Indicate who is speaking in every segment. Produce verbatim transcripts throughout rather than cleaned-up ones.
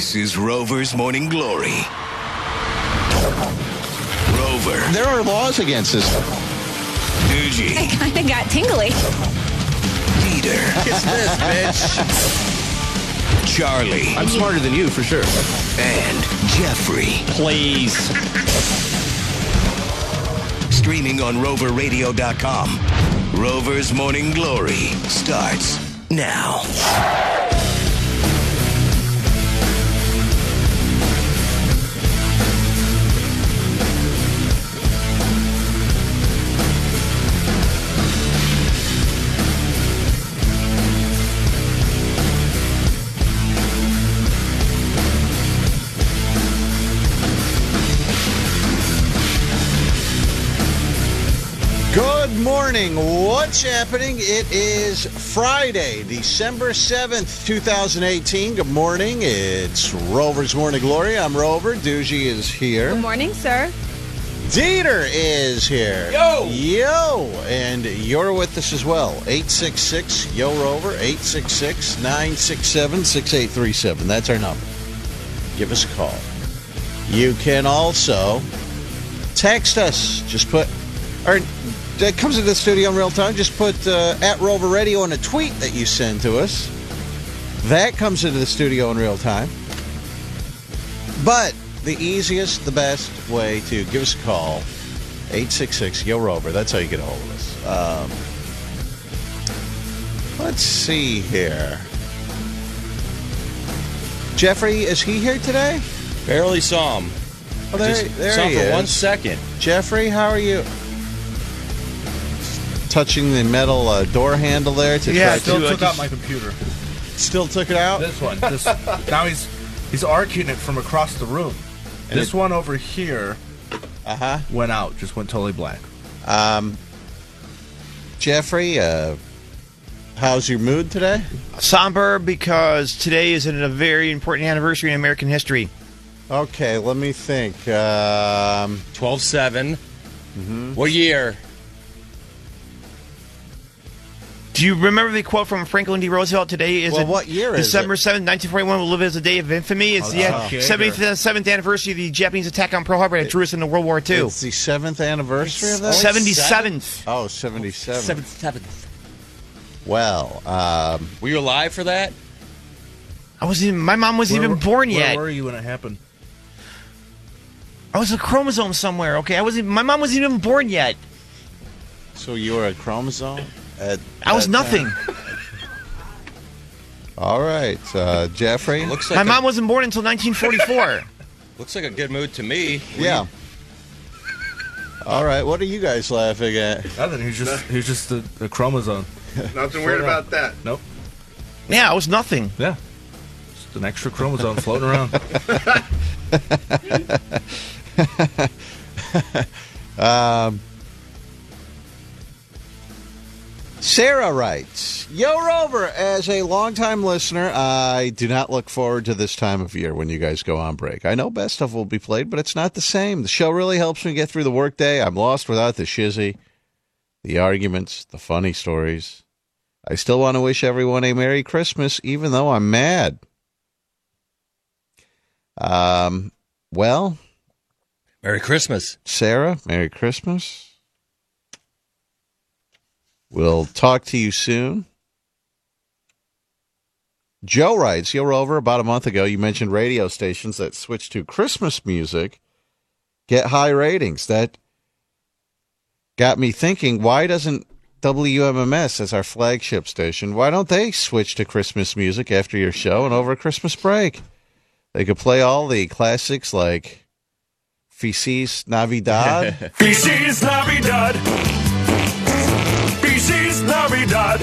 Speaker 1: This is Rover's Morning Glory. Rover.
Speaker 2: There are laws against this.
Speaker 1: Doogie.
Speaker 3: I kind of got tingly.
Speaker 1: Peter.
Speaker 4: Kiss this, bitch.
Speaker 1: Charlie.
Speaker 4: I'm smarter than you, for sure.
Speaker 1: And Jeffrey.
Speaker 4: Please.
Speaker 1: Streaming on rover radio dot com. Rover's Morning Glory starts now.
Speaker 2: Good morning. What's happening? It is Friday, December seventh, twenty eighteen. Good morning. It's Rover's Morning Glory. I'm Rover. Doogie is here.
Speaker 3: Good morning, sir.
Speaker 2: Dieter is here.
Speaker 4: Yo!
Speaker 2: Yo! And you're with us as well. eight six six, Y O Rover, eight six six, nine six seven, six eight three seven. That's our number. Give us a call. You can also text us. Just put... or that comes into the studio in real time. Just put uh, at Rover Radio on a tweet that you send to us. That comes into the studio in real time. But the easiest, the best way to give us a call, eight six six, Y O Rover. That's how you get a hold of us. Um, let's see here. Jeffrey, is he here today?
Speaker 4: Barely saw him.
Speaker 2: Oh, there,
Speaker 4: Just
Speaker 2: there
Speaker 4: saw
Speaker 2: he
Speaker 4: him for
Speaker 2: is.
Speaker 4: one second.
Speaker 2: Jeffrey, how are you? Touching the metal uh, door handle there to
Speaker 5: Yeah,
Speaker 2: try
Speaker 5: I still
Speaker 2: to...
Speaker 5: took out my computer.
Speaker 2: Still took it out?
Speaker 5: This one. This, now he's he's arcing it from across the room.
Speaker 2: And
Speaker 5: this
Speaker 2: it-
Speaker 5: one over here
Speaker 2: Uh-huh.
Speaker 5: went out, just went totally black.
Speaker 2: Um, Jeffrey, uh, how's your mood today?
Speaker 6: Somber because today is a very important anniversary in American history.
Speaker 2: Okay, let me think. Um,
Speaker 4: twelve seven.
Speaker 2: Mm-hmm.
Speaker 4: What year?
Speaker 6: Do you remember the quote from Franklin D. Roosevelt? Today is
Speaker 2: Well,
Speaker 6: a-
Speaker 2: what year is
Speaker 6: December
Speaker 2: it?
Speaker 6: seventh, nineteen forty-one will live as a day of infamy. It's
Speaker 5: Oh,
Speaker 6: the
Speaker 5: okay.
Speaker 6: seventy-seventh anniversary of the Japanese attack on Pearl Harbor that drew us into World War Two.
Speaker 2: it's the seventh anniversary of that?
Speaker 6: seventy-seventh.
Speaker 2: Oh, seventy-seven.
Speaker 4: Seventh, seventh.
Speaker 2: Well, um,
Speaker 4: Were you alive for that?
Speaker 6: I wasn't even, my mom wasn't
Speaker 5: Where-
Speaker 6: even born yet.
Speaker 5: Where were you when it happened?
Speaker 6: I was a chromosome somewhere, okay? I wasn't, my mom wasn't even born yet.
Speaker 2: so you were a chromosome? At
Speaker 6: I was
Speaker 2: that
Speaker 6: nothing.
Speaker 2: time? All right, uh, Jeffrey.
Speaker 4: Looks like
Speaker 6: My
Speaker 4: a,
Speaker 6: mom wasn't born until nineteen forty-four.
Speaker 4: looks like a good mood to me.
Speaker 2: Yeah. All right, what are you guys laughing at?
Speaker 5: Nothing. He's just he's just a, a chromosome.
Speaker 7: Nothing weird about that.
Speaker 5: Nope.
Speaker 6: Yeah, I was nothing.
Speaker 5: Yeah. Just an extra chromosome floating around.
Speaker 2: um, Sarah writes, Yo, Rover, as a longtime listener, I do not look forward to this time of year when you guys go on break. I know best stuff will be played, but it's not the same. The show really helps me get through the workday. I'm lost without the shizzy, the arguments, the funny stories. I still want to wish everyone a Merry Christmas, even though I'm mad. Um, well,
Speaker 4: Merry Christmas.
Speaker 2: Sarah, Merry Christmas. We'll talk to you soon. Joe writes, Yo, Rover, about a month ago, you mentioned radio stations that switch to Christmas music get high ratings. That got me thinking, why doesn't W M M S, as our flagship station, why don't they switch to Christmas music after your show and over Christmas break? They could play all the classics like Feliz Navidad.
Speaker 8: Feliz Navidad. Feliz Navidad.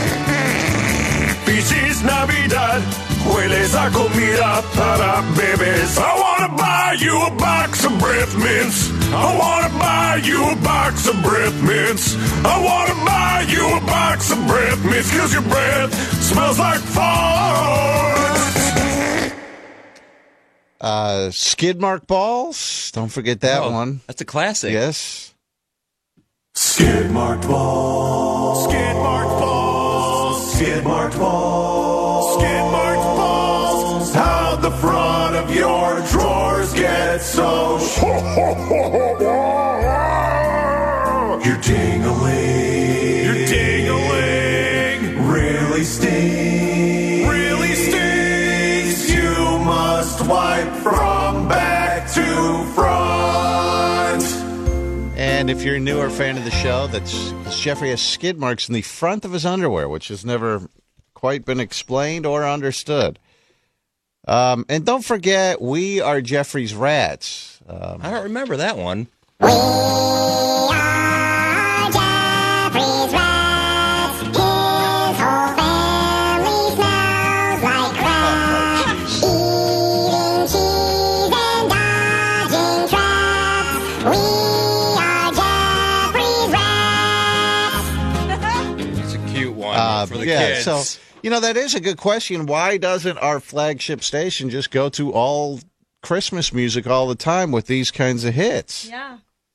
Speaker 8: Feliz Navidad. Huele esa comida para bebés. I wanna buy you a box of breath mints. I wanna buy you a box of breath mints. I wanna buy you a box of breath mints, 'cause your breath smells like farts.
Speaker 2: Uh, skid mark balls. Don't forget that
Speaker 4: Oh,
Speaker 2: one.
Speaker 4: That's a classic.
Speaker 2: Yes.
Speaker 8: Skid marked balls. Skid marked balls. Skid marked balls. Skid marked balls. How the the front of your drawers get so Your ding-a-ling, your ding-a-ling really stinks, really stinks. You must wipe from back to front.
Speaker 2: And if you're a newer fan of the show, that's because Jeffrey has skid marks in the front of his underwear, which has never quite been explained or understood. Um, and don't forget, we are Jeffrey's rats. Um,
Speaker 4: I don't remember that one.
Speaker 9: We are Jeffrey's rats. His whole family smells like crap. Eating cheese and dodging traps. We are Jeffrey's rats.
Speaker 4: It's a cute one
Speaker 2: uh,
Speaker 4: for the
Speaker 2: yeah,
Speaker 4: kids.
Speaker 2: so, you know, that is a good question. Why doesn't our flagship station just go to all Christmas music all the time with these kinds of hits?
Speaker 3: Yeah.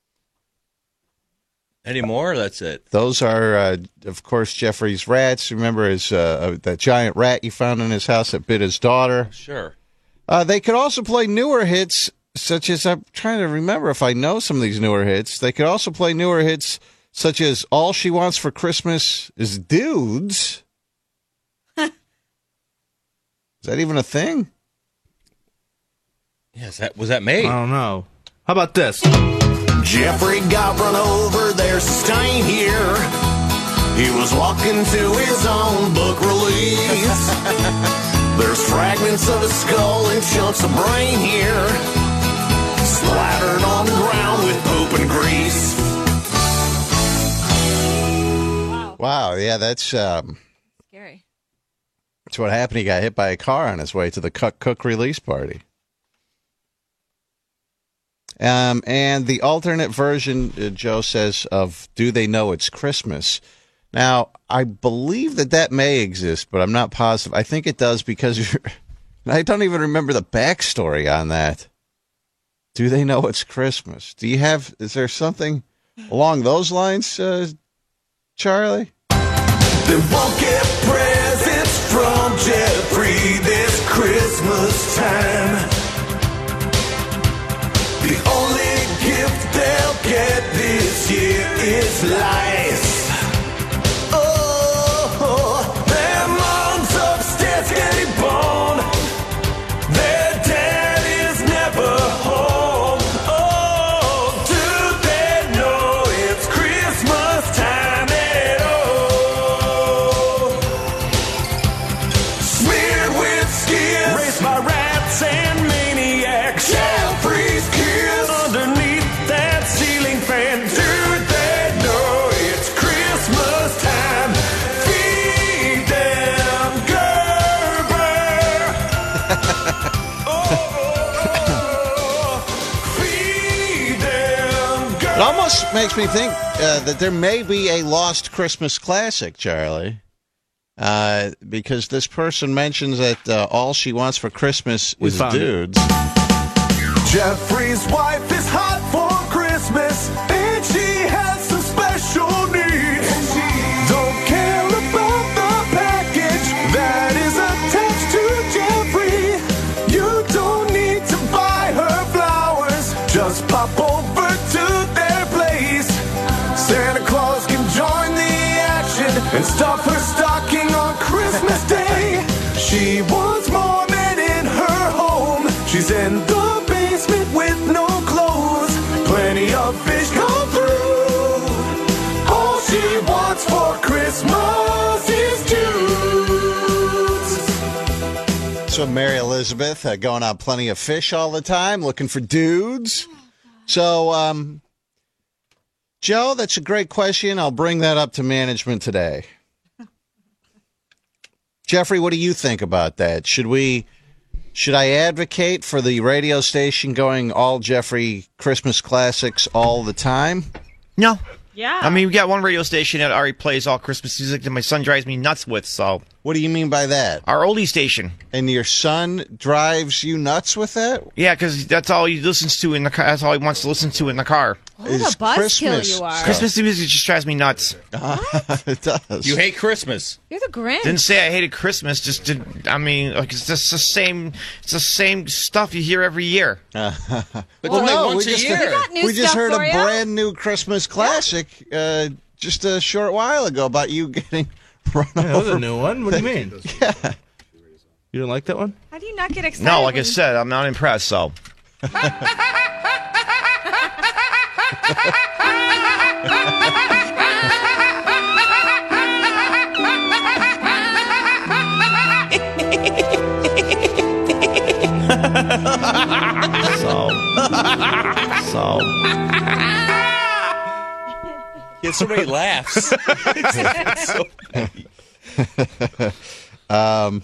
Speaker 4: Any more? That's it.
Speaker 2: Those are, uh, of course, Jeffrey's rats. Remember his uh, that giant rat you found in his house that bit his daughter?
Speaker 4: Sure.
Speaker 2: Uh, they could also play newer hits, such as, I'm trying to remember if I know some of these newer hits. They could also play newer hits, such as All She Wants for Christmas is Dudes. Is that even a thing?
Speaker 4: Yes, that was that me.
Speaker 5: I don't know. How about this?
Speaker 8: Jeffrey got run over, there's a stain here. He was walking to his own book release. There's fragments of his skull and chunks of brain here, splattered on the ground with poop and grease.
Speaker 2: Wow, yeah, that's um,
Speaker 3: Scary.
Speaker 2: that's what happened. He got hit by a car on his way to the Cook Cook release party. Um, and the alternate version, uh, Joe says, of Do They Know It's Christmas? Now, I believe that that may exist, but I'm not positive. I think it does because you're, I don't even remember the backstory on that. Do they know it's Christmas? Do you have, is there something along those lines, uh, Charlie?
Speaker 8: They won't get presents from Jeffrey this Christmas time. The only gift they'll get this year is lice. Oh, their mom's upstairs getting born. Their dad is never home. Oh, do they know it's Christmas time at all? Smeared with skin, raised by rats and maniacs. Jeffrey's kids underneath that ceiling fan. Do they know it's Christmas time? Feed them Gerber. Oh, feed them Gerber.
Speaker 2: It almost makes me think uh, that there may be a lost Christmas classic, Charlie. Uh, because this person mentions that uh, all she wants for Christmas
Speaker 5: We
Speaker 2: is
Speaker 5: found it.
Speaker 2: dudes.
Speaker 8: Jeffrey's wife is hot for Christmas, and she has some special needs. Don't care about the package that is attached to Jeffrey. You don't need to buy her flowers. Just pop over to their place. Santa Claus can join the action and stuff her stocking on Christmas Day. She wants more men in her home. She's in the basement with no clothes. Plenty of fish come through. All she wants for Christmas is dudes.
Speaker 2: So Mary Elizabeth uh, going on Plenty of Fish all the time, looking for dudes. So, um, Joe, that's a great question. I'll bring that up to management today. Jeffrey, what do you think about that? Should we, should I advocate for the radio station going all Jeffrey Christmas classics all the time?
Speaker 6: No.
Speaker 3: Yeah.
Speaker 6: I mean, we got one radio station that already plays all Christmas music that my son drives me nuts with, so
Speaker 2: What do you mean by that?
Speaker 6: Our oldie station.
Speaker 2: And your son drives you nuts with that?
Speaker 6: Yeah, because that's all he listens to in the car. That's all he wants to listen to in the car.
Speaker 3: What a buzzkill you are.
Speaker 6: Christmas music just drives me nuts.
Speaker 2: It does.
Speaker 4: You hate Christmas.
Speaker 3: You're the Grinch.
Speaker 6: Didn't say I hated Christmas. Just did. I mean, like it's just the same. It's the same stuff you hear every year.
Speaker 4: But
Speaker 2: Well,
Speaker 4: only
Speaker 2: no,
Speaker 4: once
Speaker 2: we
Speaker 4: a
Speaker 2: just,
Speaker 4: year.
Speaker 3: We got new
Speaker 2: we just
Speaker 3: stuff
Speaker 2: heard a
Speaker 3: for ya.
Speaker 2: brand new Christmas classic uh, just a short while ago about you getting run
Speaker 5: Yeah, that was
Speaker 2: over.
Speaker 5: a new one. What do you mean?
Speaker 2: Yeah.
Speaker 5: You didn't like that one?
Speaker 3: How do you not get excited?
Speaker 6: No, like I
Speaker 3: when-
Speaker 6: said, I'm not impressed. So. so. So.
Speaker 4: Get so many laughs. It's so funny.
Speaker 2: Um,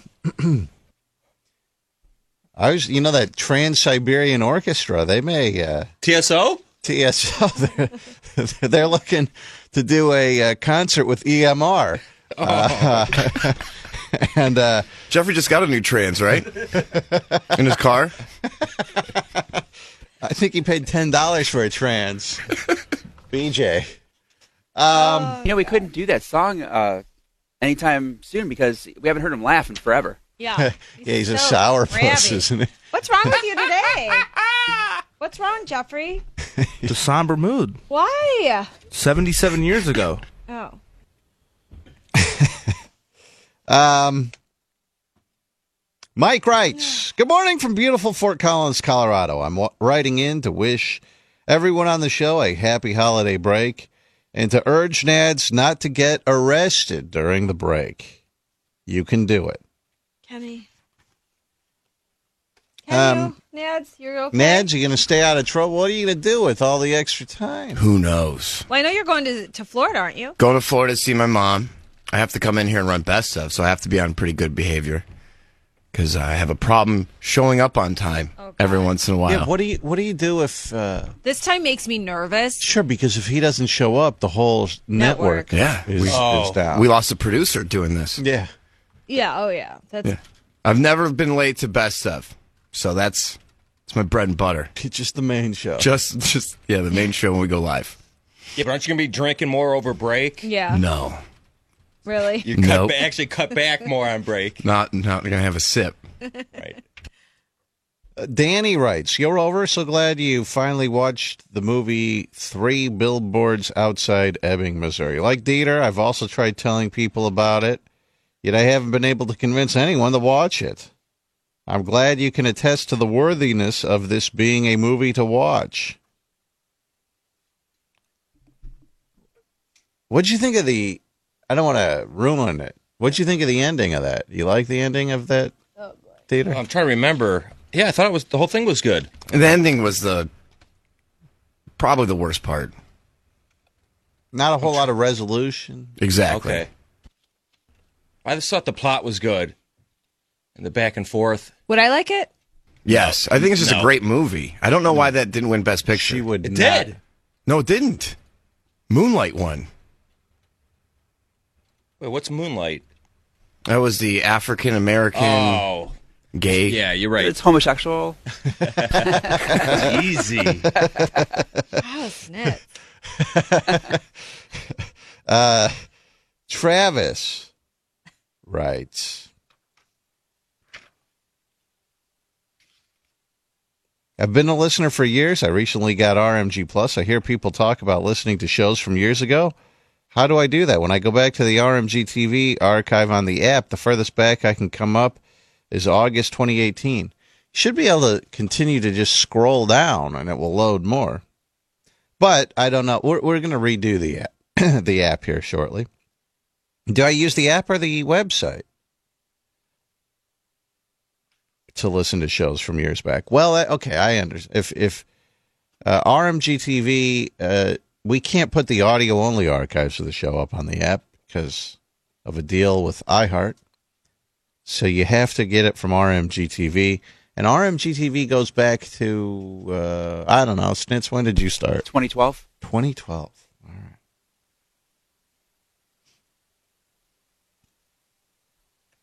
Speaker 2: I was, you know, that Trans-Siberian Orchestra. They may uh,
Speaker 4: T S O.
Speaker 2: T S O. They're, they're looking to do a uh, concert with E M R. Uh, and uh,
Speaker 7: Jeffrey just got a new trans, right? In his car?
Speaker 2: I think he paid ten dollars for a trans. B J. Um,
Speaker 10: You know, we couldn't do that song uh, anytime soon because we haven't heard him laugh in forever.
Speaker 3: Yeah.
Speaker 2: yeah, he's a
Speaker 3: so
Speaker 2: sourpuss,
Speaker 3: crabby.
Speaker 2: isn't he?
Speaker 3: What's wrong with you today? What's wrong, Jeffrey?
Speaker 5: The somber mood.
Speaker 3: Why?
Speaker 5: seventy-seven years ago.
Speaker 3: Oh.
Speaker 2: Um, Mike writes, good morning from beautiful Fort Collins, Colorado. I'm w- writing in to wish everyone on the show a happy holiday break and to urge Nads not to get arrested during the break. You can do it.
Speaker 3: Kenny. Can
Speaker 2: Um,
Speaker 3: you? Nads, you're okay?
Speaker 2: Nads, you going to stay out of trouble? What are you going to do with all the extra time?
Speaker 7: Who knows?
Speaker 3: Well, I know you're going to, to Florida, aren't you?
Speaker 7: Going to Florida to see my mom. I have to come in here and run best stuff, so I have to be on pretty good behavior because I have a problem showing up on time
Speaker 3: Oh, God.
Speaker 7: every once in a while.
Speaker 2: Yeah, what do you what do you do if uh,
Speaker 3: This time makes me nervous.
Speaker 2: sure, because if he doesn't show up, the whole network,
Speaker 3: Network.
Speaker 7: Yeah,
Speaker 2: is,
Speaker 7: we-
Speaker 2: is down.
Speaker 7: we lost a producer doing this.
Speaker 2: yeah.
Speaker 3: Yeah, oh yeah. That's
Speaker 7: Yeah. I've never been late to best stuff, so that's it's my bread and butter.
Speaker 2: It's just the main show.
Speaker 7: Just, just yeah, the main show when we go live.
Speaker 4: Yeah, but aren't you gonna be drinking more over break?
Speaker 3: yeah.
Speaker 7: No,
Speaker 3: Really?
Speaker 4: You cut
Speaker 7: Nope.
Speaker 4: ba- actually cut back more on break.
Speaker 7: not not gonna have a sip.
Speaker 4: Right.
Speaker 2: Uh, Danny writes, you're over. So glad you finally watched the movie Three Billboards Outside Ebbing, Missouri. Like Dieter, I've also tried telling people about it, yet I haven't been able to convince anyone to watch it. I'm glad you can attest to the worthiness of this being a movie to watch. What'd you think of the... I don't want to ruin it. What'd you think of the ending of that? You like the ending of that, Dieter?
Speaker 4: Well, I'm trying to remember. Yeah, I thought it was the whole thing was good.
Speaker 7: And the ending was the probably the worst part.
Speaker 2: Not a whole lot of resolution.
Speaker 7: Exactly.
Speaker 4: Okay. I just thought the plot was good, and the back and forth.
Speaker 3: Would I like it?
Speaker 7: Yes, I think it's just
Speaker 4: No.
Speaker 7: a great movie. I don't know why that didn't win Best Picture.
Speaker 2: She would
Speaker 4: It
Speaker 2: not.
Speaker 4: did.
Speaker 7: No, it didn't. Moonlight won.
Speaker 4: Wait, what's Moonlight?
Speaker 7: That was the African American
Speaker 4: Oh,
Speaker 7: gay.
Speaker 4: yeah, you're right.
Speaker 10: It's homosexual.
Speaker 4: Easy.
Speaker 3: Oh, snap.
Speaker 2: Uh, Travis writes, I've been a listener for years. I recently got R M G Plus. I hear people talk about listening to shows from years ago. How do I do that? When I go back to the R M G T V archive on the app, the furthest back I can come up is August twenty eighteen. You should be able to continue to just scroll down and it will load more. But I don't know. We're, we're going to redo the app, the app here shortly. Do I use the app or the website to listen to shows from years back? Well, uh, okay, I understand. If if uh, R M G T V, uh, we can't put the audio-only archives of the show up on the app because of a deal with iHeart. So you have to get it from R M G T V. And R M G T V goes back to, uh, I don't know, Snitz, when did you start?
Speaker 10: twenty twelve.
Speaker 2: twenty twelve. All right.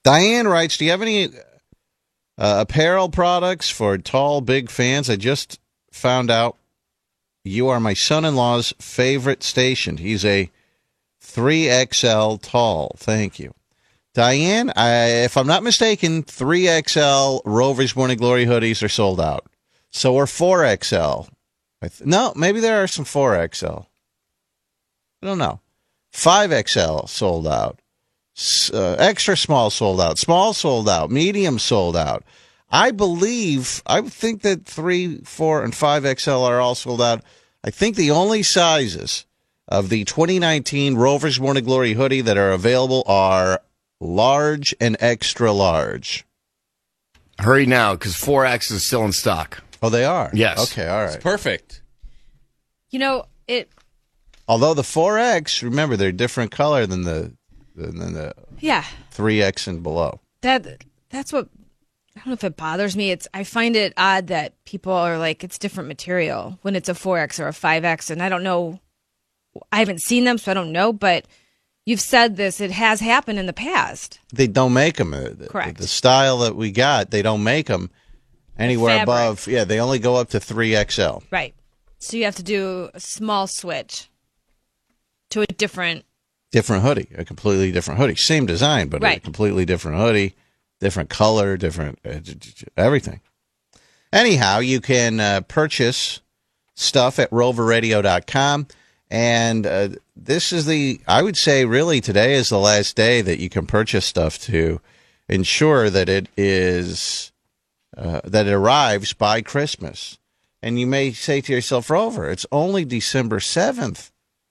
Speaker 2: Diane writes, do you have any uh, apparel products for tall, big fans? I just found out you are my son-in-law's favorite station. He's a three X L tall. Thank you. Diane, I, if I'm not mistaken, three X L Rovers Morning Glory hoodies are sold out. So are four X L. I th- no, maybe there are some four X L. I don't know. five X L sold out. Uh, extra small sold out. Small sold out. Medium sold out. I believe, I think that three, four, and five X L are all sold out. I think the only sizes of the twenty nineteen Rovers Morning Glory hoodie that are available are large and extra large.
Speaker 7: Hurry now, because four X is still in stock.
Speaker 2: Oh, they are?
Speaker 7: Yes.
Speaker 2: Okay, all right.
Speaker 4: It's perfect.
Speaker 3: You know, it.
Speaker 2: Although the four X, remember, they're different color than the than the
Speaker 3: Yeah.
Speaker 2: three X and below.
Speaker 3: That that's what I don't know if it bothers me. It's I find it odd that people are like it's different material when it's a four X or a five X, and I don't know. I haven't seen them, so I don't know. But you've said this; it has happened in the past.
Speaker 2: They don't make them.
Speaker 3: Correct.
Speaker 2: The style that we got, they don't make them anywhere
Speaker 3: Fabric.
Speaker 2: above. Yeah, they only go up to three X L.
Speaker 3: Right. So you have to do a small switch to a different.
Speaker 2: Different hoodie, a completely different hoodie. Same design, but
Speaker 3: Right.
Speaker 2: a completely different hoodie, different color, different uh, j- j- everything. Anyhow, you can uh, purchase stuff at rover radio dot com. And uh, this is the, I would say really today is the last day that you can purchase stuff to ensure that it is, uh, that it arrives by Christmas. And you may say to yourself, Rover, it's only December seventh.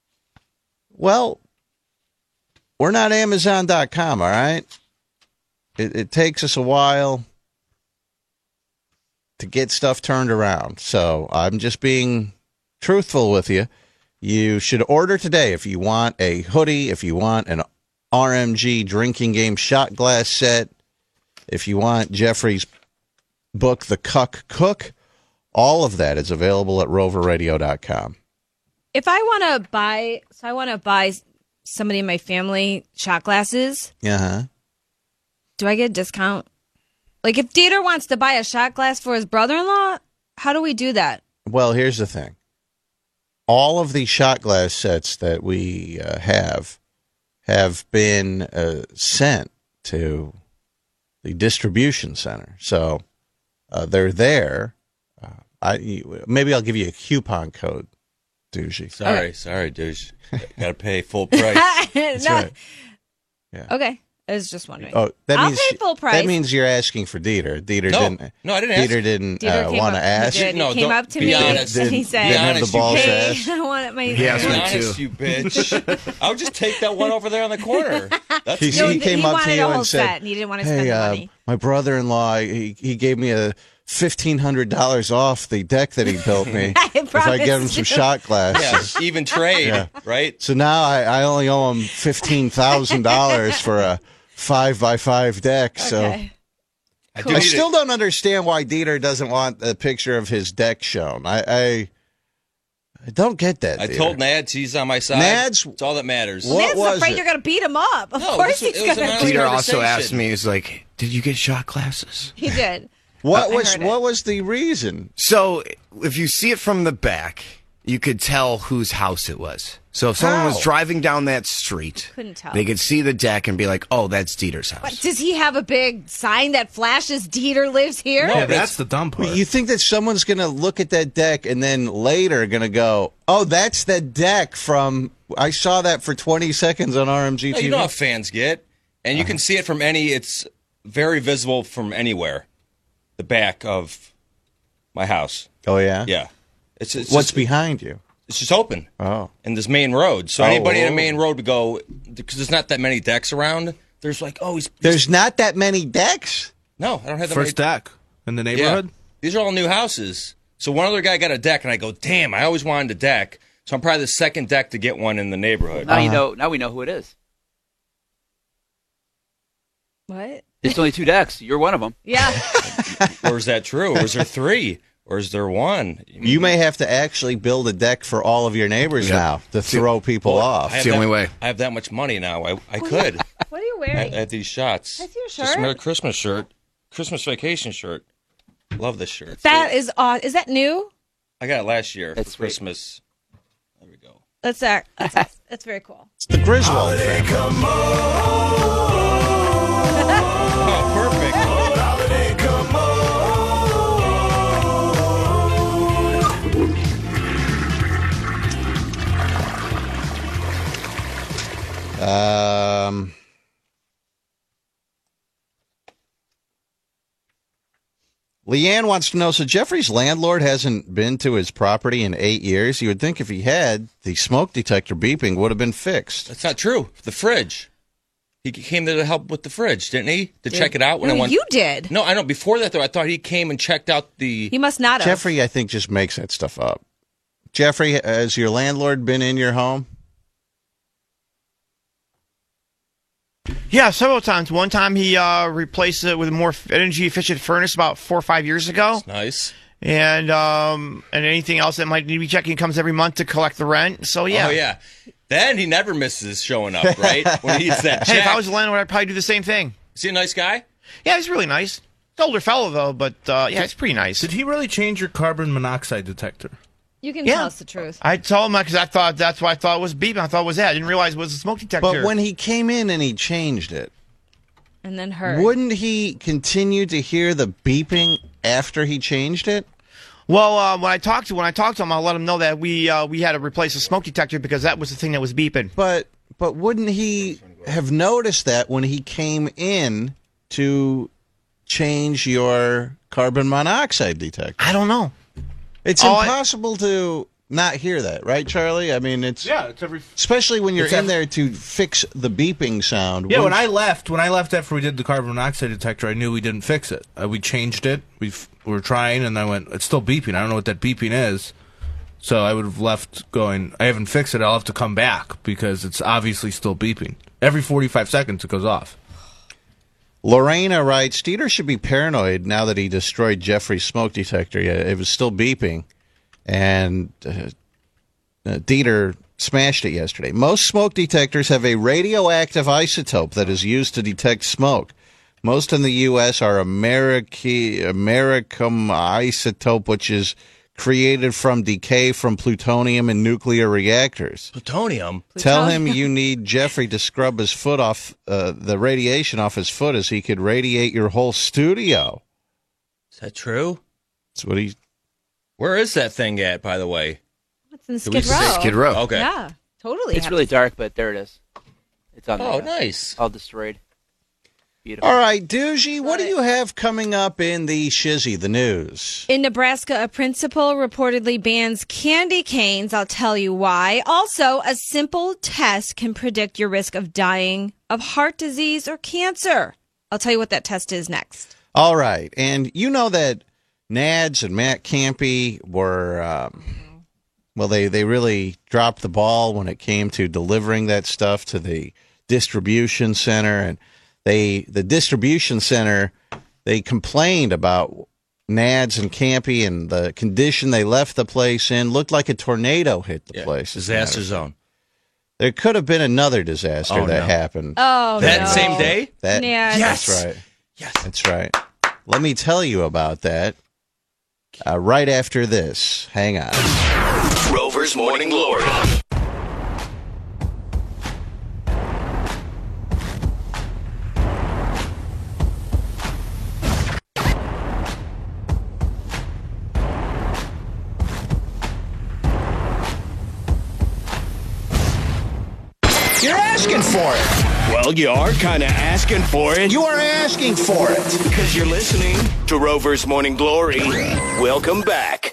Speaker 2: Well, we're not Amazon dot com, all right? It, it takes us a while to get stuff turned around. So I'm just being truthful with you. You should order today if you want a hoodie, if you want an R M G drinking game shot glass set, if you want Jeffrey's book, The Cuck Cook. All of that is available at rover radio dot com.
Speaker 3: If I want to buy, so I want to buy somebody in my family shot glasses.
Speaker 2: Uh-huh.
Speaker 3: Do I get a discount? Like if Dieter wants to buy a shot glass for his brother-in-law, how do we do that?
Speaker 2: Well, here's the thing. All of the shot glass sets that we uh, have have been uh, sent to the distribution center. So uh, they're there. Uh, I Maybe I'll give you a coupon code, Douchey.
Speaker 4: Sorry,
Speaker 3: Okay.
Speaker 4: sorry, douche. Got to pay full price.
Speaker 2: That's
Speaker 3: No.
Speaker 2: right. Yeah.
Speaker 3: Okay. I was just wondering.
Speaker 2: Oh, that
Speaker 3: I'll
Speaker 2: means
Speaker 3: pay full price.
Speaker 2: That means you're asking for Dieter. Dieter
Speaker 4: No.
Speaker 2: didn't.
Speaker 4: No, I didn't ask.
Speaker 2: Dieter didn't
Speaker 3: Dieter
Speaker 2: uh,
Speaker 3: came
Speaker 2: want
Speaker 3: up-
Speaker 2: to
Speaker 3: he
Speaker 2: ask.
Speaker 3: did. He
Speaker 4: No,
Speaker 3: came
Speaker 4: don't-
Speaker 3: up to
Speaker 4: be
Speaker 3: me
Speaker 4: honest.
Speaker 3: and he
Speaker 2: Didn't-
Speaker 3: said,
Speaker 2: didn't have the
Speaker 4: Honest, you
Speaker 2: balls to
Speaker 3: "Hey,
Speaker 2: ask.
Speaker 3: I want my."
Speaker 7: He asked
Speaker 4: Be
Speaker 7: me
Speaker 4: honest,
Speaker 7: too.
Speaker 4: you bitch. I would just take that one over there on the corner. That's
Speaker 2: He,
Speaker 3: No,
Speaker 2: he came
Speaker 3: he
Speaker 2: up
Speaker 3: wanted
Speaker 2: to
Speaker 3: a
Speaker 2: you
Speaker 3: whole
Speaker 2: and said,
Speaker 3: set, and he didn't want to spend
Speaker 2: "Hey,
Speaker 3: the
Speaker 2: uh,
Speaker 3: money."
Speaker 2: my brother-in-law, he, he gave me a fifteen hundred dollars off the deck that he built me
Speaker 3: I
Speaker 2: if I get him
Speaker 3: promised
Speaker 2: some
Speaker 3: you.
Speaker 2: shot glasses."
Speaker 4: yeah, even trade,
Speaker 2: Yeah.
Speaker 4: right?
Speaker 2: So now I, I only owe him fifteen thousand dollars for a five by five deck. So
Speaker 3: Okay.
Speaker 4: I,
Speaker 3: Cool.
Speaker 4: do
Speaker 2: I
Speaker 4: need
Speaker 2: still
Speaker 4: it.
Speaker 2: don't understand why Dieter doesn't want a picture of his deck shown. I I, I don't get that.
Speaker 4: I
Speaker 2: Dieter.
Speaker 4: told Nads he's on my side.
Speaker 2: Nads-
Speaker 4: it's all that matters.
Speaker 2: What
Speaker 3: Ned's
Speaker 2: was
Speaker 3: afraid
Speaker 2: it?
Speaker 3: you're going to beat him up. Of
Speaker 4: No,
Speaker 3: course
Speaker 4: this was-
Speaker 3: he's
Speaker 4: it was
Speaker 3: going
Speaker 4: an
Speaker 3: to.
Speaker 4: honest
Speaker 7: Dieter also
Speaker 4: conversation.
Speaker 7: asked me, he's like, did you get shot glasses?
Speaker 3: He did.
Speaker 2: What
Speaker 3: I
Speaker 2: was
Speaker 3: heard it.
Speaker 2: what was the reason?
Speaker 7: So if you see it from the back, you could tell whose house it was. So if someone
Speaker 2: How?
Speaker 7: was driving down that street,
Speaker 3: Couldn't tell.
Speaker 7: they could see the deck and be like, oh, that's Dieter's house.
Speaker 3: But does he have a big sign that flashes Dieter lives here?
Speaker 4: No,
Speaker 5: Yeah,
Speaker 4: but
Speaker 5: that's the dumb part.
Speaker 2: You think that someone's going to look at that deck and then later going to go, "Oh, that's the deck from I saw that for twenty seconds on R M G
Speaker 4: No,
Speaker 2: T V."
Speaker 4: you know how fans get, and you can see it from any. It's very visible from anywhere. The back of my house.
Speaker 2: Oh yeah.
Speaker 4: Yeah, it's, it's
Speaker 2: What's
Speaker 4: just,
Speaker 2: behind you?
Speaker 4: It's just open.
Speaker 2: Oh.
Speaker 4: in this main road. So
Speaker 2: Oh,
Speaker 4: anybody in
Speaker 2: oh.
Speaker 4: a main road would go because there's not that many decks around. There's like, oh, he's, he's
Speaker 2: There's not that many decks.
Speaker 4: no, I don't have that
Speaker 5: First
Speaker 4: many.
Speaker 5: deck in the
Speaker 4: Yeah,
Speaker 5: neighborhood.
Speaker 4: these are all new houses. So one other guy got a deck, and I go, damn, I always wanted a deck. So I'm probably the second deck to get one in the neighborhood.
Speaker 10: Now you know. Now we know who it is.
Speaker 3: What?
Speaker 10: It's only two decks. You're one of them.
Speaker 3: Yeah.
Speaker 4: Or is that true? Or is there three? Or is there one?
Speaker 2: You may have to actually build a deck for all of your neighbors
Speaker 7: Yeah.
Speaker 2: now to throw people
Speaker 4: Well, I
Speaker 2: off.
Speaker 4: have
Speaker 7: the
Speaker 4: that-
Speaker 7: only way.
Speaker 4: I have that much money now. I, I could.
Speaker 3: What are you wearing?
Speaker 4: at, at these shots.
Speaker 3: I see your
Speaker 4: Just a
Speaker 3: shirt.
Speaker 4: Merry Christmas shirt. Christmas vacation shirt. Love this shirt.
Speaker 3: That is aw- Is that new?
Speaker 4: I got it last year
Speaker 10: That's
Speaker 4: for
Speaker 10: sweet.
Speaker 4: Christmas. There we go.
Speaker 3: That's that. That's, that's very cool.
Speaker 2: It's the Griswold family.
Speaker 4: Oh, perfect.
Speaker 2: Um, Leanne wants to know, so Jeffrey's landlord hasn't been to his property in eight years. You would think if he had, the smoke detector beeping would have been fixed.
Speaker 4: That's not true. The fridge. He came there to help with the fridge, didn't he? To check it out when
Speaker 3: No,
Speaker 4: I went.
Speaker 3: you did.
Speaker 4: No, I know. Before that, though, I thought he came and checked out the.
Speaker 3: He must not have.
Speaker 2: Jeffrey, I think, just makes that stuff up. Jeffrey, has your landlord been in your home?
Speaker 6: Yeah, several times. One time he uh, replaced it with a more energy efficient furnace about four or five years ago.
Speaker 4: Nice.
Speaker 6: And um, and anything else that might need to be checked, he comes every month to collect the rent. So yeah.
Speaker 4: Oh, yeah. Then he never misses showing up, right? When he needs that check.
Speaker 6: Hey, if I was a landlord, I'd probably do the same thing.
Speaker 4: Is he a nice guy?
Speaker 6: Yeah, he's really nice. He's an older fellow though, but uh, yeah, it's pretty nice.
Speaker 5: Did he really change your carbon monoxide detector?
Speaker 3: You can
Speaker 6: Yeah.
Speaker 3: tell us the truth.
Speaker 6: I told him because I thought that's why I thought it was beeping. I thought it was that. I didn't realize it was a smoke detector.
Speaker 2: But when he came in and he changed it,
Speaker 3: And then her.
Speaker 2: wouldn't he continue to hear the beeping after he changed it?
Speaker 6: Well, uh, when I talked to when I talked to him, I'll let him know that we uh, we had to replace a smoke detector because that was the thing that was beeping.
Speaker 2: But but wouldn't he have noticed that when he came in to change your carbon monoxide detector?
Speaker 6: I don't know.
Speaker 2: It's
Speaker 6: All I-
Speaker 2: impossible to not hear that, right, Charlie? I mean, it's
Speaker 5: Yeah, it's every.
Speaker 2: especially when you're
Speaker 5: It's
Speaker 2: in
Speaker 5: every-
Speaker 2: there to fix the beeping sound.
Speaker 5: Yeah, when
Speaker 2: Wouldn't-
Speaker 5: I left, when I left after we did the carbon monoxide detector, I knew we didn't fix it. Uh, we changed it. We f- we were trying, and I went, it's still beeping. I don't know what that beeping is. So I would have left going, I haven't fixed it. I'll have to come back because it's obviously still beeping. Every forty-five seconds, it goes off.
Speaker 2: Lorena writes, Dieter should be paranoid now that he destroyed Jeffrey's smoke detector. Yeah, it was still beeping, and uh, uh, Dieter smashed it yesterday. Most smoke detectors have a radioactive isotope that is used to detect smoke. Most in the U S are Americi- Americum isotope, which is created from decay from plutonium in nuclear reactors.
Speaker 4: Plutonium.
Speaker 2: Tell him you need Jeffrey to scrub his foot off, uh, the radiation off his foot, as he could radiate your whole studio.
Speaker 4: Is that true?
Speaker 2: That's what he.
Speaker 4: Where is that thing at, by the way?
Speaker 3: It's in
Speaker 4: Did we
Speaker 3: Skid Row.
Speaker 4: say Skid Row? Okay.
Speaker 3: Yeah, totally.
Speaker 10: It's
Speaker 3: have
Speaker 10: really
Speaker 3: to-
Speaker 10: dark, but there it is. It's on.
Speaker 4: Oh,
Speaker 10: the,
Speaker 4: nice.
Speaker 10: All destroyed. Beautiful.
Speaker 2: All right, Doogie, what do you have coming up in the shizzy, the news?
Speaker 3: In Nebraska, a principal reportedly bans candy canes. I'll tell you why. Also, a simple test can predict your risk of dying of heart disease or cancer. I'll tell you what that test is next.
Speaker 2: All right, and you know that Nads and Matt Campy were, um, well, they, they really dropped the ball when it came to delivering that stuff to the distribution center, and they the distribution center, they complained about Nads and Campy and the condition they left the place in. Looked like a tornado hit the
Speaker 4: Yeah,
Speaker 2: place.
Speaker 4: disaster zone.
Speaker 2: There could have been another disaster
Speaker 4: Oh,
Speaker 2: that
Speaker 4: no.
Speaker 2: happened.
Speaker 3: Oh,
Speaker 4: That
Speaker 3: no.
Speaker 4: same day?
Speaker 2: That,
Speaker 3: Nads.
Speaker 4: Yes.
Speaker 2: That's right.
Speaker 4: Yes.
Speaker 2: That's right. Let me tell you about that uh, right after this. Hang on.
Speaker 1: Rover's Morning Glory.
Speaker 2: You're asking for it.
Speaker 1: Well, you are kind of asking for it.
Speaker 2: You are asking for it.
Speaker 1: Because you're listening to Rover's Morning Glory. Welcome back.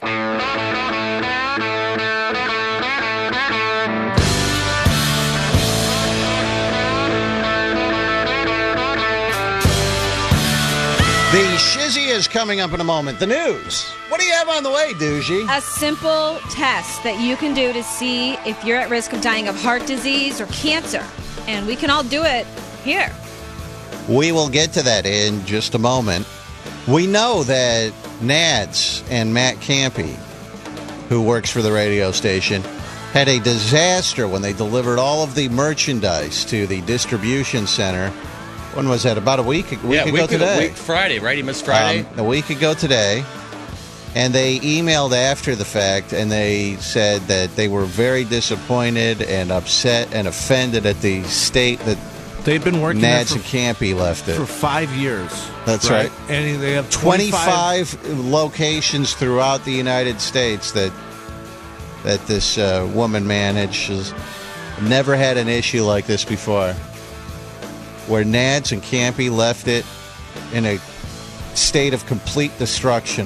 Speaker 2: The shizzy is coming up in a moment. The news. What do you have on the way, Doogie?
Speaker 3: A simple test that you can do to see if you're at risk of dying of heart disease or cancer. And we can all do it here.
Speaker 2: We will get to that in just a moment. We know that Nads and Matt Campy, who works for the radio station, had a disaster when they delivered all of the merchandise to the distribution center when was that? About a week, a week
Speaker 4: yeah,
Speaker 2: ago
Speaker 4: week
Speaker 2: today.
Speaker 4: Week Friday, right? He missed Friday.
Speaker 2: Um, a week ago today. And they emailed after the fact, and they said that they were very disappointed and upset and offended at the state that
Speaker 5: they'd been working there
Speaker 2: Nads
Speaker 5: for,
Speaker 2: and Campy left it.
Speaker 5: for five years.
Speaker 2: That's right.
Speaker 5: And they have
Speaker 2: twenty-five,
Speaker 5: twenty-five
Speaker 2: locations throughout the United States that that this uh, woman manages. Never had an issue like this before, where Nads and Campy left it in a state of complete destruction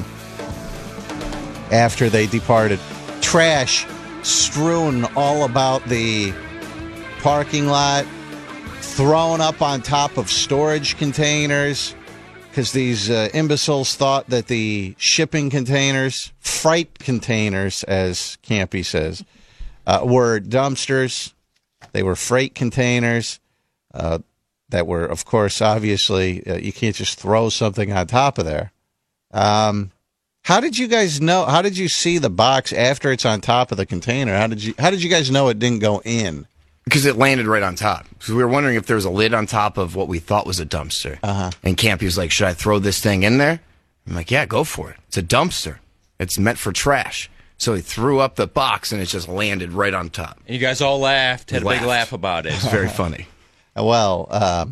Speaker 2: after they departed. Trash strewn all about the parking lot, thrown up on top of storage containers, because these uh, imbeciles thought that the shipping containers, freight containers, as Campy says, uh, were dumpsters. They were freight containers uh, that were, of course, obviously, uh, you can't just throw something on top of there. Um, how did you guys know? How did you see the box after it's on top of the container? How did you How did you guys know it didn't go in?
Speaker 7: Because it landed right on top. So we were wondering if there was a lid on top of what we thought was a dumpster.
Speaker 2: Uh-huh.
Speaker 7: And Campy was like, should I throw this thing in there? I'm like, yeah, go for it. It's a dumpster. It's meant for trash. So he threw up the box, and it just landed right on top.
Speaker 4: And you guys all laughed, had
Speaker 7: Laughed.
Speaker 4: a big laugh about it.
Speaker 7: It's very funny.
Speaker 2: Well, um,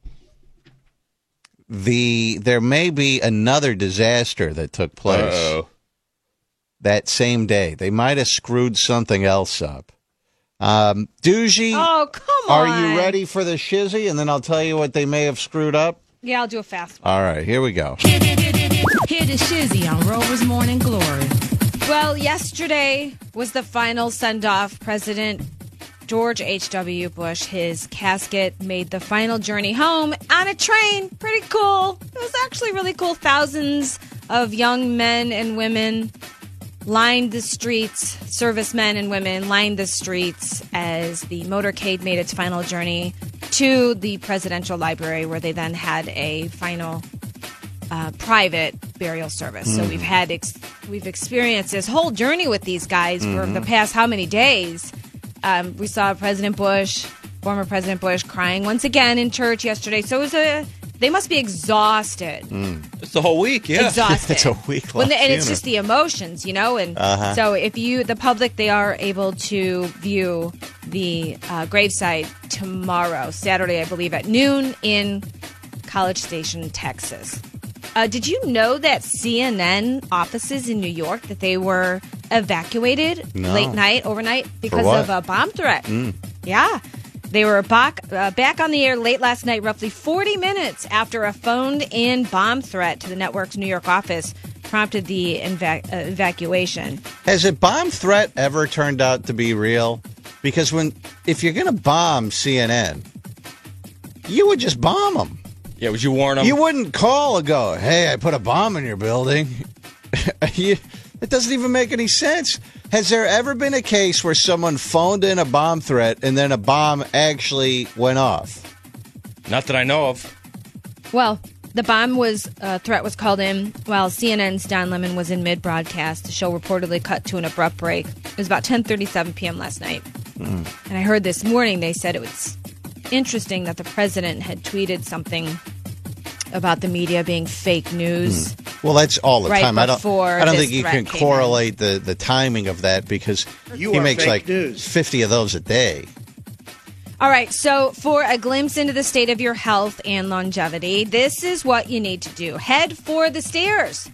Speaker 2: the there may be another disaster that took place
Speaker 4: Uh-oh.
Speaker 2: that same day. They might have screwed something else up. Um, Doogie,
Speaker 3: Oh, come
Speaker 2: are
Speaker 3: on.
Speaker 2: you ready for the shizzy? And then I'll tell you what they may have screwed up.
Speaker 3: Yeah, I'll do a fast one.
Speaker 2: All right, here we go.
Speaker 11: Hear the shizzy on Rover's Morning Glory.
Speaker 3: Well, yesterday was the final send-off. President George H W. Bush, his casket made the final journey home on a train. Pretty cool. It was actually really cool. Thousands of young men and women lined the streets, servicemen and women lined the streets as the motorcade made its final journey to the presidential library, where they then had a final uh, private burial service. Mm. So we've had ex- we've experienced this whole journey with these guys mm-hmm. for the past how many days? Um, we saw President Bush, former President Bush, crying once again in church yesterday. So it was a they must be exhausted.
Speaker 2: Mm.
Speaker 4: It's the whole week, yeah.
Speaker 3: Exhausted.
Speaker 2: It's a week long.
Speaker 3: When the, and it's just the emotions, you know. And
Speaker 2: uh-huh.
Speaker 3: so if you, the public, they are able to view the uh, gravesite tomorrow, Saturday, I believe, at noon in College Station, Texas. Uh, did you know that C N N offices in New York, that they were evacuated
Speaker 2: No.
Speaker 3: late night, overnight, because
Speaker 2: what?
Speaker 3: of a bomb threat?
Speaker 2: Mm.
Speaker 3: Yeah. They were back, uh, back on the air late last night, roughly forty minutes after a phoned-in bomb threat to the network's New York office prompted the eva- uh, evacuation.
Speaker 2: Has a bomb threat ever turned out to be real? Because when if you're going to bomb C N N, you would just bomb them.
Speaker 4: Yeah, would you warn them?
Speaker 2: You wouldn't call and go, hey, I put a bomb in your building. you, it doesn't even make any sense. Has there ever been a case where someone phoned in a bomb threat and then a bomb actually went off?
Speaker 4: Not that I know of.
Speaker 3: Well, the bomb was uh, threat was called in while C N N's Don Lemon was in mid-broadcast. The show reportedly cut to an abrupt break. It was about ten thirty-seven p.m. last night. Mm. And I heard this morning they said it was interesting that the president had tweeted something about the media being fake news.
Speaker 2: Mm. Well, that's all the
Speaker 3: right
Speaker 2: time. I don't.
Speaker 3: before
Speaker 2: I don't
Speaker 3: this
Speaker 2: think you
Speaker 3: threat
Speaker 2: can
Speaker 3: came
Speaker 2: correlate the, the timing of that because
Speaker 12: You
Speaker 2: he
Speaker 12: are
Speaker 2: makes
Speaker 12: fake
Speaker 2: like
Speaker 12: news.
Speaker 2: fifty of those a day.
Speaker 3: All right, so for a glimpse into the state of your health and longevity, this is what you need to do. Head for the stairs.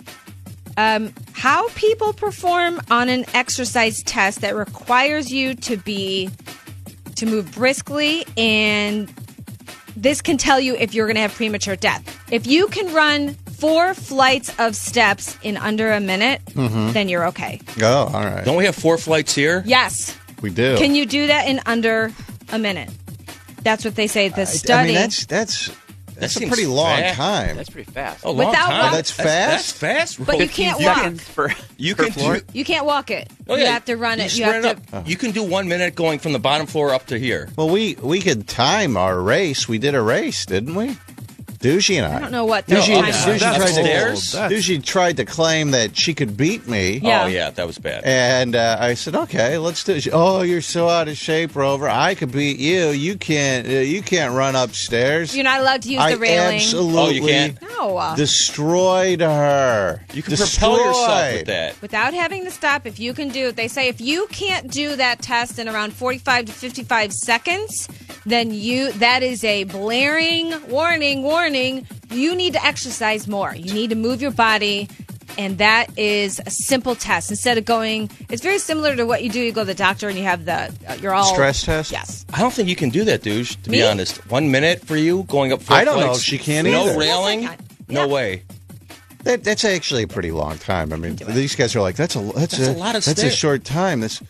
Speaker 3: Um, how people perform on an exercise test that requires you to be to move briskly, and this can tell you if you're going to have premature death. If you can run four flights of steps in under a minute,
Speaker 2: Mhm.
Speaker 3: then you're okay.
Speaker 2: Oh, all right.
Speaker 4: Don't we have four flights here?
Speaker 3: Yes.
Speaker 2: We do.
Speaker 3: Can you do that in under a minute? That's what they say. The
Speaker 2: I
Speaker 3: study.
Speaker 2: mean, that's that's that's a
Speaker 4: seems
Speaker 2: pretty long
Speaker 4: fast.
Speaker 2: time.
Speaker 10: That's pretty fast.
Speaker 4: A long
Speaker 3: Without
Speaker 4: time.
Speaker 3: walk-
Speaker 2: Oh, that's
Speaker 4: That's,
Speaker 2: fast?
Speaker 4: that's fast.
Speaker 3: But you
Speaker 10: fifteen
Speaker 3: can't walk.
Speaker 10: seconds per,
Speaker 4: You
Speaker 10: per
Speaker 4: can
Speaker 10: floor.
Speaker 4: do.
Speaker 3: You can't walk it.
Speaker 4: Oh,
Speaker 3: you
Speaker 4: yeah.
Speaker 3: have to run
Speaker 4: You
Speaker 3: it. You
Speaker 4: spread
Speaker 3: have
Speaker 4: it
Speaker 3: to.
Speaker 4: up. You can do one minute going from the bottom floor up to here.
Speaker 2: Well, we we could time our race. We did a race, didn't we? Doogie and I.
Speaker 3: I don't know what the
Speaker 2: Doogie,
Speaker 3: time
Speaker 2: Doogie,
Speaker 3: was.
Speaker 2: tried to,
Speaker 4: Upstairs?
Speaker 2: Doogie tried to claim that she could beat me.
Speaker 3: Yeah.
Speaker 4: Oh, yeah, that was bad.
Speaker 2: And uh, I said, okay, let's do it. She, oh, you're so out of shape, Rover. I could beat you. You can't uh, You can't run upstairs.
Speaker 3: You're not allowed to use
Speaker 2: I
Speaker 3: the railing.
Speaker 2: absolutely
Speaker 4: Oh, you can't?
Speaker 3: No.
Speaker 2: destroyed her.
Speaker 4: You can
Speaker 2: Destroyed.
Speaker 4: propel yourself with that.
Speaker 3: Without having to stop, if you can do it, they say if you can't do that test in around forty-five to fifty-five seconds, then you that is a blaring warning, warning. You need to exercise more. You need to move your body. And that is a simple test. Instead of going, it's very similar to what you do. You go to the doctor and you have the, uh, you're all.
Speaker 2: Stress test?
Speaker 3: Yes.
Speaker 4: I don't think you can do that, douche, to
Speaker 3: Me?
Speaker 4: be honest. One minute for you going up four
Speaker 2: I don't know
Speaker 4: flights,
Speaker 2: if she can
Speaker 4: no
Speaker 2: either.
Speaker 4: railing?
Speaker 3: Yes, I can.
Speaker 4: No
Speaker 3: Yeah.
Speaker 4: way.
Speaker 2: That, that's actually a pretty long time. I mean, these guys are like, that's a that's,
Speaker 4: That's a lot of
Speaker 2: that's a
Speaker 4: stairs.
Speaker 2: short time. This,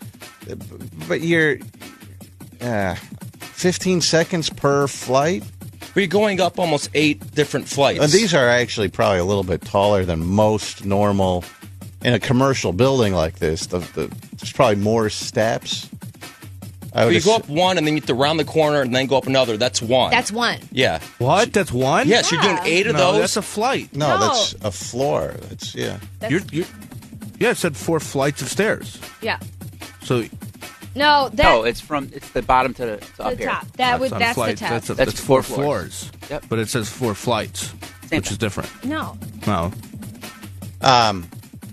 Speaker 2: but you're, uh, fifteen seconds per flight.
Speaker 4: But you're going up almost eight different flights.
Speaker 2: Uh, these are actually probably a little bit taller than most normal in a commercial building like this. The, the, there's probably more steps. I
Speaker 4: But
Speaker 2: would
Speaker 4: you go
Speaker 2: assu-
Speaker 4: up one and then you have to round the corner and then go up another. That's one.
Speaker 3: That's one.
Speaker 4: yeah.
Speaker 5: What? That's one?
Speaker 4: Yes, you're doing eight of
Speaker 5: No,
Speaker 4: those.
Speaker 5: that's a flight.
Speaker 2: no,
Speaker 3: No.
Speaker 2: that's a floor. That's yeah.
Speaker 3: That's,
Speaker 5: You're, you're, yeah, it said four flights of stairs.
Speaker 3: yeah.
Speaker 5: So
Speaker 3: No, that.
Speaker 10: No, it's from it's the bottom to, the, to
Speaker 3: the
Speaker 10: up here.
Speaker 3: top. That would.
Speaker 5: on
Speaker 3: That's
Speaker 5: flight.
Speaker 3: the test.
Speaker 5: That's, a,
Speaker 10: That's
Speaker 5: that's four
Speaker 10: four
Speaker 5: floors.
Speaker 10: floors. Yep.
Speaker 5: But it says four flights,
Speaker 10: Same
Speaker 5: which
Speaker 10: thing.
Speaker 5: is different.
Speaker 3: no.
Speaker 5: No.
Speaker 2: Um,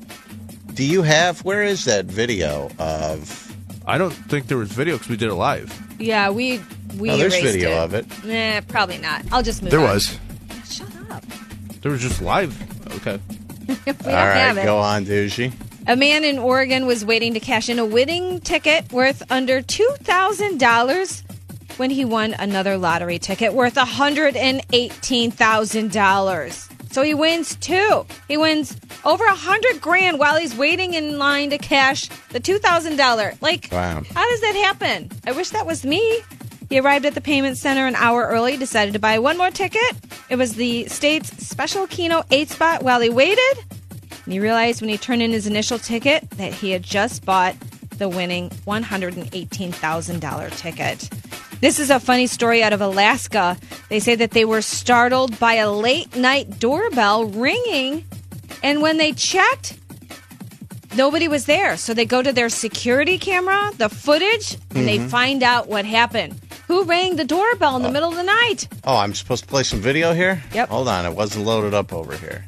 Speaker 2: do you have? Where is that video of?
Speaker 5: I don't think there was video because we did it live.
Speaker 3: Yeah, we we
Speaker 2: Oh, there's
Speaker 3: erased
Speaker 2: video
Speaker 3: it.
Speaker 2: of it.
Speaker 3: Nah, probably not. I'll just move
Speaker 7: There
Speaker 3: on.
Speaker 7: was.
Speaker 3: Shut up.
Speaker 5: There was just live. Okay.
Speaker 3: We don't
Speaker 2: All right,
Speaker 3: have it.
Speaker 2: go on, Doogie.
Speaker 3: A man in Oregon was waiting to cash in a winning ticket worth under two thousand dollars when he won another lottery ticket worth one hundred eighteen thousand dollars. So he wins two. He wins over a hundred grand while he's waiting in line to cash the two thousand dollars. Like,
Speaker 2: Wow.
Speaker 3: how does that happen? I wish that was me. He arrived at the payment center an hour early, decided to buy one more ticket. It was the state's special Keno eight spot while he waited. And he realized when he turned in his initial ticket that he had just bought the winning one hundred eighteen thousand dollars ticket. This is a funny story out of Alaska. They say that they were startled by a late night doorbell ringing, and when they checked, nobody was there. So they go to their security camera, the footage, and they find out what happened. Who rang the doorbell in the middle of the night?
Speaker 2: Oh, I'm supposed to play some video here?
Speaker 3: Yep.
Speaker 2: Hold on, it wasn't loaded up over here.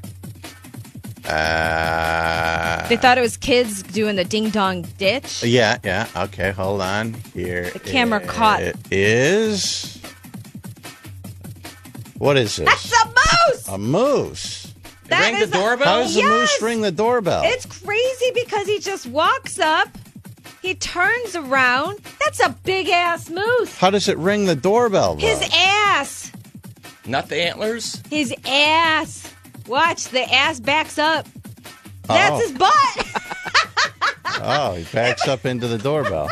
Speaker 2: Uh,
Speaker 3: They thought it was kids doing the ding dong ditch.
Speaker 2: yeah, yeah. Okay, hold on. Here
Speaker 3: The camera
Speaker 2: it
Speaker 3: caught.
Speaker 2: is. What is this?
Speaker 3: That's a moose!
Speaker 2: A moose.
Speaker 3: That
Speaker 4: Rang the
Speaker 3: is a-
Speaker 4: doorbell?
Speaker 2: How does the moose
Speaker 3: Yes!
Speaker 2: ring the doorbell?
Speaker 3: It's crazy because he just walks up, he turns around. That's a big ass moose.
Speaker 2: How does it ring the doorbell? Though?
Speaker 3: His ass.
Speaker 4: Not the antlers.
Speaker 3: His ass. Watch, the ass backs up. That's
Speaker 2: Oh.
Speaker 3: his butt.
Speaker 2: Oh, he backs up into the doorbell.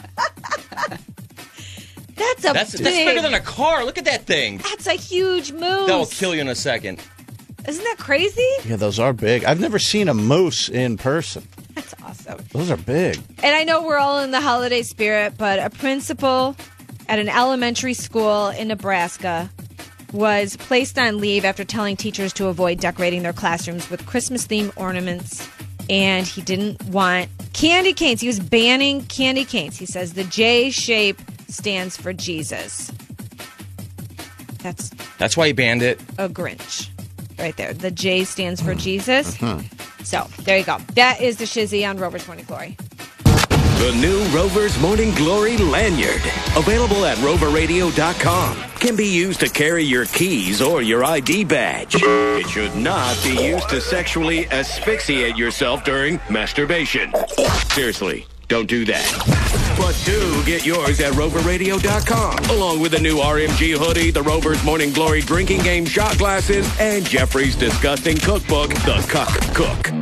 Speaker 3: That's a
Speaker 4: That's,
Speaker 3: big.
Speaker 4: that's bigger than a car. Look at that thing.
Speaker 3: That's a huge moose.
Speaker 4: That will kill you in a second.
Speaker 3: Isn't that crazy?
Speaker 2: Yeah, those are big. I've never seen a moose in person.
Speaker 3: That's awesome.
Speaker 2: Those are big.
Speaker 3: And I know we're all in the holiday spirit, but a principal at an elementary school in Nebraska was placed on leave after telling teachers to avoid decorating their classrooms with Christmas-themed ornaments. And he didn't want candy canes. He was banning candy canes. He says the J shape stands for Jesus. That's
Speaker 4: That's why he banned it.
Speaker 3: a Grinch right there. The J stands for Jesus. So there you go. That is the Shizzy on Rover's Morning Glory.
Speaker 1: The new Rover's Morning Glory lanyard, available at rover radio dot com, can be used to carry your keys or your I D badge. It should not be used to sexually asphyxiate yourself during masturbation. Seriously, don't do that. But do get yours at rover radio dot com, along with the new R M G hoodie, the Rover's Morning Glory drinking game shot glasses, and Jeffrey's disgusting cookbook, The Cuck Cook.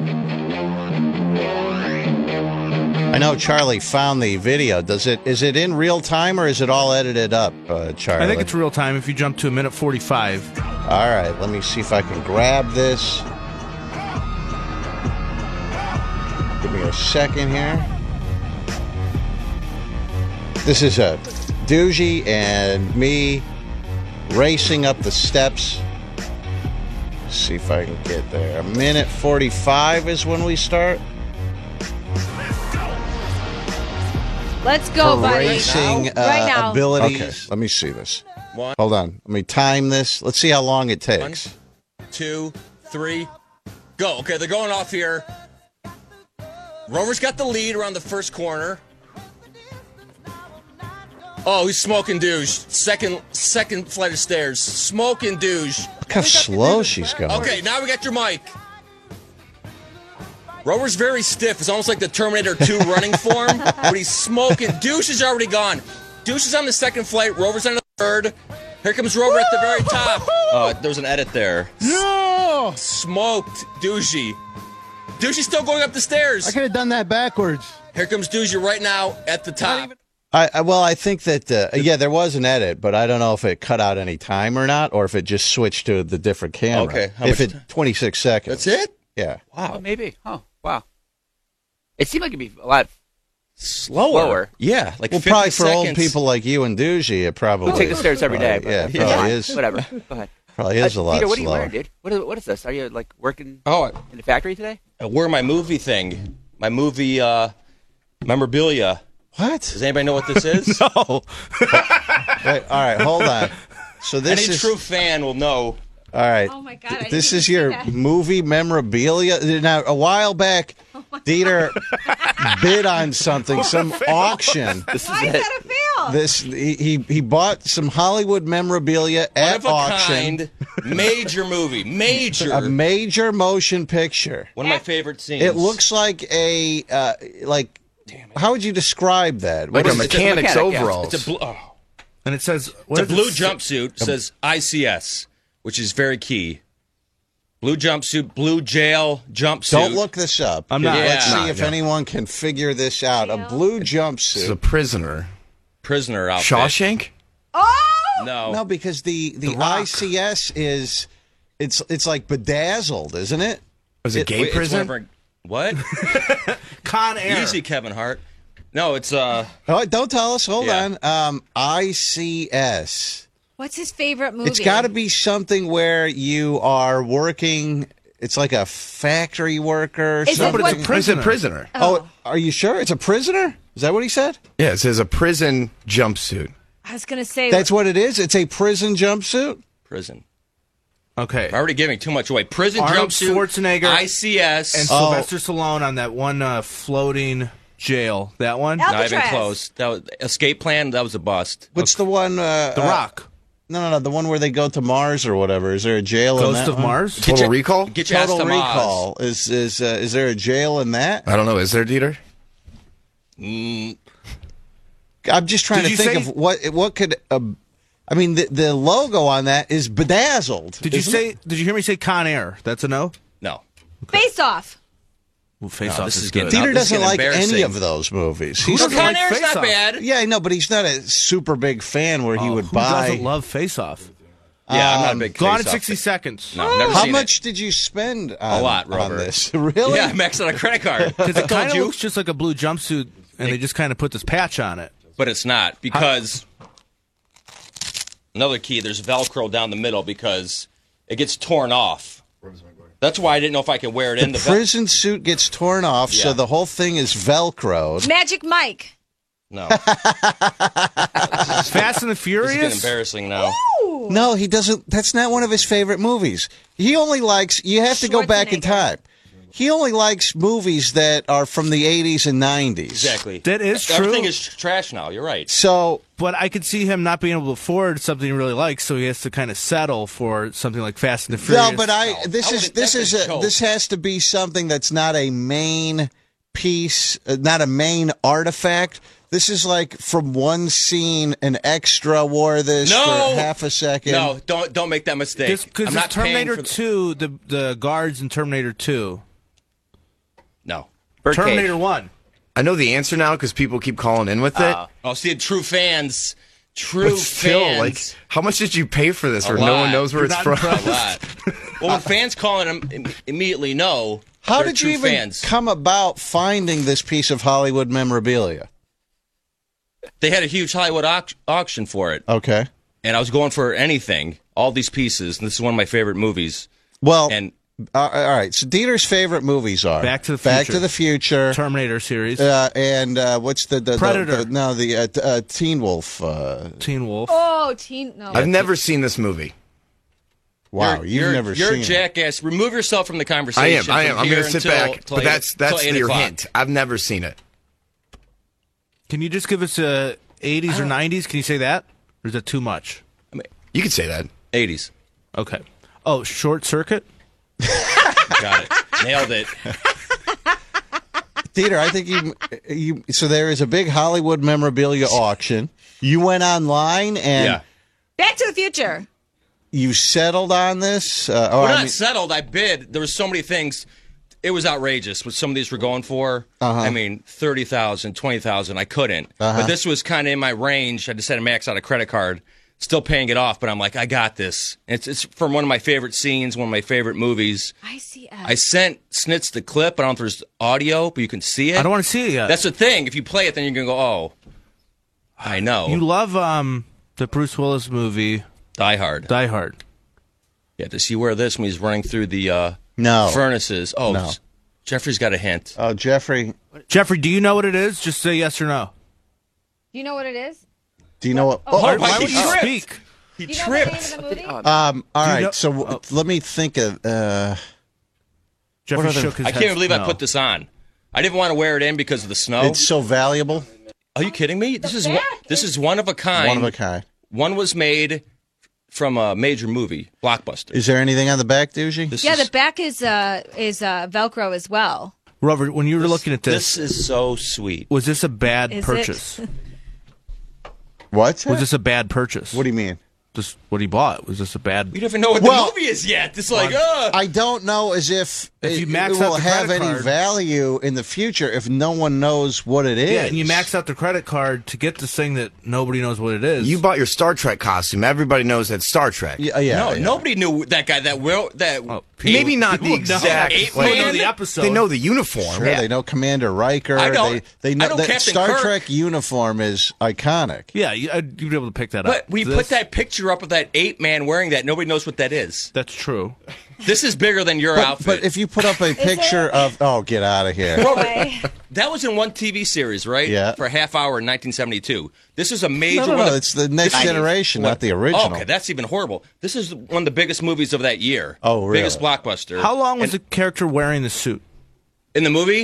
Speaker 2: I know Charlie found the video. Does it? Is it in real time or is it all edited up, uh, Charlie?
Speaker 5: I think it's real time if you jump to a minute forty-five.
Speaker 2: All right, let me see if I can grab this. Give me a second here. This is a Doogie and me racing up the steps see if I can get there. A minute forty-five is when we start.
Speaker 3: Let's go, buddy.
Speaker 2: Racing uh,
Speaker 3: right now.
Speaker 2: abilities. Okay, let me see this.
Speaker 4: One.
Speaker 2: Hold on. Let me time this. Let's see how long it takes.
Speaker 4: One, two, three, go. Okay, they're going off here. Rover's got the lead around the first corner. Oh, he's smoking douche. Second second flight of stairs. Smoking douche.
Speaker 2: Look how slow she's going.
Speaker 4: Okay, now we got your mic. Rover's very stiff. It's almost like the Terminator two running form, but he's smoking. Douche is already gone. Douche is on the second flight. Rover's on the third. Here comes Rover at the very top. Oh, there was an edit there.
Speaker 12: No!
Speaker 4: Smoked Douchey. Douchey's still going up the stairs.
Speaker 12: I could have done that backwards.
Speaker 4: Here comes Douchey right now at the top.
Speaker 2: I, I well, I think that uh, yeah, there was an edit, but I don't know if it cut out any time or not, or if it just switched to the different camera.
Speaker 4: Okay, how
Speaker 2: if
Speaker 4: much
Speaker 2: it twenty-six seconds.
Speaker 4: That's it?
Speaker 2: Yeah.
Speaker 10: Wow. Oh, maybe. Oh, wow. It seemed like it'd be a lot
Speaker 4: slower.
Speaker 10: slower.
Speaker 4: Yeah, like
Speaker 2: well,
Speaker 4: fifty
Speaker 2: probably for old
Speaker 4: seconds.
Speaker 2: people like you and Douchey, it probably
Speaker 10: We take the stairs every day.
Speaker 2: Probably, yeah,
Speaker 10: but-
Speaker 2: probably
Speaker 10: Yeah.
Speaker 2: is.
Speaker 10: Whatever. Go ahead.
Speaker 2: Probably is
Speaker 10: Uh,
Speaker 2: a lot
Speaker 10: Peter, what are you
Speaker 2: slower.
Speaker 10: wearing, dude? What is, what is this? Are you like working
Speaker 4: Oh,
Speaker 10: in the factory today?
Speaker 4: I wear my movie thing, my movie uh, memorabilia.
Speaker 2: What?
Speaker 4: Does anybody know what this is?
Speaker 2: No. Wait, all right, hold on. So this
Speaker 4: Any
Speaker 2: is
Speaker 4: true fan will know.
Speaker 2: all right.
Speaker 3: Oh my God! I
Speaker 2: This
Speaker 3: didn't
Speaker 2: is
Speaker 3: even
Speaker 2: your
Speaker 3: see that.
Speaker 2: movie memorabilia. Now, a while back, Dieter bid on something, some auction.
Speaker 10: This is
Speaker 3: Why is
Speaker 10: it.
Speaker 3: that a fail?
Speaker 2: This he, he he bought some Hollywood memorabilia
Speaker 4: One
Speaker 2: at
Speaker 4: of a
Speaker 2: auction.
Speaker 4: kind, major movie, major.
Speaker 2: A major motion picture.
Speaker 4: One of my favorite scenes.
Speaker 2: It looks like a uh, like. How would you describe that?
Speaker 7: Like
Speaker 2: What
Speaker 7: a
Speaker 2: is it?
Speaker 7: mechanic's
Speaker 10: mechanic, yeah.
Speaker 7: overalls.
Speaker 4: It's a blue. Oh.
Speaker 5: And it says, what
Speaker 4: It's a
Speaker 5: does
Speaker 4: blue
Speaker 5: it say?
Speaker 4: jumpsuit. It says I C S, which is very key. Blue jumpsuit, blue jail jumpsuit.
Speaker 2: Don't look this up.
Speaker 5: I'm not.
Speaker 2: Let's
Speaker 4: Yeah.
Speaker 2: see
Speaker 7: Not,
Speaker 2: if
Speaker 7: no.
Speaker 2: anyone can figure this out. A
Speaker 3: Jail.
Speaker 2: blue
Speaker 7: This is
Speaker 2: jumpsuit.
Speaker 7: a prisoner.
Speaker 4: prisoner outfit.
Speaker 7: Shawshank?
Speaker 3: Oh!
Speaker 4: No.
Speaker 2: No, because the the,
Speaker 5: The Rock.
Speaker 2: I C S is it's it's like bedazzled, isn't it?
Speaker 7: Was it,
Speaker 2: It-
Speaker 7: gay
Speaker 4: Wait, it's
Speaker 7: prison?
Speaker 4: one of our- what?
Speaker 5: Con Air.
Speaker 4: Easy, Kevin Hart. No, it's uh.
Speaker 2: Oh, don't tell us. Hold
Speaker 4: Yeah.
Speaker 2: on. Um, I C S.
Speaker 3: What's his favorite movie?
Speaker 2: It's got to be something where you are working. It's like a factory worker. Or
Speaker 3: Is it
Speaker 2: something.
Speaker 5: but it's a
Speaker 7: It's a
Speaker 5: prisoner.
Speaker 7: prisoner.
Speaker 2: Oh, are you sure it's a prisoner? Is that what he said?
Speaker 7: Yeah, it says a prison jumpsuit.
Speaker 3: I was gonna say
Speaker 2: That's what it is. It's a prison jumpsuit.
Speaker 4: Prison.
Speaker 5: Okay.
Speaker 4: I'm already giving too much away. Prison
Speaker 5: Arnold
Speaker 4: jumpsuit.
Speaker 5: Schwarzenegger
Speaker 4: I C S.
Speaker 5: And
Speaker 2: Oh.
Speaker 5: Sylvester Stallone on that one uh, floating jail. That one?
Speaker 3: Al-
Speaker 4: Not even
Speaker 3: Alcatraz.
Speaker 4: close. That was Escape Plan. That was a bust.
Speaker 2: What's the one? Uh,
Speaker 5: The
Speaker 2: uh,
Speaker 5: Rock.
Speaker 2: No, no, no. The one where they go to Mars or whatever. Is there a jail in
Speaker 5: Ghost
Speaker 2: that
Speaker 5: of
Speaker 2: one?
Speaker 5: Mars?
Speaker 7: Total
Speaker 4: your-
Speaker 7: Recall?
Speaker 4: Get your ass
Speaker 2: Total
Speaker 4: to Mars.
Speaker 2: Recall. Is is uh, is there a jail in that?
Speaker 7: I don't know. Is there, Dieter?
Speaker 2: I'm just trying
Speaker 5: Did
Speaker 2: to
Speaker 5: you
Speaker 2: think
Speaker 5: say-
Speaker 2: of what what could. Uh, I mean, the the logo on that is bedazzled.
Speaker 5: Did you
Speaker 2: isn't
Speaker 5: say?
Speaker 2: it?
Speaker 5: Did you hear me say Con Air? That's a no.
Speaker 4: No.
Speaker 3: Face Off.
Speaker 5: Ooh, Face
Speaker 4: No,
Speaker 5: Off
Speaker 4: this
Speaker 5: is
Speaker 4: is
Speaker 5: good.
Speaker 4: getting-
Speaker 2: Dieter
Speaker 4: this is
Speaker 2: doesn't
Speaker 4: getting
Speaker 2: like any
Speaker 4: embarrassing.
Speaker 2: of those movies.
Speaker 5: Who
Speaker 2: He's
Speaker 5: doesn't
Speaker 4: Con
Speaker 5: like
Speaker 4: Air's
Speaker 5: Face
Speaker 4: not
Speaker 5: Off?
Speaker 4: bad.
Speaker 2: yeah, I know, but he's not a super big fan where he
Speaker 5: Oh,
Speaker 2: would
Speaker 5: who
Speaker 2: buy.
Speaker 5: doesn't love Face Off?
Speaker 4: Yeah, I'm not a
Speaker 2: Um,
Speaker 4: big.
Speaker 5: Gone in
Speaker 4: Face-Off
Speaker 5: sixty
Speaker 4: fan.
Speaker 5: seconds.
Speaker 4: No, never
Speaker 2: How
Speaker 4: seen
Speaker 2: much
Speaker 4: it.
Speaker 2: did you spend on,
Speaker 4: A lot,
Speaker 2: on
Speaker 4: Robert.
Speaker 2: this? Really?
Speaker 4: Yeah, maxed on a credit card.
Speaker 5: Because
Speaker 4: I
Speaker 5: it kind
Speaker 4: told
Speaker 5: of
Speaker 4: you,
Speaker 5: looks just like a blue jumpsuit, and they just kind of put this patch on it.
Speaker 4: but it's not because another key. There's Velcro down the middle because it gets torn off. That's why I didn't know if I could wear it in
Speaker 2: The
Speaker 4: the vel-
Speaker 2: prison suit gets torn off, so
Speaker 4: Yeah.
Speaker 2: the whole thing is Velcroed.
Speaker 3: Magic Mike.
Speaker 4: No,
Speaker 5: Fast and the
Speaker 4: this is getting
Speaker 5: Furious.
Speaker 4: embarrassing now.
Speaker 2: No, he doesn't. That's not one of his favorite movies. He only likes. You have to go back in
Speaker 3: Schwarzenegger.
Speaker 2: time. He only likes movies that are from the eighties and nineties.
Speaker 4: Exactly.
Speaker 5: That is true.
Speaker 4: Everything is tr- trash now. You're right.
Speaker 2: So
Speaker 5: But I could see him not being able to afford something he really likes, so he has to kind of settle for something like Fast and the Furious.
Speaker 2: no, but I. This
Speaker 4: I
Speaker 2: is
Speaker 4: would-
Speaker 2: this
Speaker 4: that's
Speaker 2: is
Speaker 4: a
Speaker 2: a,
Speaker 4: joke.
Speaker 2: this has to be something that's not a main piece, uh, not a main artifact. This is like from one scene, an extra wore this
Speaker 4: No!
Speaker 2: for half a second.
Speaker 4: No, don't don't make that mistake.
Speaker 5: Because
Speaker 4: I'm not paying
Speaker 5: Terminator
Speaker 4: for the-
Speaker 5: two, the the guards in Terminator two,
Speaker 4: No.
Speaker 10: Birdcage.
Speaker 5: Terminator one.
Speaker 7: I know the answer now because people keep calling in with it.
Speaker 4: Oh, see, true fans, true
Speaker 7: but still,
Speaker 4: fans.
Speaker 7: like, how much did you pay for this
Speaker 4: A
Speaker 7: where no one
Speaker 4: lot.
Speaker 7: knows where
Speaker 5: You're
Speaker 7: it's
Speaker 5: not
Speaker 7: from?
Speaker 4: a lot. Well, when fans calling them im- immediately know.
Speaker 2: How
Speaker 4: they're
Speaker 2: did you
Speaker 4: true
Speaker 2: even
Speaker 4: fans.
Speaker 2: come about finding this piece of Hollywood memorabilia?
Speaker 4: They had a huge Hollywood au- auction for it,
Speaker 2: Okay.
Speaker 4: and I was going for anything, all these pieces. And this is one of my favorite movies.
Speaker 2: Well,
Speaker 4: and
Speaker 2: uh, all right. So Dieter's favorite movies are
Speaker 5: Back to the
Speaker 2: Back
Speaker 5: Future.
Speaker 2: to the Future,
Speaker 5: Terminator series,
Speaker 2: uh, and uh, what's the, the
Speaker 5: Predator.
Speaker 2: The, the, no, the uh, t- uh, Teen Wolf. Uh,
Speaker 5: Teen Wolf.
Speaker 3: Oh, teen. No.
Speaker 7: I've never seen this movie.
Speaker 2: wow,
Speaker 4: you're,
Speaker 2: you've
Speaker 4: you're,
Speaker 2: never
Speaker 4: you're
Speaker 2: seen
Speaker 4: a jackass. Remove yourself from the
Speaker 7: I am.
Speaker 4: conversation.
Speaker 7: I am.
Speaker 4: from
Speaker 7: I'm going
Speaker 4: here
Speaker 7: to sit
Speaker 4: until-
Speaker 7: back.
Speaker 4: till
Speaker 7: But
Speaker 4: eight-
Speaker 7: that's that's
Speaker 4: till eight
Speaker 7: your
Speaker 4: o'clock.
Speaker 7: hint. I've never seen it.
Speaker 5: Can you just give us a eighties or nineties? Can you say that? Or is that too much?
Speaker 7: You could say that.
Speaker 4: eighties.
Speaker 5: Okay. Oh, Short Circuit?
Speaker 4: Got it. Nailed it.
Speaker 2: Dieter, I think you, you. So there is a big Hollywood memorabilia auction. You went online and
Speaker 4: Yeah.
Speaker 3: Back to the Future.
Speaker 2: you settled on this. Uh, oh,
Speaker 4: We're
Speaker 2: I
Speaker 4: not
Speaker 2: mean,
Speaker 4: settled. I bid. There was so many things. It was outrageous what some of these were going for.
Speaker 2: Uh-huh.
Speaker 4: I mean, thirty thousand, twenty thousand. I couldn't.
Speaker 2: Uh-huh.
Speaker 4: But this was kind of in my range. I just had to max out a credit card. Still paying it off, but I'm like, I got this. It's, it's from one of my favorite scenes, one of my favorite movies.
Speaker 3: I see.
Speaker 4: I sent Snitz the clip. I don't know if there's audio, but you can see it.
Speaker 5: I don't want to see it yet.
Speaker 4: That's the thing. If you play it, then you're going to go, oh, I know.
Speaker 5: You love um the Bruce Willis movie
Speaker 4: Die Hard.
Speaker 5: Die Hard.
Speaker 4: Yeah, does he wear this when he's running through the uh,
Speaker 2: No.
Speaker 4: furnaces? Oh,
Speaker 2: No.
Speaker 4: Jeffrey's got a hint.
Speaker 2: Oh, Jeffrey,
Speaker 5: Jeffrey, do you know what it is? Just say yes or no.
Speaker 3: You know what it is?
Speaker 2: do you know what?
Speaker 3: Oh,
Speaker 5: why
Speaker 4: why
Speaker 5: why
Speaker 4: he
Speaker 5: would you
Speaker 4: tripped.
Speaker 5: speak?
Speaker 4: He
Speaker 3: Do you know the name
Speaker 4: tripped.
Speaker 3: of the movie?
Speaker 2: Um. All
Speaker 5: Do you
Speaker 2: right.
Speaker 5: know-
Speaker 2: so w- let me think of. Uh,
Speaker 5: Jeffrey
Speaker 2: What are the-
Speaker 5: shook his
Speaker 4: I
Speaker 5: head.
Speaker 4: can't believe I
Speaker 5: no.
Speaker 4: put this on. I didn't want to wear it in because of the snow.
Speaker 2: it's so valuable.
Speaker 4: Are you kidding me? This is
Speaker 3: back
Speaker 4: one, this is one of a kind.
Speaker 2: One of a kind.
Speaker 4: One was made from a major movie, Blockbuster.
Speaker 2: Is there anything on the back, Doogie?
Speaker 4: This
Speaker 3: Yeah,
Speaker 4: is,
Speaker 3: the back is uh is uh Velcro as well.
Speaker 5: Robert, when you were looking at this,
Speaker 4: this is so sweet.
Speaker 5: was this a bad
Speaker 3: Is
Speaker 5: purchase?
Speaker 3: it?
Speaker 2: What?
Speaker 5: Was this a bad purchase?
Speaker 2: What do you mean?
Speaker 5: Just what he bought? Was this a bad?
Speaker 4: We don't even know what
Speaker 2: Well,
Speaker 4: the movie is yet. It's like, uh,
Speaker 2: I don't know as if,
Speaker 5: If you
Speaker 2: it,
Speaker 5: max
Speaker 2: it
Speaker 5: out
Speaker 2: will
Speaker 5: the
Speaker 2: have
Speaker 5: credit
Speaker 2: any
Speaker 5: card-
Speaker 2: value in the future if no one knows what it is.
Speaker 5: Yeah, and you max out the credit card to get this thing that nobody knows what it is.
Speaker 7: You bought your Star Trek costume. Everybody knows that's Star Trek.
Speaker 2: Yeah, yeah.
Speaker 4: no,
Speaker 2: yeah.
Speaker 4: nobody knew that guy. That will that.
Speaker 5: Oh, people-
Speaker 7: Maybe not the
Speaker 5: people know.
Speaker 7: exact.
Speaker 4: Ape
Speaker 7: like-
Speaker 5: They know
Speaker 4: Man?
Speaker 5: the episode.
Speaker 7: They know the uniform.
Speaker 2: Sure,
Speaker 7: Yeah.
Speaker 2: they know Commander Riker.
Speaker 4: I don't-
Speaker 2: They, they know
Speaker 4: I know
Speaker 2: that
Speaker 4: Captain
Speaker 2: Star
Speaker 4: Kirk.
Speaker 2: Trek uniform is iconic.
Speaker 5: Yeah, you, I'd- you'd be able to pick that
Speaker 4: but
Speaker 5: up.
Speaker 4: we
Speaker 5: This-
Speaker 4: put that picture up of that ape man wearing that. Nobody knows what that is.
Speaker 5: That's true.
Speaker 4: This is bigger than your
Speaker 2: But,
Speaker 4: outfit.
Speaker 2: but if you put up a picture of, oh, get out of here.
Speaker 3: Boy.
Speaker 4: That was in one T V series, right?
Speaker 2: Yeah.
Speaker 4: For a half hour in nineteen seventy-two. This is a major
Speaker 2: No, no,
Speaker 4: one.
Speaker 2: no,
Speaker 4: of
Speaker 2: it's the next
Speaker 4: this-
Speaker 2: generation,
Speaker 4: what-
Speaker 2: not the original.
Speaker 4: Okay, that's even horrible. This is one of the biggest movies of that year.
Speaker 2: Oh, really?
Speaker 4: Biggest blockbuster.
Speaker 5: How long was
Speaker 4: And
Speaker 5: the character wearing the suit?
Speaker 4: in the movie?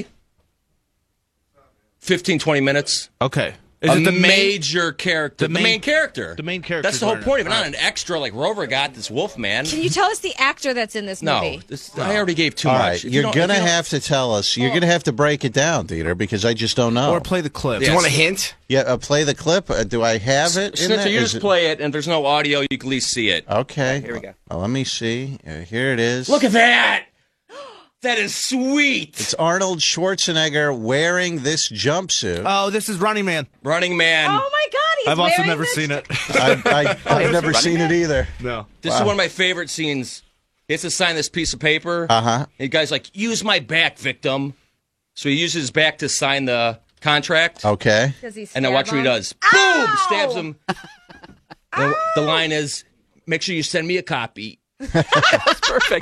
Speaker 4: fifteen, twenty minutes.
Speaker 5: Okay. Is
Speaker 4: a
Speaker 5: it the main?
Speaker 4: major character.
Speaker 5: the
Speaker 4: The
Speaker 5: main-
Speaker 4: main, character.
Speaker 5: the main character's
Speaker 4: That's the whole
Speaker 5: wearing it.
Speaker 4: point of it. Not
Speaker 5: Alright.
Speaker 4: an extra like Rover got this wolf man.
Speaker 3: Can you tell us the actor that's in this
Speaker 4: No,
Speaker 3: movie?
Speaker 4: this, I already gave too
Speaker 2: All
Speaker 4: much.
Speaker 2: right,
Speaker 4: If you
Speaker 2: you're
Speaker 4: don't-
Speaker 2: going to
Speaker 4: if you don't-
Speaker 2: have to tell us. You're going to have to break it down, Dieter, because I just don't know.
Speaker 5: Or play the clip.
Speaker 7: Do you
Speaker 4: Yes.
Speaker 7: want a hint?
Speaker 2: yeah, uh, play the clip. Uh, do I have it in
Speaker 4: Snitzer,
Speaker 2: there?
Speaker 4: you
Speaker 2: Is
Speaker 4: just
Speaker 2: it-
Speaker 4: play it, and if there's no audio, you can at least see it.
Speaker 2: Okay.
Speaker 10: Here we go.
Speaker 2: Well, let me see. Uh, here it is.
Speaker 4: Look at that! That is sweet.
Speaker 2: It's Arnold Schwarzenegger wearing this jumpsuit.
Speaker 5: Oh, this is Running Man.
Speaker 4: Running Man.
Speaker 3: Oh my God! He's
Speaker 5: I've also
Speaker 3: wearing
Speaker 5: never
Speaker 3: this-
Speaker 5: seen it.
Speaker 2: I, I, I've never seen it either.
Speaker 5: No.
Speaker 4: This
Speaker 2: Wow.
Speaker 4: is one of my favorite scenes. He has to sign this piece of paper.
Speaker 2: Uh huh.
Speaker 4: And the guy's like, use my back, victim. So he uses his back to sign the contract.
Speaker 2: Okay.
Speaker 3: Does he
Speaker 4: And then watch what he
Speaker 3: stab him?
Speaker 4: does. Boom! Stabs him. And the line is, make sure you send me a copy.
Speaker 10: Perfect.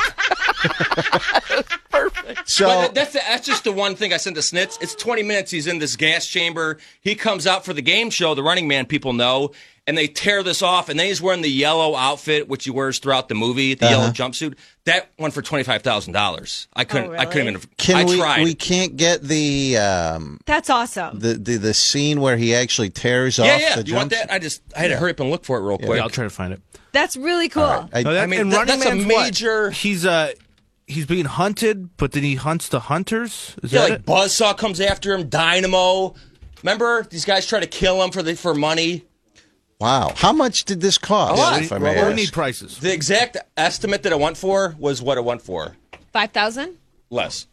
Speaker 2: So
Speaker 4: But that's the, that's just the one thing I sent to Snitz. It's twenty minutes. He's in this gas chamber. He comes out for the game show, the Running Man people know, and they tear this off. And then he's wearing the yellow outfit, which he wears throughout the movie, the
Speaker 2: Uh-huh.
Speaker 4: yellow jumpsuit. That went for twenty five thousand dollars. I couldn't. I couldn't
Speaker 3: really?
Speaker 4: even.
Speaker 2: can
Speaker 4: I
Speaker 2: we?
Speaker 4: tried.
Speaker 2: We can't get the um
Speaker 3: That's awesome.
Speaker 2: the, the the scene where he actually tears
Speaker 4: yeah,
Speaker 2: off
Speaker 4: yeah.
Speaker 2: the
Speaker 4: Do you want
Speaker 2: jumpsuit?
Speaker 4: that? I just I had to hurry up and look for it real quick.
Speaker 5: Yeah, I'll try to find it.
Speaker 3: That's really cool.
Speaker 2: I,
Speaker 5: No, that-
Speaker 4: I mean,
Speaker 5: and
Speaker 4: that-
Speaker 5: Running
Speaker 4: that's a
Speaker 5: Man's what?
Speaker 4: major.
Speaker 5: He's uh he's being hunted, but then he hunts the hunters. Is
Speaker 4: Yeah,
Speaker 5: that
Speaker 4: like
Speaker 5: it?
Speaker 4: Buzzsaw comes after him. Dynamo. Remember these guys try to kill him for the for money.
Speaker 2: wow. How much did this cost?
Speaker 4: A lot.
Speaker 2: If I may
Speaker 5: we
Speaker 2: ask?
Speaker 5: need prices.
Speaker 4: The exact estimate that it went for was what it went for.
Speaker 3: Five thousand.
Speaker 4: Less.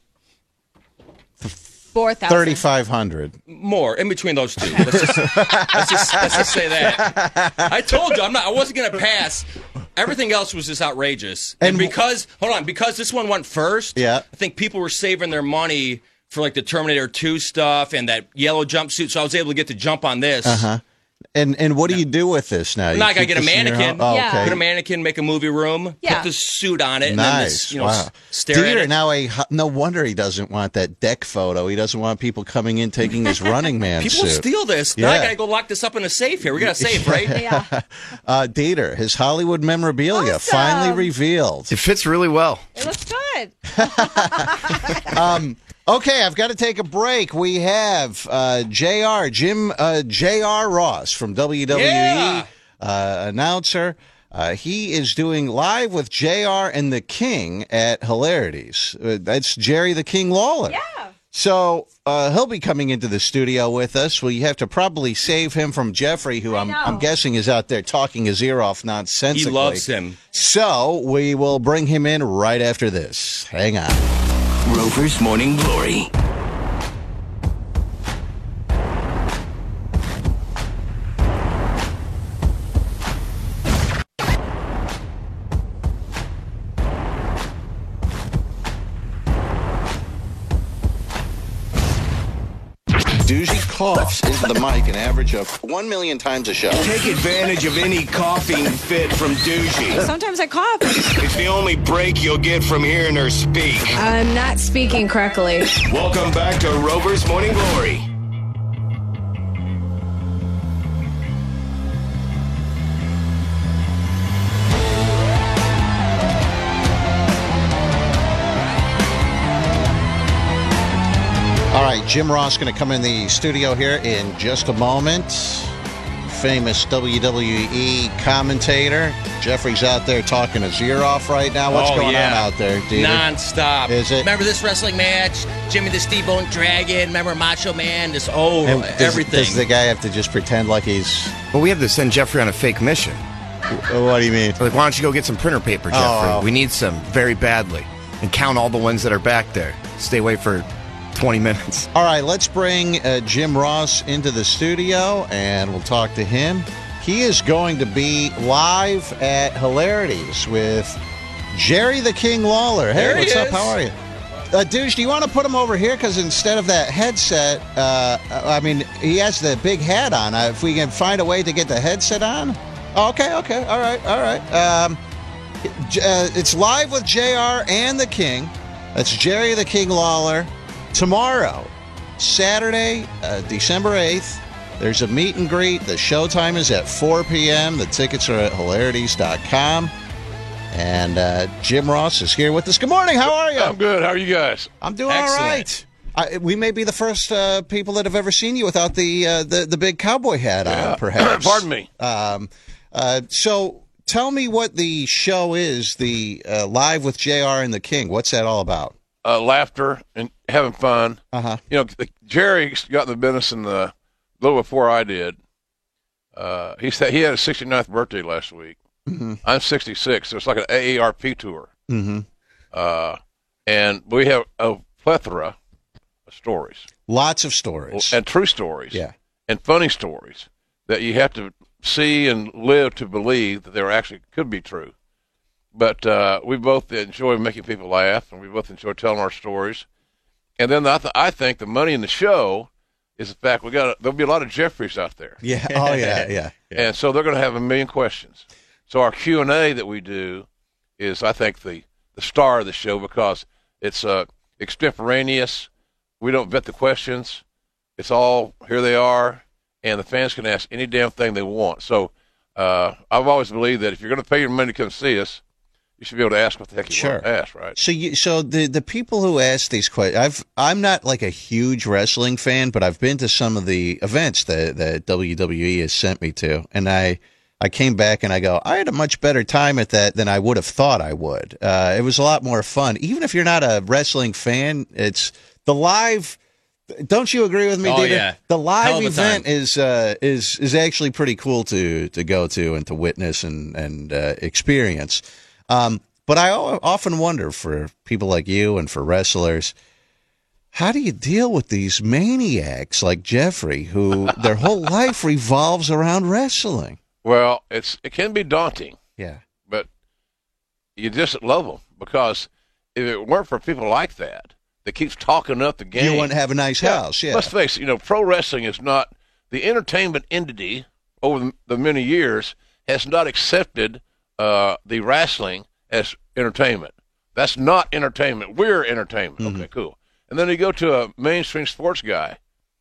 Speaker 3: Four thousand.
Speaker 2: Thirty-five hundred.
Speaker 4: More in between those two. Let's just, let's just, let's just say that. I told you I'm not. I wasn't going to pass. Everything else was just outrageous. And,
Speaker 2: And-
Speaker 4: because hold on, because this one went first.
Speaker 2: Yeah.
Speaker 4: I think people were saving their money for like the Terminator two stuff and that yellow jumpsuit. So I was able to get the jump on this.
Speaker 2: Uh huh. And and what do you do with this now?
Speaker 4: I'm
Speaker 2: You
Speaker 4: not gonna
Speaker 2: keep
Speaker 4: get a
Speaker 2: this in your
Speaker 4: mannequin.
Speaker 2: home? Oh,
Speaker 3: Yeah.
Speaker 2: okay.
Speaker 4: Put a mannequin, make a movie room,
Speaker 3: Yeah.
Speaker 4: put the suit on it, and then
Speaker 2: Nice.
Speaker 4: this, you know,
Speaker 2: wow.
Speaker 4: s- stare at
Speaker 2: Dieter,
Speaker 4: it.
Speaker 2: now a, no wonder he doesn't want that deck photo. He doesn't want people coming in taking his Running Man
Speaker 4: People
Speaker 2: suit.
Speaker 4: steal this. Now I
Speaker 2: Yeah.
Speaker 4: gotta go lock this up in a safe here. We got a safe, right?
Speaker 3: Yeah.
Speaker 2: Uh, Dieter, his Hollywood memorabilia
Speaker 3: Awesome.
Speaker 2: finally revealed.
Speaker 7: It fits really well.
Speaker 3: It looks good.
Speaker 2: Um, okay, I've got to take a break. We have uh, J R, Jim uh, J R Ross from W W E,
Speaker 4: Yeah.
Speaker 2: uh, announcer. Uh, he is doing Live with J R and the King at Hilarities. Uh, that's Jerry the King Lawler.
Speaker 3: Yeah.
Speaker 2: So uh, he'll be coming into the studio with us. We have to probably save him from Jeffrey, who I'm,
Speaker 3: know.
Speaker 2: I'm guessing is out there talking his ear off nonsensically.
Speaker 4: He loves him.
Speaker 2: So we will bring him in right after this. Hang on.
Speaker 1: Rover's Morning Glory.
Speaker 2: Doozy coughs into the mic an average of one million times a show.
Speaker 1: Take advantage of any coughing fit from Douchey.
Speaker 3: Sometimes I cough.
Speaker 1: It's the only break you'll get from hearing her speak.
Speaker 3: I'm not speaking correctly.
Speaker 1: Welcome back to Rover's Morning Glory.
Speaker 2: All right, Jim Ross going to come in the studio here in just a moment. Famous W W E commentator. Jeffrey's out there talking his ear off right now. What's
Speaker 4: Oh,
Speaker 2: going
Speaker 4: yeah.
Speaker 2: on out there, Dieter?
Speaker 4: Non-stop.
Speaker 2: Is it?
Speaker 4: Remember this wrestling match? Jimmy the Steamboat Dragon? Remember Macho Man? This, oh,
Speaker 2: And does,
Speaker 4: everything.
Speaker 2: Does the guy have to just pretend like he's...
Speaker 7: Well, we have to send Jeffrey on a fake mission.
Speaker 2: What do you mean?
Speaker 7: Like, why don't you go get some printer paper, Jeffrey?
Speaker 2: Oh.
Speaker 7: We need some very badly. And count all the ones that are back there. Stay away for twenty minutes.
Speaker 2: All right, let's bring uh, Jim Ross into the studio, and we'll talk to him. He is going to be live at Hilarities with Jerry the King Lawler. Hey,
Speaker 4: There he
Speaker 2: what's up?
Speaker 4: is.
Speaker 2: How are you? Uh, Douche, do you want to put him over here? Because instead of that headset, uh, I mean, he has the big hat on. Uh, if we can find a way to get the headset on. Oh, okay, okay. All right, all right. Um, J- uh, it's live with J R and the King. That's Jerry the King Lawler. Tomorrow, Saturday, uh, December eighth, there's a meet and greet. The showtime is at four p.m. The tickets are at hilarities dot com. And uh, Jim Ross is here with us. Good morning. How are you?
Speaker 8: I'm good. How are you guys?
Speaker 2: I'm doing
Speaker 4: Excellent.
Speaker 2: all right. I, we may be the first uh, people that have ever seen you without the uh, the, the big cowboy hat on, perhaps.
Speaker 8: Pardon me.
Speaker 2: Um, uh, so tell me what the show is, the uh, Live with J R and the King. What's that all about?
Speaker 8: Uh, laughter and having fun.
Speaker 2: Uh-huh.
Speaker 8: You know, the, Jerry got in the business in the a little before I did. Uh, he said he had his sixty-ninth birthday last week.
Speaker 2: Mm-hmm.
Speaker 8: I'm sixty-six, so it's like an A A R P tour.
Speaker 2: Mm-hmm.
Speaker 8: Uh, and we have a plethora of stories
Speaker 2: Lots of stories.
Speaker 8: and true stories,
Speaker 2: Yeah.
Speaker 8: and funny stories that you have to see and live to believe that they actually could be true. But uh, we both enjoy making people laugh, and we both enjoy telling our stories. And then I, th- I think the money in the show is the fact we got a, there'll be a lot of Jeffreys out there,
Speaker 2: Yeah. Oh, yeah, yeah.
Speaker 8: and so they're going to have a million questions. So our Q and A that we do is, I think, the the star of the show because it's uh, extemporaneous. We don't vet the questions. It's all here they are, and the fans can ask any damn thing they want. So uh, I've always believed that if you're going to pay your money to come see us, you should be able to ask what the heck you
Speaker 2: Sure.
Speaker 8: want to ask, right?
Speaker 2: So, you, so the the people who ask these questions, I've I'm not like a huge wrestling fan, but I've been to some of the events that that W W E has sent me to, and I I came back and I go, I had a much better time at that than I would have thought I would. Uh, it was a lot more fun, even if you're not a wrestling fan. It's the live. Don't you agree with me,
Speaker 4: Oh,
Speaker 2: Dieter?
Speaker 4: yeah.
Speaker 2: The
Speaker 4: Hell
Speaker 2: live
Speaker 4: of a
Speaker 2: event
Speaker 4: time.
Speaker 2: is uh, is is actually pretty cool to to go to and to witness and and uh, experience. Um, but I o- often wonder for people like you and for wrestlers, how do you deal with these maniacs like Jeffrey, who their whole life revolves around wrestling?
Speaker 8: Well, it's it can be daunting,
Speaker 2: Yeah.
Speaker 8: but you just love them because if it weren't for people like that that keeps talking up the game,
Speaker 2: You wouldn't have a nice house, yeah.
Speaker 8: Let's face it, you know, pro wrestling is not the entertainment entity
Speaker 13: over the many years, has not accepted uh, the wrestling as entertainment. That's not entertainment. We're entertainment.
Speaker 2: Mm-hmm.
Speaker 13: Okay, cool. And then you go to a mainstream sports guy.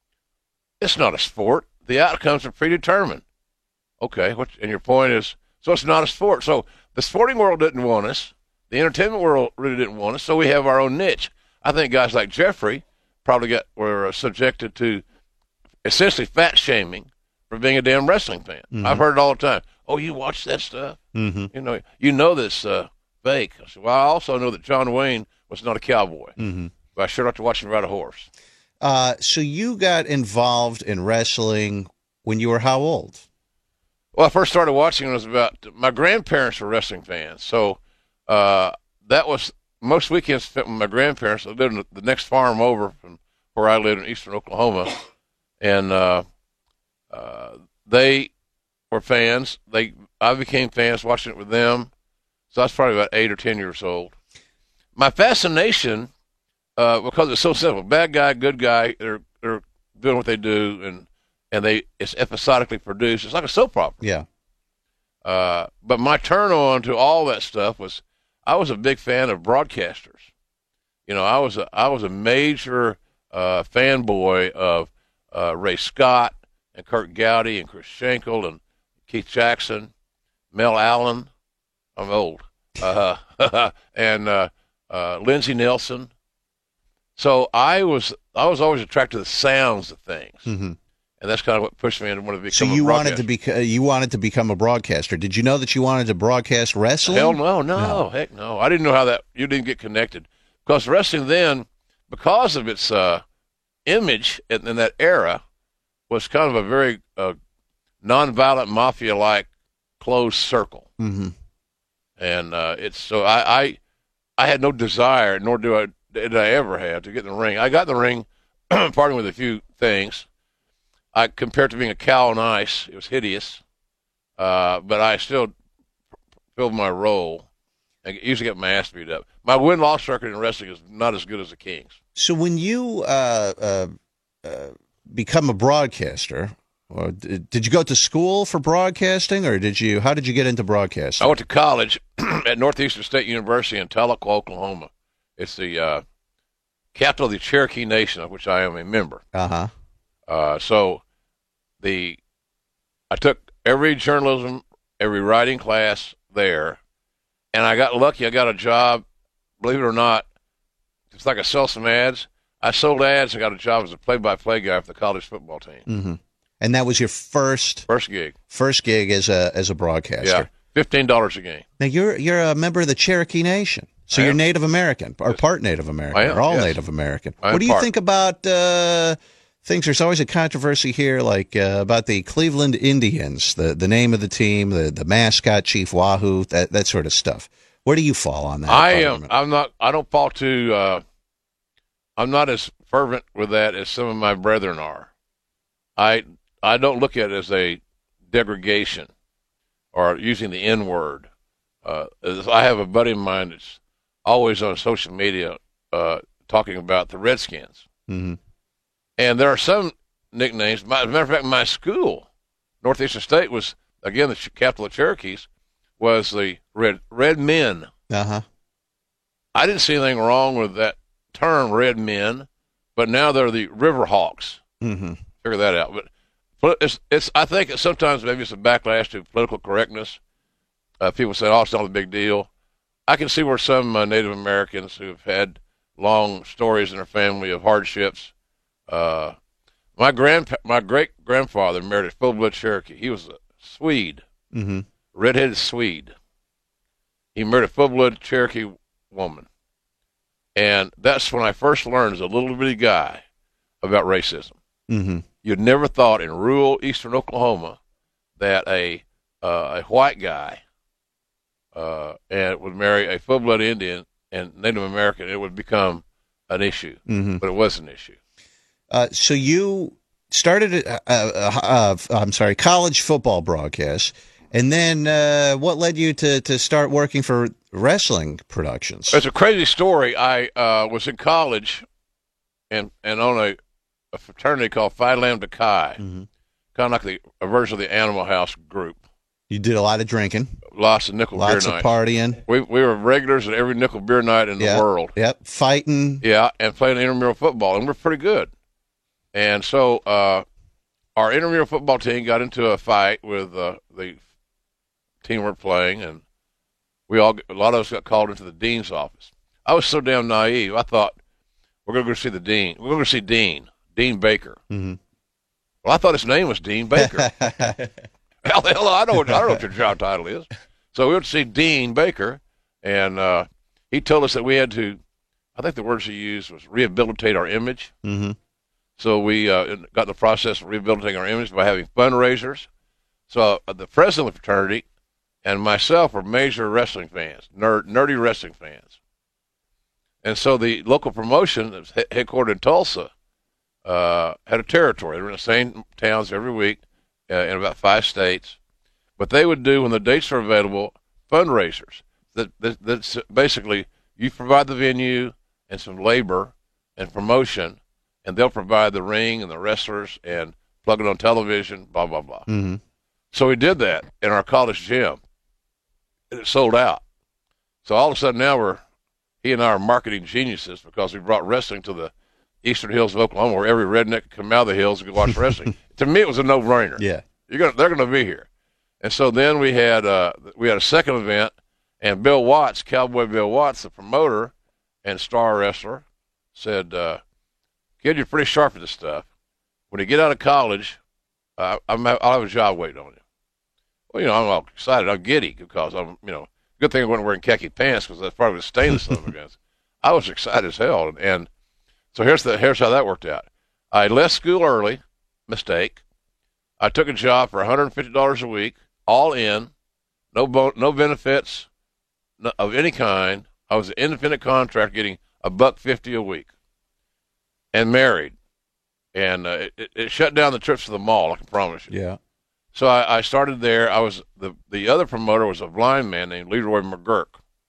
Speaker 13: It's not a sport. The outcomes are predetermined. Okay, what, and your point is, so it's not a sport. So the sporting world didn't want us. The entertainment world really didn't want us, so we have our own niche. I think guys like Jeffrey probably got were subjected to essentially fat shaming for being a damn wrestling fan.
Speaker 2: Mm-hmm.
Speaker 13: I've heard it all the time. Oh, you watch that stuff?
Speaker 2: Mm-hmm.
Speaker 13: You know, you know this uh, fake. I said, well, I also know that John Wayne was not a cowboy,
Speaker 2: Mm-hmm.
Speaker 13: but I sure like to watch him ride a horse.
Speaker 2: Uh, so you got involved in wrestling when you were how old?
Speaker 13: Well, I first started watching when I was about, my grandparents were wrestling fans. So uh, that was, most weekends spent with my grandparents. I lived in the next farm over from where I lived in eastern Oklahoma. And uh, uh, they were fans. They, I became fans watching it with them. So I was probably about eight or ten years old. My fascination, uh, because it's so simple, bad guy, good guy, they're, they're doing what they do, and and they it's episodically produced. It's like a soap opera.
Speaker 2: Yeah.
Speaker 13: Uh, but my turn on to all that stuff was, I was a big fan of broadcasters. You know, I was a I was a major uh, fanboy of uh, Ray Scott and Kurt Gowdy and Chris Schenkel and Keith Jackson, Mel Allen. I'm old. Uh, and uh, uh, Lindsey Nelson. So I was I was always attracted to the sounds of things.
Speaker 2: Mm-hmm.
Speaker 13: And that's kind of what pushed me into want to become
Speaker 2: So
Speaker 13: a
Speaker 2: you wanted
Speaker 13: broadcaster.
Speaker 2: to be you wanted to become a broadcaster. Did you know that you wanted to broadcast wrestling?
Speaker 13: Hell no, no,
Speaker 2: No.
Speaker 13: heck no. I didn't know how that you didn't get connected because wrestling then, because of its uh, image in, in that era, was kind of a very uh, nonviolent mafia-like closed circle,
Speaker 2: Mm-hmm.
Speaker 13: and uh, it's so I, I I had no desire, nor do I did I ever have to get in the ring. I got in the ring, pardon with a few things. I compared to being a cow on ice, it was hideous, uh, but I still filled my role. I usually get my ass beat up. My win-loss record in wrestling is not as good as the Kings.
Speaker 2: So when you uh, uh, uh, become a broadcaster, or did, did you go to school for broadcasting, or did you? How did you get into broadcasting?
Speaker 13: I went to college at Northeastern State University in Tahlequah, Oklahoma. It's the uh, capital of the Cherokee Nation, of which I am a member.
Speaker 2: Uh-huh.
Speaker 13: Uh, so the I took every journalism, every writing class there, and I got lucky. I got a job, believe it or not. It's like I sell some ads. I sold ads and got a job as a play-by-play guy for the college football team.
Speaker 2: Mm-hmm. And that was your first
Speaker 13: First gig.
Speaker 2: first gig as a as a broadcaster.
Speaker 13: Yeah, fifteen dollars a game.
Speaker 2: Now you're you're a member of the Cherokee Nation, so
Speaker 13: I
Speaker 2: you're
Speaker 13: am.
Speaker 2: Native American or part Native American,
Speaker 13: I am,
Speaker 2: or all
Speaker 13: yes.
Speaker 2: Native American.
Speaker 13: I am
Speaker 2: What do you
Speaker 13: part.
Speaker 2: think about uh, things? There's always a controversy here, like uh, about the Cleveland Indians, the the name of the team, the the mascot, Chief Wahoo, that that sort of stuff. Where do you fall on that?
Speaker 13: I am.
Speaker 2: argument?
Speaker 13: I'm not. I don't fall to. Uh, I'm not as fervent with that as some of my brethren are. I I don't look at it as a degradation or using the N word. Uh, as I have a buddy of mine that's always on social media uh, talking about the Redskins,
Speaker 2: Mhm.
Speaker 13: and there are some nicknames. My, as a matter of fact, my school, Northeastern State, was again the capital of Cherokees, was the Red Red Men.
Speaker 2: Uh-huh.
Speaker 13: I didn't see anything wrong with that term, Red Men, but now they're the Riverhawks.
Speaker 2: Mm-hmm.
Speaker 13: Figure that out. But but it's, it's I think it's sometimes maybe it's a backlash to political correctness. Uh, people say, oh, it's not a big deal. I can see where some uh, Native Americans who have had long stories in their family of hardships. Uh, my grandpa, my great grandfather married a full-blood Cherokee. He was a Swede,
Speaker 2: Mm-hmm.
Speaker 13: redheaded Swede. He married a full-blood Cherokee woman. And that's when I first learned as a little bitty guy about racism.
Speaker 2: Mm-hmm.
Speaker 13: You'd never thought in rural eastern Oklahoma that a uh, a white guy uh, and would marry a full-blood Indian and Native American. It would become an issue,
Speaker 2: Mm-hmm.
Speaker 13: but it was an issue.
Speaker 2: Uh, so you started, uh, uh, uh, I'm sorry, college football broadcasts, and then uh, what led you to, to start working for wrestling productions?
Speaker 13: It's a crazy story. I uh, was in college and and on a, a fraternity called Phi Lambda Chi,
Speaker 2: Mm-hmm.
Speaker 13: kind kind of like the a version of the Animal House group.
Speaker 2: You did a lot of drinking.
Speaker 13: Lots of nickel
Speaker 2: Lots
Speaker 13: beer
Speaker 2: of
Speaker 13: nights.
Speaker 2: partying.
Speaker 13: We we were regulars at every nickel beer night in
Speaker 2: Yep.
Speaker 13: the world.
Speaker 2: Yep. Fighting.
Speaker 13: Yeah, and playing intramural football, and we're pretty good. And so uh, our intramural football team got into a fight with uh, the team we're playing, and we all a lot of us got called into the dean's office. I was so damn naive. I thought we're going to go see the dean. We're going to see Dean, Dean Baker.
Speaker 2: Mm-hmm.
Speaker 13: Well, I thought his name was Dean Baker. Hell, hell, I don't, I don't know what your job title is. So we went to see Dean Baker, and uh, he told us that we had to, I think the words he used was rehabilitate our image.
Speaker 2: Mm-hmm.
Speaker 13: So we uh, got in the process of rehabilitating our image by having fundraisers. So uh, the president of the fraternity and myself were major wrestling fans, nerd, nerdy wrestling fans. And so the local promotion that was he- headquartered in Tulsa uh, had a territory. They were in the same towns every week uh, in about five states. But they would do, when the dates are available, fundraisers. That, that That's basically you provide the venue and some labor and promotion, and they'll provide the ring and the wrestlers and plug it on television, blah, blah, blah.
Speaker 2: Mm-hmm.
Speaker 13: So we did that in our college gym, and it sold out. So all of a sudden now we're, he and I are marketing geniuses because we brought wrestling to the eastern hills of Oklahoma, where every redneck could come out of the hills and go watch wrestling. To me, it was a no-brainer.
Speaker 2: Yeah.
Speaker 13: You're gonna, they're going to be here. And so then we had uh, we had a second event, and Bill Watts, Cowboy Bill Watts, the promoter and star wrestler, said, uh, kid, you're pretty sharp at this stuff. When you get out of college, uh, I'm, I'll have a job waiting on you. Well, you know, I'm all excited. I'm giddy because I'm, you know, good thing I wasn't wearing khaki pants because that's probably the stainless stuff against. I was excited as hell. And, and so here's the here's how that worked out. I left school early, mistake. I took a job for one hundred fifty dollars a week, all in, no bon- no benefits no, of any kind. I was an independent contractor getting a buck fifty a week, and married. And uh, it, it shut down the trips to the mall, I can promise you.
Speaker 2: Yeah.
Speaker 13: So I, I started there. I was the the other promoter was a blind man named Leroy McGurk,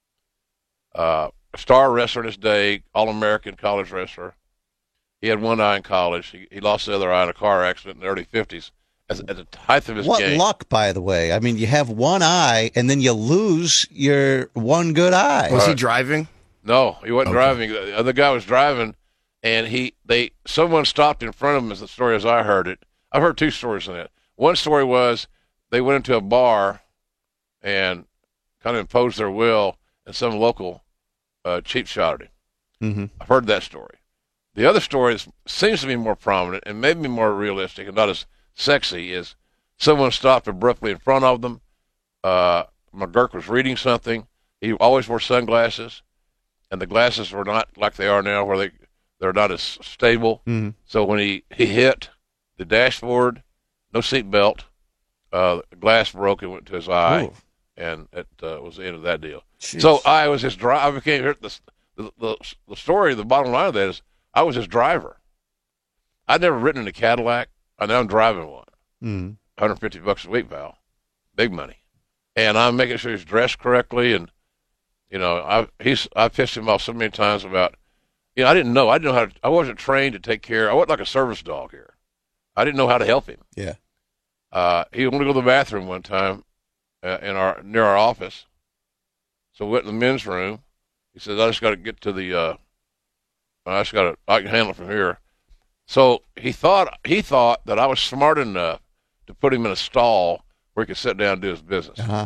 Speaker 13: uh, a star wrestler in his day, All-American college wrestler. He had one eye in college. He, he lost the other eye in a car accident in the early fifties as, at the height of his
Speaker 2: What
Speaker 13: game.
Speaker 2: luck, by the way. I mean, you have one eye, and then you lose your one good eye.
Speaker 7: Was he driving?
Speaker 13: No, he wasn't
Speaker 7: Okay.
Speaker 13: driving. The other guy was driving, and he they someone stopped in front of him. As the story as I heard it, I've heard two stories on that. One story was they went into a bar and kind of imposed their will, and some local uh, cheap shot at him.
Speaker 2: Mm-hmm.
Speaker 13: I've heard that story. The other story is, seems to be more prominent and maybe more realistic and not as sexy. Is someone stopped abruptly in front of them. Uh, McGurk was reading something. He always wore sunglasses, and the glasses were not like they are now, where they they're not as stable.
Speaker 2: Mm-hmm.
Speaker 13: So when he, he hit the dashboard, no seat belt, uh, the glass broke and went to his eye,
Speaker 2: Ooh.
Speaker 13: and it uh, was the end of that deal.
Speaker 2: Jeez.
Speaker 13: So I was his driver. I became the, the the the story. The bottom line of that is I was his driver. I'd never ridden in a Cadillac. I now I'm driving one.
Speaker 2: Mm-hmm.
Speaker 13: one hundred fifty bucks a week, Val. Big money. And I'm making sure he's dressed correctly. And, you know, I he's I pissed him off so many times about, you know, I didn't know. I didn't know how to, I wasn't trained to take care. I wasn't like a service dog here. I didn't know how to help him.
Speaker 2: Yeah.
Speaker 13: Uh, he wanted to go to the bathroom one time uh, in our near our office. So we went in the men's room. He said, I just got to get to the, uh, I just got to, I can handle it from here. So he thought, he thought that I was smart enough to put him in a stall where he could sit down and do his business.
Speaker 2: Uh-huh.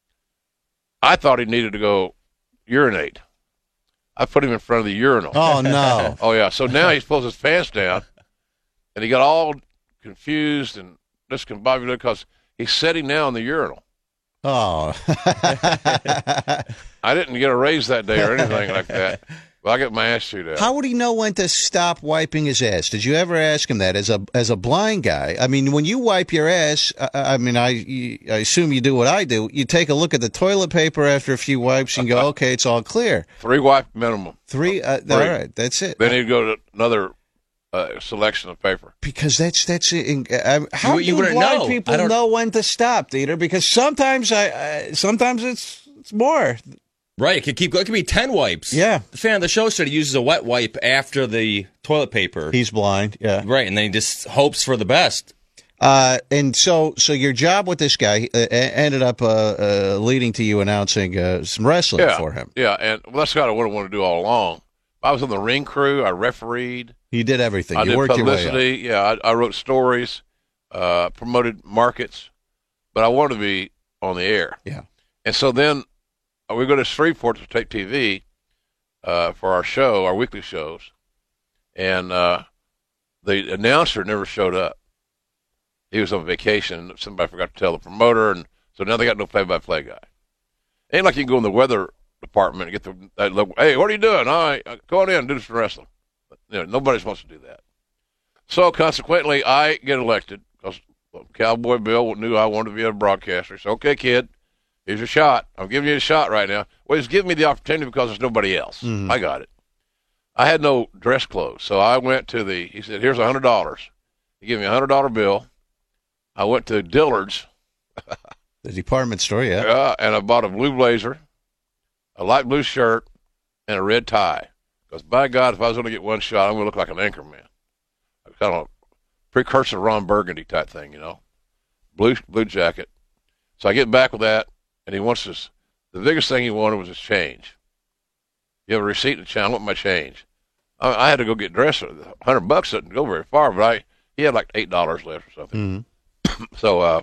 Speaker 13: I thought he needed to go urinate. I put him in front of the urinal.
Speaker 2: Oh, no.
Speaker 13: Oh, yeah. So now he pulls his pants down, and he got all confused and discombobulated because he's sitting now in the urinal.
Speaker 2: Oh.
Speaker 13: I didn't get a raise that day or anything like that. Well, I got my ass chewed out.
Speaker 2: How would he know when to stop wiping his ass? Did you ever ask him that as a as a blind guy? I mean, when you wipe your ass, I, I mean, I I assume you do what I do. You take a look at the toilet paper after a few wipes and go, okay, it's all clear.
Speaker 13: Three wipe minimum.
Speaker 2: Three. Uh,
Speaker 13: Three.
Speaker 2: All right, that's it.
Speaker 13: Then he'd go to another uh, selection of paper.
Speaker 2: Because that's that's it. Uh, how
Speaker 4: You- you
Speaker 2: do
Speaker 4: wouldn't
Speaker 2: blind
Speaker 4: know. I
Speaker 2: people
Speaker 4: don't-
Speaker 2: know when to stop, Dieter? Because sometimes I, I sometimes it's it's more.
Speaker 4: Right, it could keep. It could be ten wipes.
Speaker 2: Yeah.
Speaker 4: The fan of the show said he uses a wet wipe after the toilet paper.
Speaker 2: He's blind. Yeah.
Speaker 4: Right, and then he just hopes for the best.
Speaker 2: Uh, and so, so your job with this guy uh, ended up uh, uh, leading to you announcing uh, some wrestling
Speaker 13: yeah,
Speaker 2: for him.
Speaker 13: Yeah, and well, that's kind of what I wanted to do all along. I was on the ring crew. I refereed.
Speaker 2: You did everything.
Speaker 13: I
Speaker 2: you
Speaker 13: did
Speaker 2: worked
Speaker 13: publicity.
Speaker 2: your way up.
Speaker 13: Yeah, I, I wrote stories, uh, promoted markets, but I wanted to be on the air.
Speaker 2: Yeah.
Speaker 13: And so then uh, we go to Shreveport to take T V uh, for our show, our weekly shows, and uh, the announcer never showed up. He was on vacation. Somebody forgot to tell the promoter, and so now they got no play-by-play guy. Ain't like you can go in the weather department and get the that local, hey, what are you doing? All right, go on in and do some wrestling. But, you know, nobody's supposed to do that. So consequently, I get elected because well, Cowboy Bill knew I wanted to be a broadcaster. So, okay, kid, here's your shot. I'm giving you a shot right now. Well, he's giving me the opportunity because there's nobody else.
Speaker 2: Mm-hmm.
Speaker 13: I got it. I had no dress clothes, so I went to the, he said, here's one hundred dollars. He gave me a one hundred dollar bill. I went to Dillard's.
Speaker 2: The department store, yeah.
Speaker 13: Yeah, and I bought a blue blazer, a light blue shirt, and a red tie. Because, by God, if I was going to get one shot, I'm going to look like an anchor man. Kind of a precursor Ron Burgundy type thing, you know. Blue blue jacket. So I get back with that, and he wants this. The biggest thing he wanted was his change. You have a receipt to change. I want my change. I, I had to go get dressed. one hundred bucks didn't go very far, but I he had like eight dollars left or something.
Speaker 2: Mm-hmm.
Speaker 13: So, uh,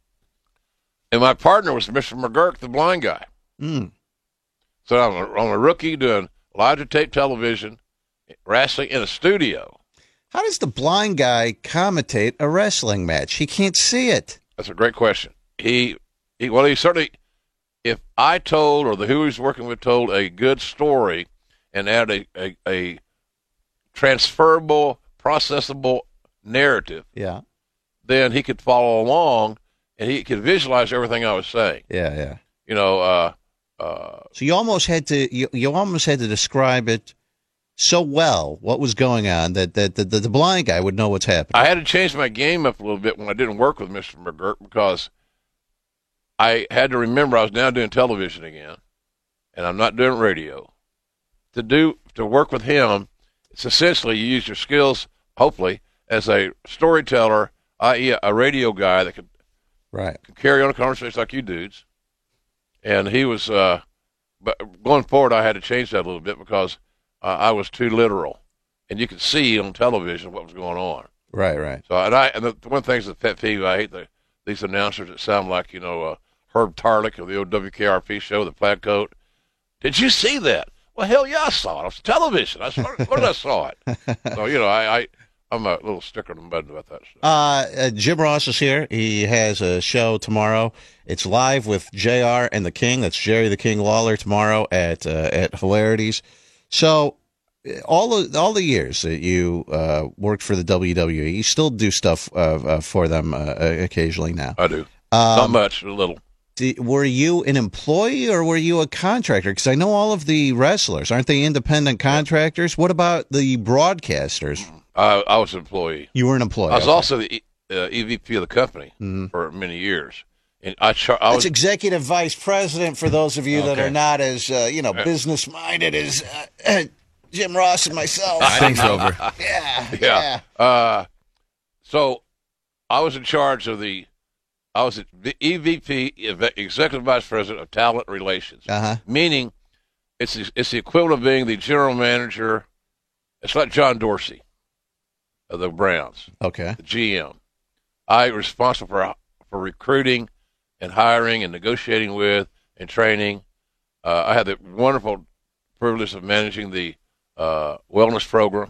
Speaker 13: and my partner was Mister McGurk, the blind guy.
Speaker 2: Mm.
Speaker 13: So I'm a, I'm a rookie doing live to tape television, wrestling in a studio.
Speaker 2: How does the blind guy commentate a wrestling match? He can't see it.
Speaker 13: That's a great question. He, he well, he certainly, if I told or the who he's working with told a good story and added a, a, a transferable, processable narrative,
Speaker 2: yeah,
Speaker 13: then he could follow along and he could visualize everything I was saying.
Speaker 2: Yeah, yeah.
Speaker 13: You know, uh, uh,
Speaker 2: so you almost had to you, you almost had to describe it so well what was going on that that, that, that the blind guy would know what's happening.
Speaker 13: I had to change my game up a little bit when I didn't work with Mister McGurk because I had to remember I was now doing television again, and I'm not doing radio. To do to work with him, it's essentially you use your skills, hopefully, as a storyteller, that is, a radio guy that could
Speaker 2: right
Speaker 13: could carry on a conversation like you dudes. And he was, uh, but going forward, I had to change that a little bit because uh, I was too literal, and you could see on television what was going on.
Speaker 2: Right, right.
Speaker 13: So, and I, and the, the one thing's the pet peeve. I hate the these announcers that sound like you know uh, Herb Tarlick of the old W K R P show, the plaid coat. Did you see that? Well, hell yeah, I saw it. It was television. I saw it. What did I saw it? So you know, I, I I'm a little sticker in the mud about that stuff.
Speaker 2: Uh, uh, Jim Ross is here. He has a show tomorrow. It's live with J R and the King. That's Jerry the King Lawler tomorrow at uh, at Hilarities. So all of, all the years that you uh, worked for the W W E, you still do stuff uh, uh, for them uh, occasionally now.
Speaker 13: I do.
Speaker 2: Um,
Speaker 13: Not much, a little.
Speaker 2: D- were you an employee or were you a contractor? Because I know all of the wrestlers, aren't they independent contractors? What about the broadcasters?
Speaker 13: I, I was an employee.
Speaker 2: You were an employee.
Speaker 13: I was
Speaker 2: okay.
Speaker 13: also the uh, E V P of the company
Speaker 2: mm-hmm.
Speaker 13: for many years. And I, char- I
Speaker 2: That's
Speaker 13: was
Speaker 2: executive vice president for those of you
Speaker 13: okay.
Speaker 2: that are not as uh, you know business minded as uh, Jim Ross and myself.
Speaker 7: Thanks, Rover.
Speaker 2: Yeah,
Speaker 13: yeah.
Speaker 2: yeah.
Speaker 13: Uh, so I was in charge of the. I was the E V P, executive vice president of talent relations.
Speaker 2: Uh-huh.
Speaker 13: Meaning, it's the, it's the equivalent of being the general manager. It's like John Dorsey of the Browns.
Speaker 2: Okay.
Speaker 13: The G M. I was responsible for for recruiting and hiring and negotiating with and training. Uh, I had the wonderful privilege of managing the uh, wellness program.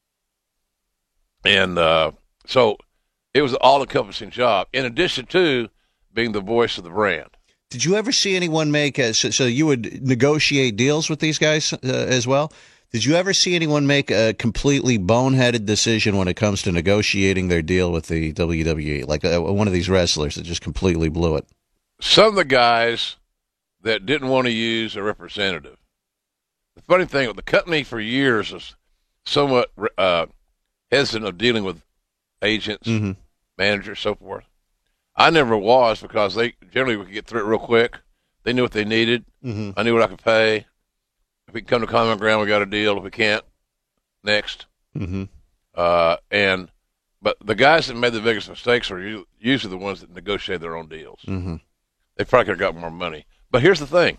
Speaker 13: And uh, so it was an all-encompassing job, in addition to being the voice of the brand.
Speaker 2: Did you ever see anyone make a, so, so you would negotiate deals with these guys uh, as well? Did you ever see anyone make a completely boneheaded decision when it comes to negotiating their deal with the W W E? Like uh, one of these wrestlers that just completely blew it?
Speaker 13: Some of the guys that didn't want to use a representative. The funny thing, the company for years was somewhat uh, hesitant of dealing with agents,
Speaker 2: mm-hmm.
Speaker 13: managers, so forth. I never was because they generally would get through it real quick. They knew what they needed.
Speaker 2: Mm-hmm.
Speaker 13: I knew what I could pay. If we can come to common ground, we got a deal. If we can't, next.
Speaker 2: Mm-hmm.
Speaker 13: Uh, and But the guys that made the biggest mistakes are u- usually the ones that negotiate their own deals.
Speaker 2: Mm-hmm.
Speaker 13: They probably could have got more money. But here's the thing.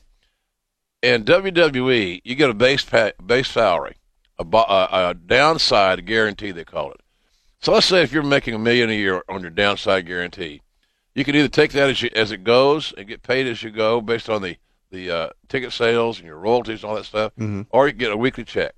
Speaker 13: In W W E, you get a base pay, base salary, a, bo- a, a downside guarantee, they call it. So let's say if you're making a million a year on your downside guarantee, you can either take that as, you, as it goes and get paid as you go based on the, the uh, ticket sales and your royalties and all that stuff,
Speaker 2: Mhm.
Speaker 13: or you can get a weekly check.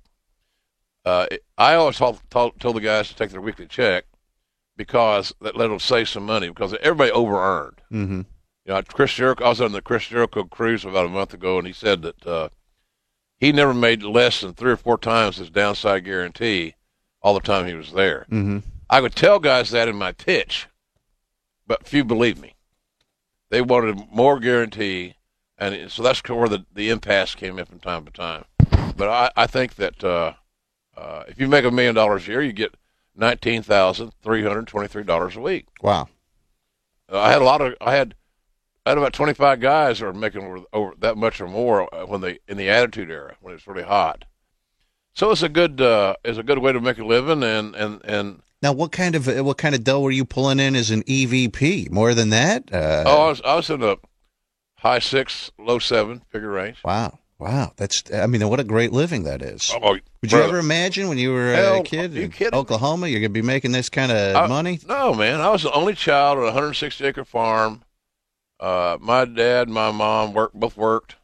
Speaker 13: Uh, I always told, told, told the guys to take their weekly check because that let them save some money because everybody over-earned.
Speaker 2: Mm-hmm.
Speaker 13: You know, Chris Jericho, I was on the Chris Jericho cruise about a month ago, and he said that uh, he never made less than three or four times his downside guarantee all the time he was there.
Speaker 2: Mm-hmm.
Speaker 13: I would tell guys that in my pitch, but few believed me. They wanted more guarantee, and it- so that's where the, the impasse came in from time to time. But I, I think that uh, uh, if you make a million dollars a year, you get nineteen thousand three hundred twenty-three dollars a week.
Speaker 2: Wow.
Speaker 13: Uh, I had a lot of, I had, I had about twenty-five guys that were making over, over that much or more when they in the Attitude Era when it was really hot. So it's a good, uh, it's a good way to make a living, and and and.
Speaker 2: Now, what kind of what kind of dough were you pulling in as an E V P? More than that? Uh,
Speaker 13: oh, I was, I was in the high six, low seven figure range.
Speaker 2: Wow, wow, that's I mean, what a great living that is.
Speaker 13: Oh,
Speaker 2: Would you
Speaker 13: brother.
Speaker 2: ever imagine when you were
Speaker 13: Hell,
Speaker 2: a kid
Speaker 13: are you
Speaker 2: in
Speaker 13: kidding?
Speaker 2: Oklahoma, you're going to be making this kind of
Speaker 13: I-
Speaker 2: money?
Speaker 13: No, man. I was the only child on a one hundred sixty acre farm. Uh, my dad, and my mom worked both worked.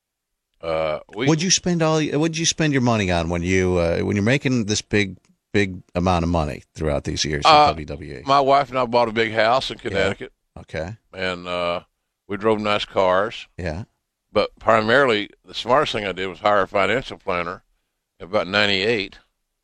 Speaker 13: Uh, we,
Speaker 2: What'd you spend all? What'd you spend your money on when you uh, when you're making this big big amount of money throughout these years in
Speaker 13: Uh,
Speaker 2: W W E?
Speaker 13: my wife and I bought a big house in Connecticut,
Speaker 2: Okay,
Speaker 13: and uh, we drove nice cars.
Speaker 2: yeah.
Speaker 13: But primarily, the smartest thing I did was hire a financial planner in about ninety-eight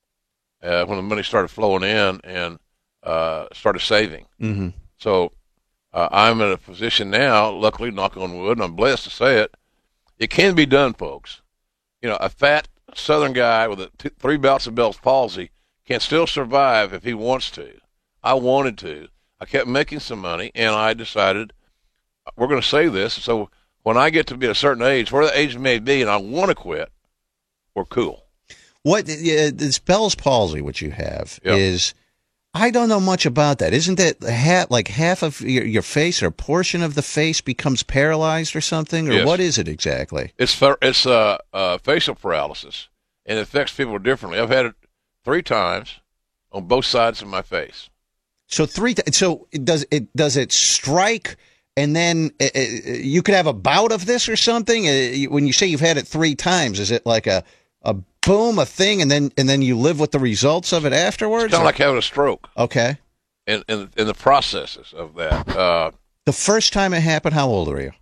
Speaker 13: uh, when the money started flowing in and uh, started saving.
Speaker 2: Mm-hmm.
Speaker 13: So uh, I'm in a position now, luckily, knock on wood, and I'm blessed to say it, it can be done, folks. You know, a fat Southern guy with a two, three bouts of Bell's palsy can still survive if he wants to. I wanted to. I kept making some money, and I decided we're going to save this. So when I get to be a certain age, where the age may be, and I want to quit, we're cool.
Speaker 2: What uh, this Bell's palsy, which you have,
Speaker 13: Yep.
Speaker 2: is I don't know much about that. Isn't that ha- like half of your, your face or a portion of the face becomes paralyzed or something, or
Speaker 13: Yes.
Speaker 2: what is it exactly?
Speaker 13: It's fa- it's uh, uh, facial paralysis, and it affects people differently. I've had it three times on both sides of my face.
Speaker 2: So three. Th- so it does it does it strike, and then uh, uh, you could have a bout of this or something. Uh, you- when you say you've had it three times, is it like a a boom, a thing, and then and then you live with the results of it afterwards?
Speaker 13: It's kind of like having a stroke,
Speaker 2: Okay.
Speaker 13: and in, in the processes of that. Uh,
Speaker 2: The first time it happened, how old were you?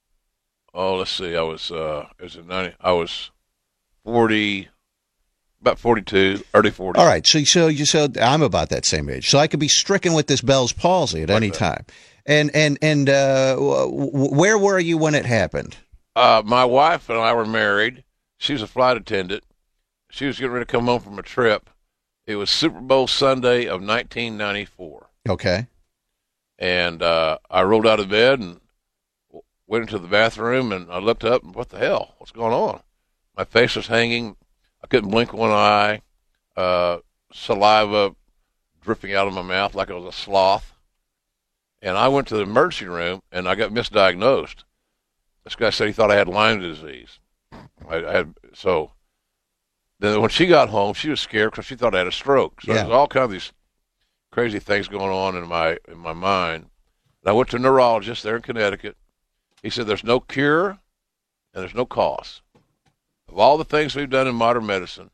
Speaker 13: oh, let's see. I was uh, it was in ninety. I was forty, about forty-two, early forties.
Speaker 2: All right, so so you so I'm about that same age, so I could be stricken with this Bell's palsy at any
Speaker 13: that.
Speaker 2: time. And and and uh, w- w- where were you when it happened?
Speaker 13: Uh, my wife and I were married. She was a flight attendant. She was getting ready to come home from a trip. It was Super Bowl Sunday of nineteen ninety-four.
Speaker 2: Okay,
Speaker 13: And uh, I rolled out of bed and w- went into the bathroom, and I looked up, and what the hell? What's going on? My face was hanging. I couldn't blink one eye. Uh, saliva dripping out of my mouth like I was a sloth. And I went to the emergency room, and I got misdiagnosed. This guy said he thought I had Lyme disease. I, I had so. Then when she got home, she was scared because she thought I had a stroke. So
Speaker 2: Yeah.
Speaker 13: there's all kinds of these crazy things going on in my in my mind. And I went to a neurologist there in Connecticut. He said there's no cure and there's no cause. Of all the things we've done in modern medicine,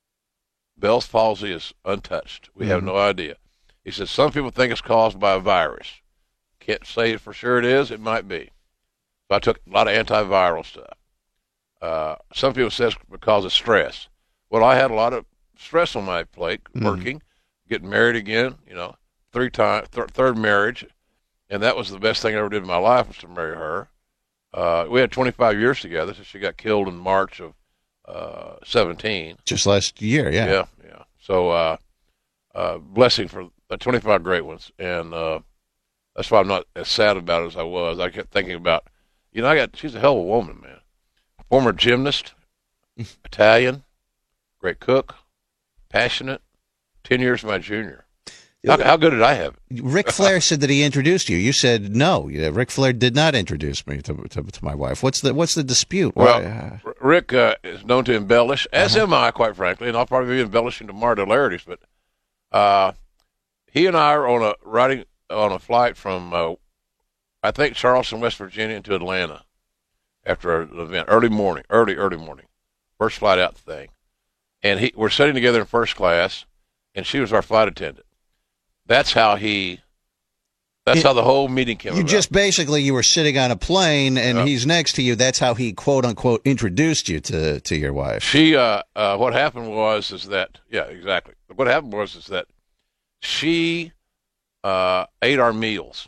Speaker 13: Bell's palsy is untouched. We have
Speaker 2: Mhm.
Speaker 13: no idea. He said some people think it's caused by a virus. Can't say for sure it is. It might be. So I took a lot of antiviral stuff. Uh, some people say it's because of stress. Well, I had a lot of stress on my plate,
Speaker 2: Mhm.
Speaker 13: working, getting married again, you know, three time, th- third marriage, and that was the best thing I ever did in my life was to marry her. Uh, we had twenty-five years together, so she got killed in March of uh, seventeen.
Speaker 2: just last year, yeah.
Speaker 13: Yeah, yeah. So, uh, uh, blessing for uh, twenty-five great ones, and uh, that's why I'm not as sad about it as I was. I kept thinking about, you know, I got she's a hell of a woman, man. Former gymnast, Italian, great cook, passionate. Ten years my junior. How, how good did I have it?
Speaker 2: Ric Flair said that he introduced you. You said no. Yeah, Ric Flair did not introduce me to, to, to my wife. What's the What's the dispute?
Speaker 13: Well,
Speaker 2: Why, uh,
Speaker 13: Rick uh, is known to embellish, as
Speaker 2: Uh-huh.
Speaker 13: am I, quite frankly, and I'll probably be embellishing tomorrow to hilarities. But uh, he and I are on a riding on a flight from, uh, I think, Charleston, West Virginia, into Atlanta after an event, early morning, early early morning, first flight out the thing, and he we're sitting together in first class, and she was our flight attendant. That's how he. That's
Speaker 2: It-
Speaker 13: how the whole meeting came
Speaker 2: you
Speaker 13: about.
Speaker 2: just basically you were sitting on a plane and
Speaker 13: Yeah.
Speaker 2: he's next to you. That's how he quote unquote introduced you to to your wife.
Speaker 13: She, uh, uh, what happened was, is that, yeah, exactly. What happened was, is that she uh, ate our meals.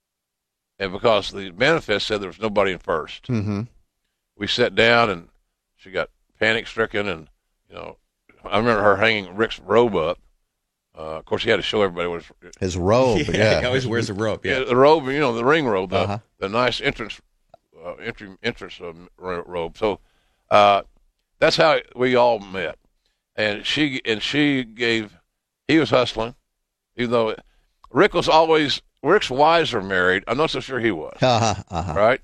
Speaker 13: And because the manifest said there was nobody in first,
Speaker 2: Mm-hmm.
Speaker 13: we sat down and she got panic stricken. And, you know, I remember her hanging Rick's robe up. Uh, of course, he had to show everybody what his,
Speaker 2: His robe. Yeah,
Speaker 4: he always wears a robe. Yeah.
Speaker 13: yeah, the robe, you know, the ring robe, the,
Speaker 2: Uh-huh.
Speaker 13: the nice entrance, uh, entry, entrance um, ro- robe. So uh, that's how we all met, and she and she gave. He was hustling, even though Rick was always Rick's wives were married. I'm not so sure he was.
Speaker 2: Uh-huh, uh-huh.
Speaker 13: Right?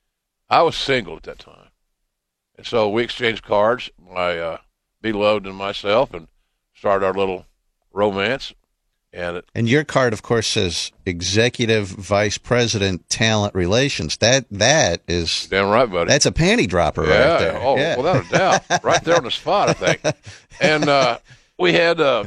Speaker 13: I was single at that time, and so we exchanged cards, my uh, beloved and myself, and started our little romance. And it,
Speaker 2: And your card, of course, says Executive Vice President Talent Relations. That that is
Speaker 13: damn right, buddy.
Speaker 2: That's a panty dropper
Speaker 13: yeah,
Speaker 2: right there.
Speaker 13: Oh,
Speaker 2: yeah.
Speaker 13: without a doubt, right there on the spot, I think. And uh, we had uh,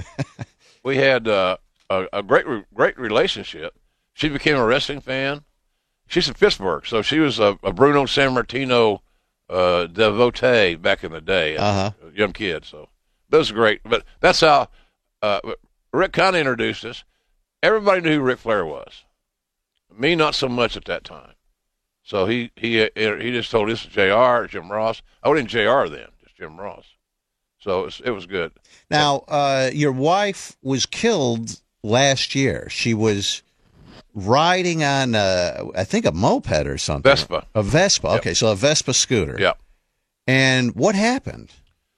Speaker 13: we had uh, a, a great re- great relationship. She became a wrestling fan. She's in Pittsburgh, so she was a, a Bruno Sammartino uh, devotee back in the day,
Speaker 2: Uh-huh.
Speaker 13: a young kid. So that was great. But that's how uh, Rick kind of introduced us. Everybody knew who Ric Flair was. Me, not so much at that time. So he he he just told us J R, Jim Ross. I wasn't J R then, just Jim Ross. So it was, it was good.
Speaker 2: Now, uh, your wife was killed last year. She was riding on, uh, I think, a moped or something.
Speaker 13: Vespa.
Speaker 2: A Vespa.
Speaker 13: Yep.
Speaker 2: Okay, so a Vespa scooter.
Speaker 13: Yeah.
Speaker 2: And what happened?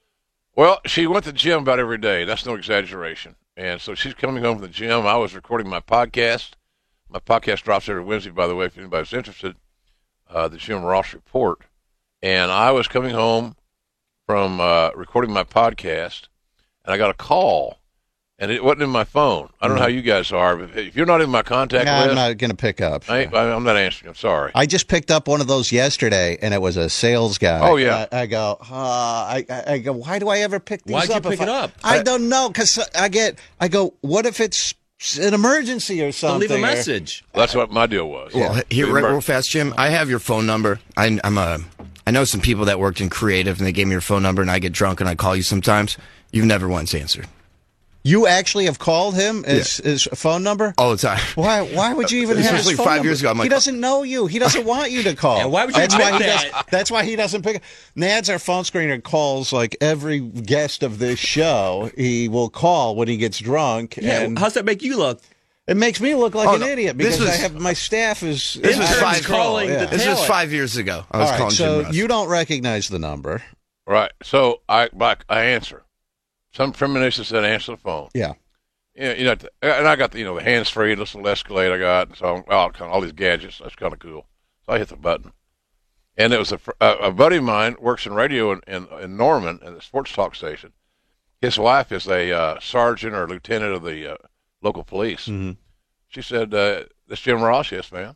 Speaker 13: Well, she went to the gym about every day. That's no exaggeration. And so she's coming home from the gym. I was recording my podcast. My podcast drops every Wednesday, by the way, if anybody's interested, uh, the Jim Ross Report. And I was coming home from uh, recording my podcast, and I got a call, and it wasn't in my phone. I don't know how you guys are, but if you're not in my contact
Speaker 2: No,
Speaker 13: list,
Speaker 2: I'm not going to pick up.
Speaker 13: I ain't, I'm not answering. I'm sorry.
Speaker 2: I just picked up one of those yesterday, and it was a sales guy.
Speaker 13: Oh, yeah.
Speaker 2: And I, I go, uh, I, I I go, why do I ever pick these
Speaker 4: Why'd you
Speaker 2: up? if
Speaker 4: pick it
Speaker 2: I,
Speaker 4: up?
Speaker 2: I don't know, because I get, I go, what if it's an emergency or
Speaker 4: Don't
Speaker 2: something?
Speaker 4: leave a
Speaker 2: or-
Speaker 4: message.
Speaker 13: That's what my deal was.
Speaker 7: Well, here, real, real fast, Jim. I have your phone number. I, I'm a. I know some people that worked in creative, and they gave me your phone number, and I get drunk and I call you sometimes. You've never once answered.
Speaker 2: You actually have called him as his phone number?
Speaker 7: All the time.
Speaker 2: Why? Why would you even
Speaker 7: This
Speaker 2: have
Speaker 7: was
Speaker 2: his
Speaker 7: like
Speaker 2: phone
Speaker 7: five
Speaker 2: number?
Speaker 7: years ago. I'm
Speaker 2: he
Speaker 7: like-
Speaker 2: doesn't know you. He doesn't want you to call.
Speaker 4: Yeah, why would you
Speaker 2: that's
Speaker 4: admit
Speaker 2: why he
Speaker 4: that?
Speaker 2: does, That's why he doesn't pick. Nad's our phone screener. Calls like every guest of this show. He will call when he gets drunk,
Speaker 4: Yeah,
Speaker 2: and
Speaker 4: how's that make you look?
Speaker 2: it makes me look like
Speaker 7: Oh,
Speaker 2: an
Speaker 7: no.
Speaker 2: idiot
Speaker 7: This
Speaker 2: because I
Speaker 7: was-
Speaker 2: have my staff is.
Speaker 7: This was
Speaker 4: Interns
Speaker 7: five.
Speaker 4: calling
Speaker 2: yeah.
Speaker 4: the
Speaker 7: This was
Speaker 4: talent.
Speaker 7: five years ago. I
Speaker 2: All
Speaker 7: was
Speaker 2: right,
Speaker 7: calling
Speaker 2: so
Speaker 7: Jim Ross.
Speaker 2: you don't recognize the number.
Speaker 13: Right. So I like I answer. Some premonition said answer the phone.
Speaker 2: Yeah.
Speaker 13: Yeah, you know, and I got the, you know, the hands free, this little Escalade I got, and so all, kind of, all these gadgets. That's kind of cool. So I hit the button, and it was a, a, a buddy of mine works in radio in, in, in Norman at the sports talk station. His wife is a uh, sergeant or lieutenant of the uh, local police.
Speaker 2: Mm-hmm.
Speaker 13: She said, uh, "This Jim Ross, yes, ma'am.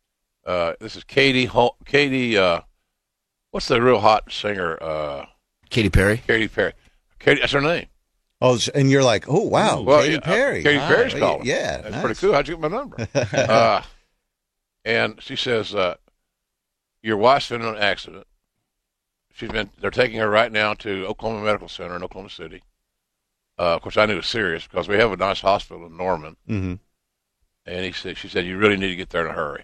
Speaker 13: Uh, this is Katie. Ho- Katie, uh, what's the real hot singer? Uh,
Speaker 7: Katy Perry.
Speaker 13: Katy Perry. Katie, that's her name.
Speaker 2: Oh, s- and you're like, oh wow,
Speaker 13: Well,
Speaker 2: Katy
Speaker 13: yeah,
Speaker 2: Perry.
Speaker 13: Katy
Speaker 2: Ah,
Speaker 13: Perry's calling.
Speaker 2: Yeah,
Speaker 13: that's
Speaker 2: nice.
Speaker 13: pretty cool. How'd you get my number? uh, and she says, uh, "Your wife's been in an accident. She's been. They're taking her right now to Oklahoma Medical Center in Oklahoma City. Uh, of course, I knew it was serious because we have a nice hospital in Norman.
Speaker 2: Mm-hmm.
Speaker 13: And he said, she said, you really need to get there in a hurry.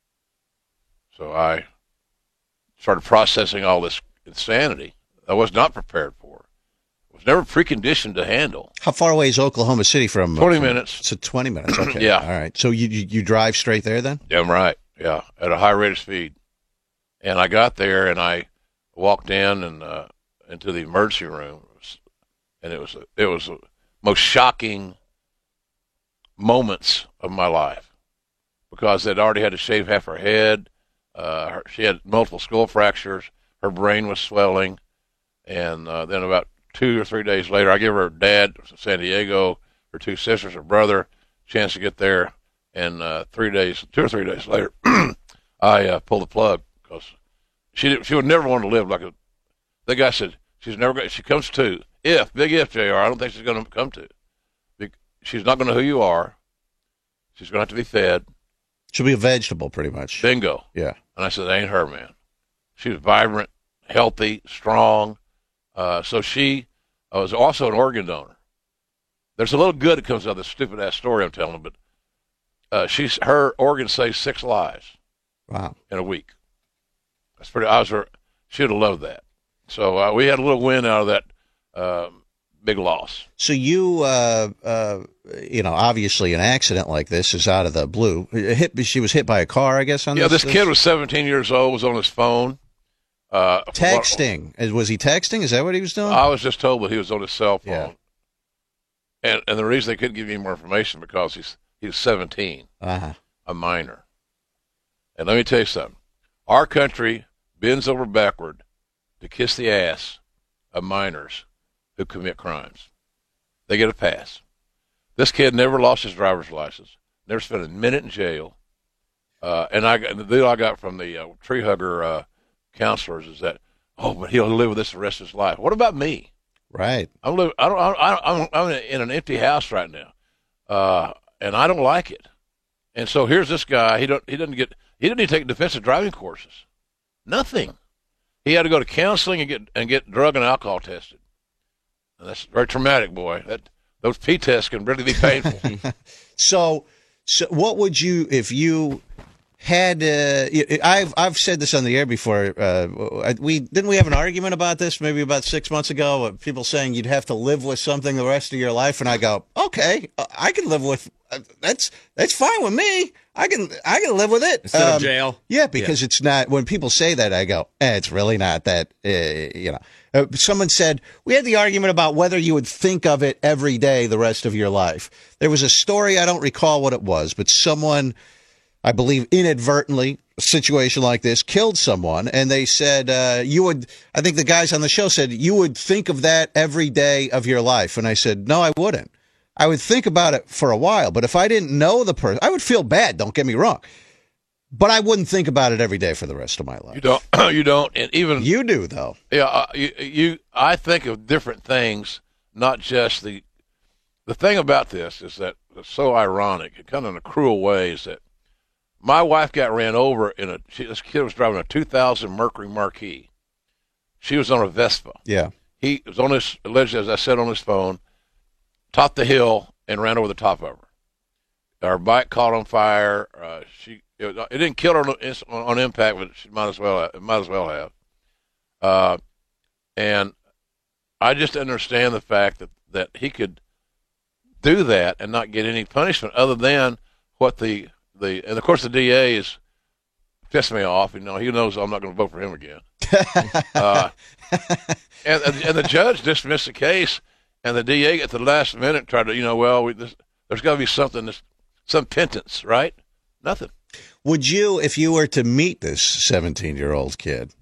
Speaker 13: So I started processing all this insanity I was not prepared for. I was never preconditioned to handle.
Speaker 2: How far away is Oklahoma City from?
Speaker 13: Twenty
Speaker 2: from-
Speaker 13: minutes.
Speaker 2: So twenty minutes. Okay.
Speaker 13: Yeah.
Speaker 2: All right. So you, you you drive straight there then?
Speaker 13: Damn right. Yeah, at a high rate of speed. And I got there and I walked in and uh, into the emergency room, and it was a, it was the most shocking moments of my life because they'd already had to shave half her head. Uh, her, she had multiple skull fractures. Her brain was swelling. And uh, then about two or three days later, I give her dad from San Diego, her two sisters, her brother, chance to get there. And uh, three days, two or three days later, I uh, pulled the plug because she did, she would never want to live like a. The guy said she's never going. She comes to if big if J R. I don't think she's going to come to. She's not going to know who you are. She's going to have to be fed.
Speaker 2: She'll be a vegetable, pretty much.
Speaker 13: Bingo.
Speaker 2: Yeah.
Speaker 13: And I said, that ain't her, man. She was vibrant, healthy, strong. Uh, so she uh, was also an organ donor. There's a little good that comes out of this stupid ass story I'm telling, but uh, she's her organs saved six lives.
Speaker 2: Wow.
Speaker 13: In a week. That's pretty. I was her. She'd have loved that. So uh, we had a little win out of that. Um, Big loss.
Speaker 2: So you, uh, uh, you know, obviously an accident like this is out of the blue. Hit, she was hit by a car, I guess. On
Speaker 13: yeah,
Speaker 2: this,
Speaker 13: this kid was seventeen years old. Was on his phone. Uh,
Speaker 2: texting. What, was he texting? Is that what he was doing?
Speaker 13: I was just told that he was on his cell phone.
Speaker 2: Yeah.
Speaker 13: And and the reason they couldn't give me more information because he's he was seventeen,
Speaker 2: uh-huh.
Speaker 13: a minor. And let me tell you something. Our country bends over backward to kiss the ass of minors who commit crimes. They get a pass. This kid never lost his driver's license, never spent a minute in jail. Uh, and I the deal I got from the uh, tree hugger uh, counselors is that, oh, but he'll live with this the rest of his life. What about me?
Speaker 2: Right.
Speaker 13: I'm living, I don't. I, I'm I'm in an empty house right now, uh, and I don't like it. And so here's this guy. He don't. He doesn't get. He didn't even take defensive driving courses. Nothing. He had to go to counseling and get and get drug and alcohol tested. And that's very traumatic, boy. That those P tests can really be painful.
Speaker 2: so, so what would you if you had? Uh, I've I've said this on the air before. Uh, we didn't we have an argument about this maybe about six months ago. Of people saying you'd have to live with something the rest of your life, and I go, okay, I can live with. Uh, that's that's fine with me. I can I can live with it
Speaker 14: instead
Speaker 2: um,
Speaker 14: of jail.
Speaker 2: Yeah, because yeah. it's not. When people say that, I go, eh, it's really not that. Uh, you know, uh, someone said we had the argument about whether you would think of it every day the rest of your life. There was a story, I don't recall what it was, but someone, I believe, inadvertently, a situation like this, killed someone, and they said uh, you would. I think the guys on the show said you would think of that every day of your life, and I said no, I wouldn't. I would think about it for a while, but if I didn't know the person, I would feel bad, don't get me wrong. But I wouldn't think about it every day for the rest of my life.
Speaker 13: You don't, you don't, and even...
Speaker 2: You do, though.
Speaker 13: Yeah, uh, you, you, I think of different things, not just the... The thing about this is that it's so ironic, and kind of in a cruel way, is that my wife got ran over in a... She, this kid was driving a two thousand Mercury Marquis. She was on a Vespa.
Speaker 2: Yeah. He
Speaker 13: was on his, allegedly, as I said on his phone, topped the hill and ran over the top of her. Her bike caught on fire. Uh, she it, it didn't kill her on, on impact, but she might as well have, might as well have. Uh, and I just understand the fact that, that he could do that and not get any punishment other than what the the and of course the D A is pissed me off. You know, he knows I'm not going to vote for him again. uh, and and the judge dismissed the case. And the D A at the last minute tried to, you know, well, we, this, there's got to be something, this, some penance, right? Nothing.
Speaker 2: Would you, if you were to meet this seventeen-year-old kid,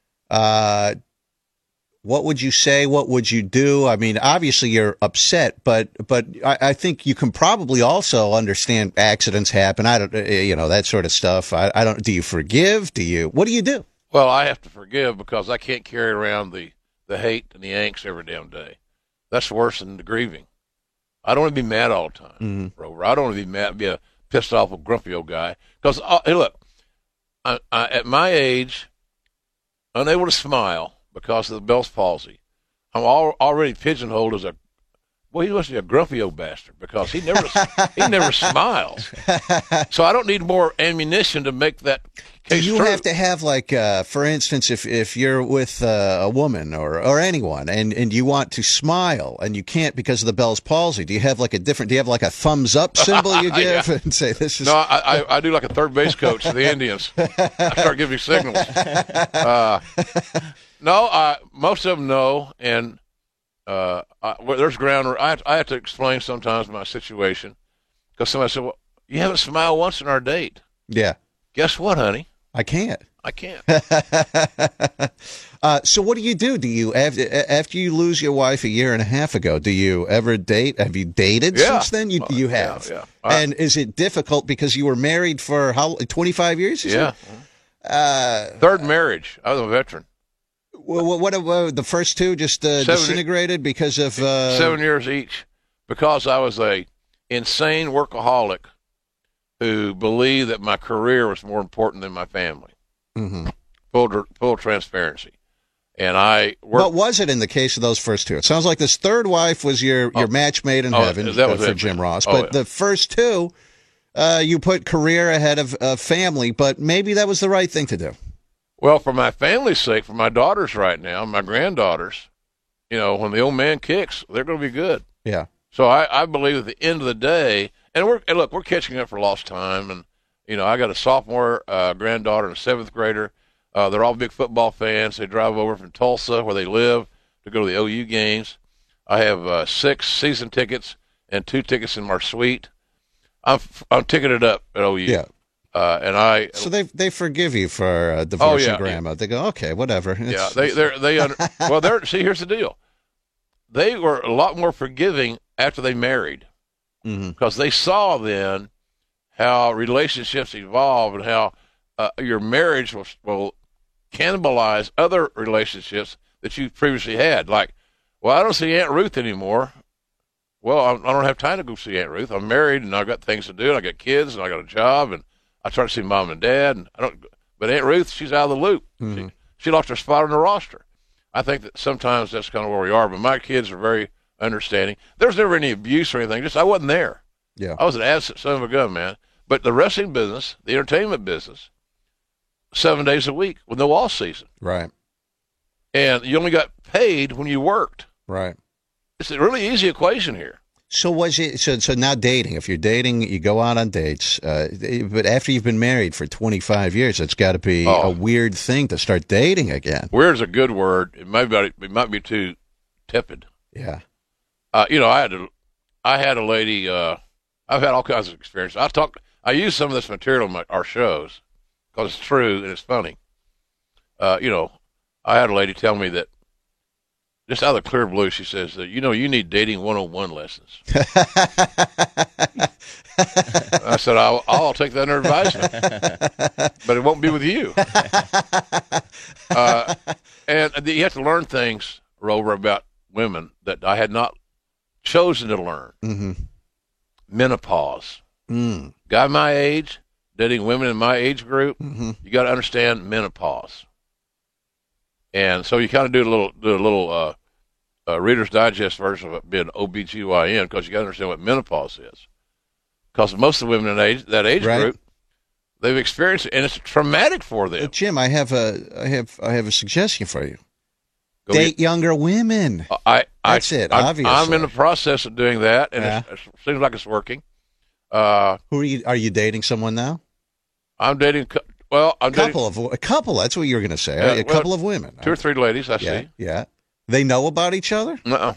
Speaker 2: uh, what would you say? What would you do? I mean, obviously you're upset, but but I, I think you can probably also understand accidents happen. I don't, you know, that sort of stuff. I, I don't. Do you forgive? Do you? What do you do?
Speaker 13: Well, I have to forgive because I can't carry around the the hate and the angst every damn day. That's worse than the grieving. I don't want to be mad all the time,
Speaker 2: mm-hmm.
Speaker 13: Rover. I don't want to be mad, be a pissed off, a grumpy old guy. Because, uh, hey, look, I, I, at my age, unable to smile because of the Bell's palsy, I'm all, already pigeonholed as a, well, he must be a grumpy old bastard because he never he never smiles. So I don't need more ammunition to make that case
Speaker 2: Do you
Speaker 13: true.
Speaker 2: have to have, like, uh, for instance, if, if you're with uh, a woman or, or anyone and, and you want to smile and you can't because of the Bell's palsy, do you have like a different, do you have like a thumbs up symbol you give
Speaker 13: Yeah.
Speaker 2: and say this is?
Speaker 13: No, I, I, I do like a third base coach for the Indians. I start giving signals. Uh, no, I, most of them know, and uh, I, well, there's ground. I have, I have to explain sometimes my situation, Because somebody said, well, you haven't smiled once in our date.
Speaker 2: Yeah.
Speaker 13: Guess what, honey?
Speaker 2: I can't.
Speaker 13: I can't.
Speaker 2: uh, so what do you do? Do you after, after you lose your wife a year and a half ago? Do you ever date? Have you dated
Speaker 13: Yeah.
Speaker 2: since then? You you have.
Speaker 13: Yeah, yeah.
Speaker 2: And is it difficult because you were married for how twenty-five years? you
Speaker 13: Yeah.
Speaker 2: said? Uh,
Speaker 13: Third marriage. I was a veteran.
Speaker 2: what, what, what the first two just uh,
Speaker 13: Seven-
Speaker 2: disintegrated because of uh,
Speaker 13: Seven years each. Because I was a insane workaholic who believed that my career was more important than my family.
Speaker 2: Mhm.
Speaker 13: Full full transparency. And I worked.
Speaker 2: What was it in the case of those first two? It sounds like this third wife was your, your match made in
Speaker 13: oh,
Speaker 2: heaven
Speaker 13: that
Speaker 2: uh,
Speaker 13: was
Speaker 2: for
Speaker 13: it.
Speaker 2: Jim Ross.
Speaker 13: Oh,
Speaker 2: But
Speaker 13: yeah.
Speaker 2: the first two, uh, you put career ahead of uh, family, but maybe that was the right thing to do.
Speaker 13: Well, for my family's sake, for my daughters right now, my granddaughters, you know, when the old man kicks, they're going to be good.
Speaker 2: Yeah.
Speaker 13: So I, I believe at the end of the day, and we're and look, we're catching up for lost time, and you know, I got a sophomore uh, granddaughter and a seventh grader. Uh, they're all big football fans. They drive over from Tulsa, where they live, to go to the O U games. I have uh, six season tickets and two tickets in my suite. I'm I'm ticketed up at O U.
Speaker 2: Yeah.
Speaker 13: Uh, and I
Speaker 2: So they they forgive you for uh, divorcing
Speaker 13: Oh, yeah,
Speaker 2: grandma. They go, okay, whatever.
Speaker 13: yeah
Speaker 2: It's-
Speaker 13: they they they under, well they're see here's the deal. They were a lot more forgiving after they married
Speaker 2: Mhm.
Speaker 13: because they saw then how relationships evolve and how uh, your marriage will will cannibalize other relationships that you previously had. Like, well, I don't see Aunt Ruth anymore. Well, I, I don't have time to go see Aunt Ruth. I'm married and I've got things to do. And I got kids and I got a job and I try to see mom and dad. And I don't. But Aunt Ruth, she's out of the loop.
Speaker 2: Mhm.
Speaker 13: She, she lost her spot on the roster. I think that sometimes that's kind of where we are. But my kids are very understanding. There's never any abuse or anything. Just I wasn't there.
Speaker 2: Yeah.
Speaker 13: I was an absent son of a gun, man. But the wrestling business, the entertainment business, seven days a week with no off season.
Speaker 2: Right.
Speaker 13: And you only got paid when you worked.
Speaker 2: Right.
Speaker 13: It's a really easy equation here.
Speaker 2: So was it so? So now dating. If you're dating, you go out on dates. Uh, but after you've been married for twenty-five years, it's got to be
Speaker 13: Oh.
Speaker 2: a weird thing to start dating again.
Speaker 13: Weird's a good word. It might be, it might be too tepid.
Speaker 2: Yeah.
Speaker 13: Uh, you know, I had a, I had a lady. Uh, I've had all kinds of experiences. I talked. I use some of this material in my, our shows because it's true and it's funny. Uh, you know, I had a lady tell me that just out of the clear blue, she says that, you know, you need dating one oh one lessons. I said, I'll, I'll take that under advisement, but it won't be with you. Uh, and you have to learn things, Rover, about women that I had not chosen to learn.
Speaker 2: Mm-hmm.
Speaker 13: Menopause.
Speaker 2: Mm.
Speaker 13: Guy my age, dating women in my age group,
Speaker 2: Mm-hmm.
Speaker 13: you got to understand menopause. And so you kind of do a little, do a little uh, uh, Reader's Digest version of it being O B G Y N because you got to understand what menopause is. Because most of the women in age, that age
Speaker 2: Right.
Speaker 13: group, they've experienced it, and it's traumatic for them.
Speaker 2: Uh, Jim, I have a, I have, I have a suggestion for you.
Speaker 13: Go
Speaker 2: Date younger women.
Speaker 13: I, I,
Speaker 2: That's it.
Speaker 13: I'm,
Speaker 2: Obviously,
Speaker 13: I'm in the process of doing that, and
Speaker 2: Yeah.
Speaker 13: it's, it seems like it's working. Uh,
Speaker 2: Who are you? Are you dating someone now?
Speaker 13: I'm dating. cou- Well, I'm
Speaker 2: A couple of a couple. That's what you were going to say.
Speaker 13: Yeah,
Speaker 2: a
Speaker 13: well,
Speaker 2: couple of women.
Speaker 13: dating two or three ladies. I
Speaker 2: yeah,
Speaker 13: see.
Speaker 2: yeah. They know about each other.
Speaker 13: Uh-uh.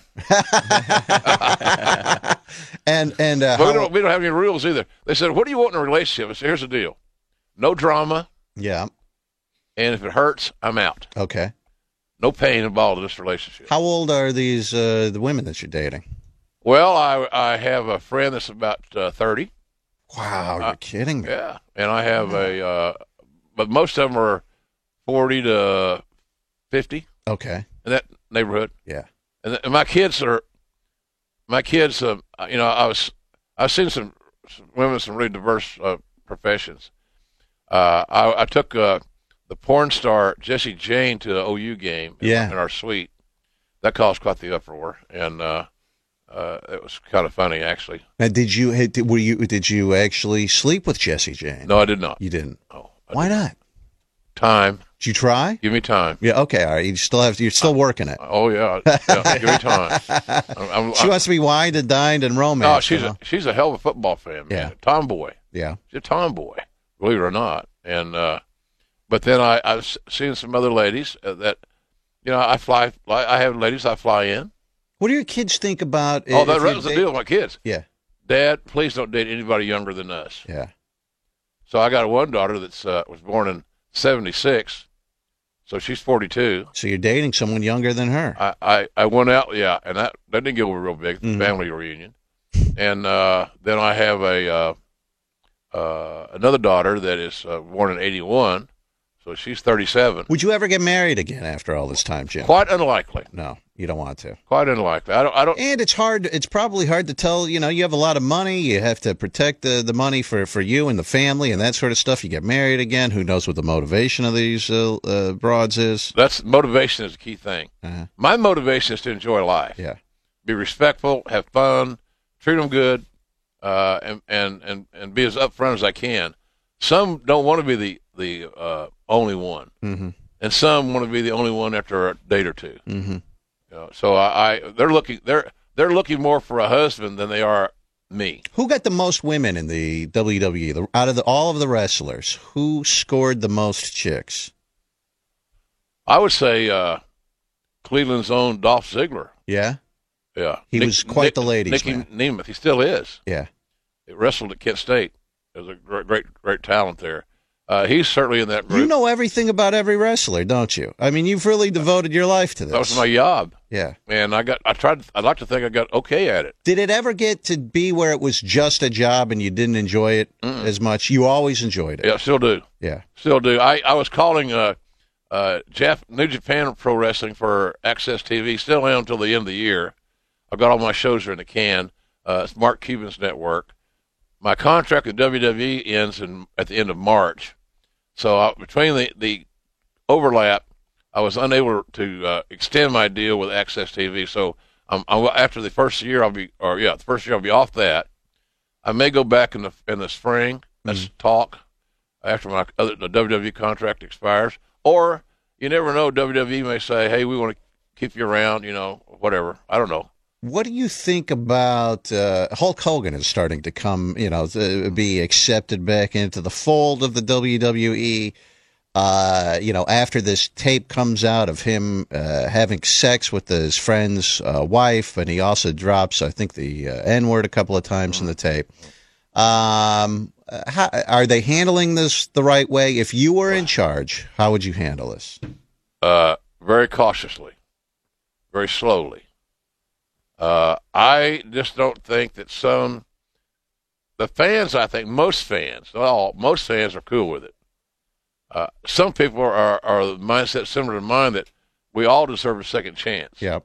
Speaker 2: and and uh,
Speaker 13: But we
Speaker 2: how-
Speaker 13: don't, we don't have any rules either. They said, "What do you want in a relationship?" I said, "Here's the deal: no drama,
Speaker 2: yeah.
Speaker 13: and if it hurts, I'm out.
Speaker 2: Okay.
Speaker 13: No pain involved in this relationship."
Speaker 2: How old are these uh, the women that you're dating?
Speaker 13: Well, I I have a friend that's about uh, thirty.
Speaker 2: Wow, you're kidding me.
Speaker 13: Yeah, and I have a, uh, but most of them are forty to fifty
Speaker 2: Okay.
Speaker 13: in that neighborhood.
Speaker 2: Yeah.
Speaker 13: And, th- and my kids are, my kids. Uh, you know, I was, I've seen some, some women with some really diverse uh, professions. Uh, I, I took uh, the porn star Jessie Jane to the O U game. In,
Speaker 2: Yeah.
Speaker 13: in our suite. That caused quite the uproar, and uh, uh, it was kind of funny actually.
Speaker 2: Now, did you had- did- were you did you actually sleep with Jessie Jane?
Speaker 13: No, I did not.
Speaker 2: You didn't.
Speaker 13: Oh,
Speaker 2: Why not?
Speaker 13: Time.
Speaker 2: Did you try?
Speaker 13: Give me time.
Speaker 2: Yeah. Okay. All right. You still have. You're still working it.
Speaker 13: Oh yeah, yeah give me time. I'm, I'm,
Speaker 2: She wants to be wined and dined and romance.
Speaker 13: Oh, she's
Speaker 2: you
Speaker 13: a
Speaker 2: know?
Speaker 13: she's a hell of a football fan, man.
Speaker 2: Yeah.
Speaker 13: Tomboy.
Speaker 2: Yeah.
Speaker 13: She's a tomboy, believe it or not. And uh, but then I I've s- seen some other ladies uh, that, you know, I fly. I have ladies I fly in.
Speaker 2: What do your kids think about?
Speaker 13: Oh,
Speaker 2: if
Speaker 13: that
Speaker 2: you
Speaker 13: was the
Speaker 2: date-
Speaker 13: deal with my kids.
Speaker 2: Yeah.
Speaker 13: Dad, please don't date anybody younger than us.
Speaker 2: Yeah.
Speaker 13: So I got one daughter that's uh, was born in seventy-six, so she's forty-two.
Speaker 2: So you're dating someone younger than her.
Speaker 13: I, I, I went out, yeah, and that, that didn't go over real big,
Speaker 2: Mhm.
Speaker 13: family reunion. And uh, then I have a uh, uh, another daughter that is uh, born in eighty-one, so she's thirty-seven.
Speaker 2: Would you ever get married again after all this time, Jim?
Speaker 13: Quite unlikely.
Speaker 2: No, you don't want to.
Speaker 13: Quite unlikely. I don't. I don't.
Speaker 2: And it's hard. It's probably hard to tell. You know, you have a lot of money. You have to protect the, the money for, for you and the family and that sort of stuff. You get married again. Who knows what the motivation of these uh, uh, broads is?
Speaker 13: That's motivation is a key thing.
Speaker 2: Uh-huh.
Speaker 13: My motivation is to enjoy life.
Speaker 2: Yeah.
Speaker 13: Be respectful, have fun, treat them good, uh, and, and, and, and be as upfront as I can. Some don't want to be the the uh, only one,
Speaker 2: Mm-hmm.
Speaker 13: and some want to be the only one after a date or two.
Speaker 2: Mm-hmm.
Speaker 13: You know, so I, I they're looking they're they're looking more for a husband than they are me.
Speaker 2: Who got the most women in the W W E? The, out of the, all of the wrestlers, who scored the most chicks?
Speaker 13: I would say uh, Cleveland's own Dolph Ziggler.
Speaker 2: Yeah?
Speaker 13: Yeah,
Speaker 2: He was quite the ladies'
Speaker 13: Nicky
Speaker 2: man.
Speaker 13: Nemeth, he still is.
Speaker 2: Yeah.
Speaker 13: He wrestled at Kent State. There's a great, great, great talent there. Uh, he's certainly in that group.
Speaker 2: You know everything about every wrestler, don't you? I mean, you've really devoted your life to this.
Speaker 13: That was my job.
Speaker 2: Yeah.
Speaker 13: And I got, I tried, I'd like to think I got okay at it.
Speaker 2: Did it ever get to be where it was just a job and you didn't enjoy it
Speaker 13: Mm-mm.
Speaker 2: as much? You always enjoyed it.
Speaker 13: Yeah, still do.
Speaker 2: Yeah.
Speaker 13: Still do. I, I was calling uh, uh, Jeff, New Japan Pro Wrestling for Access T V. Still am until the end of the year. I've got all my shows are in the can. Uh, it's Mark Cuban's network. My contract with W W E ends in, at the end of March. So I, between the, the overlap, I was unable to uh, extend my deal with Access T V. So um, I, after the first year, I'll be, or yeah, the first year I'll be off that. I may go back in the in the spring. Let's
Speaker 2: Mm-hmm.
Speaker 13: talk after my other, the W W E contract expires. Or you never know. W W E may say, "Hey, we want to keep you around." You know, whatever. I don't know.
Speaker 2: What do you think about uh, Hulk Hogan is starting to come, you know, to be accepted back into the fold of the W W E? Uh, you know, after this tape comes out of him uh, having sex with his friend's uh, wife, and he also drops, I think, the uh, N-word a couple of times in the tape. Um, how, are they handling this the right way? If you were in charge, how would you handle this?
Speaker 13: Uh, very cautiously, very slowly. Uh, I just don't think that some, the fans, I think most fans, not all, most fans are cool with it. Uh, some people are, are the mindset similar to mine that we all deserve a second chance.
Speaker 2: Yep.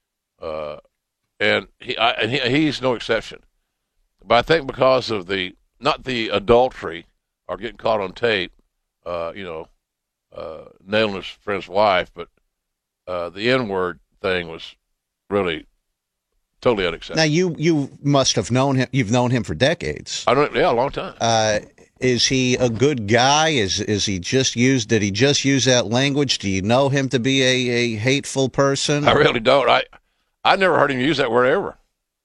Speaker 13: Uh, and he, I, and he, he's no exception. But I think because of the, not the adultery or getting caught on tape, uh, you know, uh, nailing his friend's wife, but uh, the N-word thing was really totally unacceptable.
Speaker 2: Now, you you must have known him. You've known him for decades.
Speaker 13: I don't. Yeah, a long time.
Speaker 2: Uh, is he a good guy? Is is he just used? Did he just use that language? Do you know him to be a, a hateful person?
Speaker 13: I really don't. I I never heard him use that word ever.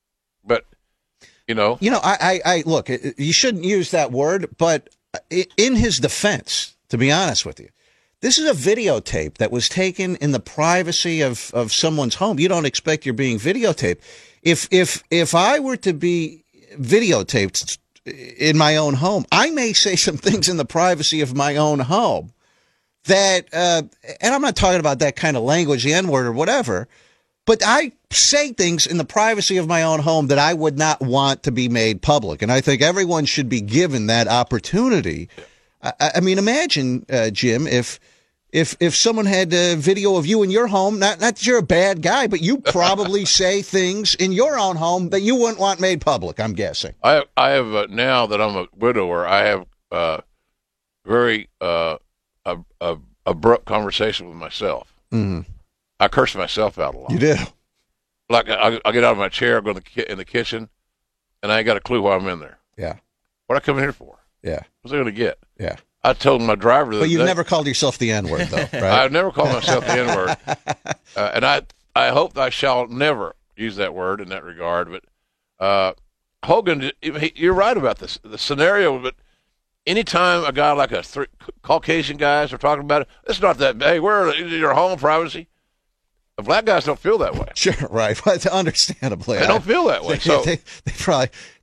Speaker 13: But you know,
Speaker 2: You know, I, I, I look. You shouldn't use that word, but in his defense, to be honest with you, this is a videotape that was taken in the privacy of, of someone's home. You don't expect you're being videotaped. If if if I were to be videotaped in my own home, I may say some things in the privacy of my own home that, uh, and I'm not talking about that kind of language, the N-word or whatever, but I say things in the privacy of my own home that I would not want to be made public. And I think everyone should be given that opportunity. I, I mean, imagine, uh, Jim, if if if someone had a video of you in your home, not, not that you're a bad guy, but you probably say things in your own home that you wouldn't want made public, I'm guessing.
Speaker 13: I have, I have uh, now that I'm a widower, I have uh, very uh, a, a, abrupt conversation with myself.
Speaker 2: Mm-hmm.
Speaker 13: I curse myself out a lot.
Speaker 2: You do?
Speaker 13: Like I, I get out of my chair, go in the, ki- in the kitchen, and I ain't got a clue why I'm in there.
Speaker 2: Yeah.
Speaker 13: What I come in here for?
Speaker 2: Yeah.
Speaker 13: What's I going to get?
Speaker 2: Yeah.
Speaker 13: I told my driver that.
Speaker 2: But you've never called yourself the N-word, though, right?
Speaker 13: I've never called myself the N-word, uh, and I I hope I shall never use that word in that regard. But uh, Hogan, he, you're right about this the scenario. But anytime a guy like a three, Caucasian guys are talking about it, it's not that. Hey, we're in your home privacy. The black guys don't feel that way.
Speaker 2: Sure, right. But understandably,
Speaker 13: They don't feel that way.
Speaker 2: They,
Speaker 13: So
Speaker 2: they, they probably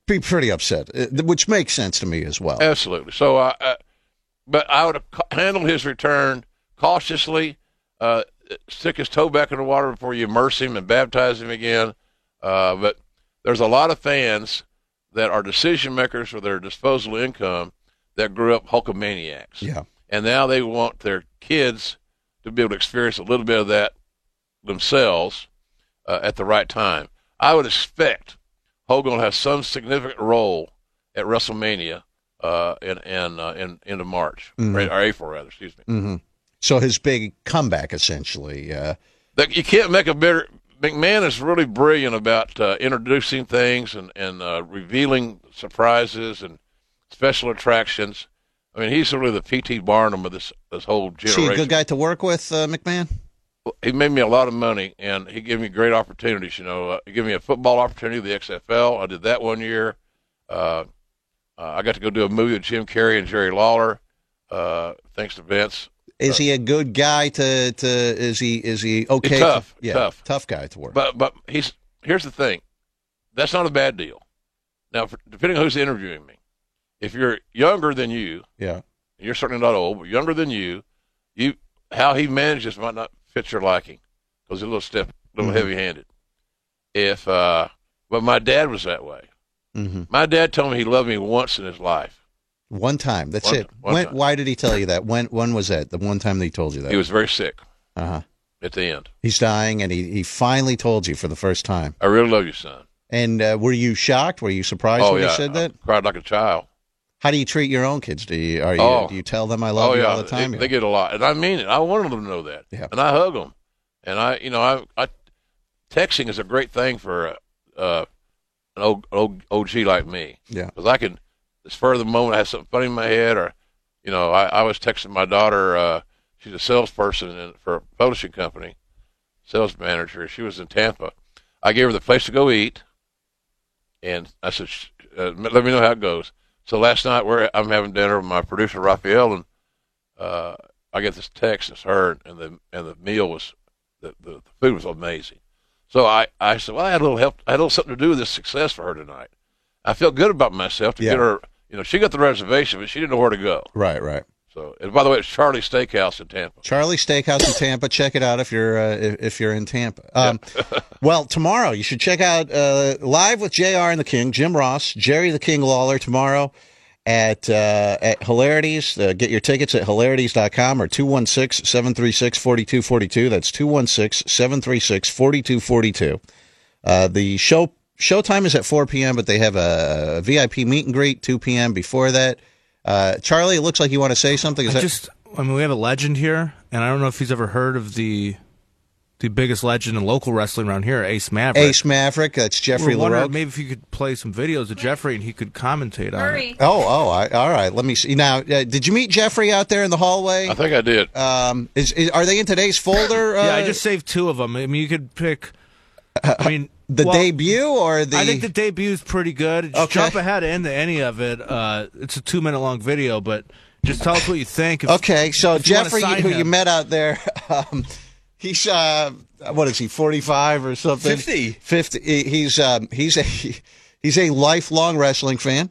Speaker 2: be pretty upset, uh, which makes sense to me as well.
Speaker 13: Absolutely. So, uh, uh, but I would have handled his return cautiously, uh, stick his toe back in the water before you immerse him and baptize him again. Uh, but there's a lot of fans that are decision makers for their disposable income that grew up Hulkamaniacs.
Speaker 2: Yeah.
Speaker 13: And now they want their kids to be able to experience a little bit of that themselves uh, at the right time. I would expect Hogan will have some significant role at WrestleMania uh, in in uh, in into March
Speaker 2: Mhm.
Speaker 13: or, or April rather. Excuse me.
Speaker 2: hmm So his big comeback, essentially. Uh,
Speaker 13: That you can't make a better. McMahon is really brilliant about uh, introducing things and and uh, revealing surprises and special attractions. I mean, he's really the P T Barnum of this this whole
Speaker 2: is he
Speaker 13: generation.
Speaker 2: a good guy to work with, uh, McMahon?
Speaker 13: He made me a lot of money, and he gave me great opportunities. You know, uh, he gave me a football opportunity, the X F L. I did that one year. Uh, uh, I got to go do a movie with Jim Carrey and Jerry Lawler, uh, thanks to Vince.
Speaker 2: Is he a good guy to, to is he is he okay?
Speaker 13: He's tough,
Speaker 2: to, yeah,
Speaker 13: tough,
Speaker 2: tough guy to work.
Speaker 13: But but he's here's the thing, that's not a bad deal. Now, for, depending on who's interviewing me, if you're younger than you,
Speaker 2: yeah,
Speaker 13: you're certainly not old, but younger than you, you how he manages might not fit your liking because he's a little stiff, a little
Speaker 2: Mhm.
Speaker 13: heavy-handed. If uh, but my dad was that way.
Speaker 2: Mm-hmm.
Speaker 13: My dad told me he loved me once in his life.
Speaker 2: One time, that's
Speaker 13: One-
Speaker 2: it.
Speaker 13: one
Speaker 2: When,
Speaker 13: time.
Speaker 2: why did he tell you that? When when was that? The one time that he told you that?
Speaker 13: He was very sick
Speaker 2: Uh huh.
Speaker 13: at the end.
Speaker 2: He's dying, and he, he finally told you for the first time.
Speaker 13: I really love you, son.
Speaker 2: And uh, were you shocked? Were you surprised
Speaker 13: oh
Speaker 2: when
Speaker 13: yeah,
Speaker 2: he said that?
Speaker 13: I cried like a child.
Speaker 2: How do you treat your own kids? Do you are you
Speaker 13: Oh.
Speaker 2: do you tell them I love
Speaker 13: oh
Speaker 2: you
Speaker 13: yeah,
Speaker 2: all the time?
Speaker 13: They, they get a lot, and I mean it. I wanted them to know that,
Speaker 2: Yeah.
Speaker 13: and I hug them, and I, you know, I, I texting is a great thing for uh, uh, an old, old O G like me.
Speaker 2: Yeah.
Speaker 13: Because I can, the spur of the moment, I have something funny in my head, or, you know, I, I was texting my daughter. Uh, she's a salesperson in, for a publishing company, sales manager. She was in Tampa. I gave her the place to go eat, and I said, "Sh- uh, let me know how it goes. So last night we're I'm having dinner with my producer Raphael, and uh, I get this text. It's her, and the and the meal was the, the, the food was amazing. So I, I said, well, I had a little help. I had a little something to do with this success for her tonight. I felt good about myself to
Speaker 2: Yeah.
Speaker 13: get her. You know, she got the reservation, but she didn't know where to go.
Speaker 2: Right, right.
Speaker 13: So, and by the way, it's Charlie Steakhouse in Tampa.
Speaker 2: Charlie Steakhouse in Tampa. Check it out if you're uh, if, if you're in Tampa. Um, well, tomorrow you should check out uh, Live with J R and the King, Jim Ross, Jerry the King Lawler tomorrow at uh, at Hilarities. Uh, get your tickets at hilarities dot com or two one six, seven three six, four two four two. That's two one six, seven three six, four two four two. Uh, the show showtime is at four p.m., but they have a V I P meet and greet two p.m. before that. Uh, Charlie, it looks like you want to say something. Is
Speaker 5: I
Speaker 2: that
Speaker 5: just, I mean, we have a legend here, and I don't know if he's ever heard of the the biggest legend in local wrestling around here, Ace Maverick.
Speaker 2: Ace Maverick? That's Jeffrey
Speaker 5: We're wondering
Speaker 2: LaRoque.
Speaker 5: maybe if you could play some videos of Jeffrey and he could commentate on it.
Speaker 2: Oh, oh, I, all right. Let me see. Now, uh, did you meet Jeffrey out there in the hallway?
Speaker 13: I think I did.
Speaker 2: Um, is, is are they in today's folder? Uh,
Speaker 5: yeah, I just saved two of them. I mean, you could pick. I mean,
Speaker 2: the
Speaker 5: well,
Speaker 2: debut or the.
Speaker 5: I think the debut is pretty good. Just
Speaker 2: Okay.
Speaker 5: jump ahead into any of it. Uh, it's a two minute long video, but just tell us what you think. If,
Speaker 2: Okay, so
Speaker 5: if you wanna
Speaker 2: Jeffrey,
Speaker 5: sign
Speaker 2: who
Speaker 5: him.
Speaker 2: you met out there, um, he's uh, what is he, forty-five or something?
Speaker 10: fifty.
Speaker 2: Fifty. He- He's um, he's a he's a lifelong wrestling fan.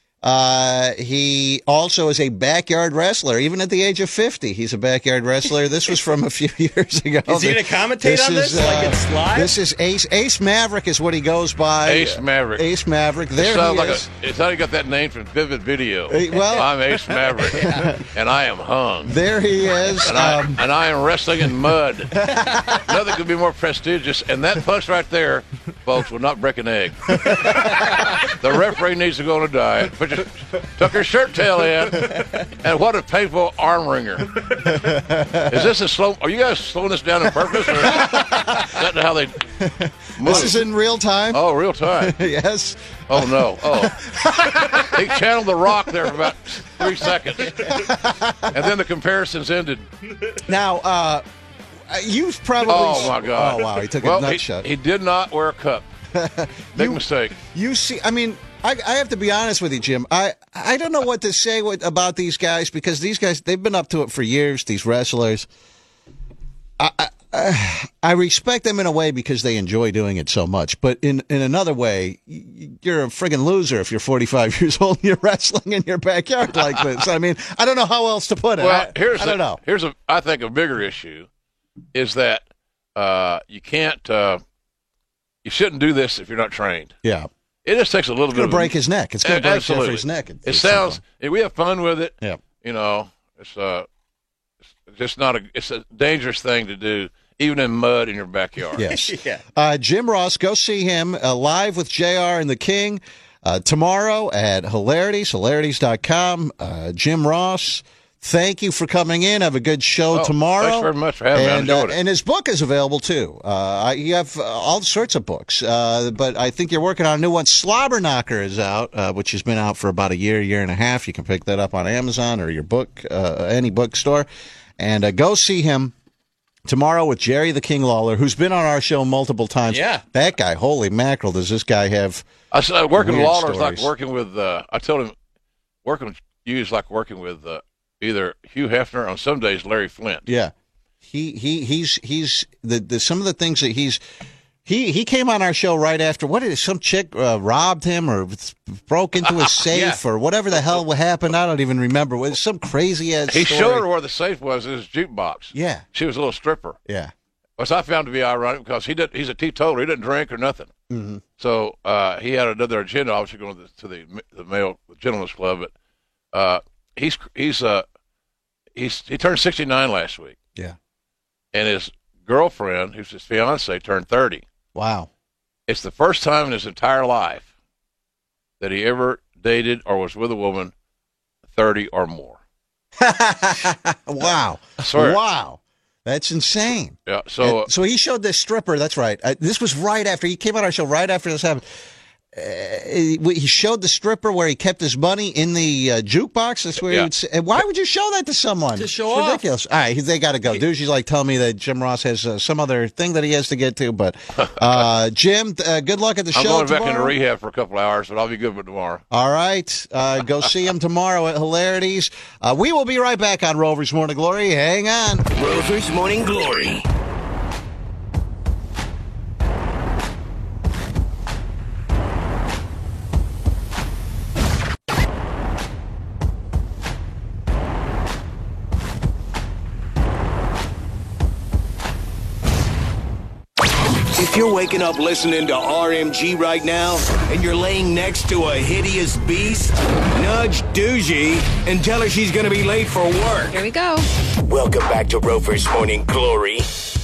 Speaker 2: Uh, he also is a backyard wrestler, even at the age of fifty. He's a backyard wrestler. This was from a few years ago.
Speaker 10: Is he going to commentate on this?
Speaker 2: is,
Speaker 10: like
Speaker 2: uh,
Speaker 10: it's live?
Speaker 2: This is Ace Ace Maverick is what he goes by.
Speaker 13: Ace Maverick.
Speaker 2: Ace Maverick. There
Speaker 13: it sounds
Speaker 2: he
Speaker 13: like
Speaker 2: is.
Speaker 13: a, it's how you got that name from Vivid Video.
Speaker 2: Hey, well-
Speaker 13: I'm Ace Maverick, and I am hung.
Speaker 2: There he is.
Speaker 13: And I,
Speaker 2: Um,
Speaker 13: and I am wrestling in mud. Nothing could be more prestigious. And that punch right there, folks, will not break an egg. The referee needs to go on a diet. Put your, tuck her shirt tail in. And what a painful arm wringer. Is this a slow? Are you guys slowing this down on purpose? Or is that how they move?
Speaker 2: this is in real time.
Speaker 13: Oh, real time.
Speaker 2: Yes.
Speaker 13: Oh, no. Oh. He channeled the rock there for about three seconds. And then the comparisons ended.
Speaker 2: Now, uh, you've probably.
Speaker 13: Oh, my God.
Speaker 2: Oh, wow. He took
Speaker 13: well,
Speaker 2: a nut
Speaker 13: he,
Speaker 2: shot.
Speaker 13: He did not wear a cup. Big mistake.
Speaker 2: You see, I mean, I, I have to be honest with you, Jim. I, I don't know what to say what, about these guys because these guys, they've been up to it for years, these wrestlers. I, I, uh, I respect them in a way because they enjoy doing it so much. But in, in another way, you're a friggin' loser if you're forty-five years old and you're wrestling in your backyard like this. I mean, I don't know how else to put it.
Speaker 13: Well,
Speaker 2: I,
Speaker 13: here's
Speaker 2: I don't
Speaker 13: a,
Speaker 2: know.
Speaker 13: Here's a, I think, a bigger issue is that uh, you can't, uh, you shouldn't do this if you're not trained.
Speaker 2: Yeah.
Speaker 13: It just takes a little
Speaker 2: It's
Speaker 13: bit
Speaker 2: going
Speaker 13: of
Speaker 2: to break his neck. It's going to break
Speaker 13: Absolutely.
Speaker 2: Jeffrey's neck. At-
Speaker 13: It
Speaker 2: at some
Speaker 13: sounds,
Speaker 2: point.
Speaker 13: and we have fun with it.
Speaker 2: Yeah.
Speaker 13: You know, it's uh, it's just not a, it's a dangerous thing to do, even in mud in your backyard.
Speaker 2: Yes.
Speaker 10: yeah.
Speaker 2: Uh, Jim Ross, go see him uh, live with J R and the King uh, tomorrow at Hilarities, hilarities dot com. Uh, Jim Ross, thank you for coming in. Have a good show
Speaker 13: Oh,
Speaker 2: tomorrow.
Speaker 13: thanks very much for having me. I
Speaker 2: and,
Speaker 13: enjoyed
Speaker 2: uh,
Speaker 13: it.
Speaker 2: and his book is available, too. Uh, you have uh, all sorts of books, uh, but I think you're working on a new one. Slobber Knocker is out, uh, which has been out for about a year, year and a half. You can pick that up on Amazon or your book, uh, any bookstore. And uh, go see him tomorrow with Jerry the King Lawler, who's been on our show multiple times.
Speaker 4: Yeah.
Speaker 2: That guy, holy mackerel, does this guy have
Speaker 13: I said working with
Speaker 2: weird
Speaker 13: Lawler is like
Speaker 2: stories.
Speaker 13: working with. Uh, I told him working with you is like working with uh, either Hugh Hefner or on some days Larry Flint.
Speaker 2: Yeah, he he he's he's the, the some of the things that he's he he came on our show right after what is some chick uh, robbed him or broke into his safe
Speaker 4: Yeah.
Speaker 2: or whatever the hell happened. I don't even remember. It was some crazy ass.
Speaker 13: He
Speaker 2: story.
Speaker 13: showed her where the safe was in his jukebox.
Speaker 2: Yeah,
Speaker 13: She was a little stripper,
Speaker 2: yeah.
Speaker 13: which I found to be ironic because he did. He's a teetotaler. He didn't drink or nothing.
Speaker 2: Mm-hmm.
Speaker 13: So uh, he had another agenda, obviously going to the, to the, the male gentleman's club. But uh, he's he's uh, he's he turned sixty-nine last week,
Speaker 2: Yeah.
Speaker 13: and his girlfriend, who's his fiance, turned thirty.
Speaker 2: Wow.
Speaker 13: It's the first time in his entire life that he ever dated or was with a woman thirty or more.
Speaker 2: Wow.
Speaker 13: I swear.
Speaker 2: Wow. That's insane.
Speaker 13: Yeah. So
Speaker 2: And- so he showed this stripper. That's right. Uh, this was right after he came on our show. Right after this happened, uh, he he showed the stripper where he kept his money in the uh, jukebox. That's where he
Speaker 13: Yeah.
Speaker 2: would. Say, and why would you show that to someone?
Speaker 4: To show
Speaker 2: it's
Speaker 4: off.
Speaker 2: ridiculous. All right, they got to go. Dude, she's like telling me that Jim Ross has uh, some other thing that he has to get to. But uh, Jim, uh, good luck at the
Speaker 13: I'm
Speaker 2: show
Speaker 13: going back
Speaker 2: tomorrow.
Speaker 13: into rehab for a couple hours, but I'll be good for tomorrow.
Speaker 2: All right, uh, go see him tomorrow at Hilarities. Uh, we will be right back on Rover's Morning Glory. Hang on.
Speaker 1: Rover's Morning Glory. If you're waking up listening to R M G right now and you're laying next to a hideous beast, nudge Doogie and tell her she's going to be late for work.
Speaker 3: Here we go.
Speaker 1: Welcome back to Rover's Morning Glory.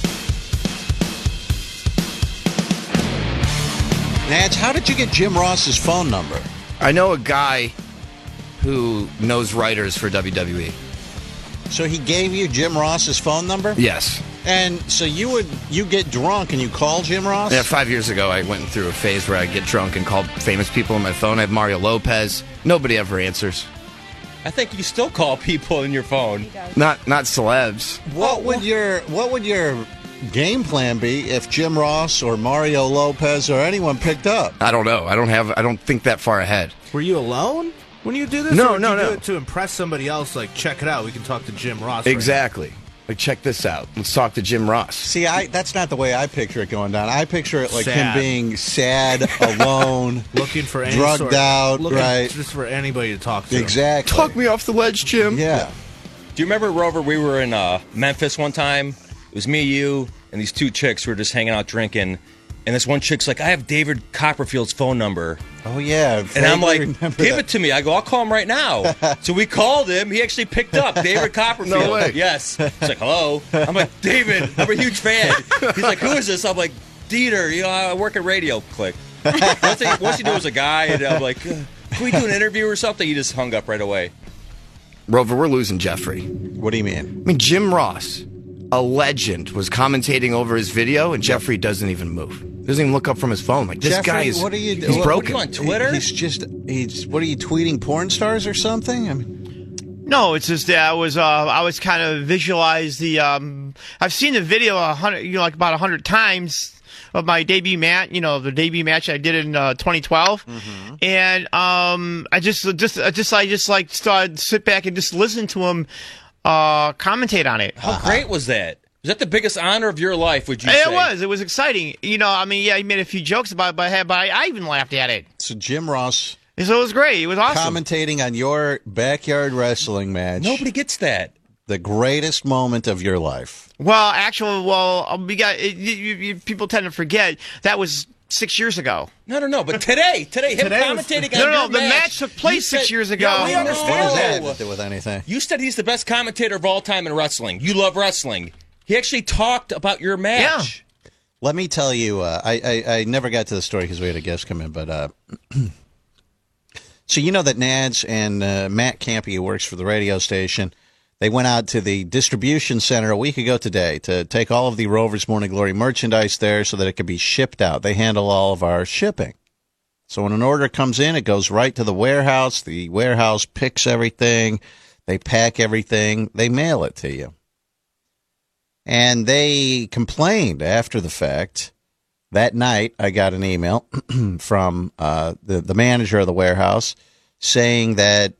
Speaker 2: Nance, how did you get Jim Ross's phone number?
Speaker 7: I know a guy who knows writers for W W E.
Speaker 2: So he gave you Jim Ross's phone number?
Speaker 7: Yes.
Speaker 2: And so you would you get drunk and you call Jim Ross?
Speaker 7: Yeah, five years ago, I went through a phase where I get drunk and call famous people on my phone. I have Mario Lopez. Nobody ever answers.
Speaker 4: I think you still call people in your phone.
Speaker 7: Not not celebs.
Speaker 2: What would your what would your game plan be if Jim Ross or Mario Lopez or anyone picked up?
Speaker 7: I don't know. I don't have. I don't think that far ahead.
Speaker 5: Were you alone when you do this?
Speaker 7: No,
Speaker 5: or did
Speaker 7: no,
Speaker 5: you
Speaker 7: no.
Speaker 5: Do it to impress somebody else, like check it out. We can talk to Jim Ross. right
Speaker 7: Exactly. Like, check this out. Let's talk to Jim Ross.
Speaker 2: See, I that's not the way I picture it going down. I picture it like him
Speaker 5: Sad.
Speaker 2: being sad, alone,
Speaker 5: now. Looking for any
Speaker 2: drugged
Speaker 5: sort,
Speaker 2: out,
Speaker 5: looking
Speaker 2: right?
Speaker 5: Just for anybody to talk to.
Speaker 2: Exactly.
Speaker 7: Talk me off the ledge, Jim.
Speaker 2: Yeah.
Speaker 4: Do you remember, Rover, we were in uh, Memphis one time? It was me, you, and these two chicks who were just hanging out drinking. And this one chick's like, I have David Copperfield's phone number.
Speaker 2: Oh yeah.
Speaker 4: And I'm like,
Speaker 2: Remember
Speaker 4: give
Speaker 2: that.
Speaker 4: it to me. I go, I'll call him right now. So we called him. He actually picked up David Copperfield.
Speaker 7: No way.
Speaker 4: Yes. He's like, hello. I'm like, David, I'm a huge fan. He's like, who is this? I'm like, Dieter. You know, I work at radio. Click. Once he, once he knew it was a guy, and I'm like, uh, can we do an interview or something? He just hung up right away.
Speaker 7: Rover, we're losing Jeffrey.
Speaker 2: What do you mean?
Speaker 7: I mean, Jim Ross, a legend, was commentating over his video, and Jeffrey doesn't even move. Doesn't even look up from his phone. Like, this
Speaker 2: Jeffrey,
Speaker 7: guy is.
Speaker 2: what are you
Speaker 7: He's
Speaker 2: what-
Speaker 7: broken.
Speaker 4: What are you on Twitter?
Speaker 2: He's just he's what are you tweeting porn stars or something? I mean,
Speaker 6: No, it's just that I was uh, I was kind of visualize the um, I've seen the video a hundred you know like about a hundred times of my debut match, you know, the debut match I did in uh, twenty twelve,
Speaker 2: Mm-hmm.
Speaker 6: and um, I just just I just I just like started sit back and just listen to him uh, commentate on it.
Speaker 4: How great was that? Was that the biggest honor of your life, would you
Speaker 6: It
Speaker 4: say?
Speaker 6: was. It was exciting. You know, I mean, yeah, he made a few jokes about it, but, I- but I, I even laughed at it.
Speaker 2: So Jim Ross
Speaker 6: So it was great. It was awesome.
Speaker 2: commentating on your backyard wrestling match.
Speaker 4: Nobody gets that.
Speaker 2: The greatest moment of your life.
Speaker 6: Well, actually, well, um, we got it, you, you, you- people tend to forget that was six years ago.
Speaker 4: No, no, no. But today, today, him
Speaker 6: Today was-
Speaker 4: commentating
Speaker 6: No,
Speaker 4: on
Speaker 6: no,
Speaker 4: your
Speaker 6: the
Speaker 4: match,
Speaker 6: match took place
Speaker 4: you
Speaker 6: six
Speaker 4: said-
Speaker 6: years ago.
Speaker 4: Yeah, we
Speaker 6: What
Speaker 4: understand.
Speaker 2: What does that have to do with anything?
Speaker 4: You said he's the best commentator of all time in wrestling. You love wrestling. He actually talked about your match.
Speaker 2: Let me tell you, uh, I, I I never got to the story because we had a guest come in, but uh, so you know that Nads and uh, Matt Campy, who works for the radio station, they went out to the distribution center a week ago today to take all of the Rovers Morning Glory merchandise there so that it could be shipped out. They handle all of our shipping. So when an order comes in, it goes right to the warehouse. The warehouse picks everything. They pack everything. They mail it to you. And they complained after the fact. That night, I got an email from uh, the, the manager of the warehouse saying that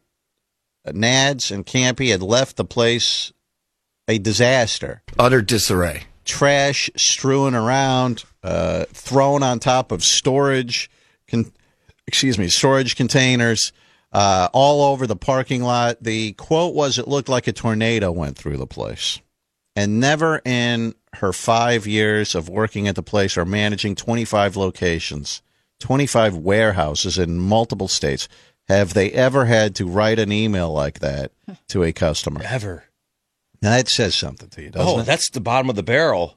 Speaker 2: Nads and Campy had left the place a disaster.
Speaker 7: Utter disarray.
Speaker 2: Trash strewn around, uh, thrown on top of storage, con- excuse me, storage containers, uh, all over the parking lot. The quote was, it looked like a tornado went through the place. And never in her five years of working at the place or managing twenty-five locations, twenty-five warehouses in multiple states, have they ever had to write an email like that to a customer.
Speaker 4: Ever.
Speaker 2: Now, that says something to you, doesn't
Speaker 4: Oh,
Speaker 2: it?
Speaker 4: that's the bottom of the barrel.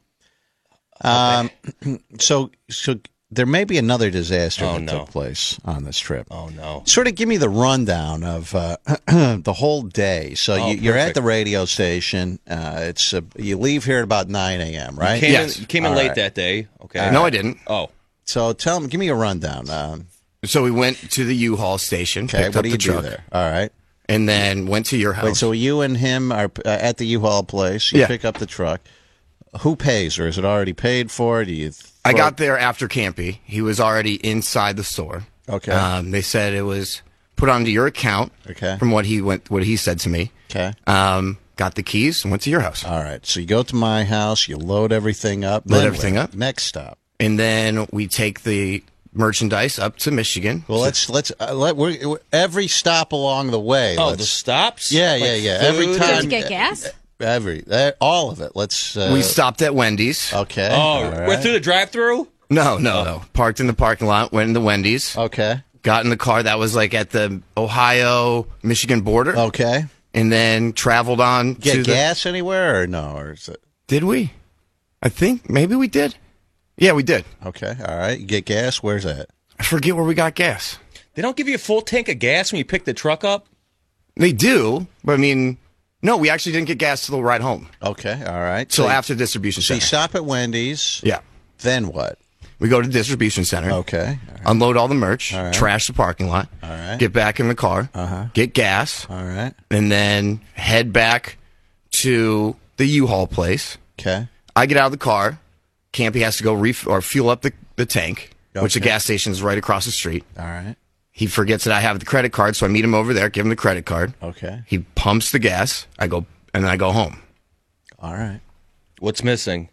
Speaker 2: Um, so, so there may be another disaster
Speaker 4: Oh,
Speaker 2: that
Speaker 4: no.
Speaker 2: took place on this trip.
Speaker 4: Oh, no.
Speaker 2: Sort of give me the rundown of uh, the whole day. So
Speaker 4: Oh,
Speaker 2: you, you're at
Speaker 4: perfect.
Speaker 2: the radio station. Uh, it's uh, you leave here at about nine a.m., right?
Speaker 4: You came
Speaker 7: Yes.
Speaker 4: in, you came in
Speaker 2: All
Speaker 4: late
Speaker 2: right.
Speaker 4: that day. Okay.
Speaker 2: All
Speaker 7: No,
Speaker 2: right.
Speaker 7: I didn't.
Speaker 4: Oh.
Speaker 2: So tell me, give me a rundown. Um,
Speaker 7: So we went to the U-Haul station,
Speaker 2: okay,
Speaker 7: picked
Speaker 2: what
Speaker 7: up
Speaker 2: do
Speaker 7: the
Speaker 2: you do
Speaker 7: truck,
Speaker 2: there? All right.
Speaker 7: and then went to your house.
Speaker 2: Wait, so you and him are uh, at the U-Haul place. You
Speaker 7: Yeah.
Speaker 2: pick up the truck. Who pays, or is it already paid for? Do you?
Speaker 7: I
Speaker 2: throw-
Speaker 7: got there after Campy. He was already inside the store.
Speaker 2: Okay.
Speaker 7: Um, they said it was put onto your account.
Speaker 2: Okay.
Speaker 7: From what he went, what he said to me.
Speaker 2: Okay.
Speaker 7: Um, got the keys and went to your house.
Speaker 2: All right. So you go to my house. You load everything up.
Speaker 7: Load
Speaker 2: then
Speaker 7: everything
Speaker 2: where?
Speaker 7: up.
Speaker 2: Next stop.
Speaker 7: And then we take the merchandise up to Michigan.
Speaker 2: Well, let's let's uh, let we're, every stop along the way.
Speaker 4: Oh,
Speaker 2: let's,
Speaker 4: the stops?
Speaker 2: Yeah,
Speaker 4: Like
Speaker 2: yeah, yeah. Every
Speaker 4: food?
Speaker 3: Did
Speaker 2: time.
Speaker 3: you get gas?
Speaker 2: Every uh, all of it. Let's. Uh,
Speaker 7: we stopped at Wendy's.
Speaker 2: Okay.
Speaker 4: Oh,
Speaker 2: all right.
Speaker 4: went through the drive-through?
Speaker 7: No, no, no. Parked in the parking lot. Went into Wendy's.
Speaker 2: Okay.
Speaker 7: Got in the car that was like at the Ohio Michigan border.
Speaker 2: Okay.
Speaker 7: And then traveled on
Speaker 2: Get
Speaker 7: to the.
Speaker 2: gas anywhere or no? Or is it
Speaker 7: Did we? I think maybe we did. Yeah, we did.
Speaker 2: okay? All right. You get gas. Where's that?
Speaker 7: I forget where we got gas.
Speaker 4: They don't give you a full tank of gas when you pick the truck up?
Speaker 7: They do, but I mean, no, we actually didn't get gas till the ride home.
Speaker 2: Okay. All right.
Speaker 7: So
Speaker 2: you-
Speaker 7: after distribution
Speaker 2: so you
Speaker 7: center.
Speaker 2: stop at Wendy's.
Speaker 7: Yeah.
Speaker 2: Then what?
Speaker 7: We go to the distribution center.
Speaker 2: Okay.
Speaker 7: Unload all the merch.
Speaker 2: All right.
Speaker 7: Trash the parking lot.
Speaker 2: All right.
Speaker 7: Get back in the car.
Speaker 2: Uh-huh.
Speaker 7: Get gas.
Speaker 2: All right.
Speaker 7: And then head back to the U-Haul place.
Speaker 2: Okay.
Speaker 7: I get out of the car. Campy has to go ref- or fuel up the, the tank, which the
Speaker 2: Okay.
Speaker 7: gas station is right across the street.
Speaker 2: All right.
Speaker 7: He forgets that I have the credit card, so I meet him over there, give him the credit card.
Speaker 2: Okay.
Speaker 7: He pumps the gas. I go, and then I go home.
Speaker 2: All right.
Speaker 4: What's missing?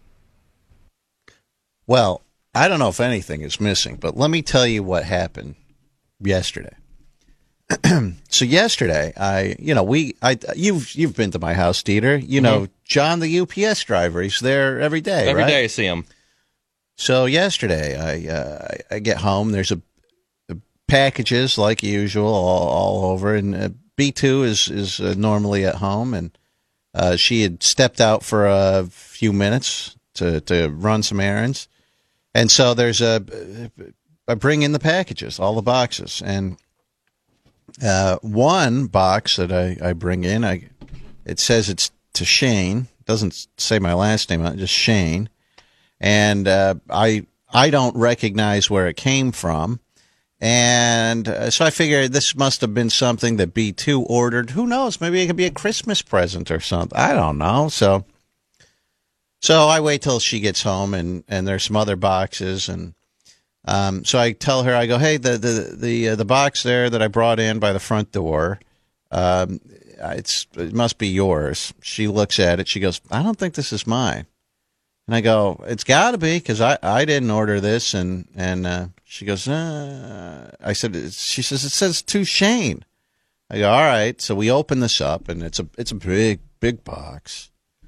Speaker 2: Well, I don't know if anything is missing, but let me tell you what happened yesterday. So yesterday, I, you know, we, I, you've, you've been to my house, Dieter. You know, John, the U P S driver. He's there every day.
Speaker 4: Every
Speaker 2: right?
Speaker 4: day I see him.
Speaker 2: So yesterday, I, uh, I I get home. There's a, a packages like usual all, all over, and uh, B two is is uh, normally at home, and uh, she had stepped out for a few minutes to to run some errands, and so there's a I bring in the packages, all the boxes, and uh, one box that I, I bring in, I it says it's to Shane. Doesn't say my last name on it, just Shane. And uh, I I don't recognize where it came from, and uh, so I figured this must have been something that B two ordered. Who knows? Maybe it could be a Christmas present or something. I don't know. So so I wait till she gets home, and, and there's some other boxes, and um, so I tell her, I go, hey, the the the uh, the box there that I brought in by the front door, um, it's it must be yours. She looks at it. She goes, I don't think this is mine. And I go, it's got to be because I, I didn't order this. And and uh, she goes, uh, I said, she says, it says to Shane. I go, all right. So we open this up, and it's a it's a big big box.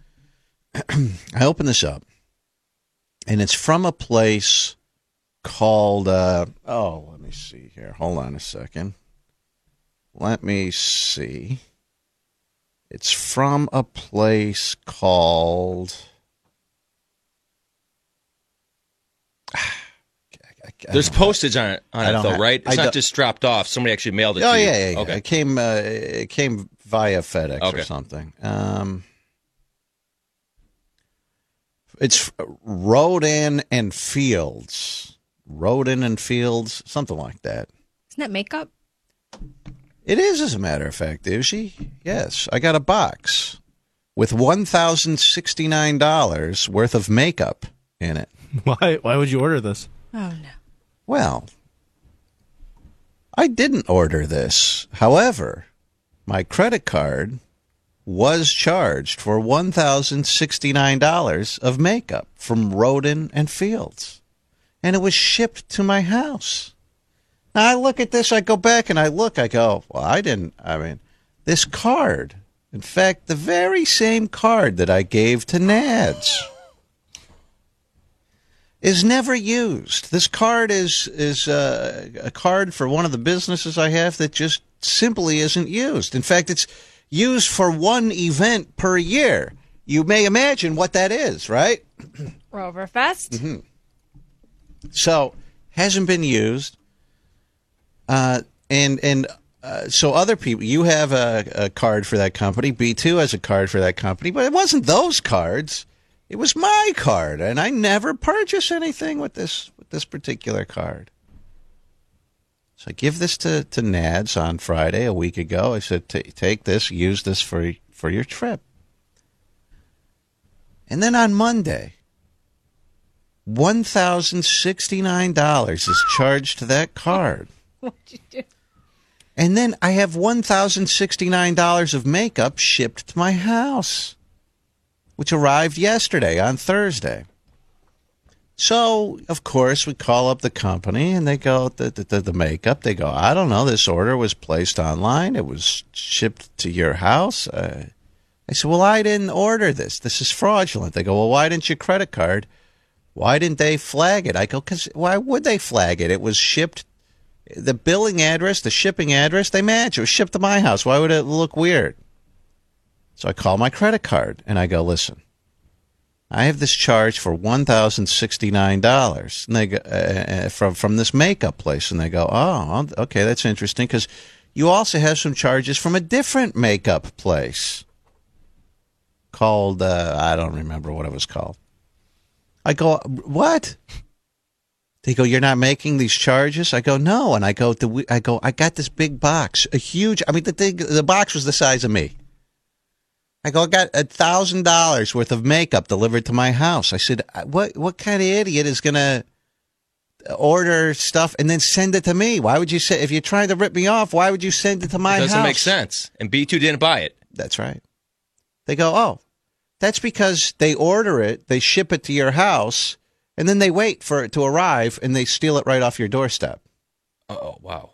Speaker 2: I open this up, and it's from a place called. Uh, oh, let me see here. Hold on a second. Let me see. It's from a place called.
Speaker 4: There's postage on it, on
Speaker 2: I
Speaker 4: it
Speaker 2: don't
Speaker 4: though,
Speaker 2: have-
Speaker 4: right? It's
Speaker 2: I
Speaker 4: not
Speaker 2: don't-
Speaker 4: just dropped off. Somebody actually mailed it
Speaker 2: Oh
Speaker 4: to you.
Speaker 2: yeah, yeah, yeah.
Speaker 4: Okay.
Speaker 2: It came. Uh, it came via FedEx
Speaker 4: Okay.
Speaker 2: or something. Um, it's Roden and Fields. Roden and Fields, something like that.
Speaker 3: Isn't that makeup?
Speaker 2: It is, as a matter of fact, is she? Yes, I got a box with one thousand sixty nine dollars worth of makeup in it.
Speaker 14: Why? Why would you order this?
Speaker 3: Oh no.
Speaker 2: Well, I didn't order this. However, my credit card was charged for one thousand sixty nine dollars of makeup from Roden and Fields, and it was shipped to my house. Now I look at this, I go back and I look, I go, well, I didn't, I mean, this card, in fact, the very same card that I gave to Nads, is never used. This card is is uh, a card for one of the businesses I have that just simply isn't used. In fact, it's used for one event per year. You may imagine what that is, right?
Speaker 3: Roverfest.
Speaker 2: Mm-hmm. So, hasn't been used. Uh, and and uh, so other people, you have a, a card for that company. B two has a card for that company, but it wasn't those cards. It was my card, and I never purchased anything with this with this particular card. So I give this to, to Nads on Friday, a week ago. I said, take this, use this for for your trip. And then on Monday, one thousand sixty-nine dollars is charged to that card.
Speaker 3: What'd you do?
Speaker 2: And then I have one thousand sixty-nine dollars of makeup shipped to my house, which arrived yesterday on Thursday. So, of course, we call up the company and they go, the, the, the makeup, they go, I don't know, this order was placed online. It was shipped to your house. Uh, I said, well, I didn't order this. This is fraudulent. They go, well, why didn't your credit card? Why didn't they flag it? I go, because why would they flag it? It was shipped. The billing address, the shipping address, they match. It was shipped to my house. Why would it look weird? So I call my credit card and I go, listen, I have this charge for one thousand sixty-nine dollars and they go, uh, from, from this makeup place. And they go, oh, okay, that's interesting because you also have some charges from a different makeup place called, uh, I don't remember what it was called. I go, what? They go, you're not making these charges? I go, no. And I go, the, I go, I got this big box, a huge, I mean, the thing, the box was the size of me. I go, I got a thousand dollars worth of makeup delivered to my house. I said, what, what kind of idiot is going to order stuff and then send it to me? Why would you say, if you're trying to rip me off, why would you send it to my
Speaker 4: It
Speaker 2: house?
Speaker 4: doesn't make sense. And B two didn't buy it.
Speaker 2: That's right. They go, oh, that's because they order it, they ship it to your house, and then they wait for it to arrive, and they steal it right off your doorstep.
Speaker 4: Oh, wow.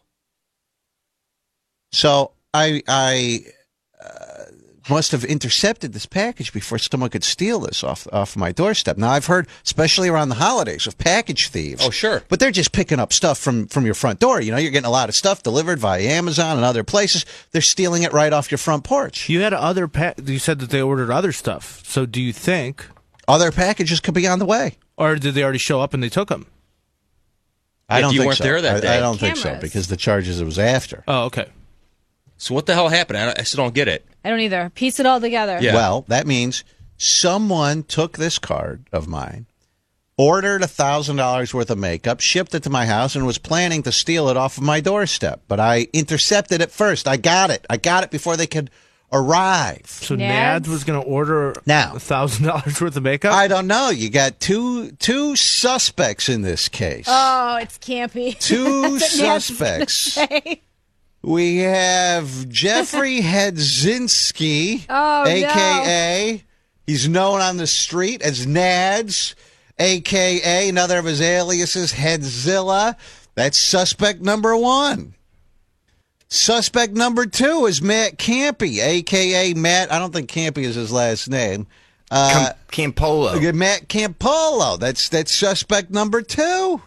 Speaker 2: So I I uh, must have intercepted this package before someone could steal this off off my doorstep. Now, I've heard, especially around the holidays, of package thieves.
Speaker 4: Oh, sure.
Speaker 2: But they're just picking up stuff from, from your front door. You know, you're getting a lot of stuff delivered via Amazon and other places. They're stealing it right off your front porch.
Speaker 14: You had other pa- you said that they ordered other stuff. So do you think
Speaker 2: other packages could be on the way?
Speaker 14: Or did they already show up and they took them?
Speaker 2: I don't
Speaker 4: you
Speaker 2: think
Speaker 4: weren't
Speaker 2: so.
Speaker 4: there that
Speaker 2: I,
Speaker 4: day.
Speaker 2: I don't think so
Speaker 3: Cameras.
Speaker 2: because the charges it was after.
Speaker 14: Oh, okay.
Speaker 4: So what the hell happened? I, don't- I still don't get it.
Speaker 3: I don't either. Piece it all together.
Speaker 4: Yeah.
Speaker 2: Well, that means someone took this card of mine, ordered a thousand dollars worth of makeup, shipped it to my house, and was planning to steal it off of my doorstep. But I intercepted it first. I got it. I got it before they could arrive.
Speaker 14: So
Speaker 3: Nads?
Speaker 14: Nads was going to order
Speaker 2: Now.
Speaker 14: a thousand dollars worth of makeup.
Speaker 2: I don't know. You got two two suspects in this case.
Speaker 3: Oh, it's campy.
Speaker 2: Two
Speaker 3: That's what Nancy's gonna
Speaker 2: suspects.
Speaker 3: say.
Speaker 2: We have Jeffrey Hedzinski,
Speaker 3: Oh,
Speaker 2: a k a. He's known on the street as Nads, a k a another of his aliases, Headzilla. That's suspect number one. Suspect number two is Matt Campy, a k a. Matt, I don't think Campy is his last name. Uh,
Speaker 7: Cam- Campolo.
Speaker 2: Matt Campolo. That's, that's suspect number two.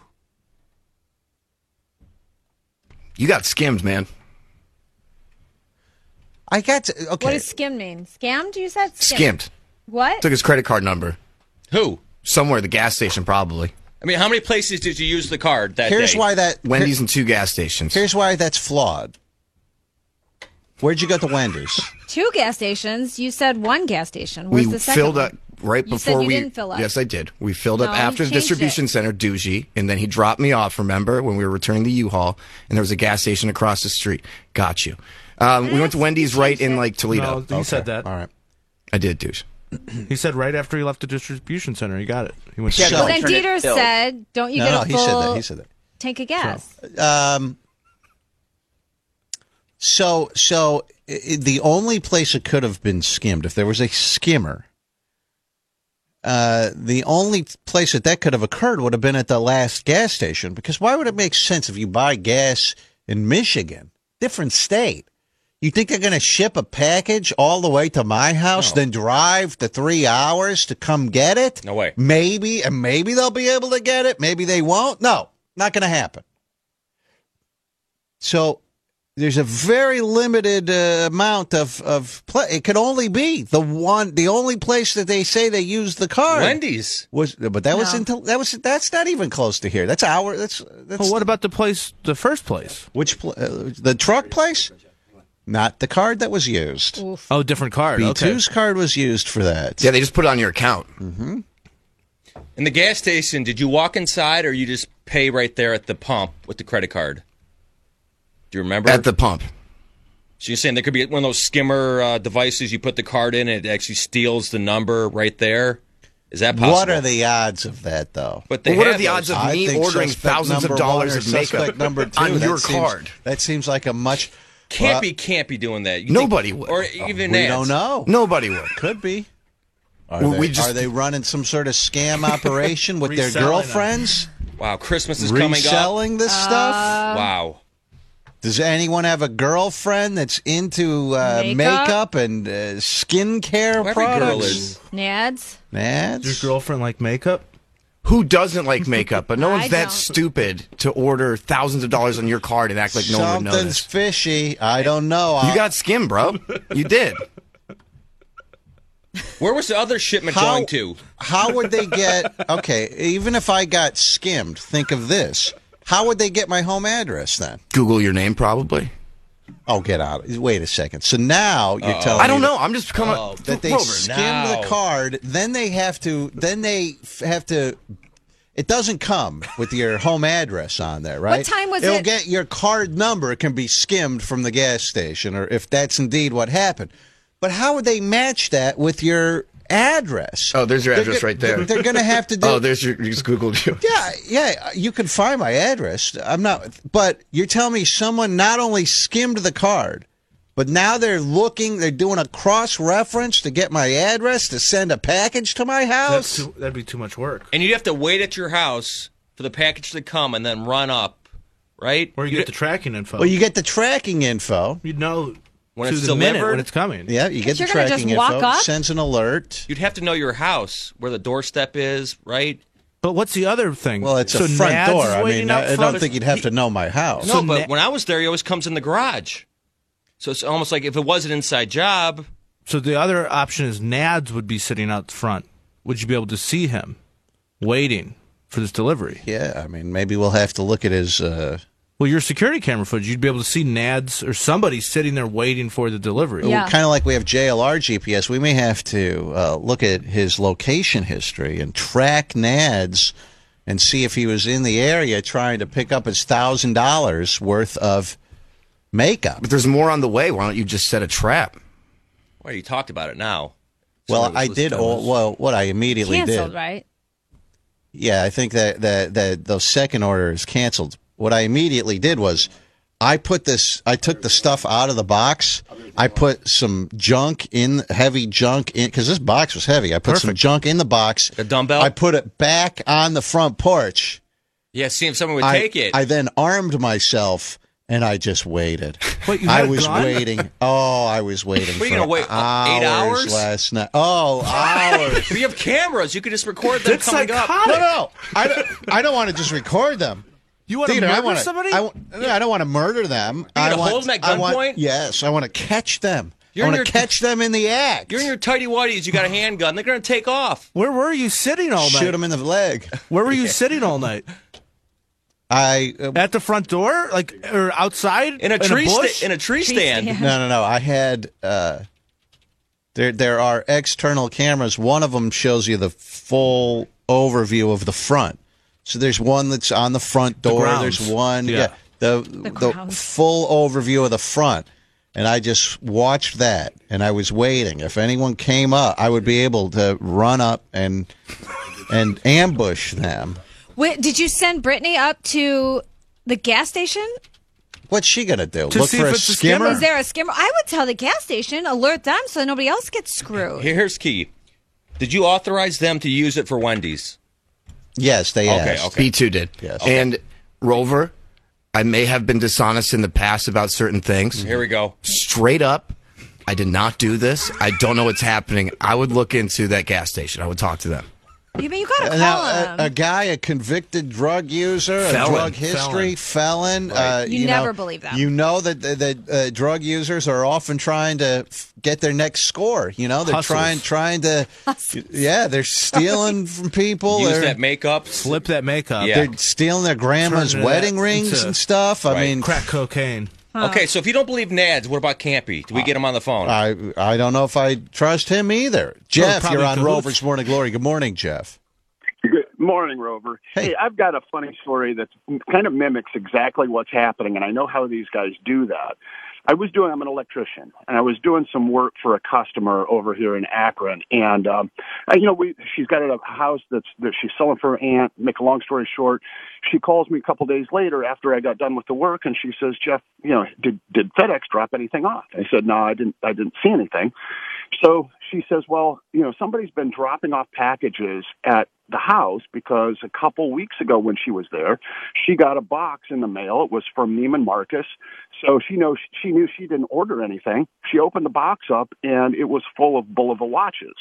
Speaker 7: You got skimmed, man.
Speaker 2: I got to, okay.
Speaker 3: What does skim mean? Scammed, you said?
Speaker 7: Skimmed.
Speaker 3: What?
Speaker 7: Took his credit card number.
Speaker 4: Who?
Speaker 7: Somewhere at the gas station, probably.
Speaker 4: I mean, how many places did you use the card that
Speaker 2: Here's
Speaker 4: day?
Speaker 2: why that...
Speaker 7: Wendy's and two gas stations.
Speaker 2: Here's why that's flawed. Where'd you go to Wendy's?
Speaker 3: Two gas stations. You said one gas station. Where's
Speaker 7: we
Speaker 3: the second
Speaker 7: filled
Speaker 3: one?
Speaker 7: up right
Speaker 3: You
Speaker 7: before
Speaker 3: said you
Speaker 7: we.
Speaker 3: didn't fill up.
Speaker 7: Yes, I did. We filled up
Speaker 3: No,
Speaker 7: after
Speaker 3: you
Speaker 7: the
Speaker 3: changed
Speaker 7: distribution
Speaker 3: it.
Speaker 7: center, Doogie, and then he dropped me off. Remember when we were returning the U-Haul, and there was a gas station across the street. Got you. Um, we went to Wendy's right in like Toledo.
Speaker 5: No, he said that.
Speaker 2: All right.
Speaker 7: I did, douche.
Speaker 5: He said right after he left the distribution center, he got it. He went.
Speaker 10: Yeah,
Speaker 5: to
Speaker 3: Well,
Speaker 10: don't
Speaker 3: then
Speaker 10: turn it
Speaker 3: Dieter
Speaker 10: filled.
Speaker 3: said, don't you
Speaker 2: No,
Speaker 3: get
Speaker 2: no,
Speaker 3: a
Speaker 2: he
Speaker 3: full
Speaker 2: said that. He said that.
Speaker 3: tank of gas?
Speaker 2: Um, so, so i the only place it could have been skimmed, if there was a skimmer, uh, the only place that that could have occurred would have been at the last gas station. Because why would it make sense if you buy gas in Michigan, different state? You think they're going to ship a package all the way to my house,
Speaker 4: No.
Speaker 2: then drive the three hours to come get it?
Speaker 4: No way.
Speaker 2: Maybe, and maybe they'll be able to get it. Maybe they won't. No, not going to happen. So there's a very limited uh, amount of of play. It could only be the one, the only place that they say they used the card.
Speaker 4: Wendy's
Speaker 2: was, but that was
Speaker 3: No.
Speaker 2: until that was that's not even close to here. That's our. That's that's.
Speaker 5: Well, what about the place, the first place?
Speaker 2: Which pl- uh, the truck place? Not the card that was used.
Speaker 3: Oof.
Speaker 5: Oh, different card.
Speaker 2: B
Speaker 5: Okay.
Speaker 2: two's card was used for that.
Speaker 7: Yeah, they just put it on your account.
Speaker 2: Mm-hmm.
Speaker 4: in the gas station. Did you walk inside, or you just pay right there at the pump with the credit card? Do you remember?
Speaker 7: At the pump.
Speaker 4: So you're saying there could be one of those skimmer uh, devices you put the card in and it actually steals the number right there? Is that possible?
Speaker 2: What are the odds of that, though?
Speaker 4: But they
Speaker 7: Well, what are
Speaker 4: have
Speaker 7: the odds
Speaker 4: those.
Speaker 7: of
Speaker 2: I
Speaker 7: me
Speaker 2: think
Speaker 7: ordering
Speaker 2: suspect
Speaker 7: thousands of
Speaker 2: number
Speaker 7: dollars
Speaker 2: one or
Speaker 7: of makeup
Speaker 2: suspect number two,
Speaker 7: on
Speaker 2: that
Speaker 7: your
Speaker 2: seems-
Speaker 7: card?
Speaker 2: That seems like a much.
Speaker 4: Can't
Speaker 2: well,
Speaker 4: be, can't be doing that. You
Speaker 7: Nobody
Speaker 4: think,
Speaker 7: would.
Speaker 4: Or even
Speaker 2: We
Speaker 4: ads.
Speaker 2: don't know.
Speaker 7: Nobody would.
Speaker 2: Could be. Are,
Speaker 7: Well,
Speaker 2: they,
Speaker 7: we just-
Speaker 2: are they running some sort of scam operation with their
Speaker 5: Reselling them.
Speaker 2: girlfriends?
Speaker 4: Wow, Christmas is coming up.
Speaker 2: Reselling this stuff?
Speaker 4: Wow.
Speaker 2: Does anyone have a girlfriend that's into uh,
Speaker 3: Makeup?
Speaker 2: makeup? and uh, skincare
Speaker 4: Every
Speaker 2: products?
Speaker 4: girl is.
Speaker 3: Nads?
Speaker 2: Nads?
Speaker 5: Does your girlfriend like makeup?
Speaker 7: Who doesn't like makeup? But no
Speaker 3: I
Speaker 7: one's that
Speaker 3: don't.
Speaker 7: stupid to order thousands of dollars on your card and act like no one would
Speaker 2: Something's
Speaker 7: notice.
Speaker 2: fishy. I don't know.
Speaker 7: You got skim, bro. You did.
Speaker 4: Where was the other shipment
Speaker 2: How-
Speaker 4: going to?
Speaker 2: How would they get? Okay, even if I got skimmed, think of this. How would they get my home address then?
Speaker 7: Google your name, probably.
Speaker 2: Oh, get out! Wait a second. So now you're
Speaker 4: Uh-oh.
Speaker 2: telling
Speaker 7: I don't
Speaker 2: me
Speaker 7: know. I'm just coming.
Speaker 4: Oh,
Speaker 2: that they
Speaker 7: Rover.
Speaker 2: skim
Speaker 4: now.
Speaker 2: the card, then they have to. Then they f- have to. It doesn't come with your home address on there, right?
Speaker 3: time was
Speaker 2: It'll
Speaker 3: it?
Speaker 2: get your card number. It can be skimmed from the gas station, or if that's indeed what happened. But how would they match that with your address?
Speaker 7: Oh, there's your
Speaker 2: They're
Speaker 7: address
Speaker 2: go-
Speaker 7: right there.
Speaker 2: They're going to have to do.
Speaker 7: Oh, there's your. You just Googled you.
Speaker 2: Yeah, yeah, you can find my address. I'm not, but you're telling me someone not only skimmed the card, but now they're looking, they're doing a cross reference to get my address to send a package to my
Speaker 5: That's
Speaker 2: house.
Speaker 5: too, that'd be too much work.
Speaker 4: And you'd have to wait at your house for the package to come and then run up, right?
Speaker 5: Where you get the tracking info.
Speaker 2: Well, you get the tracking info.
Speaker 5: You'd know
Speaker 4: When
Speaker 5: to
Speaker 4: it's
Speaker 5: the minute
Speaker 4: delivered?
Speaker 5: when it's coming.
Speaker 2: Yeah, you get
Speaker 3: You're
Speaker 2: the
Speaker 3: gonna
Speaker 2: tracking
Speaker 3: just walk
Speaker 2: info.
Speaker 3: up?
Speaker 2: Sends an alert.
Speaker 4: You'd have to know your house, where the doorstep is, right?
Speaker 5: But what's the other thing?
Speaker 2: Well, it's
Speaker 5: so
Speaker 2: a front
Speaker 5: Nads
Speaker 2: door.
Speaker 5: is
Speaker 2: I
Speaker 5: waiting
Speaker 2: mean,
Speaker 5: out
Speaker 2: I, I
Speaker 5: front?
Speaker 2: don't think you'd have to know my house.
Speaker 4: No,
Speaker 5: So
Speaker 4: but
Speaker 5: na-
Speaker 4: when I was there, he always comes in the garage. So it's almost like if it was an inside job,
Speaker 5: So the other option is Nads would be sitting out front. Would you be able to see him waiting for this delivery?
Speaker 2: Yeah, I mean, maybe we'll have to look at his. Uh,
Speaker 5: Well, your security camera footage, you'd be able to see Nads or somebody sitting there waiting for the delivery.
Speaker 3: Yeah.
Speaker 2: Kind of like we have J L R G P S. We may have to uh, look at his location history and track Nads and see if he was in the area trying to pick up his thousand dollars worth of makeup.
Speaker 7: But there's more on the way. Why don't you just set a trap?
Speaker 4: well, you talked about it now.
Speaker 2: Well,
Speaker 4: Somebody
Speaker 2: I
Speaker 4: was
Speaker 2: did.
Speaker 4: listening to
Speaker 2: All,
Speaker 4: us.
Speaker 2: well, what I immediately
Speaker 3: Canceled,
Speaker 2: did.
Speaker 3: right?
Speaker 2: Yeah, I think that that that those second orders canceled. What I immediately did was I put this. I took the stuff out of the box. I put some junk in, heavy junk in, because this box was heavy. I put some junk in the box.
Speaker 4: A dumbbell?
Speaker 2: I put it back on the front porch.
Speaker 4: Yeah, see if someone would
Speaker 2: I,
Speaker 4: take it.
Speaker 2: I then armed myself. And I just waited.
Speaker 14: What, you
Speaker 2: I
Speaker 14: had a
Speaker 2: was
Speaker 14: gun?
Speaker 2: waiting. Oh, I was waiting.
Speaker 4: What, you
Speaker 2: for
Speaker 4: gonna wait, uh, eight hours?
Speaker 2: last night? Oh, hours.
Speaker 4: We have cameras. You could just record them
Speaker 14: That's
Speaker 4: coming
Speaker 14: psychotic.
Speaker 4: up.
Speaker 2: No, no, I don't. I don't want to just record them.
Speaker 14: You want to
Speaker 2: Theater,
Speaker 14: murder
Speaker 2: I wanna,
Speaker 14: somebody?
Speaker 2: I, wa- I don't want to murder them. I
Speaker 4: gonna
Speaker 2: want,
Speaker 4: hold them at
Speaker 2: I want-
Speaker 4: gunpoint?
Speaker 2: Yes, I want to catch them.
Speaker 4: You're
Speaker 2: I
Speaker 4: in
Speaker 2: want
Speaker 4: your-
Speaker 2: to catch them in the act.
Speaker 4: You're in your tighty whities. You got a handgun. They're going to take off.
Speaker 14: Where were you sitting all night?
Speaker 2: Shoot them in the leg.
Speaker 14: Where were you sitting all night?
Speaker 2: I uh,
Speaker 14: At the front door, like or outside
Speaker 4: In a tree
Speaker 14: bush?
Speaker 4: sta- in a tree stand.
Speaker 3: stand.
Speaker 2: no, no, no. I had. Uh, there, there are external cameras. One of them shows you the full overview of the front. So there's one that's on the front door.
Speaker 14: grounds.
Speaker 2: There's one, yeah,
Speaker 14: Yeah.
Speaker 2: the
Speaker 3: The
Speaker 2: the,
Speaker 3: grounds.
Speaker 2: full overview of the front. And I just watched that, and I was waiting. If anyone came up, I would be able to run up and and ambush them.
Speaker 3: Wait, did you send Brittany up to the gas station?
Speaker 2: What's she gonna do?
Speaker 14: To
Speaker 2: Look
Speaker 14: see
Speaker 2: for
Speaker 14: if
Speaker 2: a
Speaker 14: it's a
Speaker 2: skimmer?
Speaker 3: Is there a skimmer? I would tell the gas station, alert them so nobody else gets screwed.
Speaker 4: Here- Here's key. Did you authorize them to use it for Wendy's?
Speaker 2: Yes, they
Speaker 4: Okay,
Speaker 2: asked.
Speaker 4: okay.
Speaker 7: B two did.
Speaker 2: Yes.
Speaker 7: And Rover, I may have been dishonest in the past about certain things.
Speaker 4: Here we go.
Speaker 7: Straight up, I did not do this. I don't know what's happening. I would look into that gas station. I would talk to them.
Speaker 3: You mean you gotta call
Speaker 2: Now,
Speaker 3: them?
Speaker 2: a, a guy, a convicted drug user,
Speaker 7: Felon.
Speaker 2: a drug history, felon. Uh,
Speaker 3: You
Speaker 2: you
Speaker 3: never
Speaker 2: know,
Speaker 3: believe that.
Speaker 2: You know that that that, uh, drug users are often trying to f- get their next score. You know, they're
Speaker 14: Hustles.
Speaker 2: trying trying to. Yeah, they're stealing from people.
Speaker 4: Use
Speaker 2: They're,
Speaker 4: that makeup.
Speaker 14: Flip that makeup.
Speaker 4: Yeah.
Speaker 2: they're stealing their grandma's
Speaker 14: Turning it
Speaker 2: wedding
Speaker 14: into-
Speaker 2: rings and stuff. I
Speaker 4: Right.
Speaker 2: mean,
Speaker 14: Crack cocaine.
Speaker 4: Okay, so if you don't believe Nads, what about Campy? Do we get him on the phone?
Speaker 2: I I don't know if I trust him either. Jeff,
Speaker 14: probably
Speaker 2: you're on
Speaker 14: cahoots.
Speaker 2: Rover's Morning Glory. Good morning, Jeff.
Speaker 15: Good morning, Rover.
Speaker 2: Hey.
Speaker 15: Hey, I've got a funny story that kind of mimics exactly what's happening, and I know how these guys do that. I was doing, I'm an electrician, and I was doing some work for a customer over here in Akron, and, um, I, you know, we, she's got a house that's, that she's selling for her aunt. Make a long story short, she calls me a couple days later after I got done with the work, and she says, Jeff, you know, did, did FedEx drop anything off? I said, no, I didn't, I didn't see anything. So she says, well, you know, somebody's been dropping off packages at the house because a couple weeks ago when she was there, she got a box in the mail. It was from Neiman Marcus. So she knows, she knew she didn't order anything. She opened the box up and it was full of Bulova watches.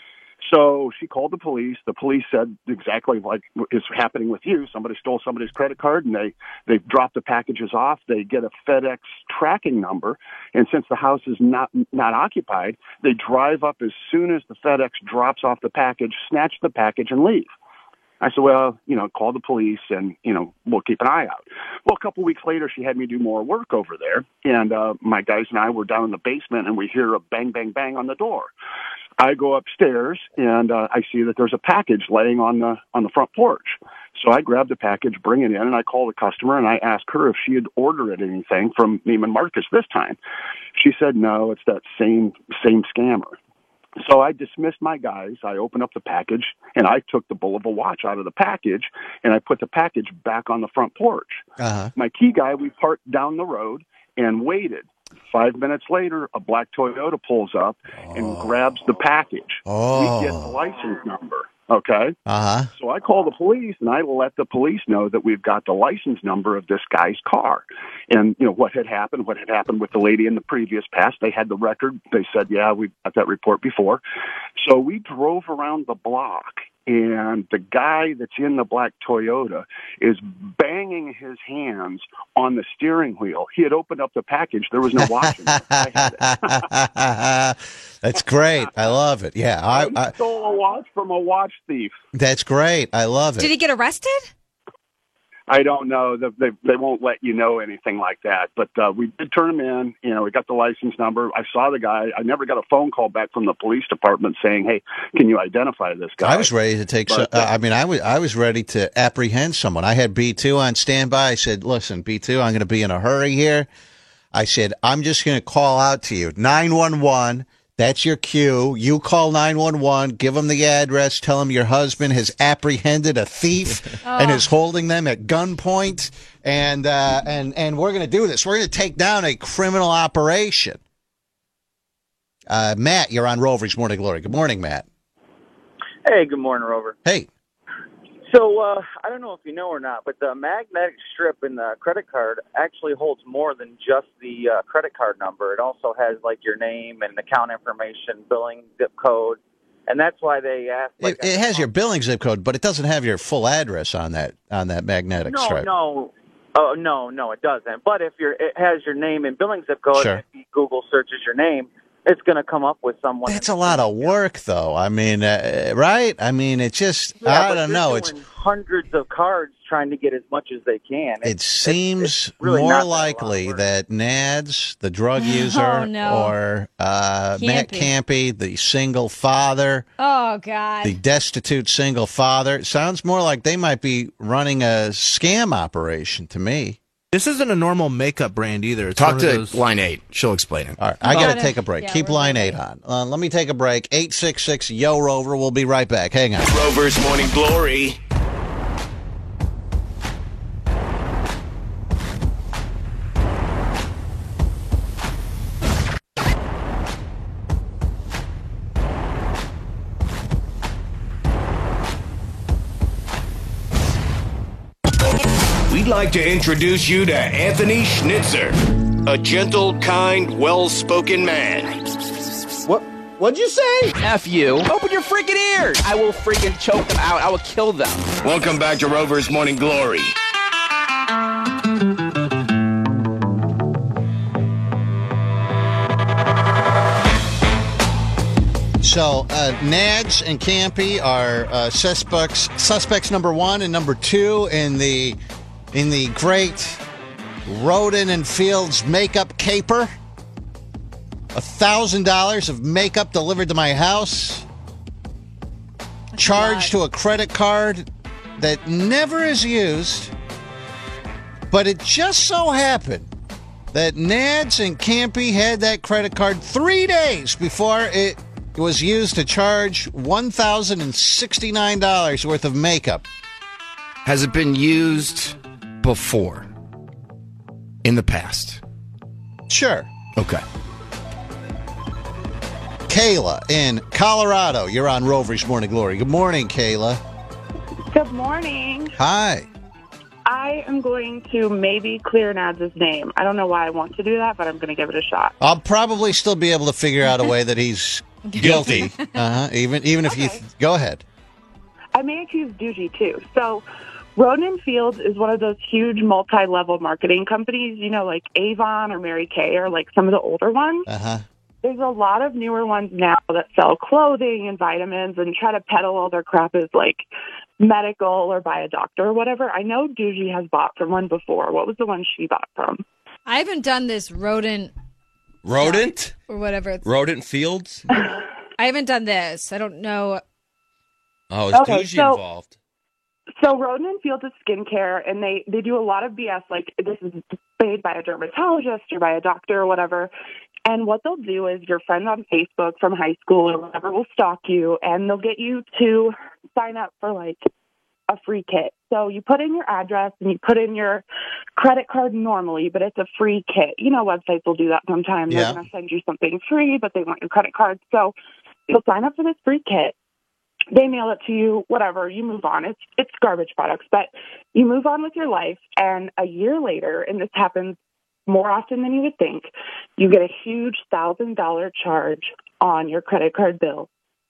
Speaker 15: So she called the police. The police said exactly like is happening with you. Somebody stole somebody's credit card and they, they dropped the packages off. They get a FedEx tracking number. And since the house is not, not occupied, they drive up as soon as the FedEx drops off the package, snatch the package and leave. I said, well, you know, call the police and, you know, we'll keep an eye out. Well, a couple weeks later, she had me do more work over there. And uh, my guys and I were down in the basement and we hear a bang, bang, bang on the door. I go upstairs and uh, I see that there's a package laying on the on the front porch. So I grab the package, bring it in, and I call the customer and I ask her if she had ordered anything from Neiman Marcus this time. She said, no, it's that same same scammer. So I dismissed my guys. I opened up the package and I took the Bulova watch out of the package and I put the package back on the front porch.
Speaker 2: Uh-huh.
Speaker 15: My key guy, we parked down the road and waited. Five minutes later, a black Toyota pulls up and grabs the package.
Speaker 2: Oh.
Speaker 15: We get the license number. Okay.
Speaker 2: Uh huh.
Speaker 15: So I call the police and I let the police know that we've got the license number of this guy's car. And, you know, what had happened, what had happened with the lady in the previous past. They had the record. They said, yeah, we got that report before. So we drove around the block and the guy that's in the black Toyota is banging his hands on the steering wheel. He had opened up the package. There was no watch in it. I had it.
Speaker 2: That's great. I love it. Yeah, I,
Speaker 15: He
Speaker 2: I,
Speaker 15: stole a watch from a watch thief.
Speaker 2: that's great. I love it.
Speaker 3: Did he get arrested?
Speaker 15: I don't know. They, they, they won't let you know anything like that. But uh, we did turn him in. You know, we got the license number. I saw the guy. I never got a phone call back from the police department saying, hey, can you identify this guy?
Speaker 2: I was ready to take. So,
Speaker 15: But, uh,
Speaker 2: uh, I mean, I was I was ready to apprehend someone. I had B two on standby. I said, "Listen, B two, I'm going to be in a hurry here." I said, "I'm just going to call out to you, nine one one. That's your cue. You call nine one one, give them the address, tell them your husband has apprehended a thief
Speaker 3: Oh.
Speaker 2: and is holding them at gunpoint, and uh, and and we're going to do this. We're going to take down a criminal operation. Uh, Matt, you're on Rover's Morning Glory. Good morning, Matt.
Speaker 16: Hey, good morning, Rover.
Speaker 2: Hey.
Speaker 16: So, uh, I don't know if you know or not, but the magnetic strip in the credit card actually holds more than just the uh, credit card number. It also has, like, your name and account information, billing zip code, and that's why they ask. Like,
Speaker 2: It, it has your billing zip code, but it doesn't have your full address on that on that magnetic
Speaker 16: no,
Speaker 2: stripe.
Speaker 16: no, oh, no, no, it doesn't. But if you're, it has your name and billing zip code,
Speaker 2: Sure.
Speaker 16: and if you Google searches your name, it's going to come up with someone.
Speaker 2: That's a lot of work, though. I mean, uh, right? I mean, it just,
Speaker 16: Yeah,
Speaker 2: I
Speaker 16: but
Speaker 2: don't
Speaker 16: they're
Speaker 2: know.
Speaker 16: doing
Speaker 2: It's
Speaker 16: hundreds of cards trying to get as much as they can.
Speaker 2: It seems
Speaker 16: really
Speaker 2: more
Speaker 16: not that
Speaker 2: likely that Nads, the drug
Speaker 3: Oh,
Speaker 2: user,
Speaker 3: no.
Speaker 2: or uh, Matt Campy, the single father,
Speaker 3: Oh, God.
Speaker 2: the destitute single father, it sounds more like they might be running a scam operation to me.
Speaker 5: This isn't a normal makeup brand either. It's
Speaker 7: Talk
Speaker 5: one
Speaker 7: to
Speaker 5: of those...
Speaker 7: line eight. She'll explain it.
Speaker 2: All right, I got to
Speaker 3: Gotta-
Speaker 2: take a break.
Speaker 3: yeah,
Speaker 2: Keep
Speaker 3: we're
Speaker 2: line
Speaker 3: ready.
Speaker 2: eight on. Uh, let me take a break. eight six six, yo, Rover. We'll be right back. Hang on.
Speaker 1: Rover's Morning Glory. We'd like to introduce you to Anthony Schnitzer, a gentle, kind, well-spoken man.
Speaker 10: What? What'd you say? F you. Open your freaking ears. I will freaking choke them out. I will kill them.
Speaker 1: Welcome back to Rover's Morning Glory.
Speaker 2: So, uh, Nads and Campy are uh, suspects. Suspects number one and number two in the in the great Roden and Fields makeup caper. A thousand dollars of makeup delivered to my house. Charged to a credit card that never is used. But it just so happened that Nads and Campy had that credit card three days before it was used to charge one thousand sixty-nine dollars worth of makeup.
Speaker 7: Has it been used before? In the past?
Speaker 2: Sure.
Speaker 7: Okay.
Speaker 2: Kayla in Colorado. You're on Rover's Morning Glory. Good morning, Kayla.
Speaker 17: Good morning.
Speaker 2: Hi.
Speaker 17: I am going to maybe clear Nads' name. I don't know why I want to do that, but I'm going to give it a shot.
Speaker 2: I'll probably still be able to figure out a way that he's guilty. Uh-huh. Even even if you th- go ahead.
Speaker 17: I may accuse Doogie, too. So, Roden and Fields is one of those huge multi-level marketing companies, you know, like Avon or Mary Kay or like some of the older ones.
Speaker 2: Uh-huh.
Speaker 17: There's a lot of newer ones now that sell clothing and vitamins and try to peddle all their crap as like medical or by a doctor or whatever. I know Doogie has bought from one before. What was the one she bought from?
Speaker 3: I haven't done this rodent
Speaker 4: Rodent?
Speaker 3: or whatever. It's,
Speaker 4: Rodent Fields?
Speaker 3: I haven't done this. I don't know.
Speaker 4: Oh, is
Speaker 17: Okay,
Speaker 4: Doogie
Speaker 17: so-
Speaker 4: involved?
Speaker 17: So Roden and Fields is skincare, and they, they do a lot of B S, like this is made by a dermatologist or by a doctor or whatever. And what they'll do is your friend on Facebook from high school or whatever will stalk you, and they'll get you to sign up for like a free kit. So you put in your address and you put in your credit card normally, but it's a free kit. You know, websites will do that sometimes.
Speaker 2: Yeah.
Speaker 17: They're going to send you something free, but they want your credit card. So you'll sign up for this free kit. They mail it to you, whatever, you move on. It's it's garbage products, but you move on with your life, and a year later, and this happens more often than you would think, you get a huge one thousand dollars charge on your credit card bill.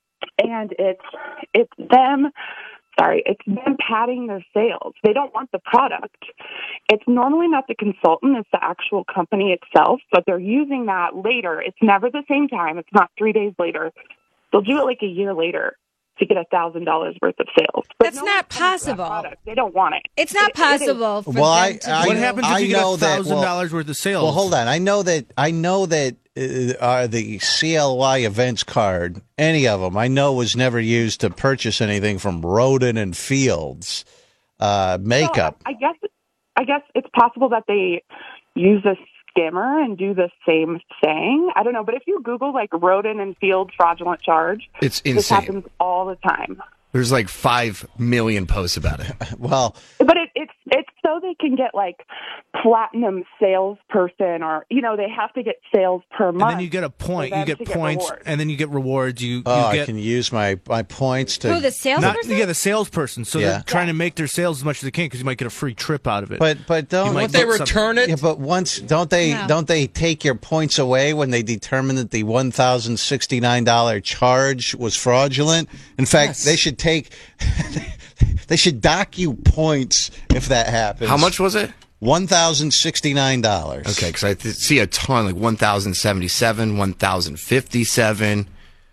Speaker 17: And it's it's them, sorry, it's them padding their sales. They don't want the product. It's normally not the consultant, it's the actual company itself, but they're using that later. It's never the same time. It's not three days later. They'll do it like a year later to get a thousand dollars worth of sales. But
Speaker 3: That's
Speaker 17: no
Speaker 3: not
Speaker 17: one's coming for that
Speaker 3: possible.
Speaker 17: product. They don't want it.
Speaker 3: It's not
Speaker 17: It- it is.
Speaker 3: possible for
Speaker 2: Well,
Speaker 3: them
Speaker 2: I,
Speaker 3: to
Speaker 2: I
Speaker 3: do.
Speaker 5: What happens if
Speaker 2: I
Speaker 5: you get
Speaker 2: know
Speaker 5: a
Speaker 2: that-
Speaker 5: thousand
Speaker 2: well-
Speaker 5: dollars worth of sales?
Speaker 2: Well, hold on. I know that I know that uh, uh, the C L Y events card, any of them, I know was never used to purchase anything from Roden and Fields uh, makeup.
Speaker 17: So I guess I guess it's possible that they use this scammer and do the same thing. I don't know, but if you Google like Roden and Field fraudulent charge,
Speaker 7: It's
Speaker 17: this
Speaker 7: insane.
Speaker 17: happens all the time.
Speaker 7: There's like five million posts about it.
Speaker 2: Well,
Speaker 17: But it, it's it's so they can get like platinum salesperson, or you know they have to get sales per month.
Speaker 14: And then you get a point.
Speaker 17: for
Speaker 14: You
Speaker 17: them
Speaker 14: get
Speaker 17: to
Speaker 14: points,
Speaker 17: rewards.
Speaker 14: and then you get rewards. You,
Speaker 2: oh,
Speaker 14: you
Speaker 2: I
Speaker 14: get
Speaker 2: can use my, my points to.
Speaker 3: Who, the salesperson?
Speaker 14: Not, yeah, the salesperson. So
Speaker 2: Yeah.
Speaker 14: they're trying to make their sales as much as they can because you might get a free trip out of it.
Speaker 2: But but don't
Speaker 14: You might
Speaker 4: Won't they
Speaker 14: get some-
Speaker 4: return it?
Speaker 2: Yeah, but once don't they
Speaker 3: No.
Speaker 2: don't they take your points away when they determine that the one thousand sixty nine dollar charge was fraudulent? In fact,
Speaker 4: Yes.
Speaker 2: they should take they should dock you points if that happens.
Speaker 7: How much was it?
Speaker 2: One thousand sixty nine dollars.
Speaker 7: Okay, because I th- see a ton, like one thousand seventy-seven, one thousand fifty-seven,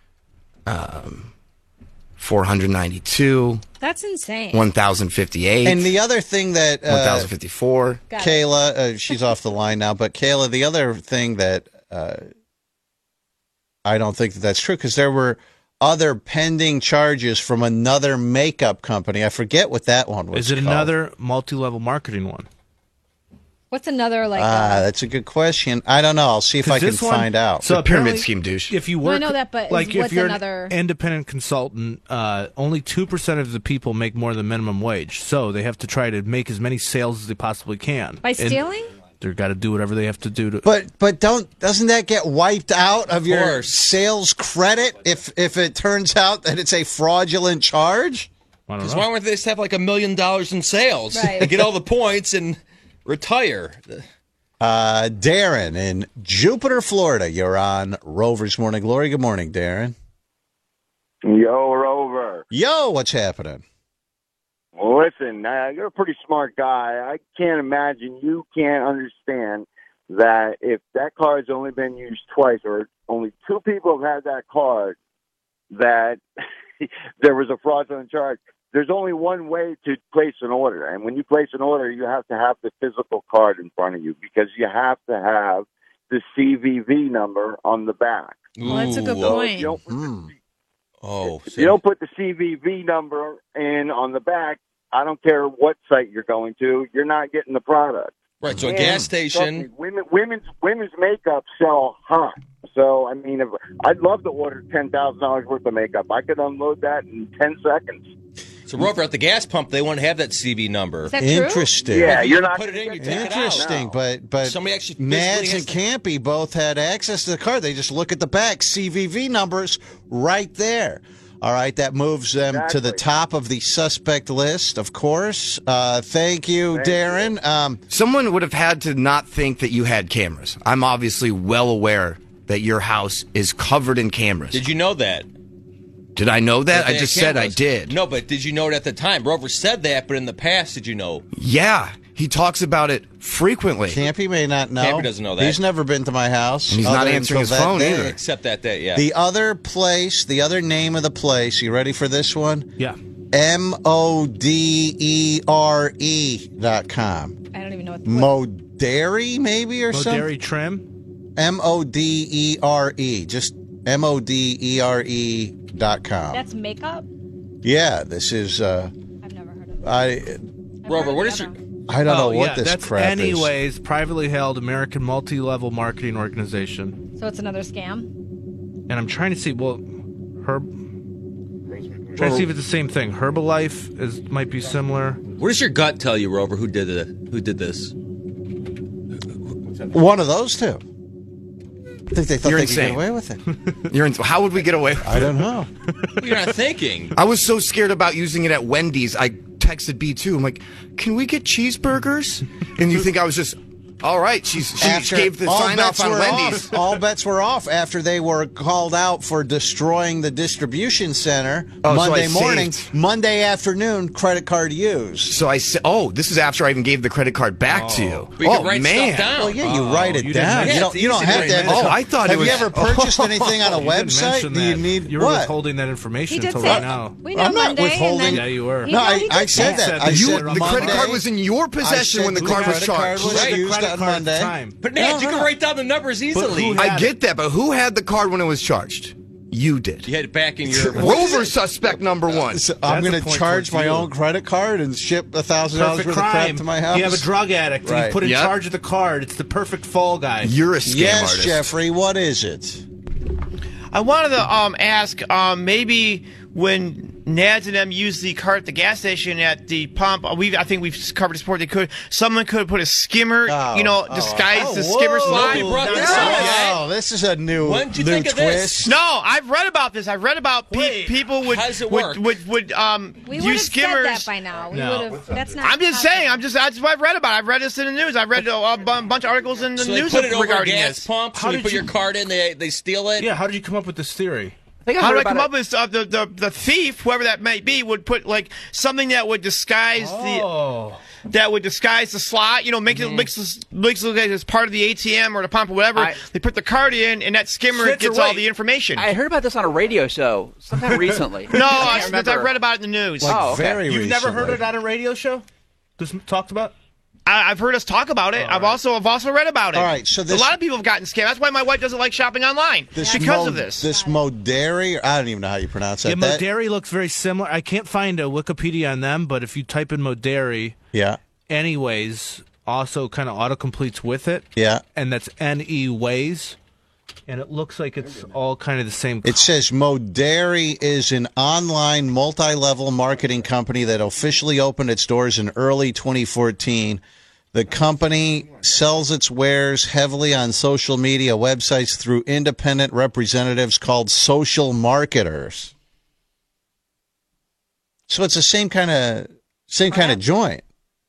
Speaker 7: um, four hundred ninety-two,
Speaker 3: That's insane.
Speaker 7: one thousand fifty-eight,
Speaker 2: And the other thing that
Speaker 7: one
Speaker 2: uh,
Speaker 7: thousand fifty-four.
Speaker 3: Got it.
Speaker 2: Kayla, uh, she's off the line now, but Kayla, the other thing that uh, I don't think that that's true because there were other pending charges from another makeup company. I forget what that one was.
Speaker 14: Is it
Speaker 2: called.
Speaker 14: another multi-level marketing one?
Speaker 3: What's another like?
Speaker 2: Ah,
Speaker 3: uh,
Speaker 2: that's a good question. I don't know. I'll see if I
Speaker 14: 'Cause
Speaker 2: can
Speaker 14: this one-
Speaker 2: find out.
Speaker 14: So
Speaker 7: The pyramid
Speaker 14: apparently,
Speaker 7: scheme, douche.
Speaker 14: If you
Speaker 3: No, I
Speaker 14: work,
Speaker 3: know that, but
Speaker 14: like
Speaker 3: is-
Speaker 14: if
Speaker 3: what's
Speaker 14: you're
Speaker 3: another-
Speaker 14: an independent consultant, uh, only two percent of the people make more than minimum wage. So they have to try to make as many sales as they possibly can.
Speaker 3: by
Speaker 14: And
Speaker 3: stealing?
Speaker 14: They've got to do whatever they have to do to.
Speaker 2: But but don't doesn't that get wiped out of, your
Speaker 4: course.
Speaker 2: sales credit if if it turns out that it's a fraudulent charge?
Speaker 14: I don't
Speaker 4: Because
Speaker 14: know.
Speaker 4: why wouldn't they just have like a million dollars in sales
Speaker 3: Right.
Speaker 4: and get all the points and retire?
Speaker 2: Uh, Darren in Jupiter, Florida. You're on Rover's Morning Glory. Good morning, Darren.
Speaker 18: Yo, Rover.
Speaker 2: Yo, what's happening?
Speaker 18: Well, listen, uh, you're a pretty smart guy. I can't imagine you can't understand that if that card's only been used twice or only two people have had that card, that there was a fraudulent charge. There's only one way to place an order. And when you place an order, you have to have the physical card in front of you because you have to have the C V V number on the back.
Speaker 3: Well, that's a good
Speaker 4: Ooh.
Speaker 18: So if
Speaker 3: point.
Speaker 18: you don't
Speaker 2: Mm.
Speaker 4: Oh,
Speaker 18: If you don't put the C V V number in on the back, I don't care what site you're going to, you're not getting the product.
Speaker 4: right. So a
Speaker 18: And
Speaker 4: gas
Speaker 18: trust
Speaker 4: station.
Speaker 18: me, women, women's women's makeup sell hot. So I mean, if, I'd love to order ten thousand dollars worth of makeup. I could unload that in ten seconds.
Speaker 4: So Rover, at the gas pump, they won't have that C V number.
Speaker 3: Is that true?
Speaker 2: Interesting.
Speaker 18: Yeah,
Speaker 4: You
Speaker 18: you're not
Speaker 4: put it in, you
Speaker 18: gonna
Speaker 4: take
Speaker 18: get
Speaker 4: it
Speaker 18: that.
Speaker 4: out.
Speaker 2: Interesting,
Speaker 18: No.
Speaker 2: but but
Speaker 4: Somebody actually physically
Speaker 2: Mads
Speaker 4: has
Speaker 2: and
Speaker 4: to-
Speaker 2: Campy both had access to the card. They just look at the back, C V V numbers right there. All right, that moves them to the
Speaker 18: Exactly.
Speaker 2: top of the suspect list, of course. Uh, thank you,
Speaker 18: Thank
Speaker 2: Darren. Um,
Speaker 7: Someone would have had to not think that you had cameras. I'm obviously well aware that your house is covered in cameras.
Speaker 4: Did you know that?
Speaker 7: Did I know that?
Speaker 4: they
Speaker 7: I
Speaker 4: had
Speaker 7: just said I
Speaker 4: cameras?
Speaker 7: did.
Speaker 4: No, but did you know it at the time? Rover said that, but in the past, did you know?
Speaker 7: Yeah, he talks about it frequently.
Speaker 2: Campy may not know.
Speaker 4: Campy doesn't know that.
Speaker 2: He's never been to my house.
Speaker 7: And he's not
Speaker 2: other
Speaker 7: answering
Speaker 2: until
Speaker 7: his
Speaker 2: that
Speaker 7: phone
Speaker 2: day.
Speaker 7: either.
Speaker 4: Except that day, yeah.
Speaker 2: The other place, the other name of the place, you ready for this one?
Speaker 14: Yeah.
Speaker 2: M O D E R E dot com.
Speaker 3: I don't even know what.
Speaker 2: Moderi, maybe, or something?
Speaker 14: Moderi Trim.
Speaker 2: M O D E R E. Just M O D E R E dot com.
Speaker 3: That's makeup.
Speaker 2: Yeah, this is. Uh,
Speaker 3: I've never heard of it.
Speaker 2: I
Speaker 4: Rover, what is your?
Speaker 2: I don't know
Speaker 14: Oh,
Speaker 2: what
Speaker 14: yeah,
Speaker 2: this
Speaker 14: that's
Speaker 2: crap is.
Speaker 14: anyways, privately held American multi-level marketing organization.
Speaker 3: So it's another scam.
Speaker 14: And I'm trying to see, well, Herb. Trying to see if it's the same thing. Herbalife is might be similar.
Speaker 4: What does your gut tell you, Rover? Who did it? Who did this?
Speaker 2: One of those two. I think they thought
Speaker 7: You're
Speaker 2: they could get
Speaker 7: insane.
Speaker 2: away with it.
Speaker 7: You're in, how would we get away with
Speaker 2: I don't know.
Speaker 4: You're not thinking.
Speaker 7: I was so scared about using it at Wendy's. I texted B two. I'm like, "Can we get cheeseburgers?" And you think I was just, all right. She's, she
Speaker 2: After
Speaker 7: gave the
Speaker 2: all
Speaker 7: sign off
Speaker 2: bets
Speaker 7: on
Speaker 2: were
Speaker 7: Wendy's.
Speaker 2: off, all bets were off after they were called out for destroying the distribution center
Speaker 7: Oh, so
Speaker 2: Monday
Speaker 7: I
Speaker 2: morning.
Speaker 7: saved.
Speaker 2: Monday afternoon, credit card used.
Speaker 7: So I said, "Oh, this is after I even gave the credit card back to you."
Speaker 4: But you
Speaker 7: oh
Speaker 4: can write
Speaker 7: man!
Speaker 4: stuff down.
Speaker 2: Well, yeah, you
Speaker 14: Oh,
Speaker 2: write it
Speaker 14: you didn't
Speaker 2: down.
Speaker 14: mention-
Speaker 2: You don't.
Speaker 4: Yeah,
Speaker 2: You don't
Speaker 4: it's
Speaker 2: have
Speaker 4: easy
Speaker 2: to.
Speaker 4: to
Speaker 2: Have,
Speaker 7: mention. Oh, I thought it
Speaker 2: have
Speaker 7: was-
Speaker 2: you ever purchased anything on a
Speaker 14: You didn't
Speaker 2: website?
Speaker 14: mention
Speaker 2: Do you
Speaker 14: that.
Speaker 2: need
Speaker 14: You were
Speaker 2: what?
Speaker 14: withholding that information
Speaker 3: He did
Speaker 14: until
Speaker 3: say
Speaker 14: right
Speaker 3: it.
Speaker 14: now.
Speaker 3: We know
Speaker 2: I'm not
Speaker 3: Monday,
Speaker 2: withholding-
Speaker 3: And then,
Speaker 14: Yeah, you were.
Speaker 3: He,
Speaker 2: No,
Speaker 3: no,
Speaker 2: I,
Speaker 3: he
Speaker 2: I
Speaker 3: did
Speaker 2: said
Speaker 3: say
Speaker 2: that.
Speaker 3: it.
Speaker 2: I
Speaker 7: You,
Speaker 2: said
Speaker 7: the credit
Speaker 2: Monday.
Speaker 7: card was in your
Speaker 2: I
Speaker 7: possession
Speaker 2: said
Speaker 7: when the
Speaker 2: the
Speaker 7: card was
Speaker 2: credit card
Speaker 7: charged.
Speaker 2: was
Speaker 4: Right.
Speaker 2: used
Speaker 14: Credit
Speaker 2: on
Speaker 14: card at the
Speaker 2: Monday.
Speaker 14: time.
Speaker 4: But Nance,
Speaker 2: No,
Speaker 4: you
Speaker 2: no,
Speaker 4: can
Speaker 2: no.
Speaker 4: write down the numbers easily.
Speaker 14: who
Speaker 7: I
Speaker 14: had
Speaker 7: get that, but who had the card when it was charged? You did.
Speaker 4: You had back in your
Speaker 7: Rover suspect number one.
Speaker 2: So I'm going to charge my own credit card and ship a thousand dollars worth
Speaker 14: Perfect
Speaker 2: of crap
Speaker 14: crime.
Speaker 2: to my house.
Speaker 14: You have a drug addict.
Speaker 2: Right.
Speaker 14: And you put in
Speaker 2: Yep.
Speaker 14: charge of the card. It's the perfect fall guy.
Speaker 7: You're a scam
Speaker 2: yes,
Speaker 7: artist.
Speaker 2: Jeffrey. What is it?
Speaker 6: I wanted to um, ask um, maybe when Nads and them use the cart at the gas station at the pump, uh, we I think we've covered this before. They could someone could put a skimmer,
Speaker 2: Oh,
Speaker 6: you know,
Speaker 2: oh,
Speaker 6: disguise
Speaker 2: oh,
Speaker 6: the
Speaker 2: whoa.
Speaker 6: skimmer slide.
Speaker 4: Nobody brought this
Speaker 6: Yes.
Speaker 4: up yet.
Speaker 2: Oh, this is a new,
Speaker 4: When did you
Speaker 2: new
Speaker 4: think of this?
Speaker 2: twist.
Speaker 6: No, I've read about this. I've read about pe-
Speaker 4: Wait,
Speaker 6: people would
Speaker 4: how does it
Speaker 6: would,
Speaker 4: work?
Speaker 6: would would um
Speaker 3: We would have
Speaker 6: use
Speaker 3: said
Speaker 6: skimmers.
Speaker 3: that by now. We
Speaker 14: No.
Speaker 3: would have. That's not.
Speaker 6: I'm just
Speaker 3: possible.
Speaker 6: saying. I'm just. That's what I've read about. I've read this in the news. I've read a, a bu- bunch of articles in the
Speaker 4: So they
Speaker 6: news
Speaker 4: put it over a
Speaker 6: regarding
Speaker 4: gas
Speaker 6: this.
Speaker 4: pump. So
Speaker 14: How
Speaker 4: you
Speaker 14: did
Speaker 4: put
Speaker 14: you-
Speaker 4: your card in, they they steal it.
Speaker 14: Yeah, how did you come up with this theory?
Speaker 10: I think I
Speaker 6: How
Speaker 10: heard
Speaker 6: did I
Speaker 10: about
Speaker 6: come
Speaker 10: it.
Speaker 6: up with uh, the, the the thief, whoever that may be, would put like something that would disguise
Speaker 14: Oh.
Speaker 6: the that would disguise the slot. You know, make it makes this makes it look like it's part of the A T M or the pump or whatever.
Speaker 10: I-
Speaker 6: they put the card in, and that skimmer
Speaker 10: Schnitzer,
Speaker 6: gets all
Speaker 10: wait.
Speaker 6: the information.
Speaker 10: I heard about this on a radio show sometime recently.
Speaker 6: no,
Speaker 10: I
Speaker 6: I,
Speaker 10: can't
Speaker 6: I
Speaker 10: remember.
Speaker 6: read about it in the news.
Speaker 2: Like
Speaker 10: Oh, okay.
Speaker 2: very
Speaker 14: You've
Speaker 2: recently.
Speaker 14: never heard it on a radio show? This talked about?
Speaker 6: I, I've heard us talk about it. I've also I've also read about it.
Speaker 2: All right, so this-
Speaker 6: a lot of people have gotten scammed. That's why my wife doesn't like shopping online
Speaker 2: This
Speaker 6: because
Speaker 2: Mo-
Speaker 6: of this.
Speaker 2: This Moderi, I don't even know how you pronounce
Speaker 14: Yeah,
Speaker 2: that. That-
Speaker 14: Moderi looks very similar. I can't find a Wikipedia on them, but if you type in Moderi,
Speaker 2: yeah,
Speaker 14: anyways, also kind of autocompletes with it.
Speaker 2: yeah.
Speaker 14: And that's N E Ways. And it looks like it's all kind of the same.
Speaker 2: It says Moderi is an online multi-level marketing company that officially opened its doors in early twenty fourteen. The company sells its wares heavily on social media websites through independent representatives called social marketers. So it's the same kind of same kind of joint.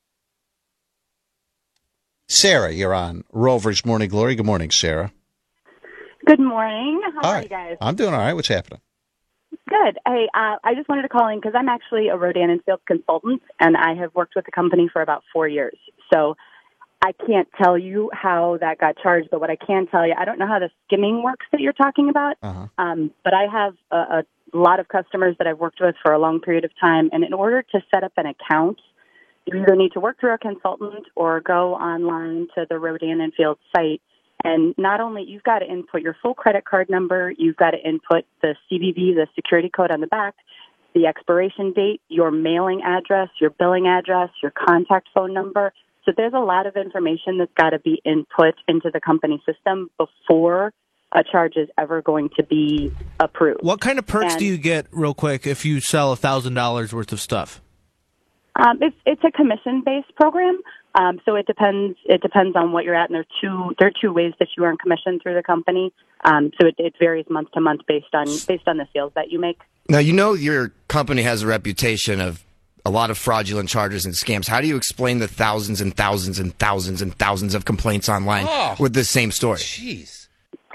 Speaker 2: Sarah, you're on Rover's Morning Glory. Good morning, Sarah.
Speaker 17: Good morning. How
Speaker 2: All
Speaker 17: are
Speaker 2: right.
Speaker 17: you guys?
Speaker 2: I'm doing all right. What's happening?
Speaker 17: Good. Hey, uh, I just wanted to call in because I'm actually a Rodan and Fields consultant, and I have worked with the company for about four years. So I can't tell you how that got charged, but what I can tell you, I don't know how the skimming works that you're talking about,
Speaker 2: Uh-huh.
Speaker 17: um, but I have a, a lot of customers that I've worked with for a long period of time, and in order to set up an account, you either need to work through a consultant or go online to the Rodan and Fields site. And not only, you've got to input your full credit card number, you've got to input the C V V, the security code on the back, the expiration date, your mailing address, your billing address, your contact phone number. So there's a lot of information that's got to be input into the company system before a charge is ever going to be approved.
Speaker 14: What kind of perks
Speaker 17: And-
Speaker 14: do you get, real quick, if you sell one thousand dollars worth of stuff?
Speaker 17: Um, it's it's a commission-based program, um, so it depends. It depends on what you're at, and there are two there are two ways that you earn commission through the company. Um, so it, it varies month to month based on based on the sales that you make.
Speaker 7: Now, you know your company has a reputation of a lot of fraudulent charges and scams. How do you explain the thousands and thousands and thousands and thousands of complaints online
Speaker 4: Oh.
Speaker 7: with this same story?
Speaker 4: Jeez.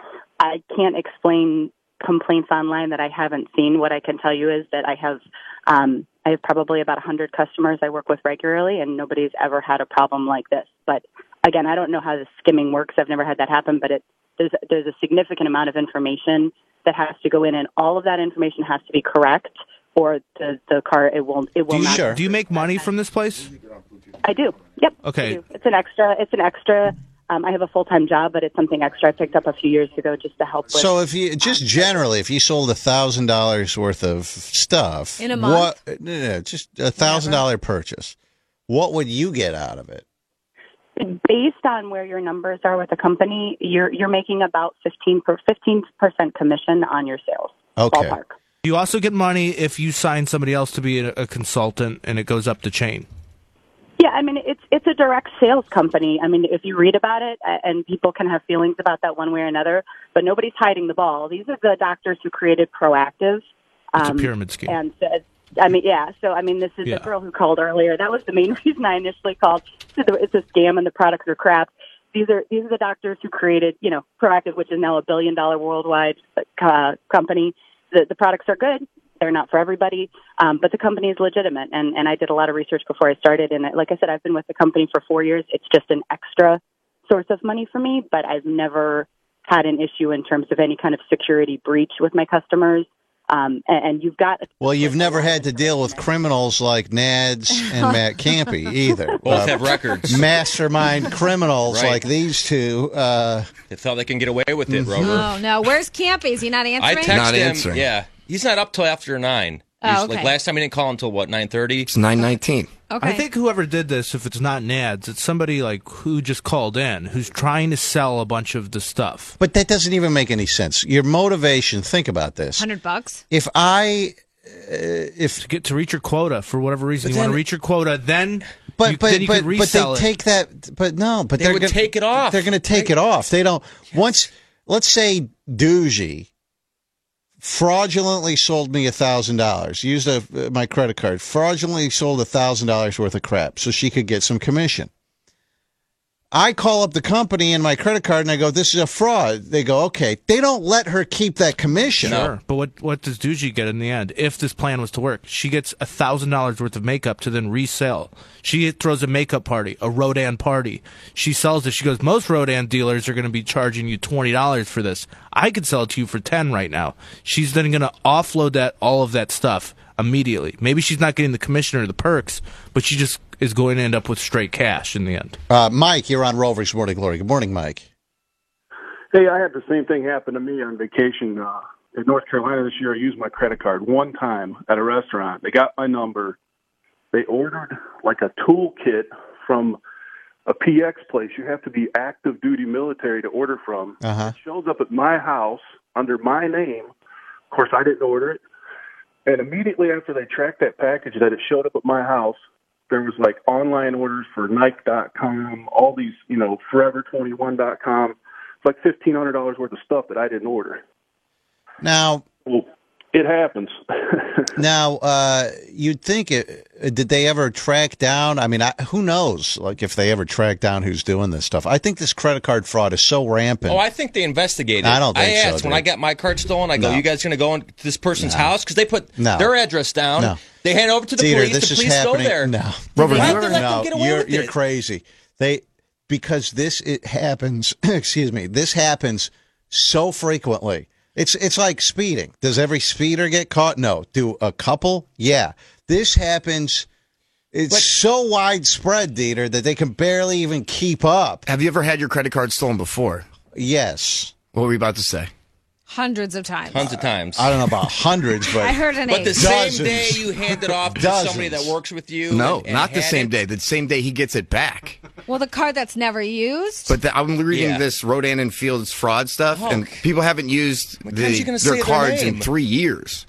Speaker 17: I can't explain complaints online that I haven't seen. What I can tell you is that I have um, I have probably about one hundred customers I work with regularly, and nobody's ever had a problem like this. But again, I don't know how the skimming works. I've never had that happen, but it, there's there's a significant amount of information that has to go in, and all of that information has to be correct, or the the car it won't it will
Speaker 14: Do you,
Speaker 17: not.
Speaker 14: do you make money from this place?
Speaker 17: I do. Yep.
Speaker 14: Okay.
Speaker 17: I do. It's an extra. It's an extra. Um, I have a full time job, but it's something extra I picked up a few years ago just to help with.
Speaker 2: So if you just generally, if you sold a thousand dollars worth of stuff
Speaker 3: In a month?
Speaker 2: what? No, no, just a thousand dollar purchase. What would you get out of it?
Speaker 17: Based on where your numbers are with the company, you're you're making about fifteen per fifteen percent commission on your sales.
Speaker 2: Okay.
Speaker 17: Ballpark.
Speaker 14: You also get money if you sign somebody else to be a, a consultant and it goes up the chain.
Speaker 17: Yeah, I mean it's it's a direct sales company. I mean, if you read about it, uh, and people can have feelings about that one way or another, but nobody's hiding the ball. These are the doctors who created Proactive.
Speaker 14: It's a
Speaker 17: Um,
Speaker 14: pyramid scheme.
Speaker 17: And uh, I mean, yeah. So I mean, this is
Speaker 14: Yeah.
Speaker 17: the girl who called earlier. That was the main reason I initially called. It's a scam, and the products are crap. These are these are the doctors who created, you know, Proactive, which is now a billion dollar worldwide uh, company. The the products are good. They're not for everybody, um, but the company is legitimate. And, and I did a lot of research before I started. And like I said, I've been with the company for four years. It's just an extra source of money for me, but I've never had an issue in terms of any kind of security breach with my customers.
Speaker 19: Um, and, and you've got
Speaker 2: Well, you've never had to deal with criminals like Nads and Matt Campy either.
Speaker 4: Both have records.
Speaker 2: Mastermind criminals
Speaker 4: Right.
Speaker 2: like these two. Uh,
Speaker 4: They thought they can get away with it, Rover.
Speaker 3: Oh, no. Where's Campy? Is he not
Speaker 4: I
Speaker 3: answering?
Speaker 4: texted him. Yeah, he's not up till after nine.
Speaker 3: Oh,
Speaker 4: He's-
Speaker 3: okay.
Speaker 4: Like last time, he didn't call until what nine thirty.
Speaker 7: It's nine nineteen.
Speaker 3: Okay.
Speaker 14: I think whoever did this, if it's not Nads, it's somebody like who just called in, who's trying to sell a bunch of the stuff.
Speaker 2: but that doesn't even make any sense. Your motivation, think about this.
Speaker 3: one hundred bucks?
Speaker 2: If I, uh, if
Speaker 14: to get to reach your quota for whatever reason,
Speaker 2: But
Speaker 14: you want
Speaker 2: then-
Speaker 14: to reach your quota, then
Speaker 2: But
Speaker 14: you,
Speaker 2: but
Speaker 14: then you
Speaker 2: but,
Speaker 14: can
Speaker 2: but
Speaker 14: resell
Speaker 2: they
Speaker 14: it.
Speaker 2: take that. But no, but
Speaker 4: They
Speaker 2: are
Speaker 4: would
Speaker 2: gonna,
Speaker 4: take it off.
Speaker 2: They're going to take it off. They don't. Once, let's say Doogie fraudulently sold me a thousand dollars. Used a, my credit card. Fraudulently sold a thousand dollars worth of crap so she could get some commission. I call up the company and my credit card and I go, "This is a fraud." They go, "Okay." They don't let her keep that commission.
Speaker 14: Sure, but what what does Doogie get in the end? If this plan was to work, she gets a thousand dollars worth of makeup to then resell. She throws a makeup party, a Rodan party. She sells it. She goes, most Rodan dealers are going to be charging you twenty dollars for this. I could sell it to you for ten right now. She's then going to offload that all of that stuff immediately. Maybe she's not getting the commission or the perks, but she just is going to end up with straight cash in the end.
Speaker 2: Uh, Mike, you're on Rover's Morning Glory. Good morning, Mike.
Speaker 20: Hey, I had the same thing happen to me on vacation uh, in North Carolina this year. I used my credit card one time at a restaurant. They got my number. They ordered like a toolkit from a P X place. You have to be active duty military to order from.
Speaker 2: Uh-huh.
Speaker 20: It shows up at my house under my name. Of course, I didn't order it. And immediately after they tracked that package that it showed up at my house, there was like online orders for Nike dot com, all these, you know, Forever twenty-one dot com. It's like fifteen hundred dollars worth of stuff that I didn't order.
Speaker 2: Now,
Speaker 20: well, it happens.
Speaker 2: now, uh, you'd think it. Did they ever track down? I mean, I, who knows? Like, if they ever track down who's doing this stuff. I think this credit card fraud is so rampant.
Speaker 4: Oh, I think they investigated.
Speaker 2: I don't think
Speaker 4: I
Speaker 2: so,
Speaker 4: asked when
Speaker 2: dude.
Speaker 4: I got my card stolen. I go,
Speaker 2: No.
Speaker 4: "You guys going to go into this person's
Speaker 2: No.
Speaker 4: house?" Because they put
Speaker 2: No.
Speaker 4: their address down.
Speaker 2: No.
Speaker 4: They hand it over to the
Speaker 2: Dieter,
Speaker 4: police.
Speaker 2: this
Speaker 4: The
Speaker 2: is
Speaker 4: police
Speaker 2: happening.
Speaker 4: go there.
Speaker 2: No,
Speaker 4: Robert,
Speaker 2: Why
Speaker 4: you
Speaker 2: would
Speaker 4: ever-
Speaker 2: they let
Speaker 4: no,
Speaker 2: them get away
Speaker 4: you're
Speaker 2: with
Speaker 4: you're
Speaker 2: it? crazy. They because this it happens. Excuse me. This happens so frequently. It's it's like speeding. Does every speeder get caught? No. Do a couple? Yeah. This happens. It's so widespread, Dieter, that they can barely even keep up.
Speaker 7: Have you ever had your credit card stolen before?
Speaker 2: Yes.
Speaker 7: What were you about to say?
Speaker 3: Hundreds of times.
Speaker 4: Tons of times.
Speaker 2: I don't know about hundreds, but
Speaker 3: I heard an
Speaker 4: But
Speaker 3: eight.
Speaker 4: the same
Speaker 2: Dozens.
Speaker 4: day you hand it off to
Speaker 2: Dozens.
Speaker 4: somebody that works with you.
Speaker 7: No,
Speaker 4: and- and
Speaker 7: not the
Speaker 4: had
Speaker 7: same
Speaker 4: it-
Speaker 7: day. The same day he gets it back.
Speaker 3: Well, the card that's never used.
Speaker 7: But the, I'm reading
Speaker 4: Yeah.
Speaker 7: this Rodan and Fields fraud stuff,
Speaker 4: Oh,
Speaker 7: and people haven't used
Speaker 4: time's
Speaker 7: the,
Speaker 4: you gonna say
Speaker 7: their
Speaker 4: their
Speaker 7: cards in
Speaker 4: name?
Speaker 7: three years.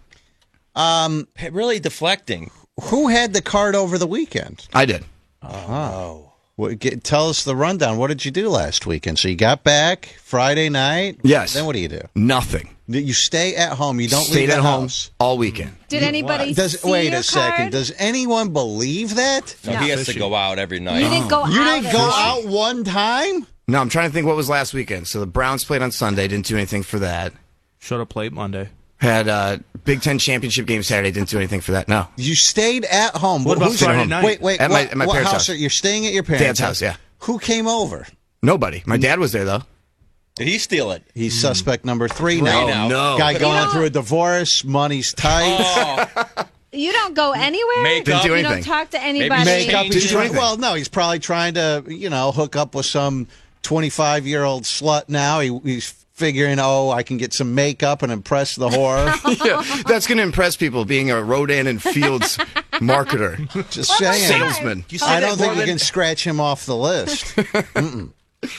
Speaker 2: um,
Speaker 4: Really deflecting.
Speaker 2: who had the card over the weekend?
Speaker 7: I did.
Speaker 2: Oh. What, get, tell us the rundown. What did you do last weekend? So you got back Friday night?
Speaker 7: Yes.
Speaker 2: Then what do you do?
Speaker 7: Nothing.
Speaker 2: You stay at home. You don't
Speaker 7: Stayed
Speaker 2: leave the
Speaker 7: at home
Speaker 2: house.
Speaker 7: all weekend.
Speaker 3: Did anybody
Speaker 2: Does,
Speaker 3: see
Speaker 2: wait
Speaker 3: your
Speaker 2: a second.
Speaker 3: card?
Speaker 2: Does anyone believe that?
Speaker 4: No, he has to go out every night.
Speaker 3: You didn't go
Speaker 2: You
Speaker 3: out.
Speaker 2: didn't
Speaker 3: at
Speaker 2: go
Speaker 3: all?
Speaker 2: out one time?
Speaker 7: No, I'm trying to think what was last weekend. So the Browns played on Sunday. Didn't do anything for that.
Speaker 14: Showed up late Monday.
Speaker 7: Had uh, Big Ten championship game Saturday. Didn't do anything for that. No.
Speaker 2: You stayed at home.
Speaker 14: What
Speaker 2: But
Speaker 14: about
Speaker 2: who's-
Speaker 14: Friday night?
Speaker 2: Wait, wait.
Speaker 7: At my-
Speaker 2: what,
Speaker 7: at my
Speaker 2: what
Speaker 7: parents'
Speaker 2: house?
Speaker 7: house.
Speaker 2: Are, you're staying at your parents'
Speaker 7: Dad's house, yeah.
Speaker 2: Who came over?
Speaker 7: Nobody. My dad was there though.
Speaker 4: Did he steal it?
Speaker 2: He's suspect number three
Speaker 4: Three
Speaker 2: now.
Speaker 4: now.
Speaker 7: No.
Speaker 2: Guy
Speaker 3: But
Speaker 2: going
Speaker 3: you know-
Speaker 2: through a divorce. Money's tight.
Speaker 4: Oh,
Speaker 3: You don't go anywhere.
Speaker 4: Make
Speaker 7: Didn't
Speaker 4: up.
Speaker 7: do
Speaker 3: You
Speaker 7: anything.
Speaker 3: don't talk to anybody.
Speaker 2: Make up.
Speaker 4: Change
Speaker 2: He's
Speaker 7: it.
Speaker 2: trying- well, no, he's probably trying to, you know, hook up with some twenty-five-year-old slut now. He, he's figuring, oh, I can get some makeup and impress the whore.
Speaker 7: Yeah, that's going to impress people. Being a Rodan and Fields marketer,
Speaker 2: Just saying.
Speaker 7: salesman.
Speaker 4: You say
Speaker 2: I
Speaker 4: that
Speaker 2: don't think
Speaker 4: more
Speaker 2: you
Speaker 4: than-
Speaker 2: can scratch him off the list. Mm-mm.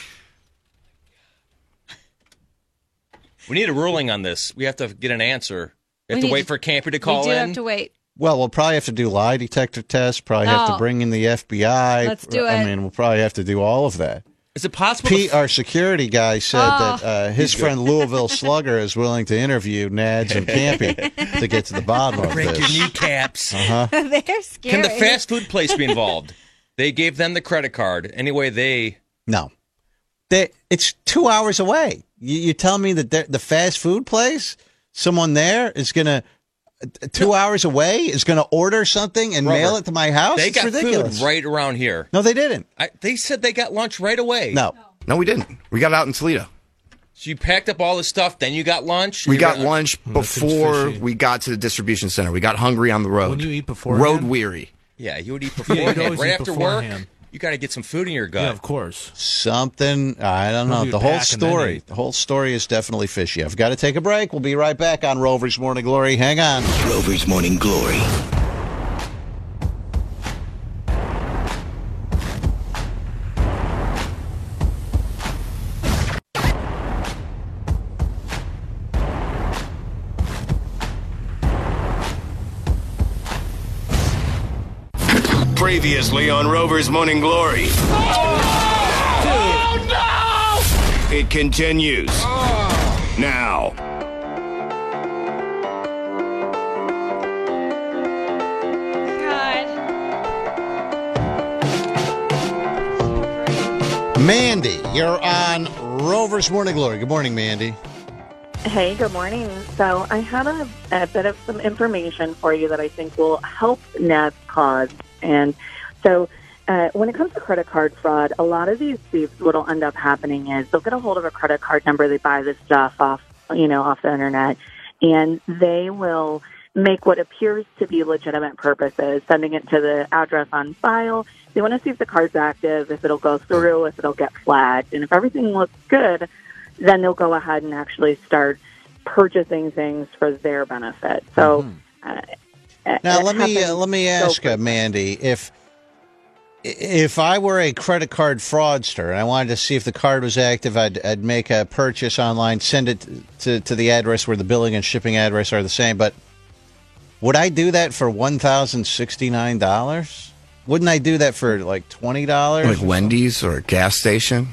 Speaker 4: We need a ruling on this. We have to get an answer. We have
Speaker 3: We
Speaker 4: to
Speaker 3: need
Speaker 4: wait
Speaker 3: to-
Speaker 4: for Campy to
Speaker 3: We
Speaker 4: call
Speaker 3: do
Speaker 4: in.
Speaker 3: have to wait.
Speaker 2: Well, we'll probably have to do lie detector tests. Probably have to
Speaker 3: Oh.
Speaker 2: bring in the F B I.
Speaker 3: Let's do
Speaker 2: I
Speaker 3: it.
Speaker 2: mean, we'll probably have to do all of that.
Speaker 4: Is it possible?
Speaker 2: Pete,
Speaker 4: to-
Speaker 2: our security guy, said
Speaker 3: Oh.
Speaker 2: that uh, his friend Louisville Slugger is willing to interview Nads and Campy to get to the bottom of
Speaker 4: break your
Speaker 2: this.
Speaker 4: kneecaps.
Speaker 2: Uh-huh.
Speaker 3: They're scary.
Speaker 4: Can the fast food place be involved? They gave them the credit card. Anyway, they.
Speaker 2: No, they, it's two hours away. You, you tell me that the the fast food place, someone there is going to, two hours away, is going to order something and
Speaker 4: Robert,
Speaker 2: mail it to my house?
Speaker 4: They
Speaker 2: It's
Speaker 4: got
Speaker 2: ridiculous.
Speaker 4: food right around here.
Speaker 2: No, they didn't.
Speaker 4: I, they said they got lunch right away.
Speaker 2: No.
Speaker 7: No, we didn't. We got it out in Toledo.
Speaker 4: So you packed up all the stuff, then you got lunch?
Speaker 7: We
Speaker 4: You
Speaker 7: got lunch
Speaker 14: that seems
Speaker 7: before
Speaker 14: fishy.
Speaker 7: we got to the distribution center. We got hungry on the road.
Speaker 14: When you eat beforehand?
Speaker 7: Road weary.
Speaker 4: Yeah, you would eat
Speaker 14: Yeah,
Speaker 4: beforehand.
Speaker 14: you'd always
Speaker 4: right
Speaker 14: eat
Speaker 4: after
Speaker 14: beforehand.
Speaker 4: work, you got to get some food in your gut.
Speaker 14: Yeah, of course.
Speaker 2: Something, I don't know.
Speaker 14: Maybe
Speaker 2: The
Speaker 14: you'd
Speaker 2: whole
Speaker 14: pack and then
Speaker 2: story,
Speaker 14: eat.
Speaker 2: the whole story is definitely fishy. I've got to take a break. We'll be right back on Rover's Morning Glory. Hang on.
Speaker 1: Rover's Morning Glory. Previously on Rover's Morning Glory.
Speaker 8: Oh, no!
Speaker 1: It continues. Now.
Speaker 2: Mandy, you're on Rover's Morning Glory. Good morning, Mandy.
Speaker 17: Hey, good morning. So I have a, a bit of some information for you that I think will help Nad's cause. And so uh, when it comes to credit card fraud, a lot of these thieves, what'll end up happening is they'll get a hold of a credit card number. They buy this stuff off, you know, off the internet, and they will make what appears to be legitimate purposes, sending it to the address on file. They want to see if the card's active, if it'll go through, if it'll get flagged. And if everything looks good, then they'll go ahead and actually start purchasing things for their benefit. So uh,
Speaker 2: Now
Speaker 17: it
Speaker 2: let me uh,
Speaker 17: happens
Speaker 2: let me
Speaker 17: so
Speaker 2: ask uh, Mandy, if if I were a credit card fraudster and I wanted to see if the card was active, I'd, I'd make a purchase online, send it to to the address where the billing and shipping address are the same. But would I do that for one thousand sixty nine dollars? Wouldn't I do that for like twenty dollars?
Speaker 7: Like Wendy's or a gas station?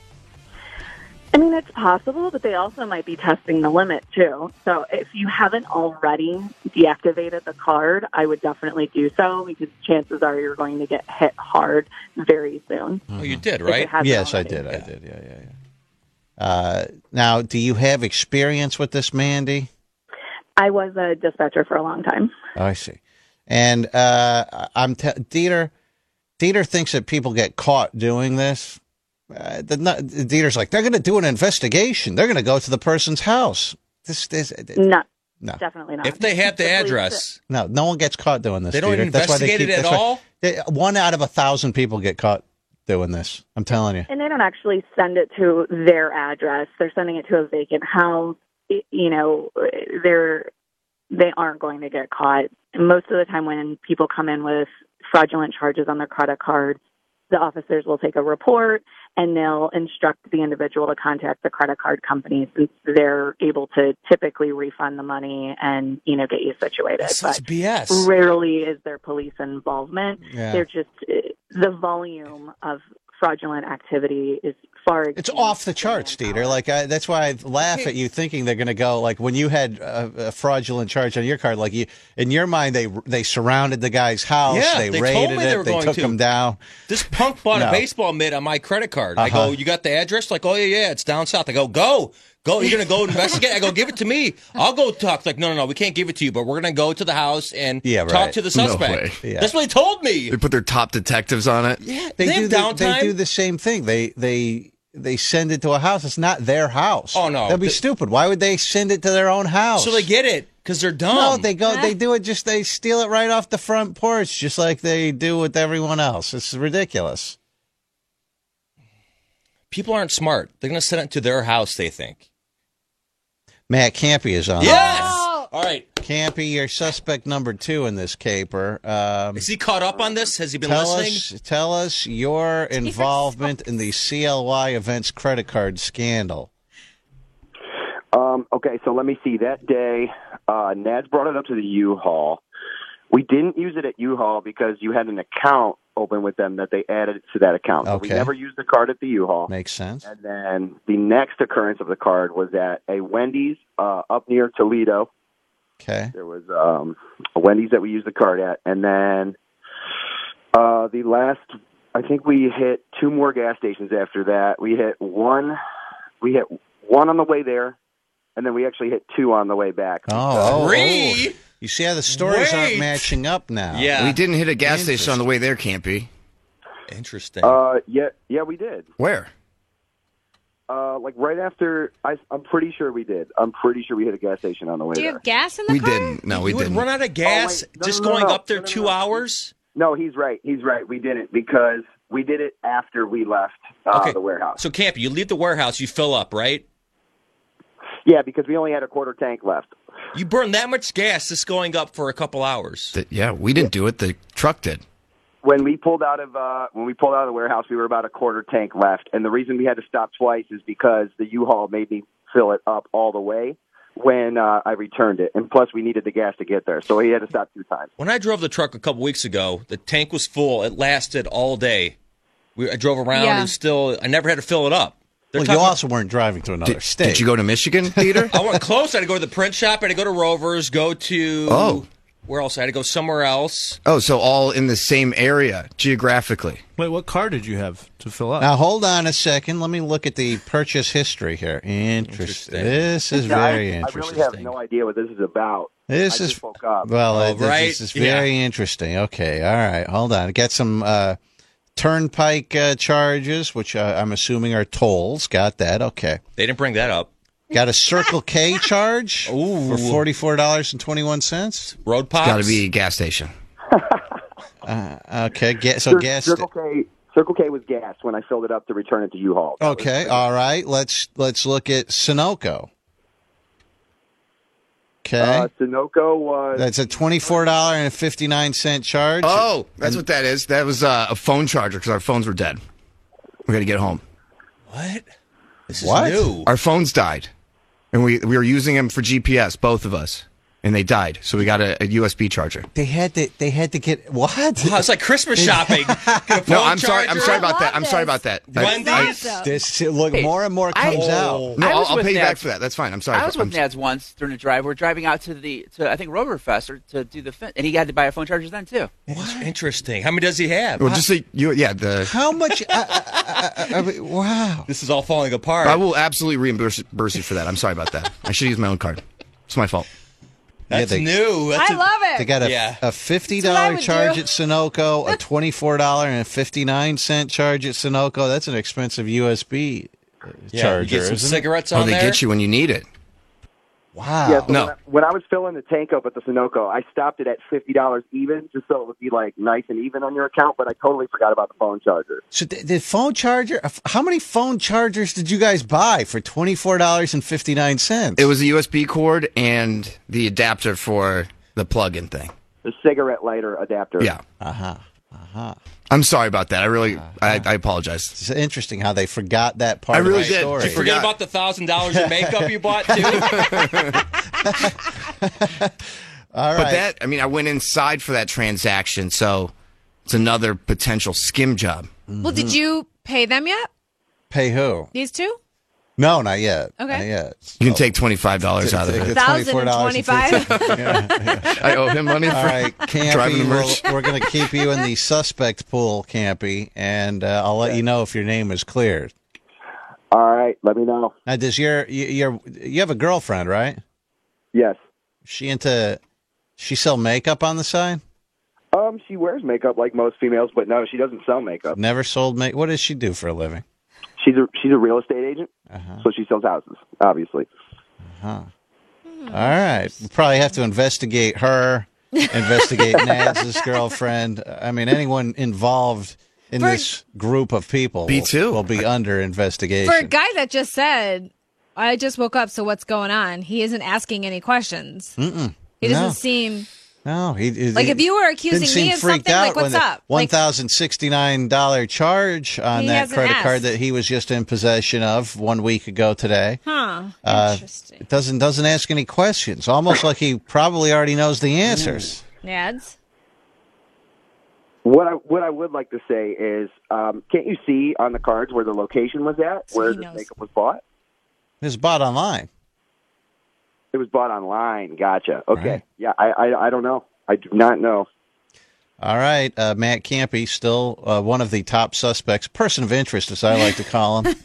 Speaker 17: I mean, it's possible, but they also might be testing the limit, too. So if you haven't already deactivated the card, I would definitely do so, because chances are you're going to get hit hard very soon.
Speaker 4: Oh, you did,
Speaker 17: If it
Speaker 4: right?
Speaker 17: hasn't
Speaker 2: Yes, I
Speaker 17: already.
Speaker 2: did. I did. Yeah, yeah, yeah. Uh, now, do you have experience with this, Mandy?
Speaker 17: I was a dispatcher for a long time.
Speaker 2: Oh, I see. And uh, I'm t- Dieter. Dieter thinks that people get caught doing this. Uh, the, Dieter's like, they're going to do an investigation. They're going to go to the person's house. This, this,
Speaker 17: No,
Speaker 2: no,
Speaker 17: definitely not.
Speaker 4: If they have the address.
Speaker 2: no, no one gets caught doing this.
Speaker 4: They don't
Speaker 2: Dieter. That's why they
Speaker 4: investigate
Speaker 2: keep,
Speaker 4: it at
Speaker 2: that's why-
Speaker 4: all?
Speaker 2: they- one out of a thousand people get caught doing this. I'm telling you.
Speaker 17: And they don't actually send it to their address. They're sending it to a vacant house. It- you know, they're they aren't going to get caught. And most of the time when people come in with fraudulent charges on their credit card, the officers will take a report and they'll instruct the individual to contact the credit card company, since they're able to typically refund the money and, you know, get you situated.
Speaker 4: That's
Speaker 17: But
Speaker 4: B S.
Speaker 17: rarely is there police involvement.
Speaker 2: Yeah.
Speaker 17: They're just, the volume of fraudulent activity is far.
Speaker 2: It's off the charts, Dieter. Like I, that's why I laugh at you thinking they're going to go like when you had a, a fraudulent charge on your card. Like you, in your mind, they they surrounded the guy's house.
Speaker 4: Yeah,
Speaker 2: they,
Speaker 4: they
Speaker 2: raided
Speaker 4: told me
Speaker 2: it.
Speaker 4: they were going
Speaker 2: took
Speaker 4: to.
Speaker 2: him down.
Speaker 4: This punk bought
Speaker 2: No.
Speaker 4: a baseball mitt on my credit card. I
Speaker 2: Uh-huh.
Speaker 4: go, you got the address? Like, oh, yeah, yeah, it's down south. I go, go. Go. You're going to go investigate? I go, give it to me. I'll go talk. Like, no, no, no, we can't give it to you, but we're going to go to the house and
Speaker 2: Yeah,
Speaker 4: talk
Speaker 2: right.
Speaker 4: to the
Speaker 7: No
Speaker 4: suspect.
Speaker 7: way.
Speaker 2: Yeah.
Speaker 4: That's what they told me.
Speaker 7: They put their top detectives on it.
Speaker 4: Yeah,
Speaker 2: They,
Speaker 4: they,
Speaker 2: do
Speaker 4: have
Speaker 2: the,
Speaker 4: downtime.
Speaker 2: they do the same thing. They they they send it to a house. It's not their house.
Speaker 4: Oh, no.
Speaker 2: That'd be
Speaker 4: The-
Speaker 2: stupid. Why would they send it to their own house?
Speaker 4: So they get it because they're dumb.
Speaker 2: No, they go. They do it. Just they steal it right off the front porch, just like they do with everyone else. It's ridiculous.
Speaker 4: People aren't smart. They're going to send it to their house, they think.
Speaker 2: Matt Campy is on.
Speaker 4: Yes! All right.
Speaker 2: Campy, you're suspect number two in this caper. Um,
Speaker 4: Is he caught up on this? Has he been
Speaker 2: tell
Speaker 4: listening?
Speaker 2: us, tell us your involvement in the C L Y Events credit card scandal.
Speaker 19: Um, okay, so let me see. That day, uh, Nads brought it up to the U-Haul. We didn't use it at U-Haul because you had an account open with them that they added to that account. So we
Speaker 2: Okay.
Speaker 19: never used the card at the U-Haul.
Speaker 2: Makes sense.
Speaker 19: And then the next occurrence of the card was at a Wendy's uh, up near Toledo.
Speaker 2: Okay.
Speaker 19: There was um, a Wendy's that we used the card at. And then uh, the last, I think we hit two more gas stations after that. We hit one, we hit one on the way there, and then we actually hit two on the way back.
Speaker 2: Oh, oh,
Speaker 4: Three?
Speaker 2: oh. You see how the stories aren't
Speaker 4: Wait.
Speaker 2: matching up now.
Speaker 4: Yeah.
Speaker 7: We didn't hit a gas station on the way there, Campy.
Speaker 4: Interesting.
Speaker 19: Uh, yeah, yeah, we did.
Speaker 7: Where?
Speaker 19: Uh, like right after, I, I'm pretty sure we did. I'm pretty sure we hit a gas station on the way
Speaker 3: Do you
Speaker 19: there.
Speaker 3: have gas in the
Speaker 7: We
Speaker 3: car?
Speaker 7: didn't. No, we
Speaker 4: you would
Speaker 7: didn't.
Speaker 4: run out of gas
Speaker 19: Oh, wait. No,
Speaker 4: just
Speaker 19: no, no,
Speaker 4: going
Speaker 19: no.
Speaker 4: up there
Speaker 19: No, no,
Speaker 4: two
Speaker 19: no.
Speaker 4: hours?
Speaker 19: No, he's right. He's right. We didn't because we did it after we left uh,
Speaker 4: Okay.
Speaker 19: the warehouse.
Speaker 4: So, Campy, you leave the warehouse, you fill up, right?
Speaker 19: Yeah, because we only had a quarter tank left.
Speaker 4: You burn that much gas just going up for a couple hours.
Speaker 7: Th- Yeah, we didn't do it. The truck did.
Speaker 19: When we pulled out of uh, when we pulled out of the warehouse, we were about a quarter tank left, and the reason we had to stop twice is because the U-Haul made me fill it up all the way when uh, I returned it, and plus we needed the gas to get there, so he had to stop two times.
Speaker 4: When I drove the truck a couple weeks ago, the tank was full. It lasted all day. We, I drove around
Speaker 3: Yeah.
Speaker 4: and still, I never had to fill it up. They're
Speaker 2: Well, you
Speaker 4: talking-
Speaker 2: also weren't driving to another
Speaker 7: Did,
Speaker 2: state.
Speaker 7: did you go to Michigan, Peter?
Speaker 4: I went close. I had to go to the print shop. I had to go to Rovers, go to...
Speaker 7: Oh.
Speaker 4: Where else? I had to go somewhere else.
Speaker 7: Oh, so all in the same area geographically.
Speaker 14: Wait, what car did you have to fill up?
Speaker 2: Now, hold on a second. Let me look at the purchase history here. Interesting. This is very
Speaker 19: I,
Speaker 2: interesting.
Speaker 19: I really have no idea what this is about.
Speaker 2: This
Speaker 19: I
Speaker 2: is
Speaker 19: just woke up.
Speaker 2: well,
Speaker 4: Oh,
Speaker 2: uh, this,
Speaker 4: right?
Speaker 2: this is very interesting. Okay, all right, hold on. Get some uh, turnpike uh, charges, which uh, I'm assuming are tolls. Got that? Okay.
Speaker 4: They didn't bring that up.
Speaker 2: Got a Circle K charge
Speaker 4: Ooh.
Speaker 2: for forty-four dollars and twenty-one cents.
Speaker 4: Road pops.
Speaker 7: Got to be a gas station.
Speaker 2: Uh, okay, ga- so
Speaker 19: Cir-
Speaker 2: gas.
Speaker 19: Circle K, Circle K was gas when I filled it up to return it to U-Haul. That was-
Speaker 2: Okay, all right. Let's let's look at Sunoco. Okay.
Speaker 19: Uh, Sunoco was
Speaker 2: That's a twenty-four dollars and fifty-nine cent charge.
Speaker 7: Oh, that's what that is. That was uh, a phone charger because our phones were dead. We got to get home.
Speaker 4: What? This is
Speaker 2: What?
Speaker 4: new.
Speaker 7: Our phones died, and we we were using them for G P S, both of us, and they died. So we got a, a U S B charger.
Speaker 2: They had to they had to get what?
Speaker 4: Wow, it's like Christmas shopping. Get a
Speaker 7: No,
Speaker 4: phone
Speaker 7: I'm sorry. I'm
Speaker 4: charger.
Speaker 7: sorry about
Speaker 3: I
Speaker 7: that.
Speaker 3: love
Speaker 7: I'm sorry
Speaker 3: this.
Speaker 7: about that. I-
Speaker 4: Wendy's?
Speaker 7: I-
Speaker 2: This look more and more
Speaker 21: I-
Speaker 2: comes
Speaker 21: Oh.
Speaker 2: out.
Speaker 7: no,
Speaker 21: I
Speaker 7: I'll,
Speaker 21: was
Speaker 7: I'll
Speaker 21: with
Speaker 7: pay you
Speaker 21: Ned.
Speaker 7: back for that. That's fine. I'm sorry.
Speaker 21: I was with
Speaker 7: I'm-
Speaker 21: Nads once during the drive. We're driving out to the to I think Roverfest or to do the fin- and he had to buy a phone charger then too.
Speaker 4: That's interesting. How many does he have?
Speaker 7: Well, just so you, yeah, the
Speaker 2: How much? I, I, I, I mean, wow.
Speaker 4: This is all falling apart.
Speaker 7: I will absolutely reimburse reimburse you for that. I'm sorry about that. I should use my own card. It's my fault.
Speaker 4: That's
Speaker 2: Yeah, they-
Speaker 4: new. That's
Speaker 3: I
Speaker 4: a-
Speaker 3: love it.
Speaker 2: They got a,
Speaker 4: Yeah.
Speaker 2: a fifty
Speaker 3: That's what I
Speaker 2: dollar
Speaker 3: would
Speaker 2: charge
Speaker 3: do.
Speaker 2: at Sunoco, a twenty-four dollars and fifty-nine cent charge at Sunoco. That's an expensive U S B
Speaker 4: yeah,
Speaker 2: charger.
Speaker 4: you get some
Speaker 2: isn't it?
Speaker 4: cigarettes
Speaker 7: Oh,
Speaker 4: on
Speaker 7: they
Speaker 4: there.
Speaker 7: get you when you need it.
Speaker 2: Wow.
Speaker 19: Yeah, so
Speaker 7: No.
Speaker 19: when, I, when I was filling the tank up at the Sunoco, I stopped it at fifty dollars even, just so it would be like nice and even on your account. But I totally forgot about the phone charger.
Speaker 2: So the, the phone charger, how many phone chargers did you guys buy for twenty-four dollars and fifty-nine cents?
Speaker 7: It was a U S B cord and the adapter for the plug-in thing.
Speaker 19: The cigarette lighter adapter.
Speaker 7: Yeah.
Speaker 2: Uh-huh. Uh-huh.
Speaker 7: I'm sorry about that. I really, I, I apologize.
Speaker 2: It's interesting how they forgot that part
Speaker 7: I really
Speaker 2: of the
Speaker 7: did.
Speaker 2: story.
Speaker 4: Did you forget about the thousand dollars in makeup you bought too?
Speaker 2: All right.
Speaker 7: But that, I mean, I went inside for that transaction, so it's another potential skim job.
Speaker 3: Well, did you pay them yet?
Speaker 2: Pay who?
Speaker 3: These two?
Speaker 2: No, not yet.
Speaker 3: Okay.
Speaker 2: Not yet.
Speaker 7: You can take twenty-five dollars out of
Speaker 2: Take
Speaker 7: it.
Speaker 2: the
Speaker 3: Thousand and
Speaker 2: twenty-four
Speaker 3: twenty-five.
Speaker 7: I owe him money for
Speaker 2: All right,
Speaker 7: driving the
Speaker 2: Campy,
Speaker 7: merch.
Speaker 2: we'll, we're going to keep you in the suspect pool, Campy, and uh, I'll let you know if your name is cleared.
Speaker 19: All right, let me know.
Speaker 2: Now, does your you, your you have a girlfriend, right?
Speaker 19: Yes.
Speaker 2: She into she sell makeup on the side?
Speaker 19: Um, she wears makeup like most females, but no, she doesn't sell makeup.
Speaker 2: Never sold make. What does she do for a living?
Speaker 19: She's a she's a real estate agent,
Speaker 2: Uh-huh.
Speaker 19: so she sells houses, obviously.
Speaker 2: Huh. All right. We'll probably have to investigate her, investigate Nads' girlfriend. I mean, anyone involved in
Speaker 3: For-
Speaker 2: this group of people
Speaker 7: Me
Speaker 2: will-
Speaker 7: too.
Speaker 2: will be under investigation.
Speaker 3: For a guy that just said, I just woke up, so what's going on? He isn't asking any questions.
Speaker 2: Mm-mm.
Speaker 3: He doesn't
Speaker 2: No.
Speaker 3: seem
Speaker 2: No, he, he
Speaker 3: like if you were
Speaker 2: didn't
Speaker 3: accusing
Speaker 2: seem
Speaker 3: me of
Speaker 2: freaked
Speaker 3: something,
Speaker 2: out
Speaker 3: like what's
Speaker 2: when
Speaker 3: up?
Speaker 2: the one
Speaker 3: Like,
Speaker 2: thousand sixty-nine dollars charge on
Speaker 3: He
Speaker 2: that
Speaker 3: hasn't
Speaker 2: credit card
Speaker 3: asked.
Speaker 2: that he was just in possession of one week ago today.
Speaker 3: huh?
Speaker 2: Uh,
Speaker 3: Interesting.
Speaker 2: it doesn't doesn't ask any questions. Almost like he probably already knows the answers.
Speaker 3: Nads?
Speaker 19: What I what I would like to say is, um, can't you see on the cards where the location was at,
Speaker 3: So
Speaker 19: where
Speaker 3: he
Speaker 19: this
Speaker 3: knows.
Speaker 19: makeup was bought?
Speaker 2: It was bought online.
Speaker 19: It was bought online. Gotcha. Okay.
Speaker 2: Right.
Speaker 19: Yeah, I, I I don't know. I do not know.
Speaker 2: All right, uh, Matt Campy, still uh, one of the top suspects, person of interest, as I like to call him.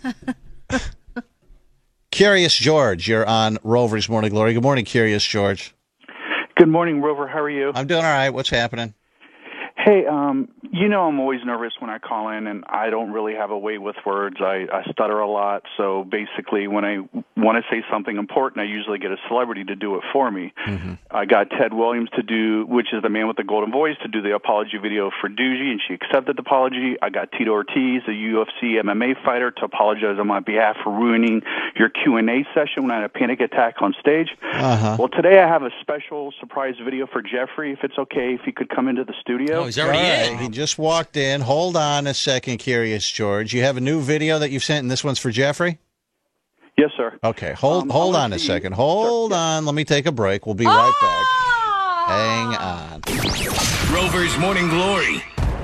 Speaker 2: Curious George, you're on Rover's Morning Glory. Good morning, Curious George.
Speaker 22: Good morning, Rover. How are you?
Speaker 2: I'm doing all right. What's happening?
Speaker 9: Hey, um, you know I'm always nervous when I call in, and I don't really have a way with words. I, I stutter a lot, so basically when I want to say something important, I usually get a celebrity to do it for me.
Speaker 2: Mm-hmm.
Speaker 9: I got Ted Williams to do, which is the man with the golden voice, to do the apology video for Doogie, and she accepted the apology. I got Tito Ortiz, a U F C M M A fighter, to apologize on my behalf for ruining your Q and A session when I had a panic attack on stage.
Speaker 2: Uh-huh.
Speaker 9: Well, today I have a special surprise video for Jeffrey, if it's okay, if he could come into the studio.
Speaker 4: Oh, he's already
Speaker 2: All
Speaker 4: in.
Speaker 2: right, he just walked in. Hold on a second, Curious George. You have a new video that you've sent, and this one's for Jeffrey?
Speaker 9: Yes, sir.
Speaker 2: Okay, hold
Speaker 9: Um,
Speaker 2: hold
Speaker 9: I
Speaker 2: on a
Speaker 9: wanna see-
Speaker 2: second. Hold on. Let me take a break. We'll be right back. Hang on.
Speaker 1: Rover's Morning Glory.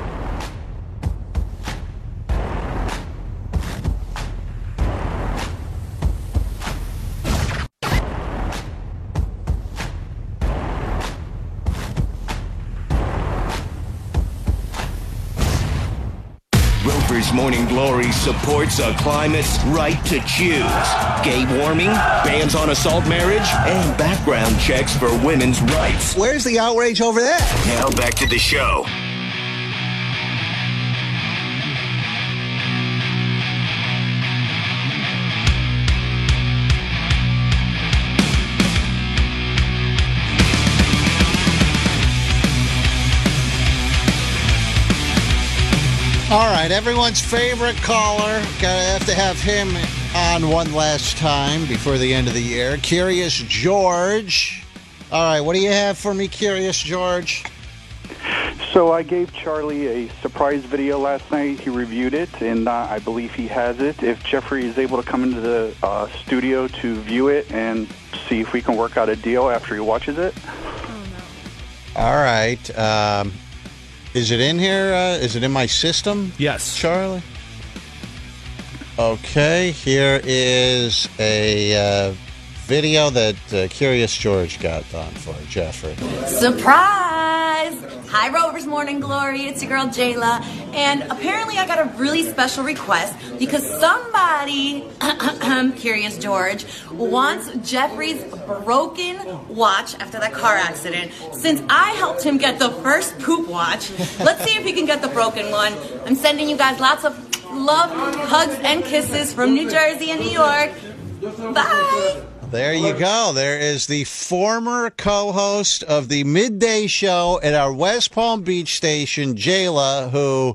Speaker 1: Rover's Morning Glory supports a climate's right to choose. Gay warming, bans on assault marriage, and background checks for women's rights.
Speaker 2: Where's the outrage over that?
Speaker 1: Now back to the show.
Speaker 2: All right, everyone's favorite caller. Gotta have to have him on one last time before the end of the year. Curious George. All right, what do you have for me, Curious George?
Speaker 9: So I gave Charlie a surprise video last night. He reviewed it, and uh, I believe he has it. If Jeffrey is able to come into the uh, studio to view it and see if we can work out a deal after he watches it.
Speaker 2: All right. Um, is it in here? Uh, is it in my system?
Speaker 14: Yes.
Speaker 2: Charlie? Okay, here is a uh, video that uh, Curious George got done for Jeffrey.
Speaker 22: Surprise! Hi, Rover's Morning Glory. It's your girl, Jayla. And apparently I got a really special request because somebody, Curious George, wants Jeffrey's broken watch after that car accident. Since I helped him get the first poop watch, let's see if he can get the broken one. I'm sending you guys lots of love, hugs, and kisses from New Jersey and New York. Bye!
Speaker 2: There you go. There is the former co-host of the midday show at our West Palm Beach station, Jayla, who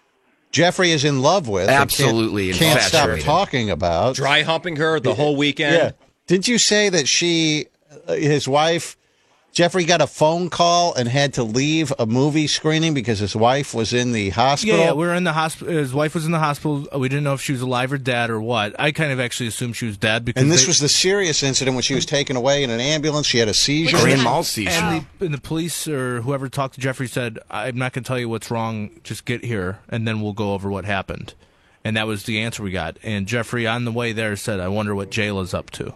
Speaker 2: Jeffrey is in love with.
Speaker 7: Absolutely
Speaker 2: Can't, can't stop
Speaker 7: infatuated.
Speaker 2: talking about.
Speaker 4: Dry humping her the whole weekend.
Speaker 2: Yeah. Didn't you say that she, uh, his wife, Jeffrey got a phone call and had to leave a movie screening because his wife was in the hospital?
Speaker 14: Yeah, yeah, we were in the hospital. His wife was in the hospital. We didn't know if she was alive or dead or what. I kind of actually assumed she was dead because.
Speaker 2: And this
Speaker 14: they,
Speaker 2: was the serious incident when she was taken away in an ambulance. She had a seizure.
Speaker 7: Grand mal seizure.
Speaker 14: And the, and the police or whoever talked to Jeffrey said, "I'm not going to tell you what's wrong. Just get here, and then we'll go over what happened." And that was the answer we got. And Jeffrey, on the way there, said, "I wonder what Jayla's up to."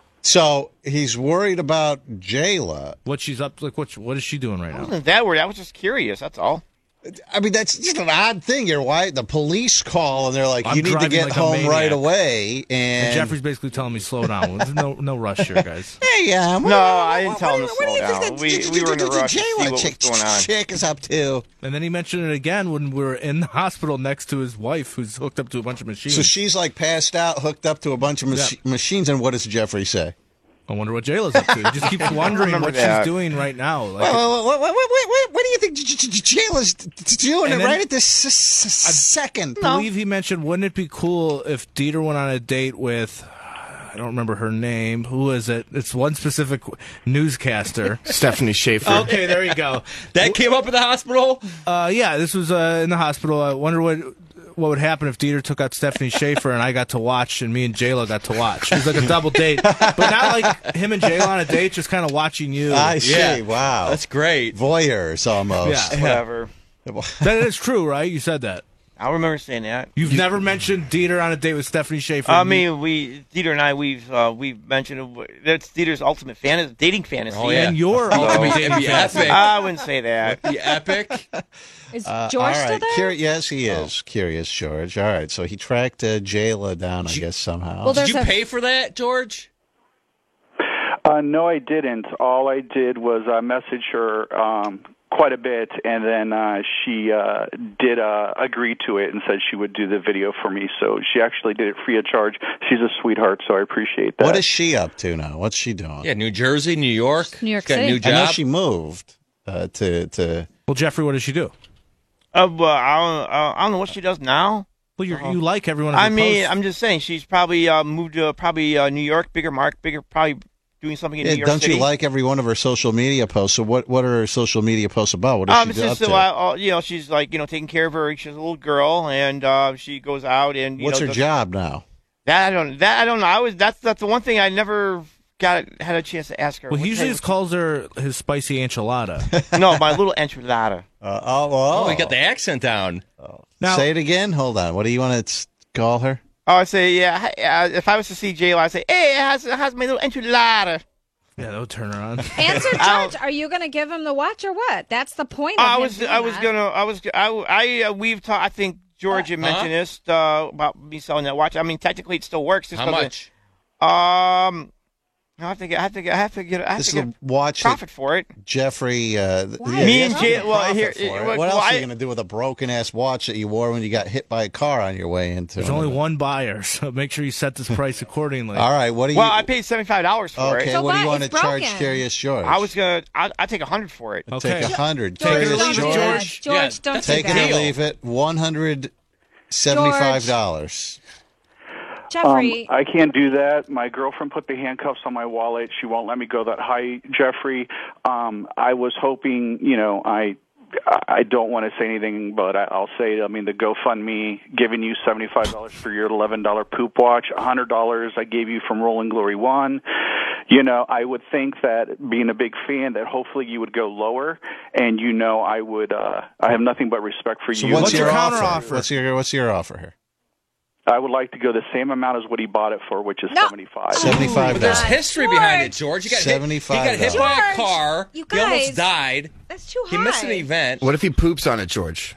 Speaker 2: So he's worried about Jayla.
Speaker 14: What she's up like? What what is she doing right
Speaker 6: I
Speaker 14: now?
Speaker 6: wasn't that worried. I was just curious. That's all.
Speaker 2: I mean, that's just an odd thing. Your wife, the police call, and they're like,
Speaker 14: I'm
Speaker 2: "You need to
Speaker 14: driving
Speaker 2: get
Speaker 14: like a
Speaker 2: home
Speaker 14: maniac.
Speaker 2: right away." And,
Speaker 14: And Jeffrey's basically telling me, "Slow down. There's no no rush here, guys."
Speaker 2: Hey, um,
Speaker 6: No, I didn't tell him to
Speaker 2: what do
Speaker 6: slow
Speaker 2: you think
Speaker 6: down.
Speaker 2: that
Speaker 6: We we were in a rush to see
Speaker 2: Jayla
Speaker 6: what was
Speaker 2: chick,
Speaker 6: going on.
Speaker 2: chick is up to?
Speaker 14: And then he mentioned it again when we were in the hospital next to his wife, who's hooked up to a bunch of machines.
Speaker 2: So she's like passed out, hooked up to a bunch of mach-
Speaker 14: Yeah.
Speaker 2: machines. And what does Jeffrey say?
Speaker 14: I wonder what Jayla's up to. He just keeps wondering
Speaker 6: remember
Speaker 14: what
Speaker 6: that.
Speaker 14: she's doing right now. Like,
Speaker 2: Well, what, what, what, what, what do you think J- J- J- Jayla's doing it
Speaker 14: And then-
Speaker 2: right at this s- s- second?
Speaker 14: I believe he mentioned, wouldn't it be cool if Dieter went on a date with, I don't remember her name. Who is it? It's one specific newscaster.
Speaker 7: Stephanie Schaefer.
Speaker 14: Okay, there you go.
Speaker 4: That came up at the hospital?
Speaker 14: Uh, yeah, this was uh, in the hospital. I wonder what what would happen if Dieter took out Stephanie Schaefer and I got to watch and me and J-Lo got to watch. It was like a double date. But not like him and J-Lo on a date, just kind of watching you.
Speaker 2: I see.
Speaker 4: Yeah.
Speaker 2: Wow.
Speaker 4: That's great.
Speaker 2: Voyeurs almost.
Speaker 14: Yeah.
Speaker 6: Whatever.
Speaker 14: That is true, right? You said that.
Speaker 6: I remember saying that.
Speaker 14: You've never mentioned Dieter on a date with Stephanie Schaefer.
Speaker 6: I mean, we Dieter and I we've uh, we've mentioned that's Dieter's ultimate fan dating fantasy.
Speaker 4: Oh, yeah.
Speaker 14: And your
Speaker 6: So-
Speaker 14: ultimate
Speaker 4: It'd
Speaker 14: dating
Speaker 4: be
Speaker 14: fantasy.
Speaker 4: epic.
Speaker 6: I wouldn't say that.
Speaker 4: The epic.
Speaker 3: Is
Speaker 2: Uh,
Speaker 3: George
Speaker 2: all
Speaker 3: still
Speaker 2: right.
Speaker 3: there?
Speaker 2: Curi- yes, he is. Curious George. All right. So he tracked uh, Jayla down, I guess, somehow.
Speaker 3: Well,
Speaker 4: Did
Speaker 3: there's
Speaker 4: you
Speaker 3: a-
Speaker 4: pay for that, George?
Speaker 9: Uh, no, I didn't. All I did was uh, message her um, quite a bit, and then uh, she uh, did uh, agree to it and said she would do the video for me. So she actually did it free of charge. She's a sweetheart, so I appreciate that.
Speaker 2: What is she up to now? What's she doing?
Speaker 4: Yeah, New Jersey, New York.
Speaker 3: New York
Speaker 4: She's got a
Speaker 3: City.
Speaker 4: new job.
Speaker 2: I know she moved uh, to to.
Speaker 14: Well, Jeffrey, what does she do?
Speaker 6: Uh, well, I don't, uh, I don't know what she does now.
Speaker 14: Well, you
Speaker 6: Uh-huh.
Speaker 14: you like every one of her
Speaker 6: I mean,
Speaker 14: posts.
Speaker 6: I'm just saying she's probably uh, moved to probably uh, New York, bigger mark, bigger, probably doing something in
Speaker 2: Yeah,
Speaker 6: New York
Speaker 2: don't
Speaker 6: City.
Speaker 2: you like every one of her social media posts? So what what are her social media posts about? What is
Speaker 6: Um,
Speaker 2: she
Speaker 6: it's
Speaker 2: up
Speaker 6: just
Speaker 2: to?
Speaker 6: uh, uh, you know, she's like you know taking care of her. She's a little girl, and uh, she goes out and you
Speaker 2: What's
Speaker 6: know,
Speaker 2: her
Speaker 6: does-
Speaker 2: job now?
Speaker 6: That I don't. That I don't know. I was. That's that's the one thing I never got had a chance to ask her.
Speaker 14: Well, he
Speaker 6: What
Speaker 14: usually
Speaker 6: type
Speaker 14: just calls her his spicy enchilada.
Speaker 6: of- no, my little enchilada.
Speaker 2: Uh, oh, well.
Speaker 4: Oh, we got the accent down.
Speaker 14: Now-
Speaker 2: Say it again. Hold on. What do you want to call her?
Speaker 6: Oh, I say yeah. Hey, uh, if I was to see J Lo, I'd say, hey, how's how's my little enchilada?
Speaker 14: Yeah, that would turn her on.
Speaker 3: Answer, George. Are you going to give him the watch or what? That's the point. Of
Speaker 6: I
Speaker 3: him
Speaker 6: was
Speaker 3: doing
Speaker 6: I was
Speaker 3: that.
Speaker 6: gonna I was I I uh, we've talked. I think George had mentioned this uh, about me selling that watch. I mean, technically it still works. Just
Speaker 4: How
Speaker 6: 'cause
Speaker 4: much?
Speaker 6: It, um, I have to get I have to get I have to get I have
Speaker 2: This
Speaker 6: to
Speaker 2: is
Speaker 6: get
Speaker 2: the watch
Speaker 6: profit
Speaker 2: that
Speaker 6: for it.
Speaker 2: Jeffrey. Uh, th- yeah,
Speaker 6: Me
Speaker 2: you
Speaker 6: and
Speaker 2: have to
Speaker 6: Jay-
Speaker 2: get
Speaker 6: well,
Speaker 2: profit
Speaker 6: here-
Speaker 2: for it.
Speaker 6: well,
Speaker 2: What
Speaker 6: well,
Speaker 2: else are
Speaker 6: I-
Speaker 2: you going to do with a broken ass watch that you wore when you got hit by a car on your way into?
Speaker 14: There's only one buyer, so make sure you set this price accordingly.
Speaker 2: All right. What do you?
Speaker 6: Well, I paid seventy five dollars for
Speaker 2: okay.
Speaker 6: it.
Speaker 3: So
Speaker 2: what do you
Speaker 3: what?
Speaker 2: want to
Speaker 3: It's
Speaker 2: charge
Speaker 3: broken.
Speaker 2: Curious George?
Speaker 6: I was gonna I I take a hundred for it.
Speaker 14: Okay.
Speaker 2: Take a hundred.
Speaker 3: George,
Speaker 2: Curious
Speaker 3: don't do
Speaker 2: George.
Speaker 3: that. George,
Speaker 4: Yeah,
Speaker 3: don't
Speaker 2: Take
Speaker 3: do
Speaker 2: it
Speaker 3: that.
Speaker 2: or leave it. One hundred seventy-five dollars.
Speaker 3: Jeffrey.
Speaker 9: Um, I can't do that. My girlfriend put the handcuffs on my wallet. She won't let me go that high, Jeffrey. Um, I was hoping, you know, I I don't want to say anything, but I, I'll say, I mean, the GoFundMe giving you seventy-five dollars for your eleven dollar poop watch, one hundred dollars I gave you from Rolling Glory One. You know, I would think that being a big fan, that hopefully you would go lower, and you know, I would. Uh, I have nothing but respect for
Speaker 2: So
Speaker 9: you.
Speaker 2: what's,
Speaker 14: What's
Speaker 2: your
Speaker 14: your
Speaker 2: offer?
Speaker 14: counteroffer?
Speaker 2: What's your What's your offer here?
Speaker 9: I would like to go the same amount as what he bought it for, which is
Speaker 3: No.
Speaker 9: seventy-five.
Speaker 2: Seventy-five
Speaker 4: But there's
Speaker 2: dollars.
Speaker 4: history behind it, George. You got hit, he got hit by a
Speaker 3: George,
Speaker 4: car.
Speaker 3: you
Speaker 4: He almost
Speaker 3: guys.
Speaker 4: died.
Speaker 3: That's too high.
Speaker 4: He missed an event.
Speaker 7: What if he poops on it, George?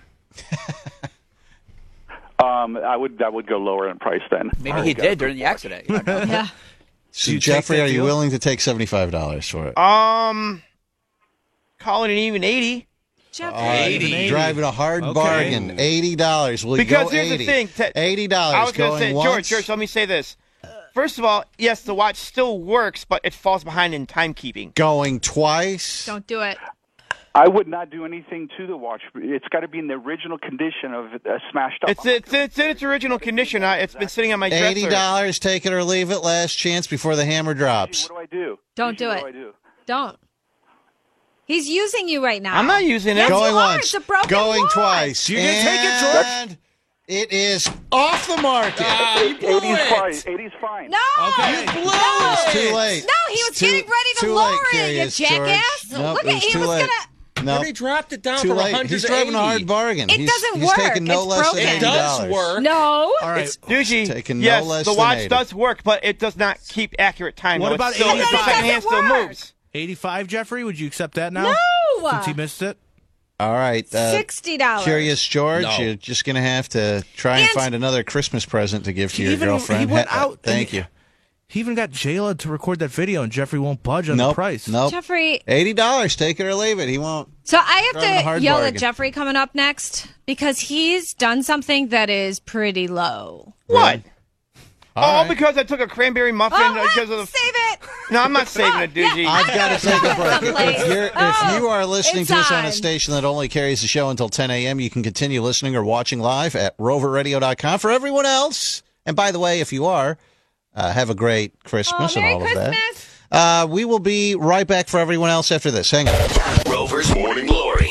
Speaker 9: Um, I would that would go lower in price then.
Speaker 21: Maybe he did during the accident. You don't know.
Speaker 3: Yeah.
Speaker 2: So
Speaker 14: you take
Speaker 2: Jeffrey,
Speaker 14: that
Speaker 2: are you
Speaker 14: deal?
Speaker 2: willing to take seventy-five dollars for it?
Speaker 6: Um, call it an even eighty.
Speaker 3: Jeffrey.
Speaker 2: All right,
Speaker 14: eighty.
Speaker 2: driving a hard
Speaker 14: Okay.
Speaker 2: bargain. Eighty dollars. Will you
Speaker 6: Because
Speaker 2: go
Speaker 6: here's
Speaker 2: eighty?
Speaker 6: the thing. Te-
Speaker 2: Eighty
Speaker 6: I
Speaker 2: dollars
Speaker 6: was going to
Speaker 2: going
Speaker 6: say,
Speaker 2: once.
Speaker 6: George, George, let me say this. First of all, yes, the watch still works, but it falls behind in timekeeping.
Speaker 2: Going twice.
Speaker 3: Don't do it.
Speaker 9: I would not do anything to the watch. It's got to be in the original condition of uh, smashed up.
Speaker 6: It's it's it's in its original condition. I, it's been sitting on my dresser.
Speaker 2: Eighty dollars. Take it or leave it. Last chance before the hammer drops.
Speaker 9: What do I do?
Speaker 3: Don't do
Speaker 9: What
Speaker 3: it.
Speaker 9: do I do?
Speaker 3: Don't. He's using you right now.
Speaker 6: I'm not using it.
Speaker 3: Yes,
Speaker 2: Going
Speaker 3: you are.
Speaker 2: once.
Speaker 3: It's a broken
Speaker 2: Going
Speaker 3: watch.
Speaker 2: twice.
Speaker 14: You didn't take it, George.
Speaker 2: And it is off the market.
Speaker 4: Ah, you blew
Speaker 9: eighty's
Speaker 4: it.
Speaker 9: fine. eighty's fine.
Speaker 3: No.
Speaker 14: Okay.
Speaker 3: No.
Speaker 2: It's too late.
Speaker 3: No, he was
Speaker 2: It's too-
Speaker 3: getting ready to
Speaker 2: too
Speaker 3: lower
Speaker 2: late,
Speaker 3: it, you
Speaker 2: Curious George.
Speaker 3: jackass.
Speaker 2: Nope,
Speaker 3: Look
Speaker 2: it
Speaker 3: at
Speaker 2: was
Speaker 3: he
Speaker 2: too
Speaker 3: was
Speaker 2: late.
Speaker 3: gonna.
Speaker 2: No,
Speaker 4: But he dropped it down
Speaker 2: too
Speaker 4: from
Speaker 2: late.
Speaker 4: one hundred
Speaker 2: He's
Speaker 4: to
Speaker 2: driving a
Speaker 4: eighty.
Speaker 2: hard bargain.
Speaker 3: It
Speaker 2: he's,
Speaker 3: doesn't
Speaker 2: he's
Speaker 3: work.
Speaker 2: taking no
Speaker 3: It's
Speaker 2: less
Speaker 3: broken.
Speaker 2: than
Speaker 4: It
Speaker 2: eighty
Speaker 4: does
Speaker 2: dollars.
Speaker 4: work.
Speaker 3: No.
Speaker 14: All right.
Speaker 6: It's Doogie.
Speaker 2: taking no
Speaker 6: yes,
Speaker 2: less
Speaker 6: the
Speaker 2: than
Speaker 6: watch
Speaker 2: eighty.
Speaker 6: does work, but it does not keep accurate time.
Speaker 14: What
Speaker 6: though.
Speaker 14: about
Speaker 6: It's still, the
Speaker 14: eighty-five?
Speaker 6: second hand
Speaker 3: It
Speaker 6: still
Speaker 3: doesn't
Speaker 6: moves.
Speaker 14: eighty-five, Jeffrey? Would you accept that now?
Speaker 3: No.
Speaker 14: Since he missed it?
Speaker 2: All right. Uh,
Speaker 3: Sixty dollars.
Speaker 2: Curious George,
Speaker 4: No.
Speaker 2: you're just going to have to try and,
Speaker 3: And-
Speaker 2: find another Christmas present to give to
Speaker 14: He
Speaker 2: your
Speaker 14: even-
Speaker 2: girlfriend.
Speaker 14: he went
Speaker 2: Ha-
Speaker 14: out
Speaker 2: Thank
Speaker 14: and-
Speaker 2: you.
Speaker 14: He even got Jayla to record that video, and Jeffrey won't budge on
Speaker 2: Nope.
Speaker 14: the price.
Speaker 2: Nope.
Speaker 3: Jeffrey.
Speaker 2: Eighty dollars. Take it or leave it. He won't.
Speaker 3: So I
Speaker 2: Driving a
Speaker 3: have to
Speaker 2: hard
Speaker 3: yell
Speaker 2: bargain.
Speaker 3: at Jeffrey coming up next because he's done something that is pretty low.
Speaker 6: What?
Speaker 2: All
Speaker 6: All
Speaker 2: right.
Speaker 6: because I took a cranberry muffin
Speaker 3: Oh,
Speaker 6: because of the.
Speaker 3: save it.
Speaker 6: No, I'm not saving it, Doogie.
Speaker 2: I've got to take a break.
Speaker 3: Someplace.
Speaker 2: If, you're, if
Speaker 3: Oh,
Speaker 2: you are listening
Speaker 3: it's
Speaker 2: to us on
Speaker 3: on.
Speaker 2: a station that only carries the show until ten a.m., you can continue listening or watching live at rover radio dot com. For everyone else, and by the way, if you are, uh, have a great Christmas
Speaker 3: Oh,
Speaker 2: and
Speaker 3: Merry
Speaker 2: all
Speaker 3: Christmas.
Speaker 2: of that. Uh, we will be right back for everyone else after this. Hang on.
Speaker 1: Rover's Morning Glory.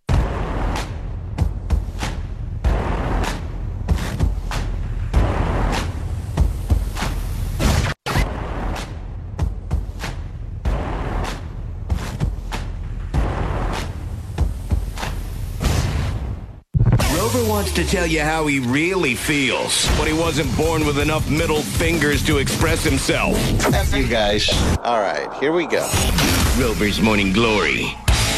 Speaker 1: Rover wants to tell you how he really feels, but he wasn't born with enough middle fingers to express himself.
Speaker 2: F you guys. All right, here we go.
Speaker 1: Rover's Morning Glory.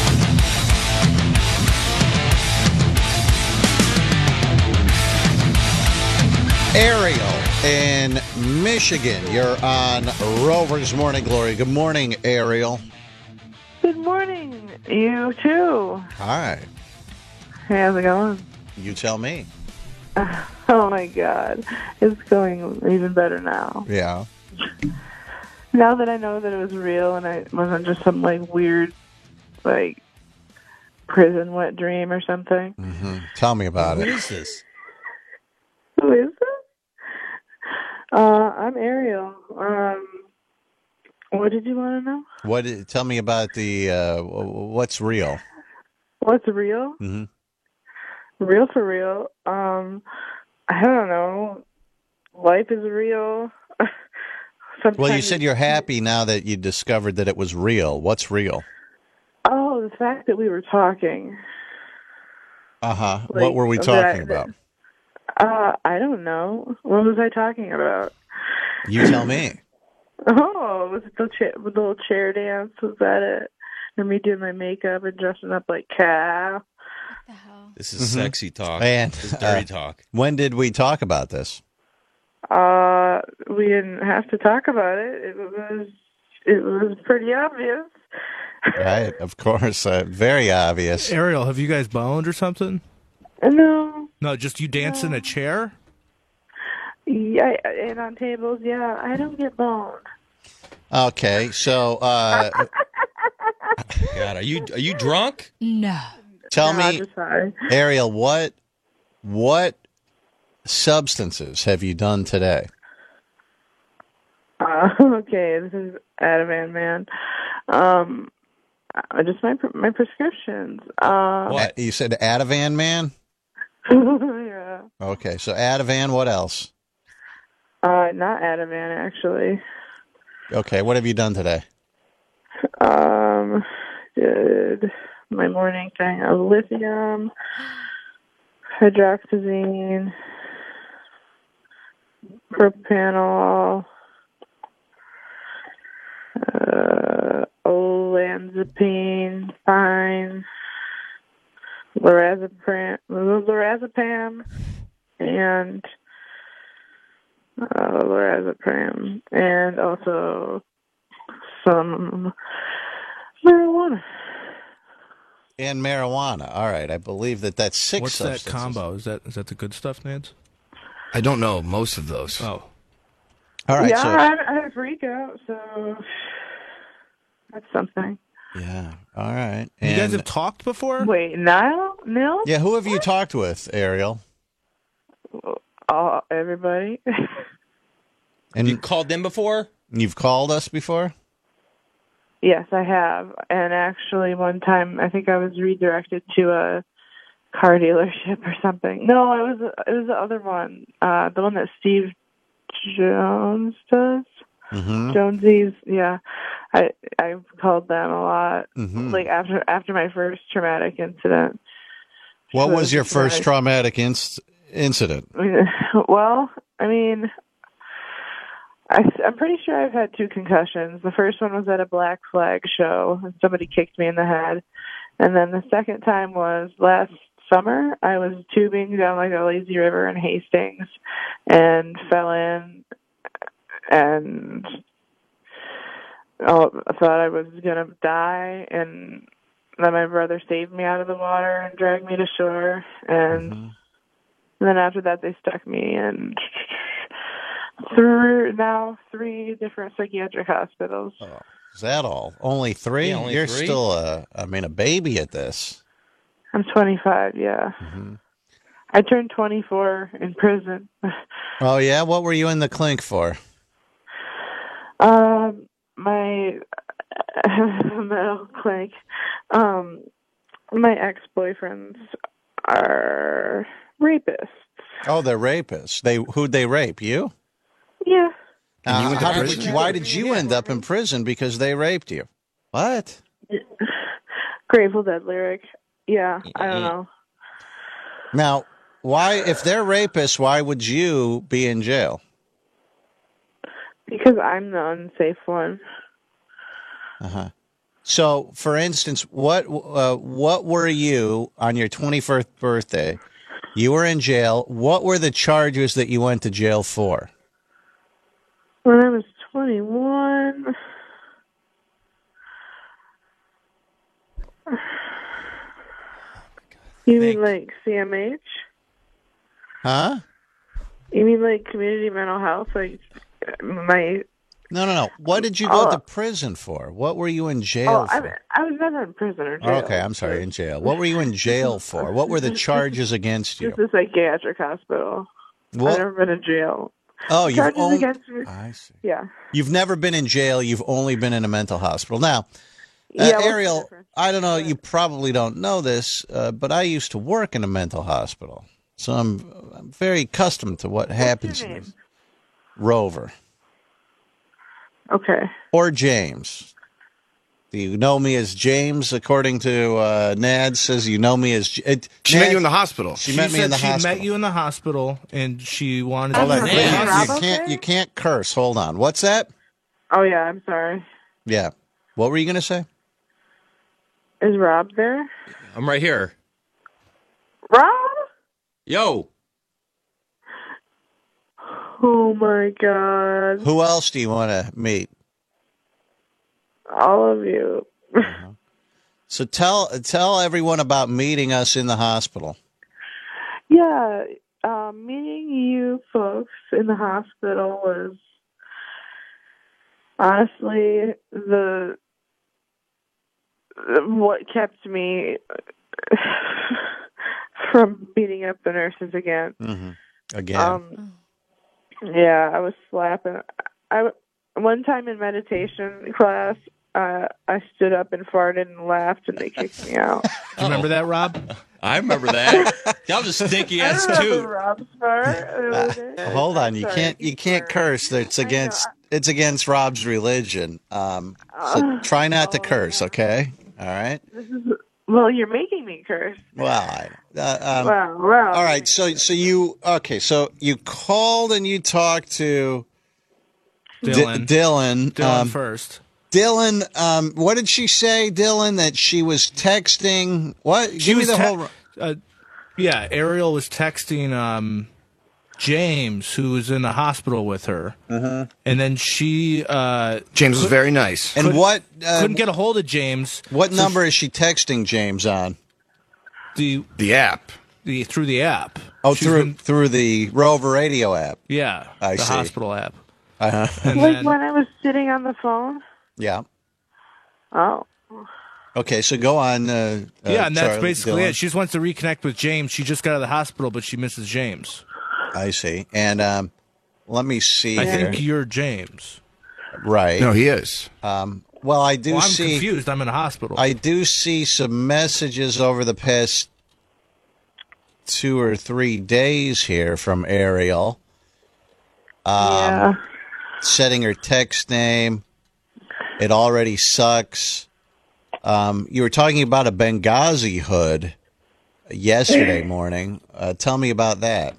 Speaker 2: Ariel in Michigan, you're on Rover's Morning Glory. Good morning, Ariel.
Speaker 17: Good morning. You too.
Speaker 2: Hi.
Speaker 17: Hey, how's it going?
Speaker 2: You tell me.
Speaker 17: Oh my God, it's going even better now.
Speaker 2: Yeah.
Speaker 17: Now that I know that it was real and I wasn't just some like weird, like prison wet dream or something.
Speaker 2: Mm-hmm. Tell me about it.
Speaker 4: Who is this?
Speaker 17: Who is this? Uh, I'm Ariel. Um, what did you want to know?
Speaker 2: What? Tell me about the uh, what's real.
Speaker 17: What's real?
Speaker 2: Mm-hmm.
Speaker 17: Real for real. Um, I don't know. Life is real. Sometimes
Speaker 2: Well, you said you're happy now that you discovered that it was real. What's real?
Speaker 17: Oh, the fact that we were talking.
Speaker 2: Uh huh.
Speaker 17: Like,
Speaker 2: What were we
Speaker 17: that-
Speaker 2: talking about?
Speaker 17: Uh, I don't know. What was I talking about?
Speaker 2: You tell me.
Speaker 17: Oh, was it the, cha- the little chair dance? Was that it? And me doing my makeup and dressing up like Cal?
Speaker 4: This is sexy talk.
Speaker 2: And
Speaker 4: This is dirty
Speaker 2: uh,
Speaker 4: talk.
Speaker 2: When did we talk about this?
Speaker 17: Uh, we didn't have to talk about it. It was it was pretty obvious.
Speaker 2: Right, of course. Uh, very obvious.
Speaker 14: Ariel, have you guys boned or something?
Speaker 17: No.
Speaker 14: No, just you dance in a chair?
Speaker 17: Yeah, and on tables, yeah. I don't get boned.
Speaker 2: Okay, so uh,
Speaker 4: God, are you are you drunk?
Speaker 3: No.
Speaker 2: tell
Speaker 17: No, I'm
Speaker 2: me,
Speaker 17: just sorry.
Speaker 2: Ariel, what what substances have you done today?
Speaker 17: Uh, okay, this is Ativan Man. Um, uh, just my my prescriptions. Uh,
Speaker 2: What? You said Ativan, man?
Speaker 17: yeah.
Speaker 2: Okay, so Ativan, what else?
Speaker 17: Uh, not Ativan, actually.
Speaker 2: Okay, what have you done today?
Speaker 17: Um, did my morning thing of lithium, hydroxyzine, propanol, uh, olanzapine, fine, lorazepam, lorazepam, and uh, lorazepam, and also some marijuana.
Speaker 2: And marijuana. All right, I believe that that's six
Speaker 14: What's that
Speaker 2: substances.
Speaker 14: combo? Is that is that the good stuff, Nance?
Speaker 7: I don't know most of those.
Speaker 14: Oh.
Speaker 2: All right,
Speaker 17: yeah,
Speaker 2: so
Speaker 17: I, I have freak out, so that's something.
Speaker 2: yeah, all right.
Speaker 14: You guys
Speaker 2: And-
Speaker 14: have talked before?
Speaker 17: Wait, Niall? Nil?
Speaker 2: yeah, who have you talked with, Ariel?
Speaker 17: Uh, everybody.
Speaker 2: And
Speaker 4: you called them before?
Speaker 2: You've called us before?
Speaker 17: Yes, I have. And actually, one time, I think I was redirected to a car dealership or something. No, it was it was the other one, uh, the one that Steve Jones does.
Speaker 2: Mm-hmm.
Speaker 17: Jonesy's, yeah. I I called them a lot.
Speaker 2: Mhm.
Speaker 17: Like after after my first traumatic incident.
Speaker 2: What
Speaker 17: So
Speaker 2: was your first
Speaker 17: nice.
Speaker 2: traumatic inc- incident?
Speaker 17: Well, I mean, I, I'm pretty sure I've had two concussions. The first one was at a Black Flag show, and somebody kicked me in the head. And then the second time was last summer. I was tubing down like a lazy river in Hastings and fell in and oh, I thought I was going to die. And then my brother saved me out of the water and dragged me to shore. And
Speaker 2: Mm-hmm.
Speaker 17: and then after that, they stuck me in through now three different psychiatric hospitals.
Speaker 2: Is that all? Only three?
Speaker 17: Yeah, only
Speaker 2: You're
Speaker 17: three?
Speaker 2: still a, I mean, a baby at this.
Speaker 17: I'm twenty-five, yeah.
Speaker 2: Mm-hmm.
Speaker 17: I turned twenty-four in prison.
Speaker 2: Oh, yeah? What were you in the clink for?
Speaker 17: Um, my metal clink. Um, my ex-boyfriends are rapists.
Speaker 2: Oh, they're rapists. They Who'd they rape? You?
Speaker 17: Yeah.
Speaker 2: Uh,
Speaker 7: you went to
Speaker 2: how did
Speaker 7: prison?
Speaker 2: you- why did you end up in prison? Because they raped you. What?
Speaker 17: Grateful Dead lyric. Yeah, I don't know.
Speaker 2: Now, why, if they're rapists, why would you be in jail?
Speaker 17: Because I'm the unsafe one.
Speaker 2: Uh-huh. So, for instance, what uh, what were you on your twenty-first birthday? You were in jail. What were the charges that you went to jail for?
Speaker 17: When I was twenty-one, You mean like C M H?
Speaker 2: Huh?
Speaker 17: You mean like community mental health? Like my
Speaker 2: No, no, no. What did you go
Speaker 17: Oh.
Speaker 2: to prison for? What were you in jail
Speaker 17: oh, I,
Speaker 2: for?
Speaker 17: I was never in prison or jail.
Speaker 2: Okay, I'm sorry, in jail. What were you in jail for? What were the charges against you?
Speaker 17: Just a psychiatric hospital.
Speaker 2: What?
Speaker 17: I've never been in jail.
Speaker 2: Oh, you've
Speaker 17: Charges
Speaker 2: only,
Speaker 17: against me.
Speaker 2: I see.
Speaker 17: Yeah.
Speaker 2: You've never been in jail. You've only been in a mental hospital. Now, uh,
Speaker 17: Yeah, what's the
Speaker 2: Ariel, I don't know. You probably don't know this, uh, but I used to work in a mental hospital, so I'm, I'm very accustomed to what happens.
Speaker 17: your
Speaker 2: in
Speaker 17: name?
Speaker 2: this. Rover
Speaker 17: Okay.
Speaker 2: or James. Do you know me as James? According to uh, Nad, says you know me as. J- It,
Speaker 7: She met you in the hospital.
Speaker 2: She,
Speaker 14: She
Speaker 2: met me
Speaker 14: said
Speaker 2: in the
Speaker 14: she
Speaker 2: hospital.
Speaker 14: met you in the hospital, and she wanted
Speaker 2: Hold
Speaker 14: to.
Speaker 2: on, please. You can't. You can't curse. Hold on. What's that?
Speaker 17: Oh yeah, I'm sorry.
Speaker 2: Yeah. What were you going to say?
Speaker 17: Is Rob there?
Speaker 4: I'm right here.
Speaker 17: Rob?
Speaker 4: Yo.
Speaker 17: Oh my God.
Speaker 2: Who else do you want to meet?
Speaker 17: All of you.
Speaker 2: So tell tell everyone about meeting us in the hospital.
Speaker 17: Yeah, um, meeting you folks in the hospital was honestly the, the what kept me from beating up the nurses again.
Speaker 2: Mm-hmm. Again.
Speaker 17: Um, yeah, I was slapping. I one time in meditation class, uh, I stood up and farted and laughed, and they kicked me out.
Speaker 14: Do you remember that, Rob?
Speaker 4: I remember that. That was a stinky
Speaker 17: I
Speaker 4: ass
Speaker 17: remember
Speaker 4: too.
Speaker 17: Rob's fart.
Speaker 2: Uh, hold on, you can't you can't curse. It's against it's against Rob's religion. Um, so
Speaker 17: Uh,
Speaker 2: try not to curse, okay? All right.
Speaker 17: This is well, you're making me curse.
Speaker 2: Well, I, uh, um,
Speaker 17: Wow, wow.
Speaker 2: all right. So so you okay? So you called and you talked to D-
Speaker 14: Dylan.
Speaker 2: Dylan.
Speaker 14: Dylan
Speaker 2: um,
Speaker 14: first.
Speaker 2: Dylan, um, what did she say, Dylan? That she was texting. What?
Speaker 14: She
Speaker 2: Give me
Speaker 14: was
Speaker 2: the
Speaker 14: te-
Speaker 2: whole.
Speaker 14: uh, yeah, Ariel was texting um, James, who was in the hospital with her,
Speaker 2: Mhm.
Speaker 14: and then she uh,
Speaker 7: James was
Speaker 14: could-
Speaker 7: very nice.
Speaker 2: And
Speaker 14: couldn't-
Speaker 2: what? Uh,
Speaker 14: couldn't get a hold of James.
Speaker 2: What
Speaker 14: so
Speaker 2: number is she texting James on?
Speaker 14: The
Speaker 7: the app.
Speaker 14: The through the app.
Speaker 2: Oh,
Speaker 14: She's
Speaker 2: through
Speaker 14: been-
Speaker 2: through the Rover Radio app.
Speaker 14: yeah,
Speaker 2: I
Speaker 14: the
Speaker 2: see.
Speaker 14: hospital app.
Speaker 2: Uh-huh.
Speaker 14: And
Speaker 17: Like
Speaker 14: then-
Speaker 17: when I was sitting on the phone.
Speaker 2: Yeah.
Speaker 17: Oh.
Speaker 2: Okay, so go on. Uh, uh,
Speaker 14: yeah, and that's
Speaker 2: Charlie,
Speaker 14: basically
Speaker 2: Dylan.
Speaker 14: it. She just wants to reconnect with James. She just got out of the hospital, but she misses James.
Speaker 2: I see. And um, let me see
Speaker 14: I
Speaker 2: here.
Speaker 14: think you're James.
Speaker 2: Right.
Speaker 7: No, he is.
Speaker 2: Um, well, I do
Speaker 14: Well, I'm
Speaker 2: see.
Speaker 14: confused. I'm in a hospital.
Speaker 2: I do see some messages over the past two or three days here from Ariel. Um,
Speaker 17: Yeah.
Speaker 2: Setting her text name. It already sucks. Um, you were talking about a Benghazi hood yesterday morning. Uh, tell me about that.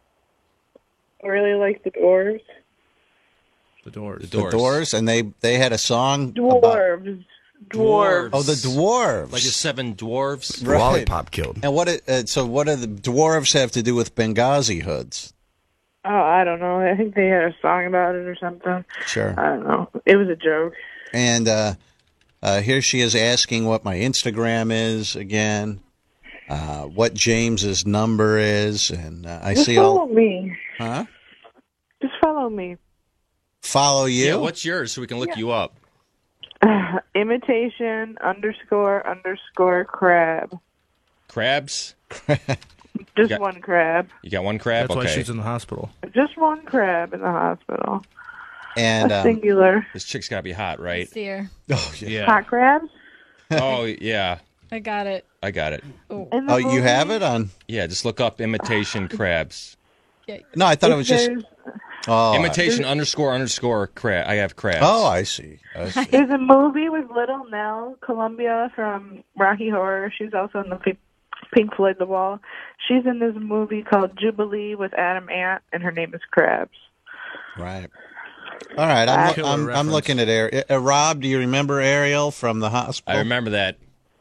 Speaker 17: I really like the Doors.
Speaker 14: The Doors.
Speaker 4: The
Speaker 2: The
Speaker 4: Doors.
Speaker 2: Doors, and they they had a song about.
Speaker 17: Dwarves. Dwarves.
Speaker 2: Oh, the dwarves.
Speaker 4: Like the seven dwarves.
Speaker 2: Right.
Speaker 7: Lollipop killed.
Speaker 2: And what? It, uh, so, what do the dwarves have to do with Benghazi hoods?
Speaker 17: Oh, I don't know. I think they had a song about it or something.
Speaker 2: Sure.
Speaker 17: I don't know. It was a joke.
Speaker 2: And uh, uh, here she is asking what my Instagram is again, uh, what James's number is, and uh, I
Speaker 17: Just
Speaker 2: see
Speaker 17: follow
Speaker 2: all.
Speaker 17: me.
Speaker 2: Huh?
Speaker 17: Just follow me.
Speaker 2: Follow you?
Speaker 4: Yeah, what's yours so we can look you up?
Speaker 17: Uh, imitation underscore underscore crab.
Speaker 4: Crabs?
Speaker 17: Just
Speaker 4: got-
Speaker 17: one crab.
Speaker 4: You got one crab?
Speaker 14: That's
Speaker 4: okay.
Speaker 14: why she's in the hospital.
Speaker 17: Just one crab in the hospital.
Speaker 2: And
Speaker 17: a
Speaker 2: um,
Speaker 17: singular.
Speaker 4: This chick's got to be hot, right?
Speaker 3: See her.
Speaker 2: Oh, yeah.
Speaker 17: Hot crabs?
Speaker 4: Oh, yeah.
Speaker 3: I got it.
Speaker 4: I got it.
Speaker 3: Oh,
Speaker 17: In the
Speaker 2: Oh, you
Speaker 17: movie,
Speaker 2: have it on?
Speaker 4: Yeah, just look up imitation crabs.
Speaker 2: No, I thought it was just.
Speaker 17: there's-
Speaker 2: Oh,
Speaker 4: imitation underscore underscore crab. I have crabs.
Speaker 2: Oh, I see. I see.
Speaker 17: There's a movie with Little Nell Columbia from Rocky Horror. She's also in the Pink, Pink Floyd The Wall. She's in this movie called Jubilee with Adam Ant, and her name is Krabs.
Speaker 2: Right. All right. I'm,
Speaker 14: Killer
Speaker 2: I'm, I'm
Speaker 14: reference.
Speaker 2: looking at Ariel. Uh, Rob, do you remember Ariel from the hospital?
Speaker 4: I remember that.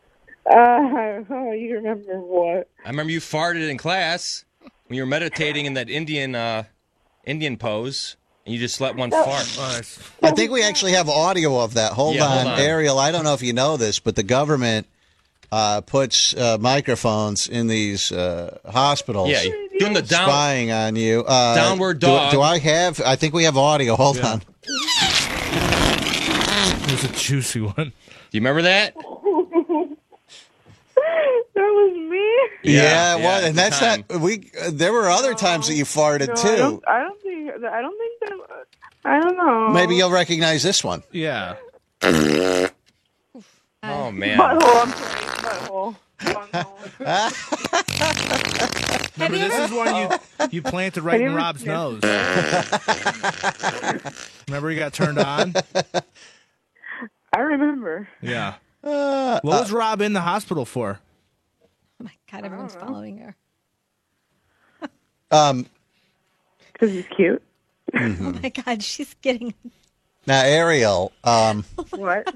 Speaker 17: Uh, oh, you remember what?
Speaker 4: I remember you farted in class when you were meditating in that Indian uh, Indian pose, and you just let one fart.
Speaker 2: I think we actually have audio of that. Hold,
Speaker 4: Yeah,
Speaker 2: on.
Speaker 4: hold on.
Speaker 2: Ariel, I don't know if you know this, but the government uh, puts uh, microphones in these uh, hospitals.
Speaker 4: Yeah, doing the down-
Speaker 2: spying on you. Uh,
Speaker 4: Downward
Speaker 2: do-
Speaker 4: dog.
Speaker 2: Do, I have? I think we have audio. Hold
Speaker 14: Yeah.
Speaker 2: on.
Speaker 14: There's a juicy one.
Speaker 4: Do you remember that?
Speaker 17: That was me.
Speaker 2: Yeah,
Speaker 4: Yeah,
Speaker 2: it
Speaker 4: yeah,
Speaker 2: was, and
Speaker 4: good
Speaker 2: that's
Speaker 4: time.
Speaker 2: not. We. Uh, there were other times that you farted
Speaker 17: No, I
Speaker 2: too.
Speaker 17: don't, I don't think. I don't think that. I don't know.
Speaker 2: Maybe you'll recognize this one.
Speaker 14: Yeah.
Speaker 4: Oh man.
Speaker 17: Butthole. I'm sorry. Butthole.
Speaker 14: Remember, this is one you you planted right in Rob's nose. Remember, he got turned on.
Speaker 17: I remember.
Speaker 14: Yeah.
Speaker 2: Uh,
Speaker 14: What was Rob in the hospital for?
Speaker 3: Oh my God, everyone's following her.
Speaker 2: Um.
Speaker 17: Because he's cute.
Speaker 3: Oh my God, she's getting.
Speaker 2: Now, Ariel. Um.
Speaker 17: What?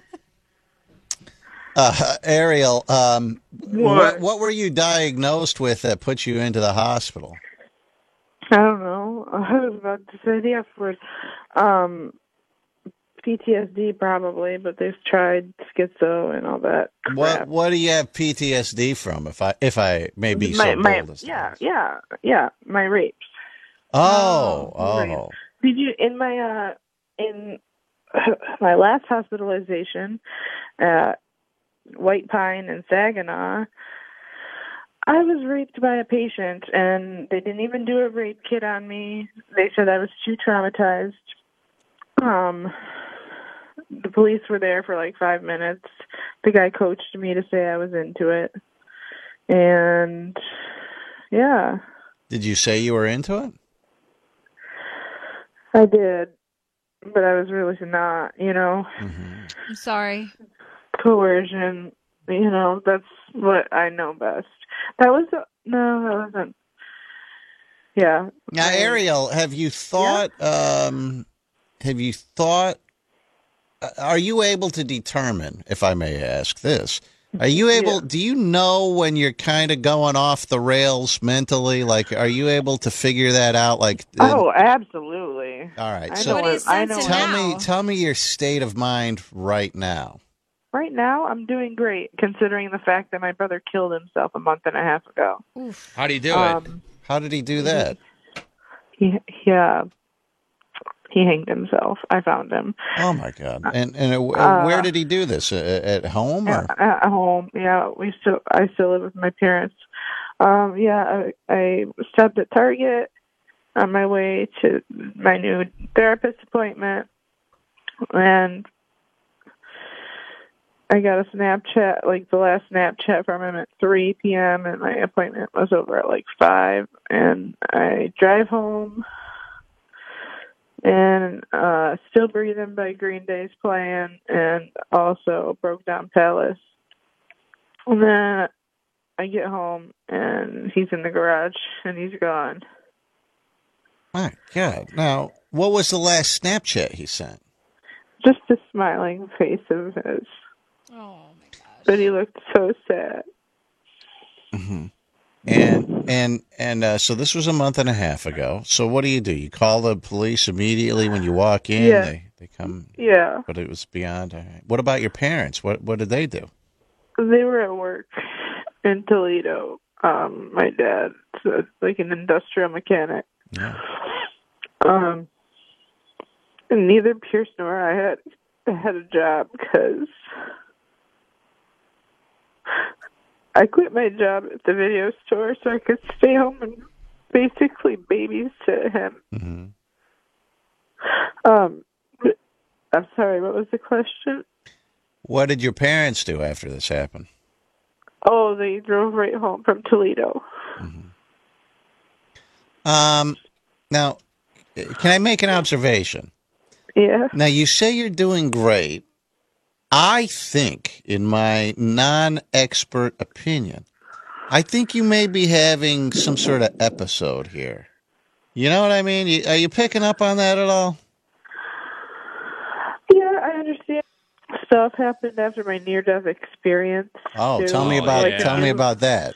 Speaker 2: Uh, Ariel. Um.
Speaker 17: What?
Speaker 2: What, what were you diagnosed with that put you into the hospital?
Speaker 17: I don't know. I was about to say the F word. Um, P T S D probably, but they've tried schizo and all that.
Speaker 2: What What do you have P T S D from? If I if I may be
Speaker 17: my,
Speaker 2: so bold
Speaker 17: my,
Speaker 2: as to
Speaker 17: yeah, yeah, yeah. My rapes.
Speaker 2: Oh,
Speaker 17: Right.
Speaker 2: oh.
Speaker 17: Did you in my uh in my last hospitalization at White Pine and Saginaw? I was raped by a patient, and they didn't even do a rape kit on me. They said I was too traumatized. Um, the police were there for like five minutes. The guy coached me to say I was into it, and yeah,
Speaker 2: Did you say you were into it?
Speaker 17: I did, but I was really not. You know,
Speaker 3: I'm sorry.
Speaker 17: coercion. You know, that's what I know best. That was no, that wasn't. Yeah.
Speaker 2: Now,
Speaker 17: I-
Speaker 2: Ariel, have you thought? Um, have you thought? uh, Are you able to determine, if I may ask this? Are you able?
Speaker 17: Yeah.
Speaker 2: Do you know when you're kind of going off the rails mentally? Like, are you able to figure that out? Like, uh,
Speaker 17: Oh, absolutely.
Speaker 2: all right.
Speaker 17: I
Speaker 2: So,
Speaker 17: know What are you I know sensing
Speaker 2: tell
Speaker 17: now?
Speaker 2: me, tell me your state of mind right now.
Speaker 17: Right now, I'm doing great, considering the fact that my brother killed himself a month and a half ago.
Speaker 4: How do you do it?
Speaker 17: Um,
Speaker 2: How did he do that?
Speaker 17: He, he, uh, he hanged himself. I found him.
Speaker 2: Oh my God! And and uh,
Speaker 17: Uh,
Speaker 2: where did he do this? Uh, at home or?
Speaker 17: At, at home. Yeah, we still. I still live with my parents. Um, yeah, I, I stopped at Target on my way to my new therapist appointment, and I got a Snapchat, like the last Snapchat from him at three p.m. and my appointment was over at like five. And I drive home, and uh, Still Breathing by Green Day's playing, and also Broke Down Palace. And then I get home, and he's in the garage, and he's gone.
Speaker 2: My God! Now, what was the last Snapchat he sent?
Speaker 17: Just the smiling face of his.
Speaker 3: Oh my gosh.
Speaker 17: But he looked so sad.
Speaker 2: hmm And and and uh, so this was a month and a half ago. So what do you do? You call the police immediately when you walk in.
Speaker 17: Yeah.
Speaker 2: They they come.
Speaker 17: Yeah.
Speaker 2: But it was beyond. all right. What about your parents? What what did they do?
Speaker 17: They were at work in Toledo. Um, my dad's uh, like an industrial mechanic.
Speaker 2: Yeah.
Speaker 17: Um, and neither Pierce nor I had had a job because I quit my job at the video store so I could stay home and basically babysit him.
Speaker 2: Mm-hmm.
Speaker 17: Um, but- I'm sorry. What was the question?
Speaker 2: What did your parents do after this happened?
Speaker 17: Oh, they drove right home from Toledo.
Speaker 2: Um, now, can I make an observation?
Speaker 17: Yeah.
Speaker 2: Now, you say you're doing great. I think, in my non-expert opinion, I think you may be having some sort of episode here. You know what I mean? You, are you picking up on that at all?
Speaker 17: Yeah, I understand. Stuff happened after my near-death experience.
Speaker 2: Oh,
Speaker 17: too.
Speaker 2: tell me about
Speaker 17: Like,
Speaker 2: tell me about that.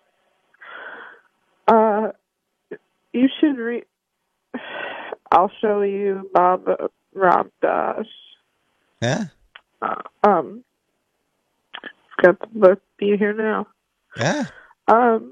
Speaker 17: Uh, you should read. I'll show you Bob uh, Ram Dass.
Speaker 2: Yeah.
Speaker 17: Uh, um, got them both be here now.
Speaker 2: Yeah.
Speaker 17: Um,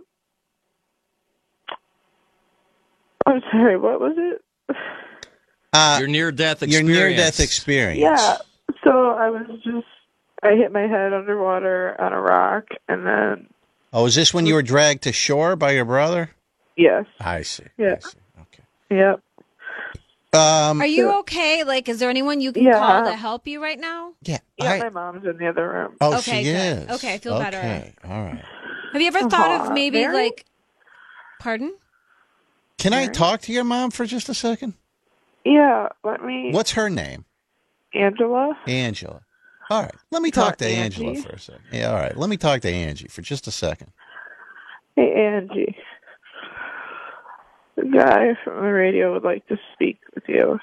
Speaker 17: I'm sorry, what was it?
Speaker 2: Uh,
Speaker 4: Your near-death
Speaker 2: Your
Speaker 4: experience.
Speaker 2: near-death experience.
Speaker 17: Yeah, so I was just, I hit my head underwater on a rock, and then,
Speaker 2: Oh, is this when you were dragged to shore by your brother?
Speaker 17: yes.
Speaker 2: I see.
Speaker 17: Yeah. Yep.
Speaker 2: Um,
Speaker 3: Are you okay? Like, is there anyone you can
Speaker 17: Yeah.
Speaker 3: call to help you right now?
Speaker 2: Yeah.
Speaker 17: Yeah, my mom's in the other room.
Speaker 2: Oh,
Speaker 3: Okay,
Speaker 2: she
Speaker 3: good.
Speaker 2: is.
Speaker 3: Okay, I feel better.
Speaker 2: Okay, all right.
Speaker 3: Have you ever thought
Speaker 17: Aw,
Speaker 3: of maybe
Speaker 17: Mary?
Speaker 3: like, pardon?
Speaker 2: Can I talk to your mom for just a second?
Speaker 17: Yeah, let me.
Speaker 2: What's her name?
Speaker 17: Angela?
Speaker 2: Angela. All right. Let me
Speaker 17: Talk
Speaker 2: talk to
Speaker 17: to
Speaker 2: Angela
Speaker 17: Angie.
Speaker 2: for a second. Yeah, all right. Let me talk to Angie for just a second.
Speaker 17: Hey, Angie. The guy from the radio would like to speak with you.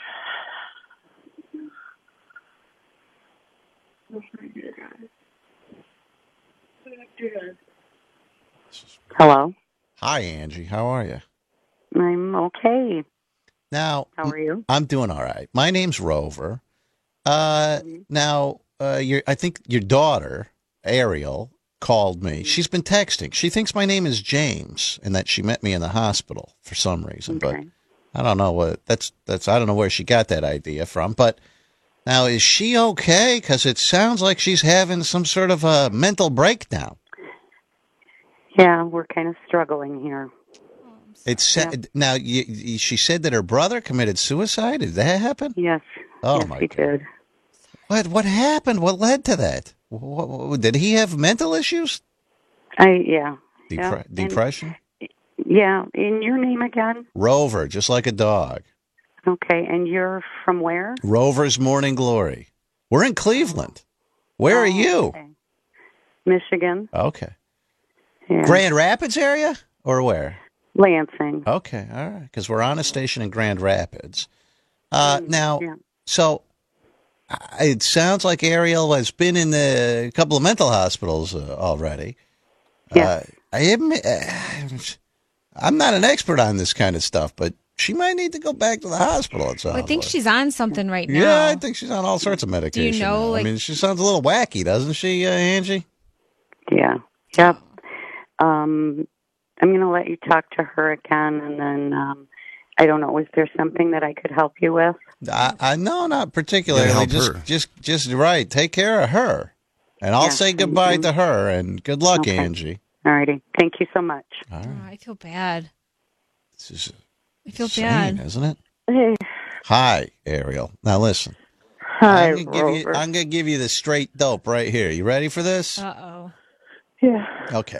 Speaker 11: Hello.
Speaker 2: Hi, Angie. How are you?
Speaker 11: I'm okay.
Speaker 2: Now,
Speaker 11: How are you?
Speaker 2: I'm doing all right. My name's Rover. Uh, now, uh, your I think your daughter Ariel called me. She's been texting. She thinks my name is James and that she met me in the hospital for some reason, but I don't know what that's that's I don't know where she got that idea from. But now, is she okay? Because it sounds like she's having some sort of a mental breakdown.
Speaker 11: Yeah, we're kind of struggling here.
Speaker 2: It's now. You, you- she said that her brother committed suicide. Did that happen?
Speaker 11: Yes.
Speaker 2: Oh
Speaker 11: yes,
Speaker 2: my
Speaker 11: he
Speaker 2: God.
Speaker 11: did.
Speaker 2: What what happened? What led to that? What, what- did he have mental issues?
Speaker 11: I yeah.
Speaker 2: Depre-
Speaker 11: yeah. and-
Speaker 2: depression?
Speaker 11: yeah. In your name again?
Speaker 2: Rover, just like a dog.
Speaker 11: Okay. And you're from where?
Speaker 2: Rover's Morning Glory. We're in Cleveland. Where are you?
Speaker 11: Okay. Michigan.
Speaker 2: Okay.
Speaker 11: Yeah.
Speaker 2: Grand Rapids area or where?
Speaker 11: Lansing.
Speaker 2: Okay, all right. Because we're on a station in Grand Rapids. Uh,
Speaker 11: Mm,
Speaker 2: now, so uh, it sounds like Ariel has been in the, a couple of mental hospitals uh, already. Uh, I admit, uh, I'm not an expert on this kind of stuff, but she might need to go back to the hospital at some
Speaker 3: Well, I think
Speaker 2: point.
Speaker 3: she's on something right now.
Speaker 2: Yeah, I think she's on all sorts of medication.
Speaker 3: know,
Speaker 2: now. I
Speaker 3: like-
Speaker 2: mean, she sounds a little wacky, doesn't she, uh, Angie?
Speaker 11: Yeah. Yep. Um, I'm going to let you talk to her again, and then um, I don't know. Was there something that I could help you with?
Speaker 2: I, I no, not particularly.
Speaker 11: help
Speaker 2: Just,
Speaker 11: her.
Speaker 2: just, just right. Take care of her, and I'll
Speaker 11: Yeah,
Speaker 2: say
Speaker 11: thank
Speaker 2: goodbye
Speaker 11: you.
Speaker 2: to her. And good luck,
Speaker 11: Okay.
Speaker 2: Angie.
Speaker 11: All righty. Thank you so much.
Speaker 2: All right.
Speaker 3: Oh, I feel bad.
Speaker 2: This is
Speaker 3: I feel
Speaker 2: insane,
Speaker 3: bad.
Speaker 2: isn't it?
Speaker 17: Hey.
Speaker 2: Hi, Ariel. Now listen.
Speaker 17: Hi,
Speaker 2: I'm gonna, give you,
Speaker 17: Rover.
Speaker 2: I'm gonna give you the straight dope right here. You ready for this?
Speaker 3: Uh oh.
Speaker 17: Yeah.
Speaker 2: Okay.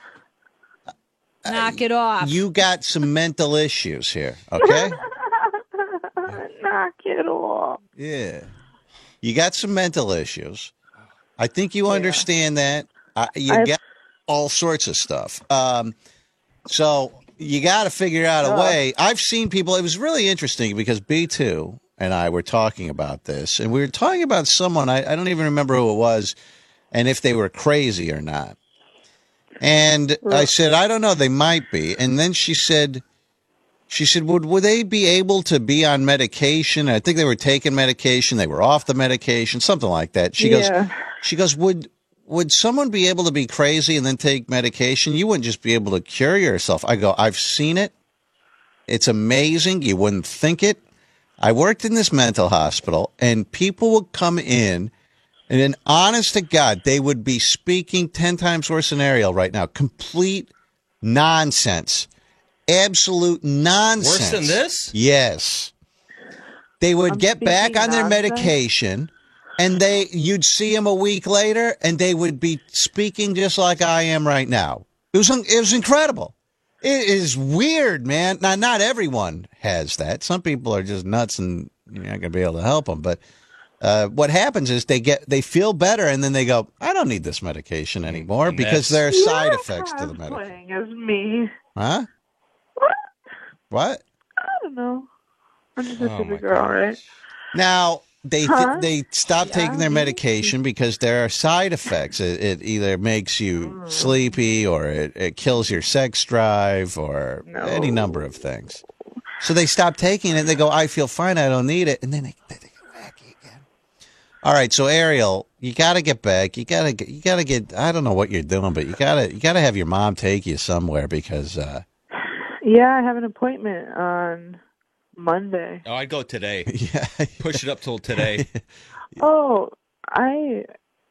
Speaker 3: Knock it off.
Speaker 2: You got some mental issues here. Okay.
Speaker 17: Knock it off.
Speaker 2: Yeah. You got some mental issues. I think you understand that. Uh, you
Speaker 17: I've-
Speaker 2: got all sorts of stuff. Um, so you got to figure out a
Speaker 17: Oh.
Speaker 2: way. I've seen people. It was really interesting because B two and I were talking about this, and we were talking about someone. I, I don't even remember who it was, and if they were crazy or not. And I said, I don't know. They might be. And then she said, she said, would would they be able to be on medication? I think they were taking medication. They were off the medication, something like that. She
Speaker 17: Yeah.
Speaker 2: goes, she goes, would would someone be able to be crazy and then take medication? You wouldn't just be able to cure yourself. I go, I've seen it. It's amazing. You wouldn't think it. I worked in this mental hospital, and people would come in, and then honest to God, they would be speaking ten times worse than Ariel right now. Complete nonsense. Absolute nonsense.
Speaker 4: Worse than this?
Speaker 2: Yes. They would
Speaker 4: I'm
Speaker 2: get back
Speaker 4: speaking
Speaker 2: on their
Speaker 4: nonsense?
Speaker 2: medication, and they you'd see them a week later, and they would be speaking just like I am right now. It was un- it was incredible. It is weird, man. Now, not everyone has that. Some people are just nuts, and you're not going to be able to help them. But uh, what happens is they get they feel better, and then they go, "I don't need this medication anymore," because there are side effects to the medication.
Speaker 17: Playing as me.
Speaker 2: Huh? What?
Speaker 17: I don't know. I'm just
Speaker 2: Oh,
Speaker 17: a
Speaker 2: my
Speaker 17: stupid girl, right?
Speaker 2: Now they th-
Speaker 17: Huh?
Speaker 2: they stop
Speaker 17: Yeah.
Speaker 2: taking their medication because there are side effects. It, it either makes you sleepy, or it, it kills your sex drive, or any number of things. So they stop taking it. And they go, "I feel fine. I don't need it." And then they, they, they go wacky again. All right, so Ariel, you got to get back. You got to you got to get I don't know what you're doing, but you got to you got to have your mom take you somewhere because uh
Speaker 12: Yeah, I have an appointment on Monday.
Speaker 4: Oh, I'd go today. Yeah. Push it up till today.
Speaker 12: Oh, I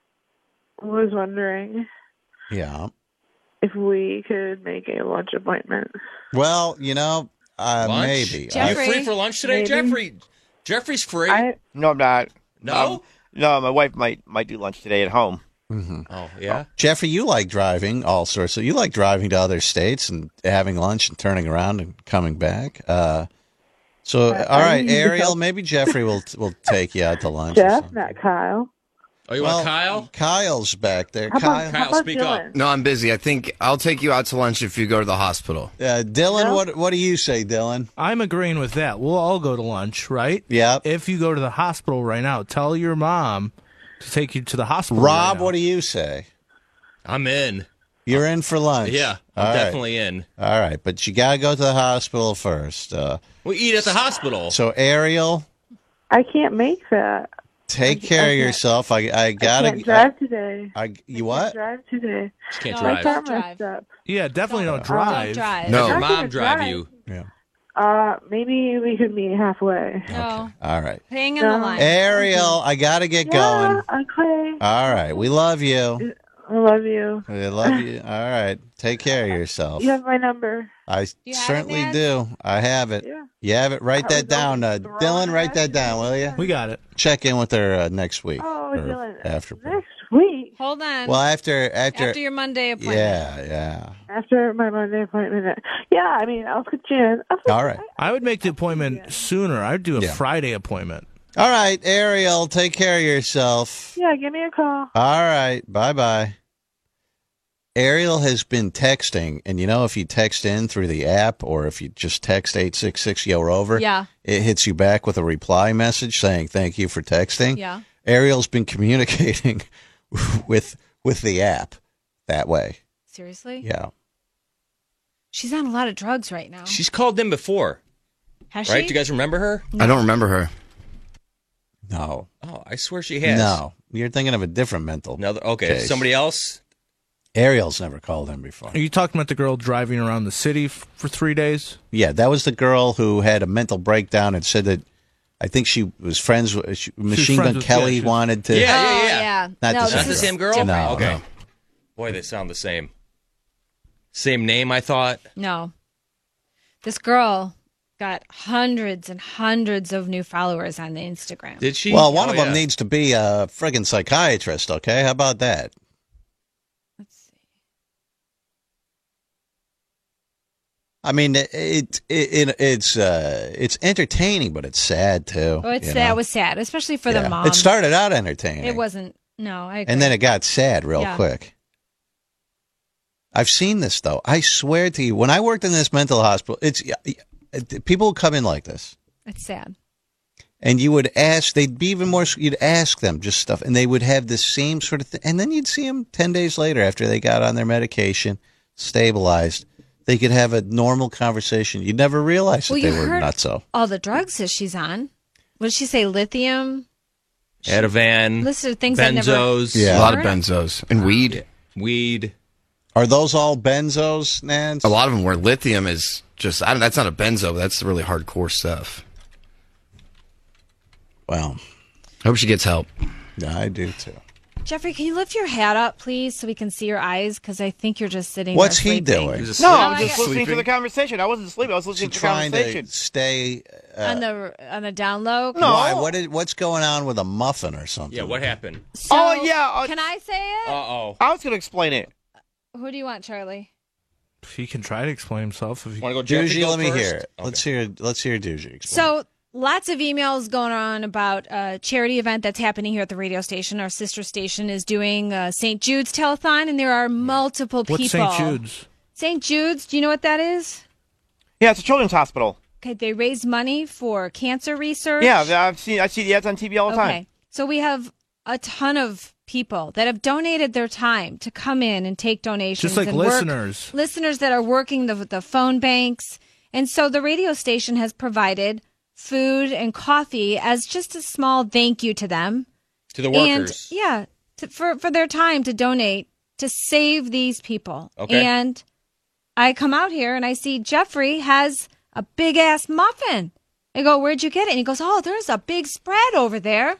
Speaker 12: was wondering
Speaker 2: Yeah.
Speaker 12: if we could make a lunch appointment.
Speaker 2: Well, you know, uh,
Speaker 4: Lunch?
Speaker 2: maybe.
Speaker 4: Jeffrey? You free for lunch today,
Speaker 12: Maybe.
Speaker 4: Jeffrey? Jeffrey's free.
Speaker 12: I,
Speaker 6: No, I'm not.
Speaker 4: No?
Speaker 6: Um, no, my wife might might do lunch today at home.
Speaker 2: Mm-hmm.
Speaker 4: Oh, yeah?
Speaker 2: Jeffrey, you like driving all sorts. So you like driving to other states and having lunch and turning around and coming back. Uh, so,
Speaker 12: Uh,
Speaker 2: all
Speaker 12: I
Speaker 2: right,
Speaker 12: need to
Speaker 2: Ariel,
Speaker 12: help.
Speaker 2: maybe Jeffrey will will take you out to lunch. or
Speaker 12: Jeff,
Speaker 2: something.
Speaker 12: not Kyle.
Speaker 4: Oh, you
Speaker 2: Well,
Speaker 4: want Kyle?
Speaker 2: Kyle's back there.
Speaker 12: How about-
Speaker 2: Kyle,
Speaker 12: how
Speaker 4: Kyle,
Speaker 12: about
Speaker 4: speak
Speaker 12: Dylan?
Speaker 4: up.
Speaker 7: No, I'm busy. I think I'll take you out to lunch if you go to the hospital.
Speaker 2: uh, Dylan,
Speaker 12: No?
Speaker 2: what what do you say, Dylan?
Speaker 14: I'm agreeing with that. We'll all go to lunch, right?
Speaker 2: Yeah.
Speaker 14: If you go to the hospital right now, tell your mom to take you to the hospital.
Speaker 2: Rob,
Speaker 14: right now.
Speaker 2: what do you say?
Speaker 4: I'm in.
Speaker 2: You're in for lunch.
Speaker 4: Yeah, I'm
Speaker 2: All right.
Speaker 4: definitely in.
Speaker 2: All right, but you got to go to the hospital first. Uh,
Speaker 4: We eat at the hospital.
Speaker 2: so, Ariel,
Speaker 12: I can't make that.
Speaker 2: take
Speaker 12: I-
Speaker 2: care
Speaker 12: I
Speaker 2: of
Speaker 12: can't-
Speaker 2: yourself. I I
Speaker 12: I
Speaker 2: gotta.
Speaker 12: can't drive today.
Speaker 2: I, I you
Speaker 12: I
Speaker 2: what?
Speaker 12: can't drive today.
Speaker 4: She can't
Speaker 3: No,
Speaker 12: My
Speaker 4: drive.
Speaker 12: car
Speaker 3: Don't drive.
Speaker 12: messed up.
Speaker 14: Yeah, definitely don't,
Speaker 3: Don't
Speaker 14: drive.
Speaker 3: drive.
Speaker 7: No.
Speaker 4: Does your
Speaker 12: I'm
Speaker 4: mom
Speaker 12: gonna
Speaker 4: drive
Speaker 12: drive.
Speaker 4: you?
Speaker 2: Yeah.
Speaker 12: Uh, maybe we could meet halfway.
Speaker 3: No.
Speaker 2: All right,
Speaker 3: Hang in
Speaker 12: No.
Speaker 3: the line.
Speaker 2: Ariel, I gotta get
Speaker 12: Yeah,
Speaker 2: going.
Speaker 12: okay.
Speaker 2: All right, we love you.
Speaker 12: I love you.
Speaker 2: We love you. All right, take care of yourself.
Speaker 12: You have my number.
Speaker 2: I
Speaker 3: You have it,
Speaker 2: certainly
Speaker 3: Nance?
Speaker 2: do. I have it.
Speaker 12: Yeah.
Speaker 2: You have it. Write
Speaker 12: I
Speaker 2: that
Speaker 12: was
Speaker 2: down, uh,
Speaker 12: always throwing
Speaker 2: Dylan.
Speaker 12: it
Speaker 2: Write
Speaker 12: at
Speaker 2: that
Speaker 12: you.
Speaker 2: down, will you?
Speaker 14: We got it.
Speaker 2: Check in with her uh, next week.
Speaker 12: Oh,
Speaker 2: or
Speaker 12: Dylan.
Speaker 2: after.
Speaker 12: Next week,
Speaker 3: Hold on.
Speaker 2: Well, after after.
Speaker 3: After your Monday appointment.
Speaker 2: yeah, yeah.
Speaker 12: after my Monday appointment. Yeah, I mean, I'll put you in. I'll put
Speaker 2: All right.
Speaker 14: I would make the appointment sooner. I'd do a
Speaker 2: Yeah.
Speaker 14: Friday appointment.
Speaker 2: All right, Ariel, take care of yourself.
Speaker 12: Yeah, give me a call.
Speaker 2: All right, bye bye. Ariel has been texting, and you know, if you text in through the app or if you just text eight six six yo rover,
Speaker 3: Yeah.
Speaker 2: it hits you back with a reply message saying thank you for texting.
Speaker 3: Yeah.
Speaker 2: Ariel's been communicating with with the app that way.
Speaker 3: Seriously?
Speaker 2: Yeah.
Speaker 3: She's on a lot of drugs right now.
Speaker 4: She's called in before,
Speaker 3: Has
Speaker 4: right?
Speaker 3: she?
Speaker 4: Do you guys remember her?
Speaker 7: I don't remember her.
Speaker 2: No.
Speaker 4: Oh, I swear she has.
Speaker 2: No. You're thinking of a different mental.
Speaker 4: Another, okay,
Speaker 2: case.
Speaker 4: somebody else?
Speaker 2: Ariel's never called in before.
Speaker 14: Are you talking about the girl driving around the city f- for three days?
Speaker 2: Yeah, that was the girl who had a mental breakdown and said that I think she was friends with she, Machine
Speaker 14: friends
Speaker 2: Gun
Speaker 14: with-
Speaker 2: Kelly
Speaker 14: yeah, she-
Speaker 2: wanted to.
Speaker 4: Yeah, yeah,
Speaker 3: Oh,
Speaker 4: yeah.
Speaker 3: yeah.
Speaker 2: Not
Speaker 3: no,
Speaker 2: the
Speaker 3: this
Speaker 4: Not the
Speaker 3: is
Speaker 4: same girl?
Speaker 3: different.
Speaker 2: No.
Speaker 4: Okay. Boy, they sound the same. Same name, I thought.
Speaker 3: No. This girl got hundreds and hundreds of new followers on the Instagram.
Speaker 4: Did she?
Speaker 2: Well, one
Speaker 4: Oh,
Speaker 2: of them
Speaker 4: yeah.
Speaker 2: needs to be a friggin' psychiatrist, okay? How about that?
Speaker 3: Let's see.
Speaker 2: I mean, it, it, it it's uh, it's entertaining, but it's sad too.
Speaker 3: Oh, it's
Speaker 2: you
Speaker 3: that
Speaker 2: know?
Speaker 3: was sad, especially for
Speaker 2: Yeah.
Speaker 3: the mom.
Speaker 2: It started out entertaining.
Speaker 3: It wasn't. No, I agree.
Speaker 2: and then it got sad real
Speaker 3: Yeah.
Speaker 2: quick. I've seen this though. I swear to you, when I worked in this mental hospital, it's it, people would come in like this,
Speaker 3: It's sad.
Speaker 2: and you would ask. They'd be even more. You'd ask them just stuff, and they would have the same sort of thing. And then you'd see them ten days later after they got on their medication, stabilized. They could have a normal conversation. You'd never realize that
Speaker 3: Well,
Speaker 2: they
Speaker 3: you
Speaker 2: were
Speaker 3: heard
Speaker 2: nutso.
Speaker 3: all the drugs that she's on. What did she say? Lithium?
Speaker 4: Ativan,
Speaker 3: Listed things I've never
Speaker 4: benzos.
Speaker 2: Yeah.
Speaker 7: A lot of
Speaker 3: heard of.
Speaker 7: benzos and weed.
Speaker 4: Weed.
Speaker 2: Are those all benzos, Nance?
Speaker 7: A lot of them were lithium is just, I don't, that's not a benzo, but that's really hardcore stuff.
Speaker 2: Well,
Speaker 7: I hope she gets help.
Speaker 2: yeah, I do too.
Speaker 3: Jeffrey, can you lift your hat up, please, so we can see your eyes? Because I think you're just sitting
Speaker 2: What's
Speaker 3: there
Speaker 2: he
Speaker 3: sleeping.
Speaker 2: doing?
Speaker 6: No,
Speaker 3: Oh,
Speaker 6: I was
Speaker 3: I
Speaker 6: just
Speaker 3: got-
Speaker 6: listening to the conversation. I wasn't asleep. I was
Speaker 2: She
Speaker 6: listening to the
Speaker 2: trying
Speaker 6: conversation.
Speaker 2: to stay. Uh,
Speaker 3: On the on the down low?
Speaker 6: No.
Speaker 2: Why? What is, what's going on with a muffin or something?
Speaker 4: Yeah, what happened?
Speaker 3: So,
Speaker 6: Oh, yeah, uh,
Speaker 3: can I say it?
Speaker 4: Uh-oh.
Speaker 6: I was going to explain it.
Speaker 3: Who do you want, Charlie?
Speaker 14: He can try to explain himself if he
Speaker 4: Want to go Jeffrey
Speaker 2: Doogie,
Speaker 4: go
Speaker 2: let me
Speaker 4: first?
Speaker 2: hear it.
Speaker 4: Okay.
Speaker 2: Let's hear. Let's hear Doogie. explain.
Speaker 3: So, lots of emails going on about a charity event that's happening here at the radio station. Our sister station is doing uh, Saint Jude's telethon, and there are multiple people.
Speaker 14: What's Saint Jude's?
Speaker 3: Saint Jude's, do you know what that is?
Speaker 6: Yeah, it's a children's hospital.
Speaker 3: Okay, they raise money for cancer research.
Speaker 6: Yeah, I've seen I see the ads on T V all the
Speaker 3: Okay,
Speaker 6: time.
Speaker 3: so we have a ton of people that have donated their time to come in and take donations.
Speaker 14: Just like
Speaker 3: and work-
Speaker 14: listeners.
Speaker 3: listeners that are working the the phone banks, and so the radio station has provided food and coffee as just a small thank you to them.
Speaker 4: To the
Speaker 3: And
Speaker 4: workers.
Speaker 3: yeah, to, for for their time to donate to save these people.
Speaker 4: Okay.
Speaker 3: And I come out here and I see Jeffrey has a big ass muffin. I go, "Where'd you get it?" And he goes, "Oh, there's a big spread over there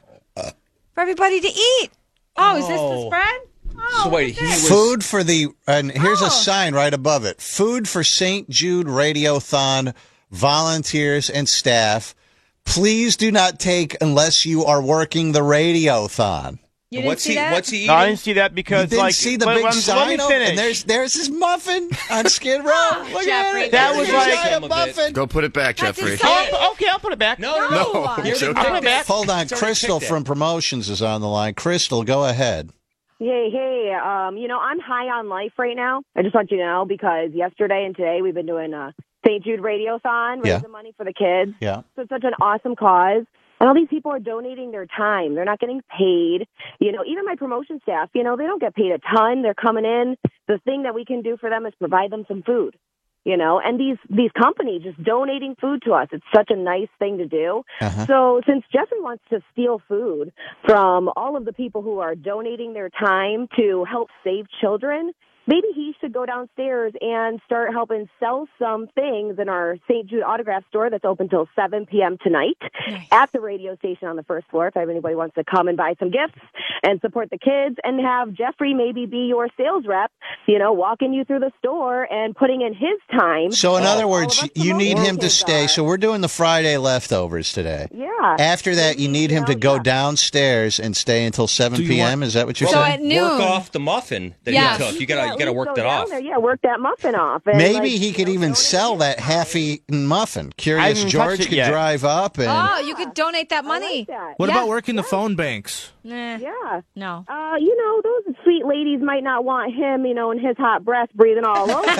Speaker 3: for everybody to eat." Oh, is this the
Speaker 4: Oh.
Speaker 3: spread? Oh,
Speaker 4: So wait, he was
Speaker 2: Food for the, and here's
Speaker 3: Oh.
Speaker 2: a sign right above it. Food for Saint Jude Radiothon volunteers and staff. Please do not take unless you are working the Radiothon.
Speaker 3: You didn't
Speaker 4: what's
Speaker 3: see
Speaker 4: he
Speaker 3: that?
Speaker 4: what's he eating?
Speaker 6: No, I didn't see that
Speaker 2: You
Speaker 6: because,
Speaker 2: didn't
Speaker 6: like,
Speaker 2: see the
Speaker 6: let-
Speaker 2: big
Speaker 6: let me-
Speaker 2: sign
Speaker 6: let me
Speaker 2: over-
Speaker 6: finish.
Speaker 2: and there's there's his muffin on Skid Row. Look
Speaker 3: Jeffrey,
Speaker 2: at it.
Speaker 6: That
Speaker 2: There's
Speaker 6: was
Speaker 2: his
Speaker 6: like-
Speaker 2: giant
Speaker 4: Some of it.
Speaker 2: muffin.
Speaker 7: Go put it back,
Speaker 3: That's
Speaker 7: Jeffrey.
Speaker 3: insane.
Speaker 6: Oh, okay, I'll put it back.
Speaker 4: No, no,
Speaker 3: No.
Speaker 4: no.
Speaker 3: You're
Speaker 4: Here's
Speaker 7: the
Speaker 4: the
Speaker 6: I'll put it
Speaker 4: thing.
Speaker 6: back.
Speaker 2: Hold on,
Speaker 4: It's already
Speaker 2: Crystal
Speaker 4: picked
Speaker 2: from
Speaker 4: it.
Speaker 2: Promotions is on the line. Crystal, go ahead.
Speaker 13: Hey, hey, um, you know, I'm high on life right now. I just want you to know because yesterday and today we've been doing a Saint Jude Radiothon,
Speaker 2: Yeah.
Speaker 13: raising money for the kids.
Speaker 2: Yeah.
Speaker 13: So it's such an awesome cause. And all these people are donating their time. They're not getting paid. You know, even my promotion staff, you know, they don't get paid a ton. They're coming in. The thing that we can do for them is provide them some food. You know, and these these companies just donating food to us. It's such a nice thing to do.
Speaker 2: Uh-huh.
Speaker 13: So since Jeffrey wants to steal food from all of the people who are donating their time to help save children, maybe he should go downstairs and start helping sell some things in our Saint Jude autograph store that's open till seven p.m. tonight
Speaker 3: Nice.
Speaker 13: at the radio station on the first floor if anybody wants to come and buy some gifts and support the kids, and have Jeffrey maybe be your sales rep, you know, walking you through the store and putting in his time.
Speaker 2: So, in
Speaker 13: All
Speaker 2: other
Speaker 13: of
Speaker 2: words,
Speaker 13: us
Speaker 2: you need
Speaker 13: promotion
Speaker 2: him to
Speaker 13: kids
Speaker 2: stay.
Speaker 13: are.
Speaker 2: So, we're doing the Friday leftovers today.
Speaker 13: Yeah.
Speaker 2: After that, you need him to go
Speaker 13: Yeah.
Speaker 2: downstairs and stay until seven
Speaker 14: Do you
Speaker 2: p.m.
Speaker 14: want-
Speaker 2: Is that what you're
Speaker 3: So
Speaker 2: saying?
Speaker 3: at noon.
Speaker 4: Work off the muffin that
Speaker 3: Yeah.
Speaker 4: he took. You gotta,
Speaker 13: Yeah,
Speaker 4: you gotta
Speaker 13: at
Speaker 4: work
Speaker 13: least
Speaker 4: that
Speaker 13: go down
Speaker 4: off.
Speaker 13: there. Yeah, work that muffin off. And,
Speaker 2: Maybe
Speaker 13: like,
Speaker 2: he
Speaker 13: you
Speaker 2: could
Speaker 13: know,
Speaker 2: even
Speaker 13: donate
Speaker 2: sell
Speaker 13: his
Speaker 2: that
Speaker 13: time.
Speaker 2: half-eaten muffin.
Speaker 6: I
Speaker 2: Curious
Speaker 6: haven't touched
Speaker 2: George
Speaker 6: it
Speaker 2: could
Speaker 6: yet.
Speaker 2: drive up and
Speaker 3: Oh, you could donate that money.
Speaker 13: that.
Speaker 14: What
Speaker 3: Yeah.
Speaker 14: about working the phone banks?
Speaker 3: Nah,
Speaker 13: Yeah.
Speaker 3: no.
Speaker 13: Uh, you know, those sweet ladies might not want him, you know, and his hot breath breathing all over.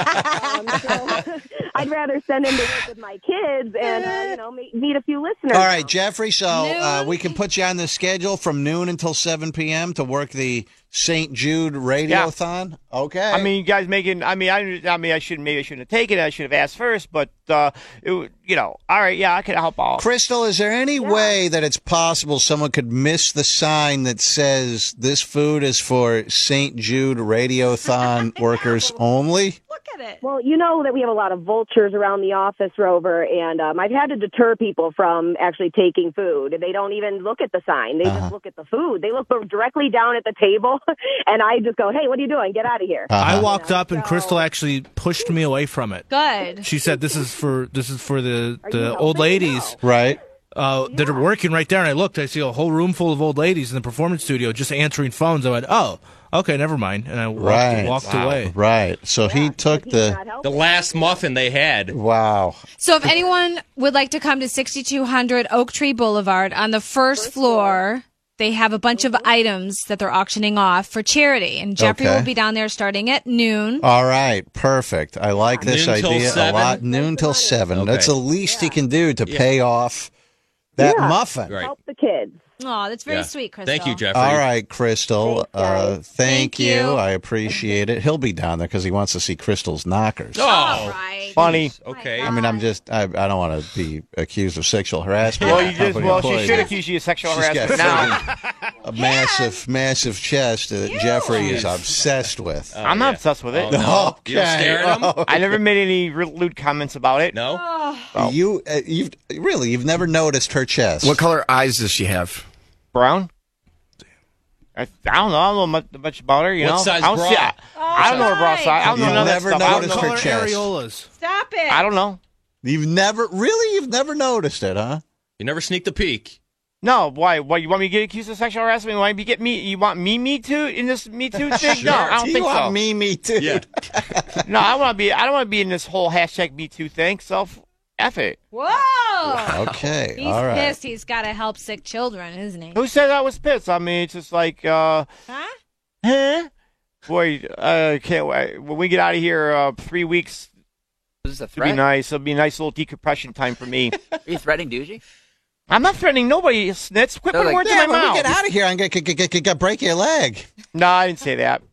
Speaker 13: um, so I'd rather send him to work with my kids and, uh, you know, meet, meet a few listeners.
Speaker 2: All right, Jeffrey. So uh,
Speaker 3: Noon.
Speaker 2: we can put you on the schedule from noon until seven p.m. to work the Saint Jude Radiothon. Okay.
Speaker 6: I mean, you guys making. I mean, I, I mean, I shouldn't. Maybe I shouldn't have taken it. I should have asked first. But uh, it, would- you know, all right, yeah, I could help out.
Speaker 2: Crystal, is there any way that it's possible someone could miss the sign that says this food is for Saint Jude Radiothon workers only?
Speaker 3: Look at it.
Speaker 13: Well, you know that we have a lot of vultures around the office, Rover, and um, I've had to deter people from actually taking food. They don't even look at the sign. They
Speaker 2: Uh-huh.
Speaker 13: just look at the food. They look directly down at the table, and I just go, hey, what are you doing? Get out of here.
Speaker 2: Uh-huh.
Speaker 14: I walked up and Crystal actually pushed me away from it.
Speaker 3: Good.
Speaker 14: She said, "This is for this is for the
Speaker 13: Are you
Speaker 14: the
Speaker 13: helping?
Speaker 14: old ladies
Speaker 2: Right.
Speaker 14: uh, that are working right there." And I looked, I see a whole room full of old ladies in the performance studio just answering phones. I went, "Oh, okay, never mind," and I walked,
Speaker 2: Right.
Speaker 14: walked
Speaker 4: Wow.
Speaker 14: away.
Speaker 2: Right. So he took
Speaker 13: He's
Speaker 2: the.
Speaker 13: not helping.
Speaker 4: The last muffin they had.
Speaker 2: Wow.
Speaker 3: So if anyone would like to come to sixty-two hundred Oak Tree Boulevard on the first, floor, they have a bunch of items that they're auctioning off for charity. And Jeffrey
Speaker 2: Okay.
Speaker 3: will be down there starting at noon.
Speaker 2: All right, perfect. I like this
Speaker 4: Noon till
Speaker 2: idea a
Speaker 4: seven?
Speaker 2: lot. Noon till seven.
Speaker 4: Okay.
Speaker 2: That's the least he can do to pay off that
Speaker 13: Yeah.
Speaker 2: muffin.
Speaker 4: Right.
Speaker 13: Help the kids.
Speaker 3: Oh, that's very
Speaker 4: Yeah.
Speaker 3: sweet, Crystal.
Speaker 4: Thank you, Jeffrey.
Speaker 2: All right, Crystal.
Speaker 13: Thanks, guys.
Speaker 2: Uh, thank,
Speaker 3: Thank
Speaker 2: you.
Speaker 3: you.
Speaker 2: I appreciate it. He'll be down there because he wants to see Crystal's knockers.
Speaker 4: Oh,
Speaker 3: All right.
Speaker 6: Funny.
Speaker 4: okay.
Speaker 2: I mean, I'm just, I, I don't want to be accused of sexual harassment.
Speaker 6: Well,
Speaker 2: by
Speaker 6: you just.
Speaker 2: company
Speaker 6: Well, she
Speaker 2: employees.
Speaker 6: should accuse you of sexual
Speaker 2: She's got
Speaker 6: harassment now.
Speaker 2: friggin' a massive, massive chest that Jeffrey is obsessed with.
Speaker 6: I'm not
Speaker 4: yeah.
Speaker 6: obsessed with it.
Speaker 4: Oh, no. You don't
Speaker 2: Okay.
Speaker 4: stare at him?
Speaker 6: I never made any re- lewd comments about it.
Speaker 4: No?
Speaker 3: Oh,
Speaker 2: You, uh, you've really, you've never noticed her chest.
Speaker 7: What color eyes does she have?
Speaker 6: Brown. I, I don't know. I don't know much, much about her. You
Speaker 4: What
Speaker 6: know.
Speaker 4: size
Speaker 6: I don't
Speaker 4: bra?
Speaker 6: See, I, I don't know her bra
Speaker 3: Right.
Speaker 6: size. I don't know
Speaker 2: You've
Speaker 6: none of that
Speaker 2: never
Speaker 6: stuff. I don't
Speaker 2: noticed
Speaker 6: know.
Speaker 2: her
Speaker 14: Color
Speaker 2: chest.
Speaker 14: areolas.
Speaker 3: stop it.
Speaker 6: I don't know.
Speaker 2: You've never, really, you've never noticed it, huh?
Speaker 4: You never sneaked a peek.
Speaker 6: No, why? Why you want me to get accused of sexual harassment? Why you get me? You want me, me too, in this Me Too thing? No, I don't
Speaker 2: you
Speaker 6: think
Speaker 2: want
Speaker 6: so.
Speaker 2: me, me too.
Speaker 4: Yeah.
Speaker 6: No, I want to be. I don't want to be in this whole hashtag Me Too thing. So, f it.
Speaker 3: Whoa.
Speaker 2: Okay,
Speaker 3: He's
Speaker 2: all right.
Speaker 3: pissed. He's got to help sick children, isn't he?
Speaker 6: Who said I was pissed? I mean, it's just like, uh,
Speaker 3: Huh?
Speaker 6: huh? Boy, I can't wait. When we get out of here, uh, three weeks.
Speaker 21: Is this a
Speaker 6: It'll be
Speaker 21: threat?
Speaker 6: nice. It'll be a nice little decompression time for me.
Speaker 21: Are you threatening Doogie?
Speaker 6: I'm not threatening nobody, Snitz. Quit
Speaker 21: They're
Speaker 6: putting
Speaker 21: like,
Speaker 6: words
Speaker 2: Yeah,
Speaker 6: in my
Speaker 2: when we
Speaker 6: mouth.
Speaker 2: get out of here, I'm going to break your leg.
Speaker 6: No, I didn't say that.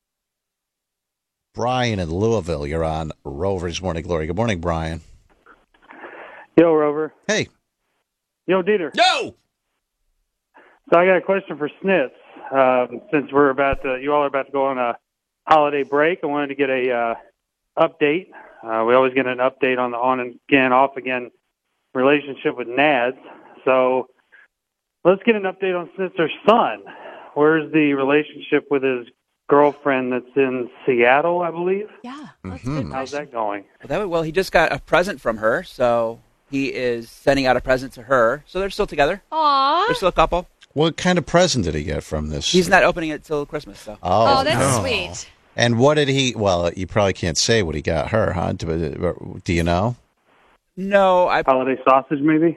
Speaker 2: Brian in Louisville, you're on Rover's Morning Glory. Good morning, Brian.
Speaker 15: Yo, Rover.
Speaker 2: Hey.
Speaker 15: Yo, Dieter.
Speaker 4: No!
Speaker 15: So I got a question for Snitz. Um, since we're about to, you all are about to go on a holiday break, I wanted to get a uh, update. Uh, we always get an update on the on and again, off again relationship with Nads. So let's get an update on Snitzer's son. Where's the relationship with his girlfriend that's in Seattle, I believe?
Speaker 3: Yeah.
Speaker 15: Mm-hmm. How's that going?
Speaker 21: Well, that, well, he just got a present from her, so he is sending out a present to her. So they're still together.
Speaker 3: Aww.
Speaker 21: They're still a couple.
Speaker 2: What kind of present did he get from this?
Speaker 21: He's not opening it till Christmas, so.
Speaker 2: Oh,
Speaker 3: Oh, that's
Speaker 2: no.
Speaker 3: sweet.
Speaker 2: And what did he? Well, you probably can't say what he got her, huh? Do, do you know?
Speaker 21: No, I.
Speaker 15: Holiday sausage, maybe.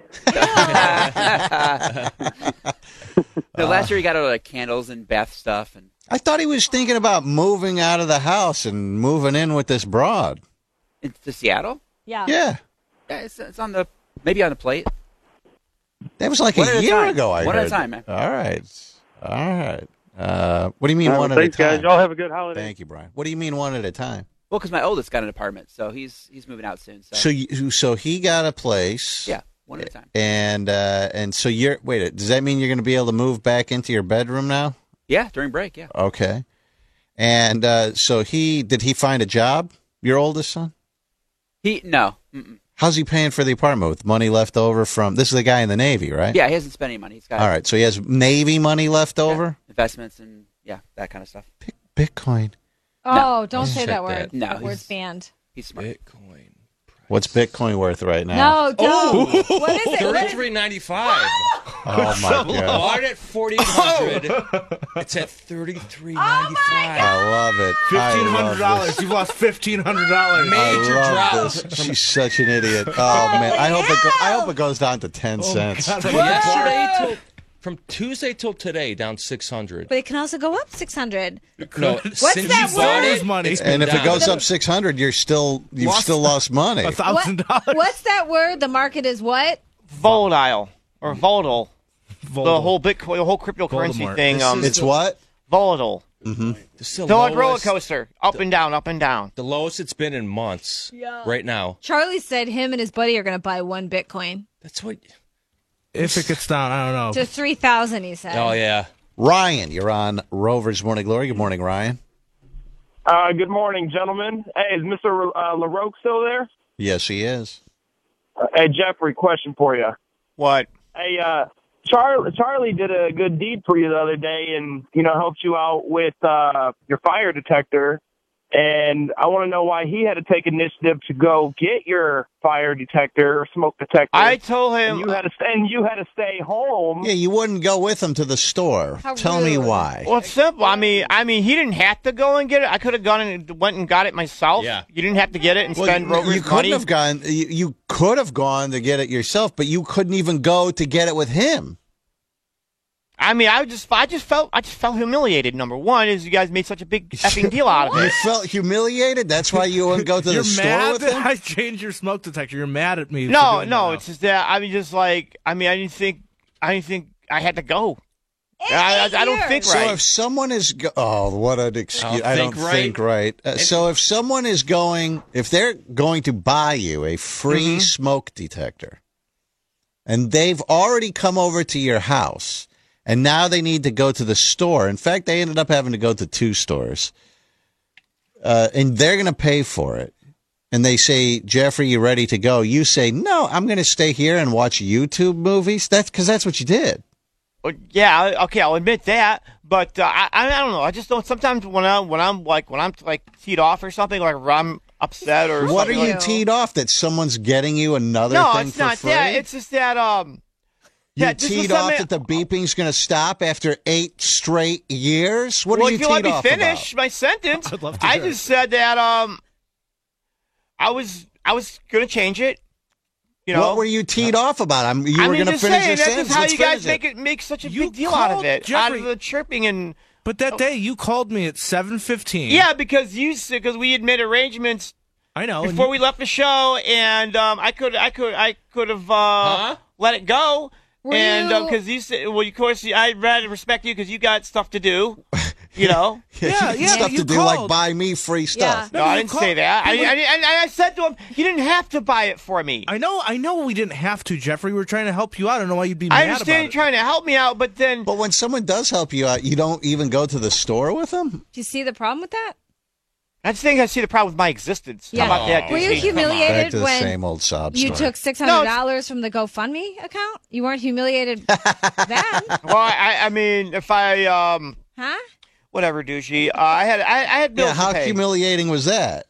Speaker 21: No, last year he got her like candles and bath stuff, and
Speaker 2: I thought he was thinking about moving out of the house and moving in with this broad.
Speaker 21: into Seattle.
Speaker 3: Yeah.
Speaker 2: Yeah.
Speaker 21: Yeah, it's, it's on the maybe on the plate.
Speaker 2: That was like
Speaker 21: One
Speaker 2: a
Speaker 21: at a
Speaker 2: year
Speaker 21: time.
Speaker 2: ago. I
Speaker 21: One
Speaker 2: heard.
Speaker 21: at a time, man.
Speaker 2: All right. All right. Uh, what do you mean
Speaker 15: All right,
Speaker 2: one
Speaker 15: well,
Speaker 2: at
Speaker 15: thanks,
Speaker 2: a time?
Speaker 15: guys. Y'all have a good holiday.
Speaker 2: Thank you, Brian. What do you mean one at a time?
Speaker 21: Well, because my oldest got an apartment, so he's he's moving out soon. So,
Speaker 2: So you, so he got a place.
Speaker 21: yeah, one at a time.
Speaker 2: And uh, and so you're wait. Does that mean you're going to be able to move back into your bedroom now?
Speaker 21: Yeah, during break. Yeah.
Speaker 2: Okay. And uh, so he did he find a job? Your oldest son?
Speaker 21: He no. Mm-mm.
Speaker 2: How's he paying for the apartment with money left over from? This is the guy in the Navy, right?
Speaker 21: Yeah, he hasn't spent any money. He's got
Speaker 2: All right. So he has Navy money left over.
Speaker 21: investments and yeah, that kind of stuff.
Speaker 2: Bitcoin.
Speaker 3: Oh,
Speaker 21: No.
Speaker 3: don't say
Speaker 21: Check
Speaker 3: that word.
Speaker 21: that. No,
Speaker 3: That word's
Speaker 21: he's-
Speaker 3: banned.
Speaker 21: He's smart.
Speaker 4: Bitcoin.
Speaker 2: What's Bitcoin worth right now?
Speaker 3: No, don't.
Speaker 4: Oh.
Speaker 3: What is it? What is-
Speaker 4: Thirty-three ninety-five.
Speaker 2: Oh my god!
Speaker 4: Bought it forty-eight hundred. It's at thirty-three ninety-five.
Speaker 2: I love it.
Speaker 14: Fifteen
Speaker 2: I
Speaker 14: hundred
Speaker 2: love
Speaker 14: dollars.
Speaker 2: this.
Speaker 14: You've lost fifteen hundred dollars.
Speaker 4: Major
Speaker 2: I love
Speaker 4: drop.
Speaker 2: this. She's such an idiot. Oh man, I hope it. Go, I hope it goes down to ten cents.
Speaker 4: From yesterday till from Tuesday till today, down six hundred.
Speaker 3: But it can also go up six hundred.
Speaker 4: No,
Speaker 3: What's
Speaker 4: since
Speaker 3: that
Speaker 4: you bought
Speaker 3: word?
Speaker 4: it,
Speaker 14: money.
Speaker 4: it's been
Speaker 2: And if it
Speaker 4: down.
Speaker 2: goes up six hundred, you're still you've
Speaker 14: Lost
Speaker 2: still lost money.
Speaker 14: A thousand
Speaker 3: What,
Speaker 14: dollars.
Speaker 3: what's that word? The market is what?
Speaker 6: Volatile or volatile. The
Speaker 14: Volatile.
Speaker 6: whole Bitcoin, the whole cryptocurrency
Speaker 14: Voldemort.
Speaker 6: thing.
Speaker 4: This
Speaker 6: Um,
Speaker 4: is
Speaker 2: It's what?
Speaker 6: volatile.
Speaker 2: Mm-hmm.
Speaker 4: This is the
Speaker 6: So like roller
Speaker 4: lowest-
Speaker 6: coaster, up and down, up and down.
Speaker 4: The lowest it's been in months.
Speaker 3: Yeah.
Speaker 4: Right now.
Speaker 3: Charlie said him and his buddy are going to buy one Bitcoin
Speaker 4: That's what.
Speaker 14: If it gets down, I don't know.
Speaker 3: to three thousand. He said.
Speaker 4: Oh yeah.
Speaker 2: Ryan, you're on Rover's Morning Glory. Good morning, Ryan.
Speaker 16: Uh, good morning, gentlemen. Hey, is Mister Uh, LaRoque still there?
Speaker 2: Yes, he is.
Speaker 16: Uh, hey, Jeffrey, question for you.
Speaker 6: What?
Speaker 16: Hey, uh, Char- Charlie did a good deed for you the other day and, you know, helped you out with uh, your fire detector. And I want to know why he had to take initiative to go get your fire detector or smoke detector.
Speaker 6: I told him
Speaker 16: And you had to stay, and you had to stay home.
Speaker 2: Yeah, you wouldn't go with him to the store.
Speaker 3: How
Speaker 2: Tell me
Speaker 3: rude.
Speaker 2: why.
Speaker 6: Well, it's simple. I mean, I mean, he didn't have to go and get it. I could have gone and went and got it myself.
Speaker 4: Yeah.
Speaker 6: You didn't have to get it and
Speaker 2: Well,
Speaker 6: spend
Speaker 2: you,
Speaker 6: Rover's
Speaker 2: you couldn't
Speaker 6: money.
Speaker 2: have gone. You, you could have gone to get it yourself, but you couldn't even go to get it with him.
Speaker 6: I mean, I just, I just felt, I just felt humiliated. Number one is you guys made such a big effing deal out of
Speaker 2: You
Speaker 6: it.
Speaker 2: felt humiliated. That's why you wouldn't go to
Speaker 14: You're
Speaker 2: the store
Speaker 14: mad
Speaker 2: with
Speaker 14: that
Speaker 2: him.
Speaker 14: I changed your smoke detector. You're mad at me. for
Speaker 6: No,
Speaker 14: doing
Speaker 6: no,
Speaker 14: that
Speaker 6: it's just that I mean, just like I mean, I didn't think, I didn't think I had to go. I, I, I don't think
Speaker 2: So
Speaker 6: right.
Speaker 2: if someone is, go- oh, what an excuse!
Speaker 4: don't
Speaker 2: I don't
Speaker 4: think right.
Speaker 2: think right. Uh, so if someone is going, if they're going to buy you a free
Speaker 6: Mm-hmm.
Speaker 2: smoke detector, and they've already come over to your house, and now they need to go to the store. In fact, they ended up having to go to two stores, uh, and they're going to pay for it. And they say, Jeffrey, you ready to go? You say, no, I'm going to stay here and watch YouTube movies. That's because that's what you did.
Speaker 6: Well, yeah, I- okay, I'll admit that, but uh, I, I don't know. I just don't. Sometimes when I when I'm like when I'm like teed off or something, like or I'm upset or
Speaker 2: What are
Speaker 6: something
Speaker 2: you
Speaker 6: like,
Speaker 2: teed off that someone's getting you another
Speaker 6: No,
Speaker 2: thing
Speaker 6: it's
Speaker 2: for
Speaker 6: not
Speaker 2: free?
Speaker 6: that. It's just that um.
Speaker 2: you
Speaker 6: yeah, this was
Speaker 2: teed off
Speaker 6: something-
Speaker 2: that the beeping's going to stop after eight straight years? What
Speaker 6: well,
Speaker 2: are you
Speaker 6: if you let
Speaker 2: teed
Speaker 6: me
Speaker 2: off
Speaker 6: finish
Speaker 2: about?
Speaker 6: my sentence,
Speaker 14: I'd love to
Speaker 6: I
Speaker 14: hear it.
Speaker 6: just said that um, I was I was gonna change it. You know,
Speaker 2: What were you teed off about? I'm, you
Speaker 6: I
Speaker 2: were
Speaker 6: mean,
Speaker 2: going to
Speaker 6: just
Speaker 2: finish
Speaker 6: saying,
Speaker 2: your
Speaker 6: that's
Speaker 2: sentence.
Speaker 6: just how
Speaker 2: Let's
Speaker 6: you guys
Speaker 2: finish
Speaker 6: make
Speaker 2: it.
Speaker 6: it make such a
Speaker 14: You
Speaker 6: big deal out of
Speaker 14: called
Speaker 6: it,
Speaker 14: Jeffrey-
Speaker 6: out of the chirping and.
Speaker 14: But that day you called me at seven fifteen.
Speaker 6: Yeah, because you because we had made arrangements.
Speaker 14: I know. and
Speaker 6: Before
Speaker 14: you-
Speaker 6: we left the show, and um, I could I could I could have uh,
Speaker 4: Huh?
Speaker 6: let it go.
Speaker 3: Were
Speaker 6: and
Speaker 3: you-
Speaker 6: because you said, well, of course, I'd rather respect you because you got stuff to do. You know?
Speaker 14: Yeah, yeah.
Speaker 2: Stuff
Speaker 14: you
Speaker 2: to do,
Speaker 14: called.
Speaker 2: like buy me free stuff.
Speaker 6: No, I didn't say that. I, I, I, I said to him, you didn't have to buy it for me.
Speaker 14: I know, I know we didn't have to, Jeffrey. We were trying to help you out. I don't know why you'd be mad
Speaker 6: I
Speaker 14: about
Speaker 6: understand
Speaker 14: it.
Speaker 6: you're trying to help me out, but then...
Speaker 2: But when someone does help you out, you don't even go to the store with them?
Speaker 3: Do you see the problem with that?
Speaker 6: I just think I see the problem with my existence.
Speaker 3: Yeah.
Speaker 6: How about that,
Speaker 3: Were you
Speaker 6: Disney?
Speaker 3: humiliated
Speaker 2: Back to the
Speaker 3: when
Speaker 2: same old sob
Speaker 3: you
Speaker 2: story.
Speaker 3: took six hundred dollars from the GoFundMe account? You weren't humiliated then?
Speaker 6: Well, I, I mean, if I, um...
Speaker 3: Huh?
Speaker 6: Whatever, douchey. Uh, I had, I, I had bills
Speaker 2: Yeah, how
Speaker 6: to pay.
Speaker 2: humiliating was that?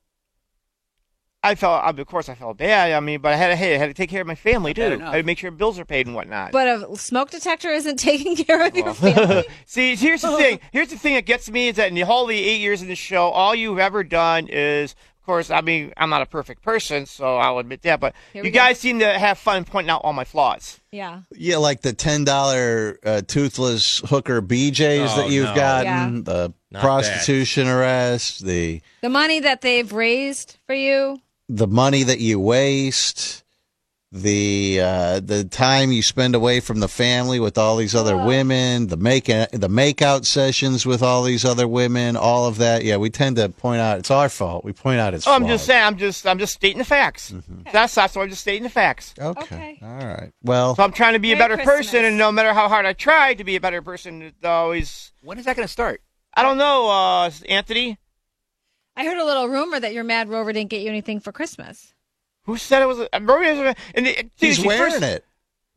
Speaker 6: I felt, of course, I felt bad. I mean, but I had to, hey, I had to take care of my family too.
Speaker 3: enough.
Speaker 6: I had to make sure bills are paid and whatnot.
Speaker 3: But a smoke detector isn't taking care of your family?
Speaker 6: See, here's the thing. Here's the thing that gets me is that in the whole the eight years of the show, all you've ever done is, of course, I mean, I'm not a perfect person, so I'll admit that. But
Speaker 3: Here
Speaker 6: you
Speaker 3: we go.
Speaker 6: guys seem to have fun pointing out all my flaws.
Speaker 3: Yeah.
Speaker 2: Yeah, like the ten dollar uh, toothless hooker B Js
Speaker 6: Oh,
Speaker 2: that you've
Speaker 6: no.
Speaker 2: gotten,
Speaker 3: Yeah.
Speaker 2: the
Speaker 6: Not
Speaker 2: prostitution arrest, the
Speaker 3: The money that they've raised for you?
Speaker 2: the money that you waste, the uh, the time you spend away from the family with all these other women, the make the makeout sessions with all these other women, all of that. Yeah, we tend to point out it's our fault. We point out it's.
Speaker 6: Oh, I'm
Speaker 2: flawed.
Speaker 6: just saying. I'm just. I'm just stating the facts. That's that's. So I'm just stating the facts.
Speaker 2: Okay. All right. Well,
Speaker 6: So I'm trying to be a
Speaker 3: Merry
Speaker 6: better
Speaker 3: Christmas.
Speaker 6: person, and no matter how hard I try to be a better person, it always.
Speaker 21: When is that going to start?
Speaker 6: I don't know, uh, Anthony.
Speaker 3: I heard a little rumor that your mad Rover didn't get you anything for Christmas.
Speaker 6: Who said it was? A, and the,
Speaker 2: he's
Speaker 6: see,
Speaker 2: wearing
Speaker 6: first-
Speaker 2: it.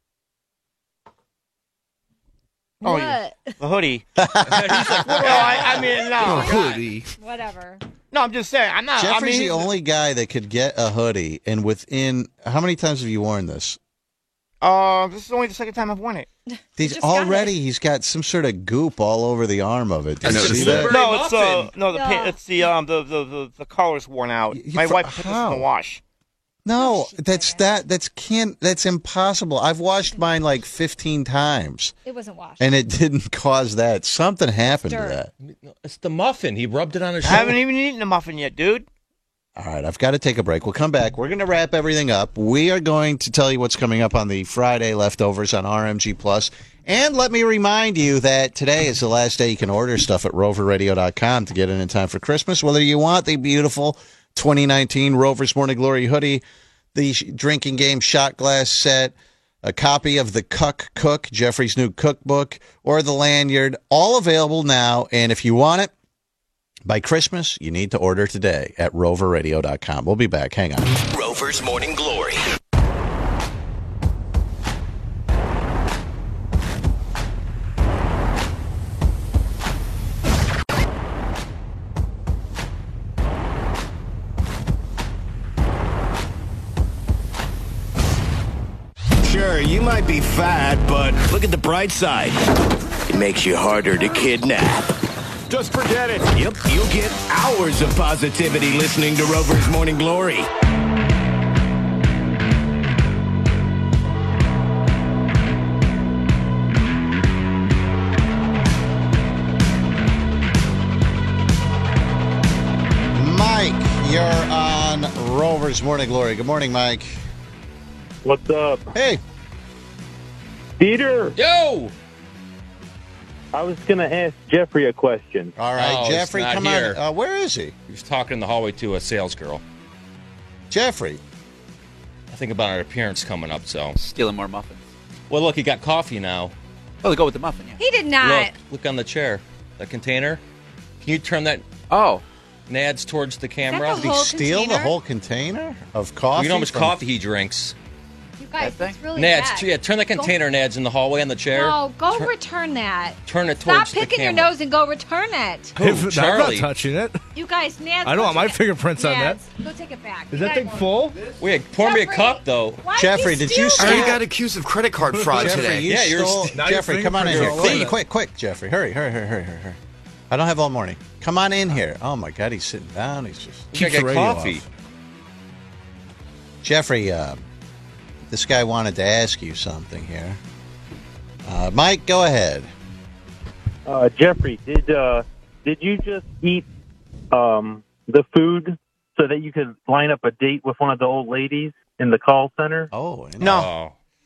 Speaker 6: Oh,
Speaker 3: What?
Speaker 6: yeah. The hoodie. He's like, well, I, I mean, no. God.
Speaker 2: hoodie.
Speaker 3: Whatever.
Speaker 6: No, I'm just saying. I'm not.
Speaker 2: Jeffrey's
Speaker 6: I mean,
Speaker 2: the only guy that could get a hoodie, and within how many times have you worn this?
Speaker 6: Uh, this is only the second time I've worn it.
Speaker 2: He's
Speaker 3: just got
Speaker 2: already he's got some sort of goop all over the arm of it. Did you see
Speaker 6: No,
Speaker 2: that?
Speaker 6: it's uh, no, the
Speaker 3: Yeah.
Speaker 6: pa- it's the um, the the the, the color's worn out. My
Speaker 2: for-
Speaker 6: wife put this in
Speaker 2: how?
Speaker 6: the wash.
Speaker 2: No, that's that. That's can't. That's impossible. I've washed mine like fifteen times,
Speaker 3: It wasn't washed.
Speaker 2: and it didn't cause that. Something happened to
Speaker 3: Dirt.
Speaker 2: that.
Speaker 4: It's the muffin. He rubbed it on his
Speaker 6: I
Speaker 4: shoulder.
Speaker 6: haven't even eaten a muffin yet, dude.
Speaker 2: All right, I've got to take a break. We'll come back. We're going to wrap everything up. We are going to tell you what's coming up on the Friday leftovers on R M G Plus. And let me remind you that today is the last day you can order stuff at rover radio dot com to get in in time for Christmas. Whether you want the beautiful twenty nineteen Rover's Morning Glory hoodie, the sh- drinking game shot glass set, a copy of the Cuck Cook, Jeffrey's new cookbook, or the lanyard, all available now. And if you want it by Christmas, you need to order today at rover radio dot com. We'll be back. Hang on.
Speaker 1: Rover's Morning Glory. Sure, you might be fat, but look at the bright side. It makes you harder to kidnap.
Speaker 8: Just forget it.
Speaker 1: Yep, you'll get hours of positivity listening to Rover's Morning Glory.
Speaker 2: Mike, you're on Rover's Morning Glory. Good morning, Mike.
Speaker 5: What's up?
Speaker 2: Hey.
Speaker 5: Peter.
Speaker 4: Yo!
Speaker 5: I was going to ask Jeffrey a question.
Speaker 2: All right,
Speaker 4: Oh, he's
Speaker 2: Jeffrey,
Speaker 4: not
Speaker 2: come
Speaker 4: here.
Speaker 2: on. Uh, where is he?
Speaker 4: He was talking in the hallway to a sales girl.
Speaker 2: Jeffrey.
Speaker 4: I think about our appearance coming up, so.
Speaker 21: Stealing more muffins.
Speaker 4: Well, look, he got coffee now.
Speaker 21: Oh, they go with the muffin, yeah.
Speaker 3: He did not.
Speaker 4: Look, look on the chair. The container. Can you turn that
Speaker 21: Oh.
Speaker 4: nads towards the camera?
Speaker 3: the
Speaker 2: Did he
Speaker 3: whole
Speaker 2: steal the
Speaker 3: container?
Speaker 2: whole container of coffee?
Speaker 4: You know how much
Speaker 2: from-
Speaker 4: coffee he drinks.
Speaker 3: You guys,
Speaker 21: That
Speaker 3: it's really
Speaker 4: Nads,
Speaker 3: bad.
Speaker 4: t- yeah, turn the
Speaker 3: Go-
Speaker 4: container, Nads, in the hallway on the chair.
Speaker 3: No, go
Speaker 4: Turn-
Speaker 3: return that.
Speaker 4: Turn it
Speaker 3: Stop
Speaker 4: towards the
Speaker 3: picking your
Speaker 4: camera.
Speaker 3: nose and go return it.
Speaker 4: Who,
Speaker 14: If- I'm not
Speaker 4: Charlie?
Speaker 14: touching it.
Speaker 3: You guys, Nads.
Speaker 14: I don't
Speaker 3: go
Speaker 14: want my
Speaker 3: take it-
Speaker 14: fingerprints on that.
Speaker 3: Nads, Go take it back.
Speaker 14: Is
Speaker 3: You
Speaker 14: that
Speaker 3: guys-
Speaker 14: thing full?
Speaker 4: Wait, pour me a
Speaker 3: Jeffrey,
Speaker 4: cup, though.
Speaker 3: why
Speaker 2: Jeffrey,
Speaker 3: you
Speaker 2: did you
Speaker 3: steal
Speaker 7: I already
Speaker 2: steal-
Speaker 7: got accused of credit card fraud
Speaker 2: Jeffrey,
Speaker 7: today.
Speaker 2: you
Speaker 4: Yeah, you're
Speaker 2: stole.
Speaker 4: st-
Speaker 14: Now your
Speaker 2: Jeffrey, come on in here.
Speaker 14: fingerprints are all
Speaker 2: Quick,
Speaker 14: over
Speaker 2: quick, quick, Jeffrey. Hurry, hurry, hurry, hurry, hurry, hurry. I don't have all morning. Come on in here. Oh, my God, he's sitting down. He's just.
Speaker 4: You
Speaker 14: Keeps
Speaker 4: gotta
Speaker 14: the
Speaker 4: get
Speaker 14: radio
Speaker 4: coffee.
Speaker 14: off.
Speaker 2: Jeffrey, uh, this guy wanted to ask you something here. Uh, Mike, go ahead.
Speaker 5: Uh, Jeffrey, did uh, did you just eat um, the food so that you could line up a date with one of the old ladies in the call center?
Speaker 2: Oh,
Speaker 6: No.
Speaker 4: Oh.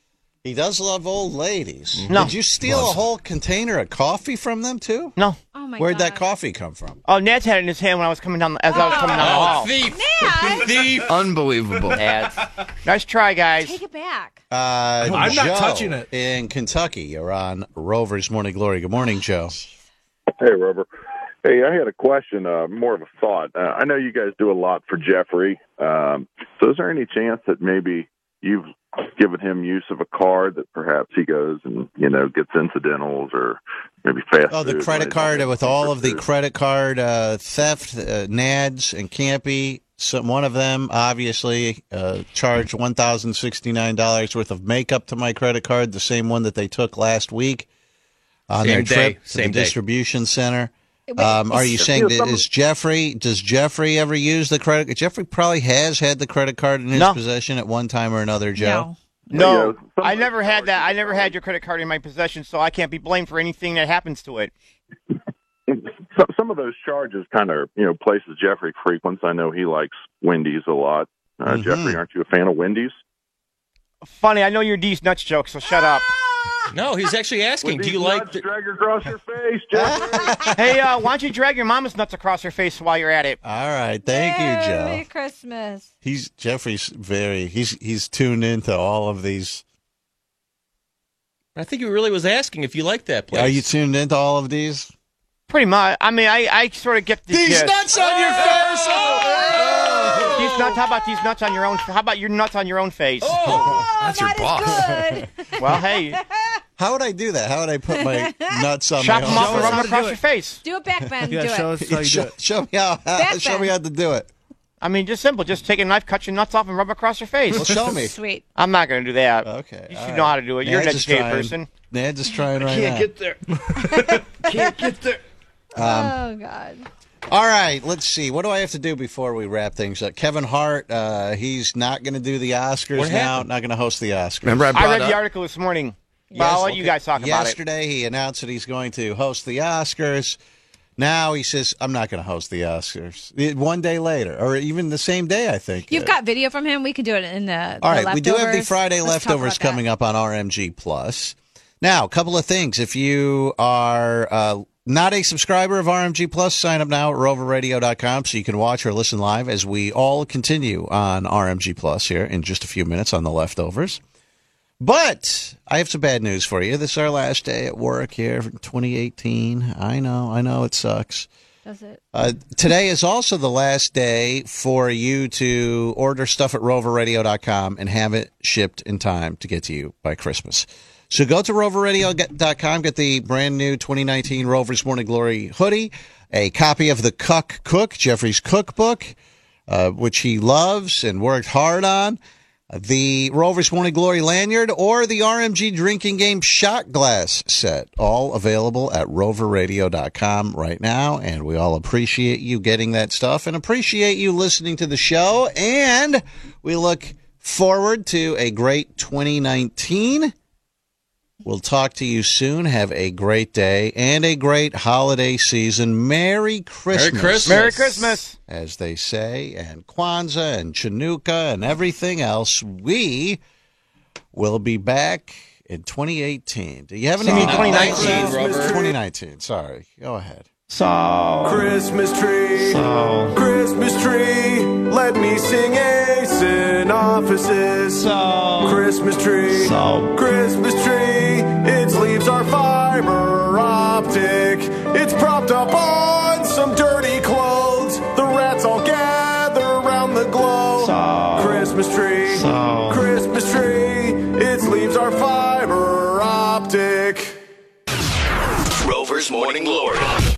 Speaker 2: He does love old ladies.
Speaker 6: No.
Speaker 2: Did you steal a whole container of coffee from them, too?
Speaker 6: No.
Speaker 3: Oh, my
Speaker 2: Where'd
Speaker 3: God.
Speaker 2: that coffee come from?
Speaker 6: Oh, Ned's had it in his hand when I was coming down, as I was coming down the
Speaker 7: Oh,
Speaker 6: hall.
Speaker 4: thief.
Speaker 3: Ned,
Speaker 7: Thief. Unbelievable.
Speaker 21: Nads.
Speaker 6: Nice try, guys.
Speaker 3: take it back.
Speaker 2: Uh,
Speaker 14: I'm not
Speaker 2: Joe
Speaker 14: touching it.
Speaker 2: in Kentucky. You're on Rover's Morning Glory. Good morning, Joe.
Speaker 10: Hey, Rover. Hey, I had a question, uh, more of a thought. Uh, I know you guys do a lot for Jeffrey. Um, so is there any chance that maybe you've given him use of a card that perhaps he goes and, you know, gets incidentals or maybe fast
Speaker 2: Oh, the
Speaker 10: food,
Speaker 2: credit
Speaker 10: like-
Speaker 2: card with all of the credit card uh, theft, uh, Nads and Campy. Some, one of them obviously uh, charged one thousand sixty-nine dollars worth of makeup to my credit card, the same one that they took last week on
Speaker 4: Same
Speaker 2: their
Speaker 4: day,
Speaker 2: trip to
Speaker 4: same
Speaker 2: the
Speaker 4: day.
Speaker 2: distribution center.
Speaker 3: Wait,
Speaker 2: Um, are you
Speaker 3: is-
Speaker 2: saying that is Jeffrey? Does Jeffrey ever use the credit? Jeffrey probably has had the credit card in his
Speaker 6: No.
Speaker 2: possession at one time or another. Joe.
Speaker 6: No,
Speaker 10: Yeah, some
Speaker 6: I
Speaker 10: of
Speaker 6: never
Speaker 10: those
Speaker 6: had
Speaker 10: cards
Speaker 6: that. I
Speaker 10: you
Speaker 6: never
Speaker 10: can
Speaker 6: had your credit card in my possession, so I can't be blamed for anything that happens to it.
Speaker 10: Some, some of those charges kind of, you know, places Jeffrey frequents. I know he likes Wendy's a lot. Uh,
Speaker 2: Mhm.
Speaker 10: Jeffrey, aren't you a fan of Wendy's?
Speaker 6: Funny, I know your D's nuts joke, so shut up.
Speaker 4: No, he's actually asking,
Speaker 10: With
Speaker 4: do you
Speaker 10: these
Speaker 4: like
Speaker 10: nuts
Speaker 4: the...
Speaker 10: drag across your face, Jeffrey?
Speaker 6: Hey, uh, why don't you drag your mama's nuts across her face while you're at it?
Speaker 2: All right, thank you,
Speaker 3: Merry
Speaker 2: Joe.
Speaker 3: Christmas.
Speaker 2: He's Jeffrey's very he's he's tuned into all of these.
Speaker 4: I think he really was asking if you like that place.
Speaker 2: Are you tuned into all of these?
Speaker 6: Pretty much. I mean, I, I sort of get the
Speaker 2: These
Speaker 6: gist.
Speaker 2: nuts on your face. Oh!
Speaker 6: These nuts. How about these nuts on your own? How about your nuts on your own face?
Speaker 4: Oh,
Speaker 7: That's your boss.
Speaker 6: Well, hey,
Speaker 2: How would I do that? How would I put my nuts on
Speaker 6: chop
Speaker 2: my
Speaker 6: them
Speaker 2: own
Speaker 6: off and
Speaker 2: face?
Speaker 6: rub
Speaker 14: how
Speaker 6: them
Speaker 14: to
Speaker 6: across
Speaker 14: do
Speaker 6: your
Speaker 14: it.
Speaker 6: face.
Speaker 3: Do it back, Ben.
Speaker 14: Yeah,
Speaker 3: do
Speaker 14: show
Speaker 3: it.
Speaker 14: us how you do
Speaker 2: show,
Speaker 14: it.
Speaker 2: show me how
Speaker 3: Back
Speaker 2: show me
Speaker 3: bend.
Speaker 2: how to do it.
Speaker 6: I mean, just simple. Just take a knife, cut your nuts off, and rub it across your face.
Speaker 2: Well, show me.
Speaker 3: Sweet.
Speaker 6: I'm not going to do that.
Speaker 2: Okay,
Speaker 6: You
Speaker 2: all
Speaker 6: should
Speaker 2: right.
Speaker 6: know how to do it. You're an
Speaker 2: Nad's just
Speaker 6: educated
Speaker 2: trying.
Speaker 6: person.
Speaker 2: Nad's just trying right now.
Speaker 7: there. Can't get there.
Speaker 3: oh, God.
Speaker 2: All right, let's see. What do I have to do before we wrap things up? Kevin Hart, uh, he's not going to do the Oscars
Speaker 4: What
Speaker 2: now.
Speaker 4: happened?
Speaker 2: Not going to host the Oscars.
Speaker 7: Remember I
Speaker 6: I
Speaker 7: brought
Speaker 6: read
Speaker 7: up?
Speaker 6: the article this morning. Well, I'll let you guys talk about it.
Speaker 2: Yesterday, he announced that he's going to host the Oscars. Now he says, I'm not going to host the Oscars. It- One day later, or even the same day, I think.
Speaker 3: You've
Speaker 2: Uh,
Speaker 3: got video from him. We could do it in the.
Speaker 2: All
Speaker 3: the
Speaker 2: right, we do have the
Speaker 3: leftovers.
Speaker 2: Friday
Speaker 3: Let's talk
Speaker 2: leftovers
Speaker 3: about that.
Speaker 2: coming up on R M G Plus. Now, a couple of things. If you are uh, not a subscriber of R M G Plus, sign up now at rover radio dot com so you can watch or listen live as we all continue on R M G Plus here in just a few minutes on the leftovers. But I have some bad news for you. This is our last day at work here for twenty eighteen. I know, I know it sucks.
Speaker 3: Does it?
Speaker 2: Uh, today is also the last day for you to order stuff at rover radio dot com and have it shipped in time to get to you by Christmas. So go to rover radio dot com, get the brand new twenty nineteen Rover's Morning Glory hoodie, a copy of the Cuck Cook, Jeffrey's cookbook, uh, which he loves and worked hard on, the Rover's Morning Glory lanyard, or the R M G drinking game shot glass set, all available at rover radio dot com right now. And we all appreciate you getting that stuff and appreciate you listening to the show. And we look forward to a great twenty nineteen. We'll talk to you soon. Have a great day and a great holiday season. Merry Christmas.
Speaker 4: Merry Christmas.
Speaker 6: Merry Christmas.
Speaker 2: As they say, and Kwanzaa and Chanukah and everything else. We will be back in twenty eighteen. Do you have any?
Speaker 6: You mean twenty nineteen,
Speaker 4: Robert?
Speaker 2: twenty nineteen. Sorry. Go ahead.
Speaker 6: So,
Speaker 8: Christmas tree,
Speaker 6: so,
Speaker 8: Christmas tree, let me sing ace in offices.
Speaker 6: so,
Speaker 8: Christmas tree,
Speaker 6: so,
Speaker 8: Christmas tree, its leaves are fiber optic. It's propped up on some dirty clothes. The rats all gather around the glow.
Speaker 6: So,
Speaker 8: Christmas tree,
Speaker 6: so.
Speaker 8: Christmas tree, its leaves are fiber optic.
Speaker 1: Rover's Morning Glory.